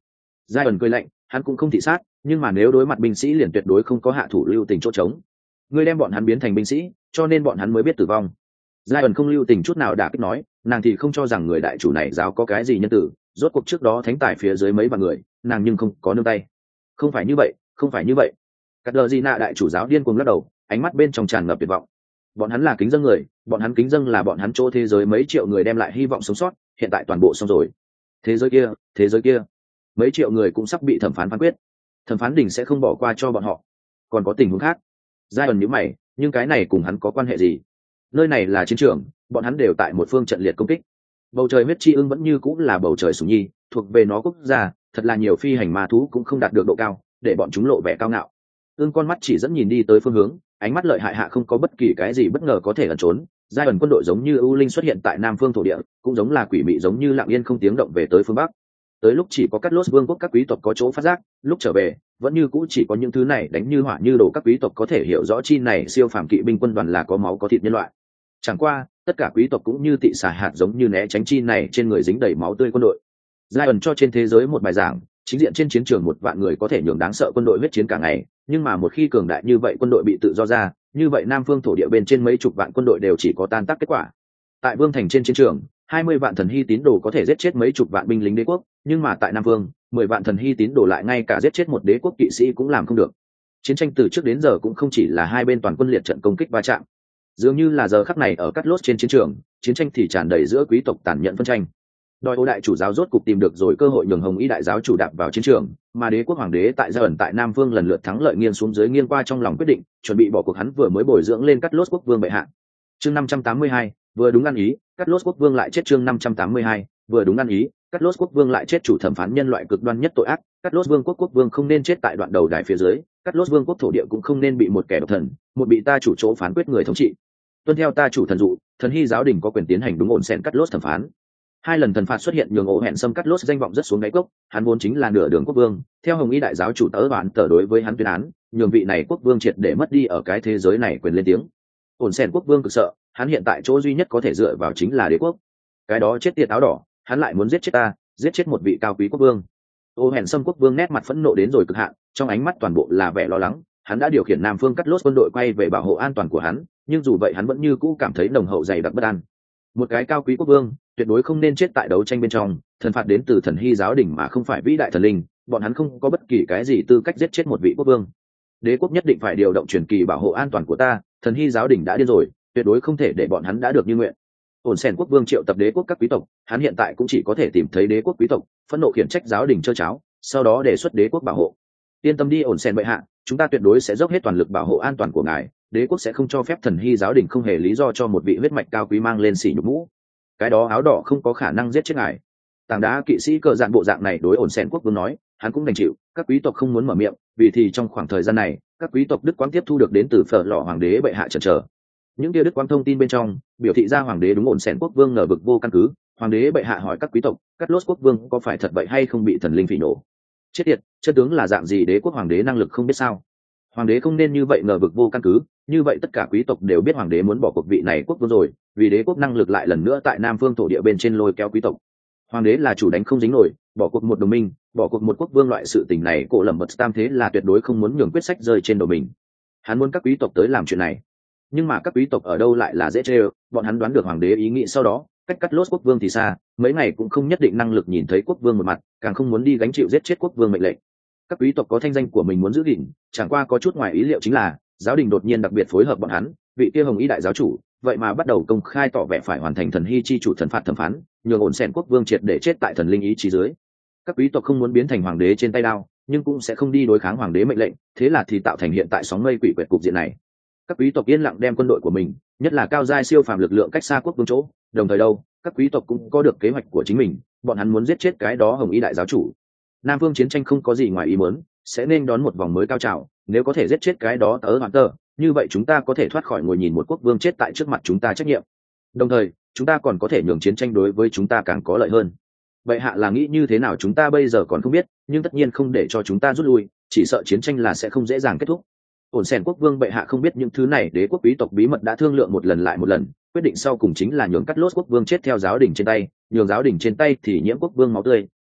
giai ẩn cười lạnh, hắn cũng không thị sát, nhưng mà nếu đối mặt binh sĩ liền tuyệt đối không có hạ thủ lưu tình chỗ trống. Ngươi đem bọn hắn biến thành binh sĩ, cho nên bọn hắn mới biết tử vong. giai ẩn không lưu tình chút nào đã kích nói, nàng thì không cho rằng người đại chủ này giáo có cái gì nhân tử, rốt cuộc trước đó thánh tài phía dưới mấy vạn người, nàng nhưng không có nương tay. Không phải như vậy, không phải như vậy. Cắt đờ gì nạ đại chủ giáo điên cuồng lắc đầu, ánh mắt bên trong tràn ngập tuyệt vọng. Bọn hắn là kính dân người, bọn hắn kính dân là bọn hắn chỗ thế giới mấy triệu người đem lại hy vọng sống sót, hiện tại toàn bộ xong rồi. Thế giới kia, thế giới kia, mấy triệu người cũng sắp bị thẩm phán phán quyết. Thẩm phán đình sẽ không bỏ qua cho bọn họ. Còn có tình huống khác. giai ẩn nhíu mày, nhưng cái này cùng hắn có quan hệ gì? Nơi này là chiến trường, bọn hắn đều tại một phương trận liệt công kích. Bầu trời huyết chi ưng vẫn như cũng là bầu trời sủng nhi, thuộc về nó quốc gia, thật là nhiều phi hành ma thú cũng không đạt được độ cao, để bọn chúng lộ vẻ cao ngạo. Ưng con mắt chỉ dẫn nhìn đi tới phương hướng, ánh mắt lợi hại hạ không có bất kỳ cái gì bất ngờ có thể ẩn trốn. giai ẩn quân đội giống như ưu linh xuất hiện tại nam phương thổ địa, cũng giống là quỷ mị giống như lặng yên không tiếng động về tới phương bắc. Tới lúc chỉ có cắt lốt vương quốc các quý tộc có chỗ phát giác, lúc trở về vẫn như cũ chỉ có những thứ này đánh như hỏa như đổ các quý tộc có thể hiểu rõ chi này siêu phàm kỵ binh quân đoàn là có máu có thịt nhân loại. Chẳng qua tất cả quý tộc cũng như tị xà hạt giống như né tránh chi này trên người dính đầy máu tươi quân đội. giai ẩn cho trên thế giới một bài giảng, chính diện trên chiến trường một vạn người có thể nhường đáng sợ quân đội huyết chiến cả ngày, nhưng mà một khi cường đại như vậy quân đội bị tự do ra, như vậy nam phương thổ địa bên trên mấy chục vạn quân đội đều chỉ có tan tác kết quả. Tại vương thành trên chiến trường, hai mươi vạn thần hy tín đồ có thể giết chết mấy chục vạn binh lính đế quốc, nhưng mà tại nam vương, mười vạn thần hy tín đồ lại ngay cả giết chết một đế quốc kỵ sĩ cũng làm không được. Chiến tranh từ trước đến giờ cũng không chỉ là hai bên toàn quân liệt trận công kích va chạm. Dường như là giờ khắc này ở Cắt Lốt trên chiến trường, chiến tranh thì tràn đầy giữa quý tộc tàn nhẫn phân tranh. Đòi ô đại chủ giáo rốt cục tìm được rồi cơ hội nhường Hồng Y đại giáo chủ đạp vào chiến trường, mà đế quốc hoàng đế tại gia ẩn tại Nam Vương lần lượt thắng lợi nghiêng xuống dưới nghiêng qua trong lòng quyết định, chuẩn bị bỏ cuộc hắn vừa mới bồi dưỡng lên Cắt Lốt quốc vương bệ hạ. Chương năm trăm tám mươi hai, vừa đúng ăn ý, Cắt Lốt quốc vương lại chết. Chương năm trăm tám mươi hai, vừa đúng ăn ý, Cắt Lốt quốc vương lại chết. Chủ thẩm phán nhân loại cực đoan nhất tội ác, Cắt Lốt vương quốc quốc vương không nên chết tại đoạn đầu đài phía dưới, Cắt Lốt vương quốc thổ địa cũng không nên bị một kẻ độc thần, một bị ta chủ chỗ phán quyết người thống trị. Tuân theo ta chủ thần dụ, thần hy giáo đình có quyền tiến hành đúng ổn xen Cắt Lốt thẩm phán. Hai lần thần phạt xuất hiện nhường ổ hẹn xâm Cắt Lốt danh vọng rất xuống đáy cốc, hắn vốn chính là nửa đường quốc vương, theo Hồng Y đại giáo chủ tớ bản tờ đối với hắn tuyên án, nhường vị này quốc vương triệt để mất đi ở cái thế giới này quyền lên tiếng. Ổn xen quốc vương cực sợ, hắn hiện tại chỗ duy nhất có thể dựa vào chính là đế quốc. Cái đó chết tiệt áo đỏ, hắn lại muốn giết chết ta, giết chết một vị cao quý quốc vương. Ô hèn xâm quốc vương nét mặt phẫn nộ đến rồi cực hạn, trong ánh mắt toàn bộ là vẻ lo lắng. Hắn đã điều khiển Nam Phương Cắt Lốt quân đội quay về bảo hộ an toàn của hắn, nhưng dù vậy hắn vẫn như cũ cảm thấy nồng hậu dày đặc bất an. Một cái cao quý quốc vương tuyệt đối không nên chết tại đấu tranh bên trong, thần phạt đến từ thần hy giáo đình mà không phải vĩ đại thần linh, bọn hắn không có bất kỳ cái gì tư cách giết chết một vị quốc vương. Đế quốc nhất định phải điều động truyền kỳ bảo hộ an toàn của ta, thần hy giáo đình đã điên rồi, tuyệt đối không thể để bọn hắn đã được như nguyện. Ổn xen quốc vương triệu tập đế quốc các quý tộc, hắn hiện tại cũng chỉ có thể tìm thấy đế quốc quý tộc, phẫn nộ khiển trách giáo đình trơ cháo, sau đó đề xuất đế quốc bảo hộ. Yên tâm đi ổn xen bệ hạ, chúng ta tuyệt đối sẽ dốc hết toàn lực bảo hộ an toàn của ngài, đế quốc sẽ không cho phép thần hy giáo đình không hề lý do cho một vị huyết mạch cao quý mang lên xỉ nhục mũ. Cái đó áo đỏ không có khả năng giết chết ngài. Tảng đá kỵ sĩ cờ dạn bộ dạng này đối ổn xen quốc vương nói, hắn cũng đành chịu, các quý tộc không muốn mở miệng, vì thì trong khoảng thời gian này, các quý tộc đức quang tiếp thu được đến từ phở lọ hoàng đế bệ hạ chần chờ. Những kia đức quang thông tin bên trong biểu thị ra hoàng đế đúng ổn xen quốc vương ngờ vực vô căn cứ. Hoàng đế bệ hạ hỏi các quý tộc, Cắt Lốt quốc vương có phải thật vậy hay không bị thần linh phỉ nổ? Chết tiệt, chân tướng là dạng gì đế quốc hoàng đế năng lực không biết sao? Hoàng đế không nên như vậy ngờ vực vô căn cứ, như vậy tất cả quý tộc đều biết hoàng đế muốn bỏ cuộc vị này quốc vương rồi, vì đế quốc năng lực lại lần nữa tại Nam Phương thổ địa bên trên lôi kéo quý tộc. Hoàng đế là chủ đánh không dính nổi, bỏ cuộc một đồng minh, bỏ cuộc một quốc vương, loại sự tình này cổ lầm bật tam thế là tuyệt đối không muốn nhường quyết sách rơi trên đầu mình. Hắn muốn các quý tộc tới làm chuyện này, nhưng mà các quý tộc ở đâu lại là dễ chơi, bọn hắn đoán được hoàng đế ý nghĩ sau đó, cách Cắt Lốt quốc vương thì xa, mấy ngày cũng không nhất định năng lực nhìn thấy quốc vương một mặt, càng không muốn đi gánh chịu giết chết quốc vương mệnh lệnh. Các quý tộc có thanh danh của mình muốn giữ gìn, chẳng qua có chút ngoài ý liệu chính là giáo đình đột nhiên đặc biệt phối hợp bọn hắn, vị kia Hồng Y đại giáo chủ vậy mà bắt đầu công khai tỏ vẻ phải hoàn thành thần hy chi chủ thần phạt thẩm phán, nhường ổn xen quốc vương triệt để chết tại thần linh ý chí dưới. Các quý tộc không muốn biến thành hoàng đế trên tay đao, nhưng cũng sẽ không đi đối kháng hoàng đế mệnh lệnh, thế là thì tạo thành hiện tại sóng mây quỷ quyệt cục diện này. Các quý tộc yên lặng đem quân đội của mình, nhất là cao giai siêu phàm lực lượng cách xa quốc vương chỗ, đồng thời đâu, các quý tộc cũng có được kế hoạch của chính mình, bọn hắn muốn giết chết cái đó Hồng Y đại giáo chủ. Nam Vương chiến tranh không có gì ngoài ý muốn, sẽ nên đón một vòng mới cao trào, nếu có thể giết chết cái đó tớ hoàn tờ, như vậy chúng ta có thể thoát khỏi ngồi nhìn một quốc vương chết tại trước mặt chúng ta trách nhiệm. Đồng thời, chúng ta còn có thể nhường chiến tranh đối với chúng ta càng có lợi hơn. Vậy hạ là nghĩ như thế nào chúng ta bây giờ còn không biết, nhưng tất nhiên không để cho chúng ta rút lui, chỉ sợ chiến tranh là sẽ không dễ dàng kết thúc. Ổn xen quốc vương bệ hạ không biết những thứ này, đế quốc quý tộc bí mật đã thương lượng một lần lại một lần, quyết định sau cùng chính là nhường Cắt Lốt quốc vương chết theo giáo đình trên tay, nhường giáo đình trên tay thì nhiễm quốc vương máu tươi,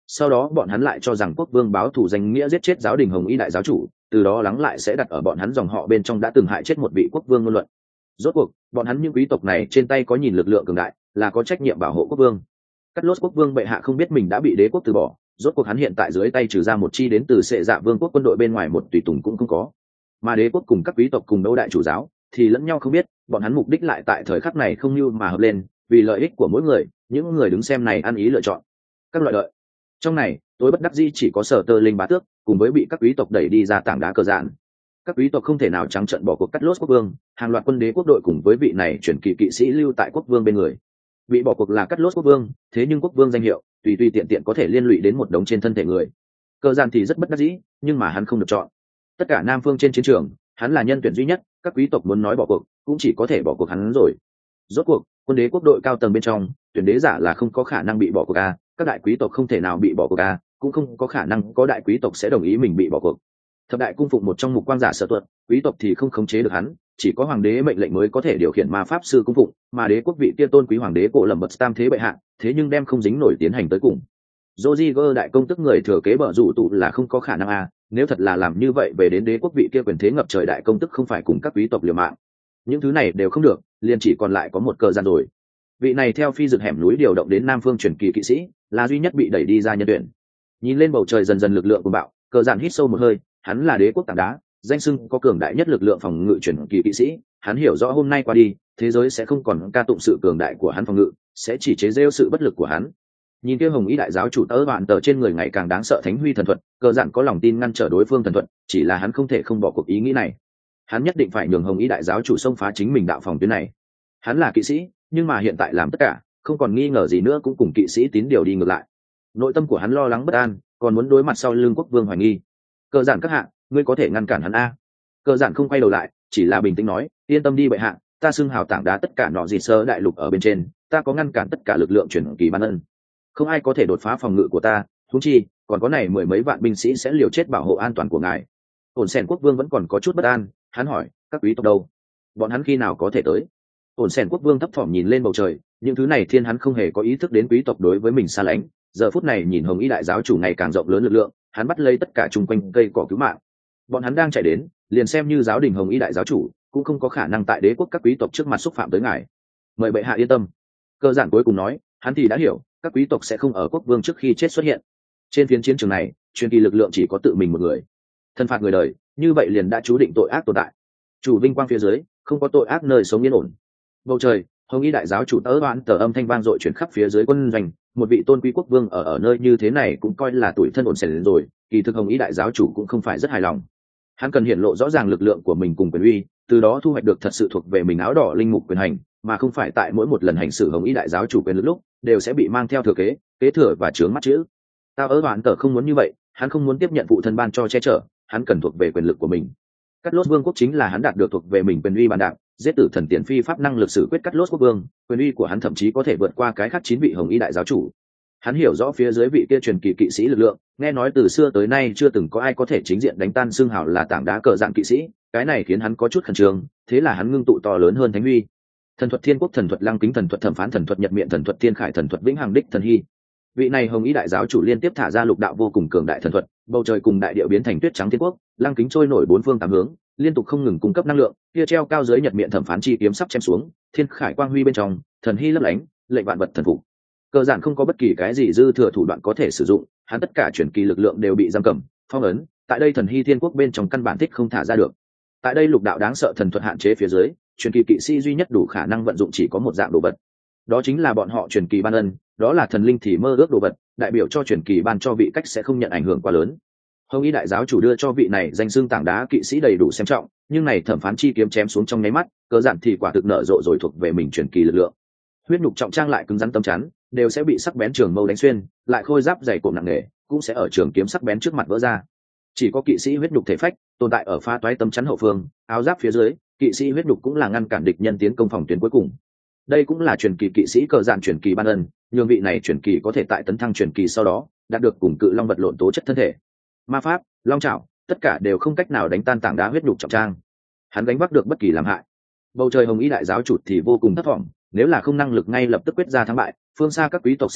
sau đó bọn hắn lại cho rằng quốc vương báo thù danh nghĩa giết chết giáo đình hồng y đại giáo chủ, từ đó lắng lại sẽ đặt ở bọn hắn dòng họ bên trong đã từng hại chết một vị quốc vương ngôn luận. Rốt cuộc bọn hắn những quý tộc này trên tay có nhìn lực lượng cường đại, là có trách nhiệm bảo hộ quốc vương. Cắt Lốt quốc vương bệ hạ không biết mình đã bị đế quốc từ bỏ, rốt cuộc hắn hiện tại dưới tay trừ ra một chi đến từ Sệ Dạ vương quốc quân đội bên ngoài một tùy tùng cũng không có, mà đế quốc cùng các quý tộc cùng đấu đại chủ giáo thì lẫn nhau không biết, bọn hắn mục đích lại tại thời khắc này không như mà hợp lên, vì lợi ích của mỗi người, những người đứng xem này ăn ý lựa chọn các loại lợi. Trong này tối bất đắc dĩ chỉ có Sở Tơ Linh bá tước cùng với bị các quý tộc đẩy đi ra tảng đá cờ dạn. Các quý tộc không thể nào trắng trợn bỏ cuộc Cắt Lốt quốc vương, hàng loạt quân đế quốc đội cùng với vị này chuyển kỳ kỵ sĩ lưu tại quốc vương bên người. Bị bỏ cuộc là Cắt Lốt quốc vương, thế nhưng quốc vương danh hiệu tùy tùy tiện tiện có thể liên lụy đến một đống trên thân thể người. Cờ dạn thì rất bất đắc dĩ, nhưng mà hắn không được chọn. Tất cả Nam Phương trên chiến trường, hắn là nhân tuyển duy nhất, các quý tộc muốn nói bỏ cuộc, cũng chỉ có thể bỏ cuộc hắn rồi. Rốt cuộc, quân đế quốc đội cao tầng bên trong, tuyển đế giả là không có khả năng bị bỏ cuộc a, các đại quý tộc không thể nào bị bỏ cuộc a, cũng không có khả năng có đại quý tộc sẽ đồng ý mình bị bỏ cuộc. Thập đại cung phụng một trong mục quang giả Sở Tuật, quý tộc thì không khống chế được hắn, chỉ có hoàng đế mệnh lệnh mới có thể điều khiển ma pháp sư cung phụng, mà đế quốc vị kia tôn quý hoàng đế cổ lầm bật tam thế bệ hạ, thế nhưng đem không dính nổi tiến hành tới cùng. Rodrigo đại công tức người thừa kế bờ rủ tụ là không có khả năng a, nếu thật là làm như vậy về đến đế quốc vị kia quyền thế ngập trời đại công tức không phải cùng các quý tộc liều mạng. Những thứ này đều không được, liền chỉ còn lại có một cờ gian rồi. Vị này theo phi dực hẻm núi điều động đến Nam Phương truyền kỳ kỵ sĩ, là duy nhất bị đẩy đi ra nhân tuyển. Nhìn lên bầu trời dần dần lực lượng của bạo, cờ dạn hít sâu một hơi, hắn là đế quốc tảng đá, danh xưng có cường đại nhất lực lượng phòng ngự truyền kỳ kỵ sĩ, hắn hiểu rõ hôm nay qua đi, thế giới sẽ không còn ca tụng sự cường đại của hắn phòng ngự, sẽ chỉ chế giễu sự bất lực của hắn. Nhìn kia hồng y đại giáo chủ tớ bạn tờ trên người ngày càng đáng sợ thánh huy thần thuật, cờ dạn có lòng tin ngăn trở đối phương thần thuật, chỉ là hắn không thể không bỏ cuộc ý nghĩ này. Hắn nhất định phải nhường hồng y đại giáo chủ xông phá chính mình đạo phòng tuyến này. Hắn là kỵ sĩ, nhưng mà hiện tại làm tất cả, không còn nghi ngờ gì nữa cũng cùng kỵ sĩ tín điều đi ngược lại. Nội tâm của hắn lo lắng bất an, còn muốn đối mặt sau lưng quốc vương hoài nghi. Cờ dạn các hạ, ngươi có thể ngăn cản hắn a? Cờ dạn không quay đầu lại, chỉ là bình tĩnh nói, yên tâm đi bệ hạ, ta xưng hào tảng đá tất cả nọ gì sơ đại lục ở bên trên, ta có ngăn cản tất cả lực lượng chuyển kỳ ban ân, không ai có thể đột phá phòng ngự của ta, huống chi còn có này mười mấy vạn binh sĩ sẽ liều chết bảo hộ an toàn của ngài. Ổn Sèn quốc vương vẫn còn có chút bất an, hắn hỏi, các quý tộc đâu? Bọn hắn khi nào có thể tới? Ổn Sèn quốc vương thấp thỏm nhìn lên bầu trời, những thứ này thiên hắn không hề có ý thức đến quý tộc đối với mình xa lánh. Giờ phút này nhìn hồng y đại giáo chủ ngày càng rộng lớn lực lượng, hắn bắt lấy tất cả chung quanh cây cỏ cứu mạng. Bọn hắn đang chạy đến, liền xem như giáo đình hồng y đại giáo chủ cũng không có khả năng tại đế quốc các quý tộc trước mặt xúc phạm tới ngài. Mời bệ hạ yên tâm. Cơ giản cuối cùng nói, hắn thì đã hiểu, các quý tộc sẽ không ở quốc vương trước khi chết xuất hiện. Trên phiến chiến trường này, truyền kỳ lực lượng chỉ có tự mình một người. Thân phạt người đời, như vậy liền đã chú định tội ác tồn tại. Chủ vinh quang phía dưới, không có tội ác nơi sống yên ổn. Bầu trời, hồng y đại giáo chủ tớ đoán tờ âm thanh vang dội chuyển khắp phía dưới quân doanh, một vị tôn quý quốc vương ở ở nơi như thế này cũng coi là tuổi thân ổn xẻn rồi, kỳ thực hồng y đại giáo chủ cũng không phải rất hài lòng. Hắn cần hiển lộ rõ ràng lực lượng của mình cùng quyền uy, từ đó thu hoạch được thật sự thuộc về mình áo đỏ linh mục quyền hành, mà không phải tại mỗi một lần hành xử hồng y đại giáo chủ quyền lực lúc đều sẽ bị mang theo thừa kế, kế thừa và chướng mắt chữ. Tao ớ đoán tờ không muốn như vậy, hắn không muốn tiếp nhận phụ thân ban cho che chở, hắn cần thuộc về quyền lực của mình. Cắt Lốt vương quốc chính là hắn đạt được thuộc về mình quyền uy bàn đạp, giết tử thần tiền phi pháp năng lực xử quyết Cắt Lốt quốc vương, quyền uy của hắn thậm chí có thể vượt qua cái khác chín vị hồng y đại giáo chủ. Hắn hiểu rõ phía dưới vị kia truyền kỳ kỵ sĩ lực lượng, nghe nói từ xưa tới nay chưa từng có ai có thể chính diện đánh tan xương hào là tảng đá cờ dạng kỵ sĩ, cái này khiến hắn có chút khẩn trương, thế là hắn ngưng tụ to lớn hơn thánh uy. Thần thuật thiên quốc, thần thuật lăng kính, thần thuật thẩm phán, thần thuật nhật miệng, thần thuật thiên khải, thần thuật vĩnh hằng đích thần hy. Vị này hồng y đại giáo chủ liên tiếp thả ra lục đạo vô cùng cường đại thần thuật, bầu trời cùng đại địa biến thành tuyết trắng thiên quốc, lăng kính trôi nổi bốn phương tám hướng, liên tục không ngừng cung cấp năng lượng, kia treo cao dưới nhật miệng thẩm phán chi kiếm sắp chém xuống, thiên khải quang huy bên trong, thần hy lấp lánh, lệnh vạn vật thần phục. Cơ giản không có bất kỳ cái gì dư thừa thủ đoạn có thể sử dụng, hắn tất cả truyền kỳ lực lượng đều bị giam cầm, phong ấn, tại đây thần hy thiên quốc bên trong căn bản thích không thả ra được. Tại đây lục đạo đáng sợ thần thuật hạn chế phía dưới, truyền kỳ kỵ sĩ duy nhất đủ khả năng vận dụng chỉ có một dạng đồ vật. Đó chính là bọn họ truyền kỳ ban ân, đó là thần linh thì mơ ước đồ vật, đại biểu cho truyền kỳ ban cho vị cách sẽ không nhận ảnh hưởng quá lớn. Hồng y đại giáo chủ đưa cho vị này danh xưng tảng đá kỵ sĩ đầy đủ xem trọng, nhưng này thẩm phán chi kiếm chém xuống trong nháy mắt, cơ giản thì quả thực nở rộ rồi thuộc về mình truyền kỳ lực lượng. Huyết nhục trọng trang lại cứng rắn tấm chắn, đều sẽ bị sắc bén trường mâu đánh xuyên, lại khôi giáp dày cộm nặng nề, cũng sẽ ở trường kiếm sắc bén trước mặt vỡ ra. Chỉ có kỵ sĩ huyết nhục thể phách tồn tại ở pha toái tấm chắn hậu phương, áo giáp phía dưới, kỵ sĩ huyết nhục cũng là ngăn cản địch nhân tiến công phòng tuyến cuối cùng. Đây cũng là truyền kỳ kỵ sĩ cờ dạn truyền kỳ ban ân, nhường vị này truyền kỳ có thể tại tấn thăng truyền kỳ sau đó đạt được cùng cự long vật lộn tố chất thân thể. Ma pháp, long trảo, tất cả đều không cách nào đánh tan tảng đá huyết nhục trọng trang. Hắn gánh vác được bất kỳ làm hại. Bầu trời hồng y đại giáo chủ thì vô cùng thất vọng, nếu là không năng lực ngay lập tức quyết ra thắng bại, phương xa các quý tộc sẽ tới,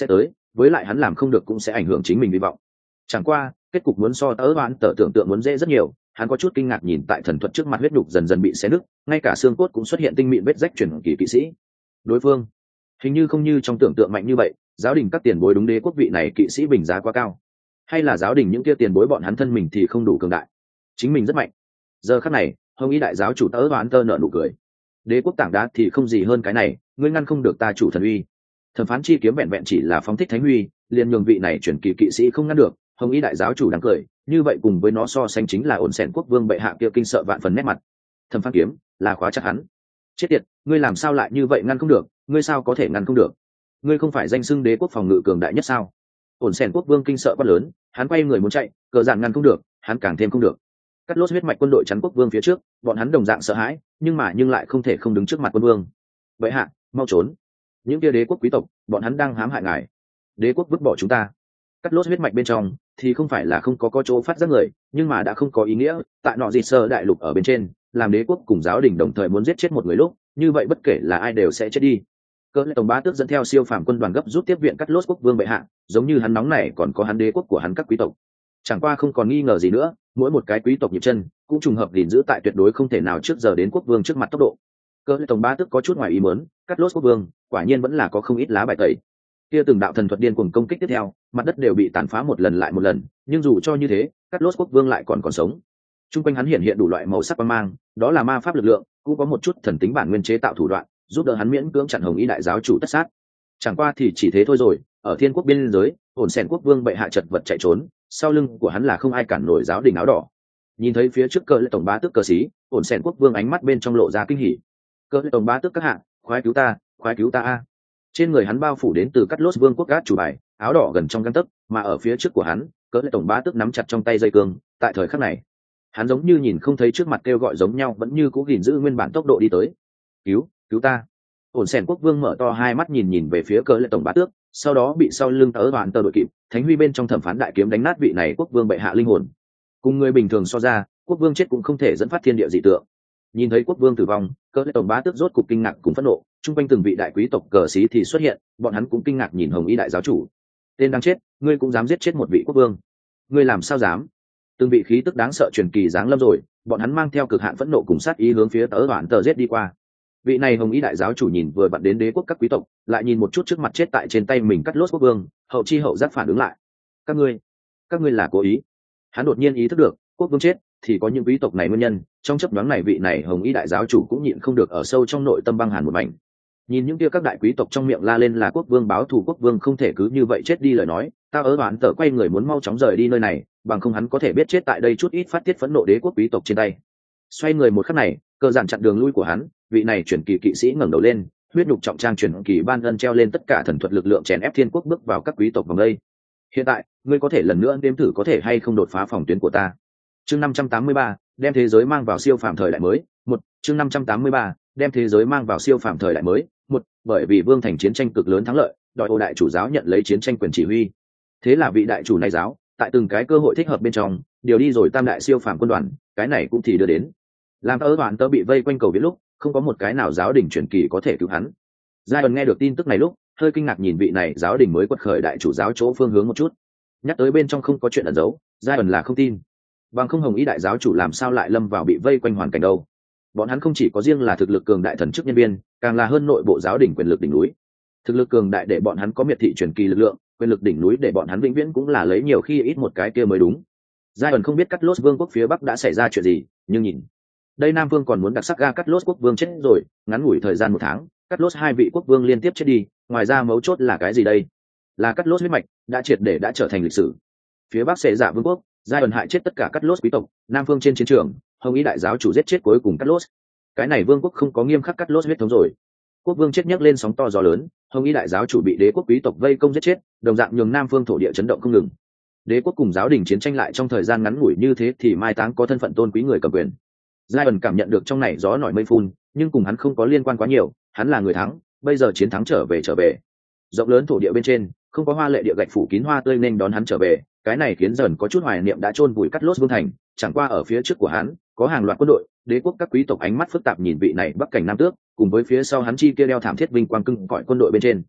với lại hắn làm không được cũng sẽ ảnh hưởng chính mình hy vọng. Chẳng qua kết cục muốn so tớ đoán tờ tưởng tượng muốn dễ rất nhiều. Hắn có chút kinh ngạc nhìn tại thần thuật trước mặt huyết nhục dần dần bị xé nứt, ngay cả xương cốt cũng xuất hiện tinh mịn vết rách chuyển kỳ kỵ sĩ. Đối phương hình như không như trong tưởng tượng mạnh như vậy. Giáo đình các tiền bối đúng đế quốc vị này kỵ sĩ bình giá quá cao, hay là giáo đình những kia tiền bối bọn hắn thân mình thì không đủ cường đại, chính mình rất mạnh. Giờ khắc này hồng y đại giáo chủ tớ đoán tơ nợ nụ cười. Đế quốc tảng đá thì không gì hơn cái này, ngươi ngăn không được ta chủ thần uy. Thẩm phán chi kiếm vẹn vẹn chỉ là phóng thích thánh huy, liền nhường vị này chuyển kỳ kỵ sĩ không ngăn được. Hồng y đại giáo chủ đáng cười, như vậy cùng với nó so sánh chính là ổn xẻn quốc vương bệ hạ kia kinh sợ vạn phần nét mặt. Thẩm phán kiếm là khóa chặt hắn. Chết tiệt, ngươi làm sao lại như vậy ngăn không được, ngươi sao có thể ngăn không được? Ngươi không phải danh xưng đế quốc phòng ngự cường đại nhất sao? Ổn xẻn quốc vương kinh sợ quá lớn, hắn quay người muốn chạy, cờ giản ngăn không được, hắn càng thêm không được. Cắt lốt huyết mạch quân đội chắn quốc vương phía trước, bọn hắn đồng dạng sợ hãi, nhưng mà nhưng lại không thể không đứng trước mặt quân vương. Bệ hạ, mau trốn! Những kia đế quốc quý tộc, bọn hắn đang hãm hại ngài. Đế quốc vứt bỏ chúng ta. Cắt lốt huyết mạch bên trong thì không phải là không có có chỗ phát giác người, nhưng mà đã không có ý nghĩa. Tại nọ gì sơ đại lục ở bên trên, làm đế quốc cùng giáo đình đồng thời muốn giết chết một người lúc, như vậy bất kể là ai đều sẽ chết đi. Cỡ tổng bá tước dẫn theo siêu phàm quân đoàn gấp rút tiếp viện cắt lốt quốc vương bệ hạ, giống như hắn nóng này còn có hắn đế quốc của hắn các quý tộc. Chẳng qua không còn nghi ngờ gì nữa, mỗi một cái quý tộc nhịp chân cũng trùng hợp gìn giữ tại tuyệt đối không thể nào trước giờ đến quốc vương trước mặt tốc độ. Cỡ tổng bá tước có chút ngoài ý muốn, cắt lốt quốc vương quả nhiên vẫn là có không ít lá bài tẩy. Kia từng đạo thần thuật điên cuồng công kích tiếp theo, mặt đất đều bị tàn phá một lần lại một lần, nhưng dù cho như thế, cắt lốt quốc vương lại còn còn sống. Trung quanh hắn hiện hiện đủ loại màu sắc quang mang, đó là ma pháp lực lượng, cũng có một chút thần tính bản nguyên chế tạo thủ đoạn, giúp đỡ hắn miễn cưỡng chặn hồng y đại giáo chủ tất sát. Chẳng qua thì chỉ thế thôi rồi, ở thiên quốc biên giới, ổn xẻn quốc vương bệ hạ chật vật chạy trốn, sau lưng của hắn là không ai cản nổi giáo đình áo đỏ. Nhìn thấy phía trước cờ lệ tổng bá tước cờ sĩ, ổn xẻn quốc vương ánh mắt bên trong lộ ra kinh hỉ. Cờ lệ tổng bá tước các hạ, khoái cứu ta, khoái cứu ta a! Trên người hắn bao phủ đến từ cắt lốt vương quốc gác chủ bài, áo đỏ gần trong gang tấc, mà ở phía trước của hắn, cờ lệ tổng bá tước nắm chặt trong tay dây cương. Tại thời khắc này, hắn giống như nhìn không thấy trước mặt kêu gọi giống nhau, vẫn như cũ gìn giữ nguyên bản tốc độ đi tới. Cứu, cứu ta! Ổn xẻn quốc vương mở to hai mắt nhìn nhìn về phía cờ lệ tổng bá tước, sau đó bị sau lưng tớ đoàn tờ đội kịp, thánh huy bên trong thẩm phán đại kiếm đánh nát vị này quốc vương bệ hạ linh hồn. Cùng người bình thường so ra, quốc vương chết cũng không thể dẫn phát thiên địa dị tượng. Nhìn thấy quốc vương tử vong, cờ lệ tổng bá tước rốt cục kinh ngạc cùng phẫn nộ, chung quanh từng vị đại quý tộc cờ sĩ thì xuất hiện, bọn hắn cũng kinh ngạc nhìn hồng y đại giáo chủ. Tên đang chết, ngươi cũng dám giết chết một vị quốc vương? Ngươi làm sao dám? Từng vị khí tức đáng sợ truyền kỳ giáng lâm rồi, bọn hắn mang theo cực hạn phẫn nộ cùng sát ý hướng phía tớ đoàn tờ giết đi qua. Vị này hồng y đại giáo chủ nhìn vừa bận đến đế quốc các quý tộc, lại nhìn một chút trước mặt chết tại trên tay mình cắt lốt quốc vương, hậu chi hậu giác phản ứng lại. Các ngươi, các ngươi là cố ý. Hắn đột nhiên ý thức được, quốc vương chết thì có những quý tộc này nguyên nhân. Trong chấp đoán này vị này hồng y đại giáo chủ cũng nhịn không được ở sâu trong nội tâm băng hàn một mảnh. Nhìn những kia các đại quý tộc trong miệng la lên là quốc vương báo thù, quốc vương không thể cứ như vậy chết đi lời nói, ta ớ đoán tờ quay người muốn mau chóng rời đi nơi này, bằng không hắn có thể biết chết tại đây chút ít phát tiết phẫn nộ đế quốc quý tộc trên tay. Xoay người một khắc này, cơ giản chặn đường lui của hắn, vị này chuyển kỳ kỵ sĩ ngẩng đầu lên, huyết nhục trọng trang chuyển kỳ ban ân treo lên tất cả thần thuật lực lượng chèn ép thiên quốc bước vào các quý tộc vòng đây. Hiện tại, ngươi có thể lần nữa đếm thử có thể hay không đột phá phòng tuyến của ta. Chương năm trăm tám mươi ba, đem thế giới mang vào siêu phàm thời đại mới. Một, chương năm trăm tám mươi ba, đem thế giới mang vào siêu phàm thời đại mới. Một, bởi vì vương thành chiến tranh cực lớn thắng lợi, đòi ô đại chủ giáo nhận lấy chiến tranh quyền chỉ huy. Thế là vị đại chủ này giáo, tại từng cái cơ hội thích hợp bên trong, điều đi rồi tam đại siêu phàm quân đoàn, cái này cũng thì đưa đến. Làm tớ đoàn tớ bị vây quanh cầu viết lúc, không có một cái nào giáo đình truyền kỳ có thể cứu hắn. Giai ẩn nghe được tin tức này lúc, hơi kinh ngạc nhìn vị này giáo đình mới quật khởi đại chủ giáo chỗ phương hướng một chút. Nhắc tới bên trong không có chuyện ẩn giấu, Giai ẩn là không tin. Bằng không hồng ý đại giáo chủ làm sao lại lâm vào bị vây quanh hoàn cảnh đâu. Bọn hắn không chỉ có riêng là thực lực cường đại thần chức nhân viên, càng là hơn nội bộ giáo đình quyền lực đỉnh núi. Thực lực cường đại để bọn hắn có miệt thị truyền kỳ lực lượng, quyền lực đỉnh núi để bọn hắn vĩnh viễn cũng là lấy nhiều khi ít một cái kia mới đúng. Giai ẩn không biết cắt lốt vương quốc phía bắc đã xảy ra chuyện gì, nhưng nhìn đây nam vương còn muốn đặc sắc ga cắt lốt quốc vương chết rồi, ngắn ngủi thời gian một tháng, cắt lốt hai vị quốc vương liên tiếp chết đi, ngoài ra mấu chốt là cái gì đây? Là cắt lốt huyết mạch đã triệt để đã trở thành lịch sử. Phía bắc sẽ giả vương quốc, Giai ẩn hại chết tất cả cắt lốt quý tộc, nam phương trên chiến trường, hồng ý đại giáo chủ giết chết cuối cùng cắt lốt. Cái này vương quốc không có nghiêm khắc cắt lốt huyết thống rồi. Quốc vương chết nhấc lên sóng to gió lớn, hồng ý đại giáo chủ bị đế quốc quý tộc vây công giết chết, đồng dạng nhường nam phương thổ địa chấn động không ngừng. Đế quốc cùng giáo đình chiến tranh lại trong thời gian ngắn ngủi như thế thì mai táng có thân phận tôn quý người cầm quyền. Giai ẩn cảm nhận được trong này gió nổi mây phun, nhưng cùng hắn không có liên quan quá nhiều, hắn là người thắng, bây giờ chiến thắng trở về trở về. Rộng lớn thổ địa bên trên, không có hoa lệ địa gạch phủ kín hoa tươi nên đón hắn trở về, cái này khiến dần có chút hoài niệm đã chôn vùi cắt lốt vương thành, chẳng qua ở phía trước của hắn, có hàng loạt quân đội, đế quốc các quý tộc ánh mắt phức tạp nhìn vị này bắc cảnh nam tước, cùng với phía sau hắn chi kia đeo thảm thiết vinh quang cưng cõi quân đội bên trên.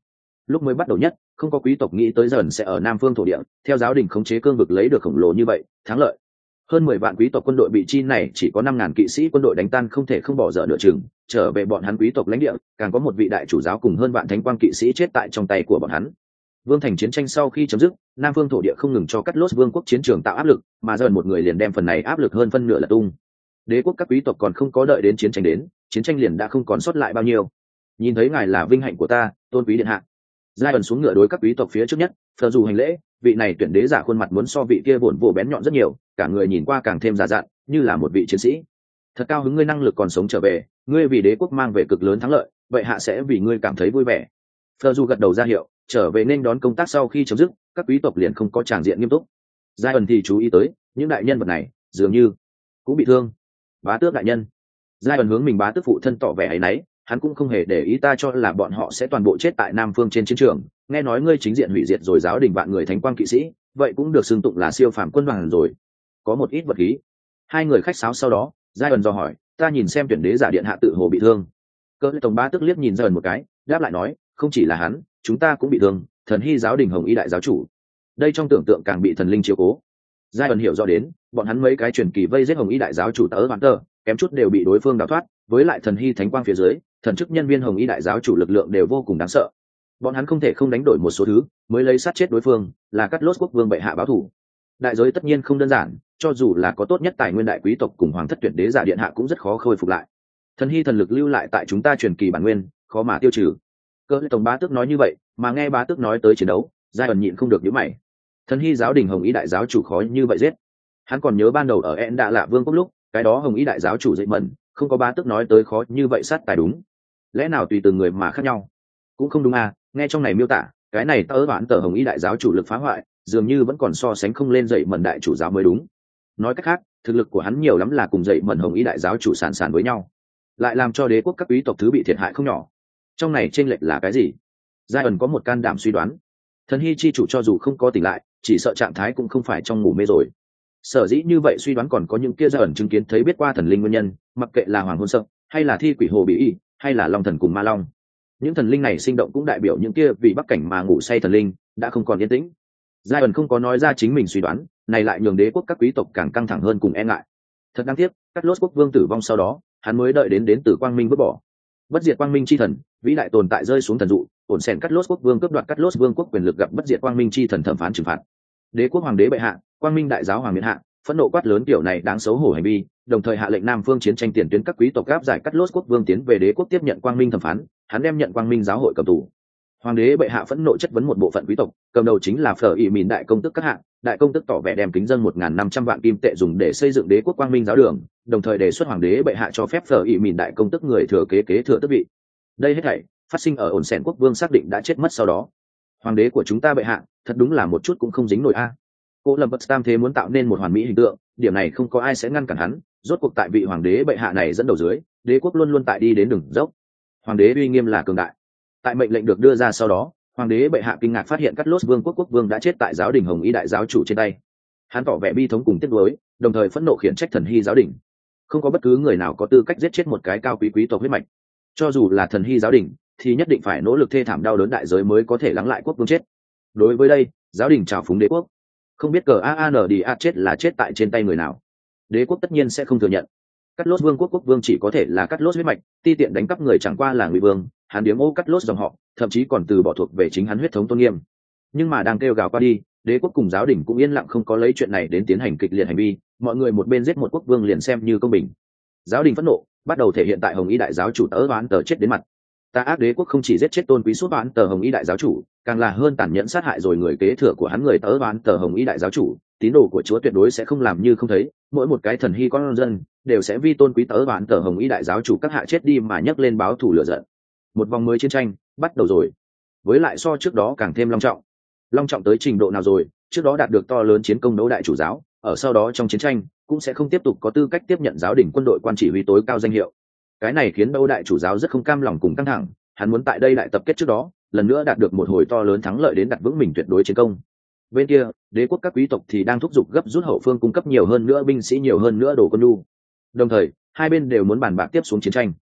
lúc mới bắt đầu nhất không có quý tộc nghĩ tới dần sẽ ở nam phương thổ địa theo giáo đình khống chế cương vực lấy được khổng lồ như vậy thắng lợi. Hơn mười vạn quý tộc quân đội bị chi này chỉ có năm ngàn kỵ sĩ quân đội đánh tan không thể không bỏ dở nửa chừng, trở về bọn hắn quý tộc lãnh địa, càng có một vị đại chủ giáo cùng hơn vạn thánh quang kỵ sĩ chết tại trong tay của bọn hắn. Vương thành chiến tranh sau khi chấm dứt, Nam Phương thổ địa không ngừng cho Cắt Lốt Vương quốc chiến trường tạo áp lực, mà dần một người liền đem phần này áp lực hơn phân nửa là tung. Đế quốc các quý tộc còn không có đợi đến chiến tranh đến, chiến tranh liền đã không còn sót lại bao nhiêu. Nhìn thấy ngài là vinh hạnh của ta, tôn quý điện hạ. Giai ẩn xuống ngựa đối các quý tộc phía trước nhất, thờ dù hành lễ, vị này tuyển đế giả khuôn mặt muốn so vị kia buồn vồ bén nhọn rất nhiều, cả người nhìn qua càng thêm già dặn, như là một vị chiến sĩ. Thật cao hứng ngươi năng lực còn sống trở về, ngươi vì đế quốc mang về cực lớn thắng lợi, vậy hạ sẽ vì ngươi cảm thấy vui vẻ. Thờ dù gật đầu ra hiệu, trở về nên đón công tác sau khi chấm dứt, các quý tộc liền không có tràng diện nghiêm túc. Giai ẩn thì chú ý tới, những đại nhân vật này dường như cũng bị thương. Bá tước đại nhân. Giai ẩn hướng mình bá tước phụ thân tỏ vẻ áy náy, hắn cũng không hề để ý ta cho là bọn họ sẽ toàn bộ chết tại Nam Phương trên chiến trường. Nghe nói ngươi chính diện hủy diệt rồi giáo đình vạn người thánh quang kỵ sĩ, vậy cũng được xưng tụng là siêu phàm quân đoàn rồi. Có một ít vật khí. Hai người khách sáo sau đó, Giai ẩn dò hỏi, ta nhìn xem tuyển đế giả điện hạ tự hồ bị thương. Cơ tổng bá tước liếc nhìn Giai ẩn một cái, đáp lại nói, không chỉ là hắn, chúng ta cũng bị thương. Thần hy giáo đình hồng y đại giáo chủ, đây trong tưởng tượng càng bị thần linh chiếu cố. Giai ẩn hiểu rõ đến, bọn hắn mấy cái truyền kỳ vây giết hồng y đại giáo chủ tớ bản tờ, kém chút đều bị đối phương đào thoát. Với lại thần hy thánh quang phía dưới, thần chức nhân viên hồng y đại giáo chủ lực lượng đều vô cùng đáng sợ. Bọn hắn không thể không đánh đổi một số thứ, mới lấy sát chết đối phương, là Cắt Lốt quốc vương bệ hạ báo thù. Đại giới tất nhiên không đơn giản, cho dù là có tốt nhất tài nguyên đại quý tộc cùng hoàng thất tuyển đế giả điện hạ cũng rất khó khôi phục lại. Thần hy thần lực lưu lại tại chúng ta truyền kỳ bản nguyên, khó mà tiêu trừ. Cơ tổng bá tước nói như vậy, mà nghe bá tước nói tới chiến đấu, Giai ẩn nhịn không được nhíu mày. Thần hy giáo đình hồng ý đại giáo chủ khó như vậy giết. Hắn còn nhớ ban đầu ở En Đạ Lạ Vương quốc lúc, cái đó hồng ý đại giáo chủ dậy mẩn, không có bá tước nói tới khó như vậy sát tài đúng. Lẽ nào tùy từng người mà khác nhau? Cũng không đúng à, nghe trong này miêu tả, cái này tớ bản tờ hồng ý đại giáo chủ lực phá hoại, dường như vẫn còn so sánh không lên dậy mẩn đại chủ giáo mới đúng. Nói cách khác, thực lực của hắn nhiều lắm là cùng dậy mẩn hồng ý đại giáo chủ sàn sàn với nhau, lại làm cho đế quốc các quý tộc thứ bị thiệt hại không nhỏ. Trong này chênh lệch là cái gì? Giai ẩn có một can đảm suy đoán. Thần hy chi chủ cho dù không có tỉnh lại, chỉ sợ trạng thái cũng không phải trong ngủ mê rồi. Sở dĩ như vậy suy đoán còn có những kia Giai ẩn chứng kiến thấy biết qua thần linh nguyên nhân, mặc kệ là hoàng hôn sợ, hay là thi quỷ hồ bị y, hay là long thần cùng ma long. Những thần linh này sinh động cũng đại biểu những kia vì bắc cảnh mà ngủ say thần linh đã không còn yên tĩnh. Giai ẩn không có nói ra chính mình suy đoán, này lại nhường đế quốc các quý tộc càng căng thẳng hơn cùng e ngại. Thật đáng tiếc, Cắt Lốt quốc vương tử vong sau đó, hắn mới đợi đến đến từ quang minh vứt bỏ. Bất diệt quang minh chi thần, vĩ đại tồn tại rơi xuống thần dụ, ổn xẻn Cắt Lốt quốc vương cướp đoạt Cắt Lốt vương quốc quyền lực gặp bất diệt quang minh chi thần thẩm phán trừng phạt. Đế quốc hoàng đế bệ hạ, quang minh đại giáo hoàng miện hạ, phẫn nộ quát lớn kiểu này đáng xấu hổ hành vi, đồng thời hạ lệnh Nam Phương chiến tranh tiền tuyến các quý tộc áp giải Cắt Lốt quốc vương tiến về đế quốc tiếp nhận quang minh thẩm phán, hắn đem nhận quang minh giáo hội cầm tù. Hoàng đế bệ hạ phẫn nộ chất vấn một bộ phận quý tộc, cầm đầu chính là Phở ỉ Mìn đại công tức các hạng, đại công tức tỏ vẻ đem kính dân một nghìn năm trăm vạn kim tệ dùng để xây dựng đế quốc quang minh giáo đường, đồng thời đề xuất hoàng đế bệ hạ cho phép Phở ỉ Mìn đại công tức người thừa kế kế thừa tước vị. Đây hết thảy phát sinh ở ổn xẻn quốc vương xác định đã chết mất sau đó. Hoàng đế của chúng ta bệ hạ, thật đúng là một chút cũng không dính nổi a. Cô Lâm Bất Tam thế muốn tạo nên một hoàn mỹ hình tượng, điểm này không có ai sẽ ngăn cản hắn, rốt cuộc tại vị hoàng đế bệ hạ này dẫn đầu dưới, đế quốc luôn luôn tại đi đến đường dốc. Hoàng đế uy nghiêm là cường đại. Tại mệnh lệnh được đưa ra sau đó, hoàng đế bệ hạ kinh ngạc phát hiện Cắt Lốt vương quốc quốc vương đã chết tại giáo đình hồng y đại giáo chủ trên tay. Hắn tỏ vẻ bi thống cùng tiếc nuối, đồng thời phẫn nộ khiển trách thần hy giáo đình. Không có bất cứ người nào có tư cách giết chết một cái cao quý quý tộc huyết mạch. Cho dù là thần hy giáo đình, thì nhất định phải nỗ lực thê thảm đau đớn đại giới mới có thể lắng lại quốc vương chết. Đối với đây, giáo đình trào phúng đế quốc. Không biết cờ a an đi a chết là chết tại trên tay người nào. Đế quốc tất nhiên sẽ không thừa nhận. Cắt Lốt vương quốc quốc vương chỉ có thể là Cắt Lốt huyết mạch, ti tiện đánh cắp người chẳng qua là ngụy vương, hắn điếm ô Cắt Lốt dòng họ, thậm chí còn từ bỏ thuộc về chính hắn huyết thống tôn nghiêm. Nhưng mà đang kêu gào qua đi, đế quốc cùng giáo đình cũng yên lặng không có lấy chuyện này đến tiến hành kịch liệt hành vi, mọi người một bên giết một quốc vương liền xem như công bình. Giáo đình phẫn nộ, bắt đầu thể hiện tại hồng y đại giáo chủ tớ đoán tờ chết đến mặt. Ta ác đế quốc không chỉ giết chết tôn quý suốt đoán tờ hồng y đại giáo chủ, càng là hơn tàn nhẫn sát hại rồi người kế thừa của hắn người tớ đoán tờ hồng y đại giáo chủ. Tín đồ của chúa tuyệt đối sẽ không làm như không thấy, mỗi một cái thần hy con dân đều sẽ vi tôn quý tớ đoán tờ hồng y đại giáo chủ các hạ chết đi mà nhấc lên báo thù lửa giận. Một vòng mới chiến tranh bắt đầu rồi, với lại so trước đó càng thêm long trọng. Long trọng tới trình độ nào rồi? Trước đó đạt được to lớn chiến công đấu đại chủ giáo, ở sau đó trong chiến tranh cũng sẽ không tiếp tục có tư cách tiếp nhận giáo đình quân đội quan chỉ huy tối cao danh hiệu. Cái này khiến đấu đại chủ giáo rất không cam lòng cùng căng thẳng, hắn muốn tại đây đại tập kết trước đó lần nữa đạt được một hồi to lớn thắng lợi đến đặt vững mình tuyệt đối chiến công. Bên kia, đế quốc các quý tộc thì đang thúc giục gấp rút hậu phương cung cấp nhiều hơn nữa binh sĩ nhiều hơn nữa đồ quân nhu. Đồng thời, hai bên đều muốn bàn bạc tiếp xuống chiến tranh.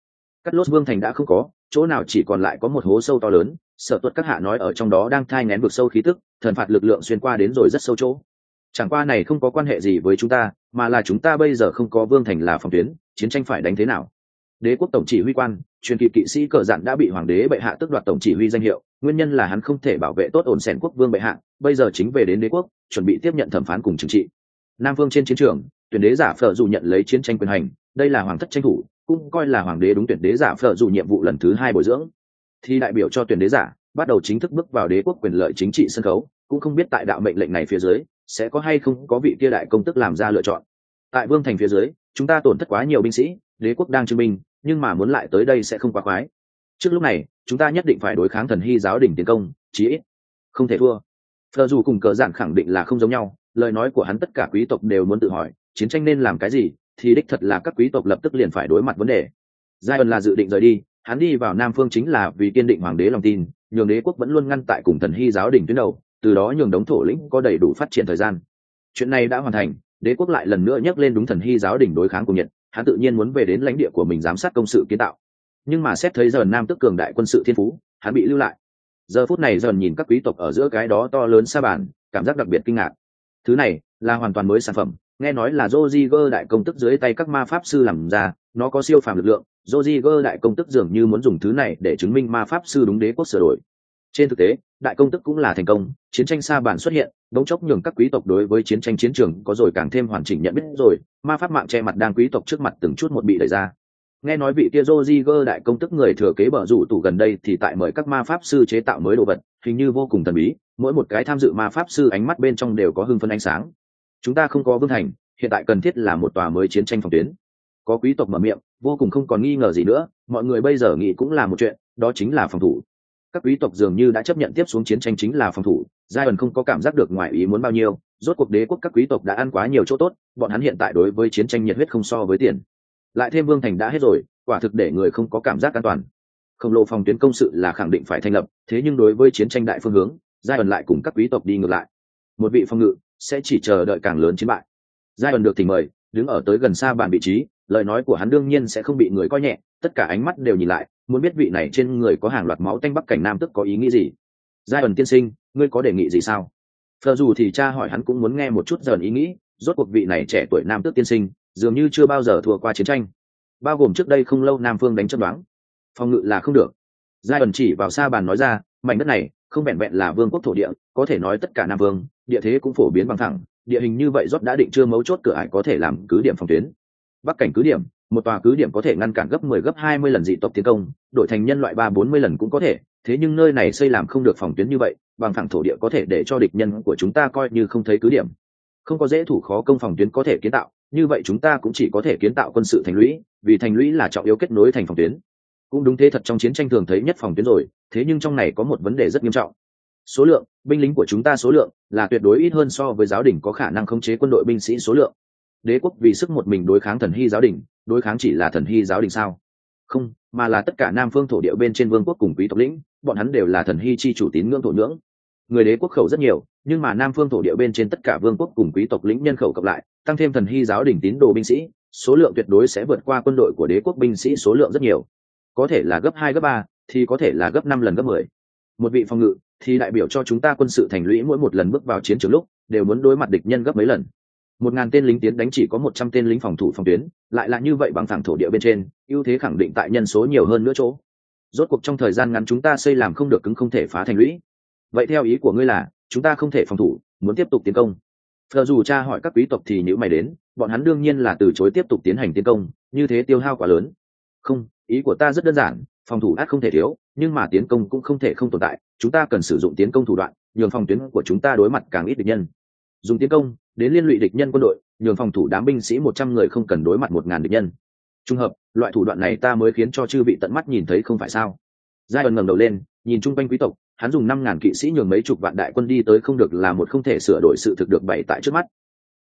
Cắt lốt vương thành đã không có, chỗ nào chỉ còn lại có một hố sâu to lớn. Sở Tuật các hạ nói ở trong đó đang thai nghén vực sâu khí tức, thần phạt lực lượng xuyên qua đến rồi rất sâu chỗ. Chẳng qua này không có quan hệ gì với chúng ta, mà là chúng ta bây giờ không có vương thành là phòng tuyến, chiến tranh phải đánh thế nào? Đế quốc tổng chỉ huy quan, truyền kỳ kỵ sĩ cờ dạn đã bị hoàng đế bệ hạ tước đoạt tổng chỉ huy danh hiệu, nguyên nhân là hắn không thể bảo vệ tốt ổn sẻn quốc vương bệ hạ, bây giờ chính về đến đế quốc, chuẩn bị tiếp nhận thẩm phán cùng trừng trị. Nam vương trên chiến trường, tuyển đế giả phở dù nhận lấy chiến tranh quyền hành, đây là hoàng thất tranh thủ, cũng coi là hoàng đế đúng tuyển đế giả phở dù nhiệm vụ lần thứ hai bồi dưỡng, thì đại biểu cho tuyển đế giả bắt đầu chính thức bước vào đế quốc quyền lợi chính trị sân khấu, cũng không biết tại đạo mệnh lệnh này phía dưới sẽ có hay không có vị kia đại công tức làm ra lựa chọn. Tại vương thành phía dưới, chúng ta tổn thất quá nhiều binh sĩ, đế quốc đang chứng minh, nhưng mà muốn lại tới đây sẽ không quá khoái. Trước lúc này, chúng ta nhất định phải đối kháng thần hy giáo đỉnh tiến công, chí ít không thể thua. Phở dù cùng cờ giản khẳng định là không giống nhau, lời nói của hắn tất cả quý tộc đều muốn tự hỏi, chiến tranh nên làm cái gì, thì đích thật là các quý tộc lập tức liền phải đối mặt vấn đề. Zion là dự định rời đi, hắn đi vào Nam Phương chính là vì kiên định hoàng đế lòng tin, nhường đế quốc vẫn luôn ngăn tại cùng thần hy giáo đỉnh tuyến đầu, từ đó nhường đống thổ lĩnh có đầy đủ phát triển thời gian. Chuyện này đã hoàn thành, đế quốc lại lần nữa nhắc lên đúng thần hy giáo đỉnh đối kháng cùng Nhật, hắn tự nhiên muốn về đến lãnh địa của mình giám sát công sự kiến tạo. Nhưng mà xét thấy dần Nam tức cường đại quân sự thiên phú, hắn bị lưu lại. Giờ phút này dần nhìn các quý tộc ở giữa cái đó to lớn sa bàn, cảm giác đặc biệt kinh ngạc. Thứ này là hoàn toàn mới sản phẩm, nghe nói là Rodriguez đại công tức dưới tay các ma pháp sư làm ra, nó có siêu phàm lực lượng. Rodriguez đại công tức dường như muốn dùng thứ này để chứng minh ma pháp sư đúng đế quốc sửa đổi. Trên thực tế, đại công tức cũng là thành công, chiến tranh sa bản xuất hiện, đống chốc nhường các quý tộc đối với chiến tranh chiến trường có rồi càng thêm hoàn chỉnh nhận biết rồi, ma pháp mạng che mặt đang quý tộc trước mặt từng chút một bị đẩy ra. Nghe nói vị kia Rodriguez đại công tức người thừa kế bờ rủ tủ gần đây thì tại mời các ma pháp sư chế tạo mới đồ vật, hình như vô cùng thần bí, mỗi một cái tham dự ma pháp sư ánh mắt bên trong đều có hưng phấn ánh sáng. Chúng ta không có vương thành, hiện tại cần thiết là một tòa mới chiến tranh phòng tuyến. Có quý tộc mở miệng, vô cùng không còn nghi ngờ gì nữa, mọi người bây giờ nghĩ cũng là một chuyện, đó chính là phòng thủ. Các quý tộc dường như đã chấp nhận tiếp xuống chiến tranh chính là phòng thủ, Zion không có cảm giác được ngoài ý muốn bao nhiêu, rốt cuộc đế quốc các quý tộc đã ăn quá nhiều chỗ tốt, bọn hắn hiện tại đối với chiến tranh nhiệt huyết không so với tiền. Lại thêm vương thành đã hết rồi, quả thực để người không có cảm giác an toàn. Khổng lồ phòng tuyến công sự là khẳng định phải thành lập, thế nhưng đối với chiến tranh đại phương hướng, Zion lại cùng các quý tộc đi ngược lại. Một vị phòng ngự sẽ chỉ chờ đợi càng lớn chiến bại. Zion được thỉnh mời, đứng ở tới gần xa bàn vị trí, lời nói của hắn đương nhiên sẽ không bị người coi nhẹ, tất cả ánh mắt đều nhìn lại, muốn biết vị này trên người có hàng loạt máu tanh bắc cảnh nam tức có ý nghĩ gì. Zion tiên sinh, ngươi có đề nghị gì sao? Phở dù thì cha hỏi hắn cũng muốn nghe một chút dần ý nghĩ, rốt cuộc vị này trẻ tuổi nam tước tiên sinh, dường như chưa bao giờ thua qua chiến tranh, bao gồm trước đây không lâu Nam Phương đánh chấm đoán. Phòng ngự là không được. Zion chỉ vào xa bàn nói ra, mảnh đất này không vẹn vẹn là vương quốc thổ địa, có thể nói tất cả Nam Vương, địa thế cũng phổ biến bằng thẳng, địa hình như vậy rốt đã định chưa mấu chốt cửa ải có thể làm cứ điểm phòng tuyến. Bắc cảnh cứ điểm, một tòa cứ điểm có thể ngăn cản gấp mười gấp hai mươi lần dị tộc tiến công, đổi thành nhân loại ba bốn mươi lần cũng có thể, thế nhưng nơi này xây làm không được phòng tuyến như vậy, bằng phẳng thổ địa có thể để cho địch nhân của chúng ta coi như không thấy cứ điểm. Không có dễ thủ khó công phòng tuyến có thể kiến tạo, như vậy chúng ta cũng chỉ có thể kiến tạo quân sự thành lũy, vì thành lũy là trọng yếu kết nối thành phòng tuyến. Cũng đúng thế thật, trong chiến tranh thường thấy nhất phòng tuyến rồi, thế nhưng trong này có một vấn đề rất nghiêm trọng. Số lượng binh lính của chúng ta số lượng là tuyệt đối ít hơn so với giáo đình có khả năng khống chế quân đội binh sĩ số lượng. Đế quốc vì sức một mình đối kháng thần hy giáo đình, đối kháng chỉ là thần hy giáo đình sao? Không, mà là tất cả Nam Phương thổ địa bên trên vương quốc cùng quý tộc lĩnh, bọn hắn đều là thần hy chi chủ tín ngưỡng thổ nhưỡng. Người đế quốc khẩu rất nhiều, nhưng mà Nam Phương thổ địa bên trên tất cả vương quốc cùng quý tộc lĩnh nhân khẩu cộng lại, tăng thêm thần hy giáo đình tín đồ binh sĩ, số lượng tuyệt đối sẽ vượt qua quân đội của đế quốc binh sĩ số lượng rất nhiều. Có thể là gấp hai gấp ba, thì có thể là gấp năm lần gấp mười. Một vị phòng ngự thì đại biểu cho chúng ta quân sự thành lũy mỗi một lần bước vào chiến trường lúc đều muốn đối mặt địch nhân gấp mấy lần. Một ngàn tên lính tiến đánh chỉ có một trăm tên lính phòng thủ phòng tuyến, lại là như vậy bằng thẳng thổ địa bên trên, ưu thế khẳng định tại nhân số nhiều hơn nữa chỗ. Rốt cuộc trong thời gian ngắn chúng ta xây làm không được cứng không thể phá thành lũy. Vậy theo ý của ngươi là chúng ta không thể phòng thủ, muốn tiếp tục tiến công? Phở dù cha hỏi các quý tộc thì nhữ mày đến, bọn hắn đương nhiên là từ chối tiếp tục tiến hành tiến công, như thế tiêu hao quá lớn. Không, ý của ta rất đơn giản, phòng thủ ắt không thể thiếu, nhưng mà tiến công cũng không thể không tồn tại, chúng ta cần sử dụng tiến công thủ đoạn, nhường phòng tuyến của chúng ta đối mặt càng ít địch nhân. Dùng tiến công đến liên lụy địch nhân quân đội, nhường phòng thủ đám binh sĩ một trăm người không cần đối mặt một ngàn địch nhân. Trung hợp, loại thủ đoạn này ta mới khiến cho chư vị tận mắt nhìn thấy không phải sao? Zion ngẩng đầu lên, nhìn chung quanh quý tộc, hắn dùng năm ngàn kỵ sĩ nhường mấy chục vạn đại quân đi tới không được là một không thể sửa đổi sự thực được bày tại trước mắt,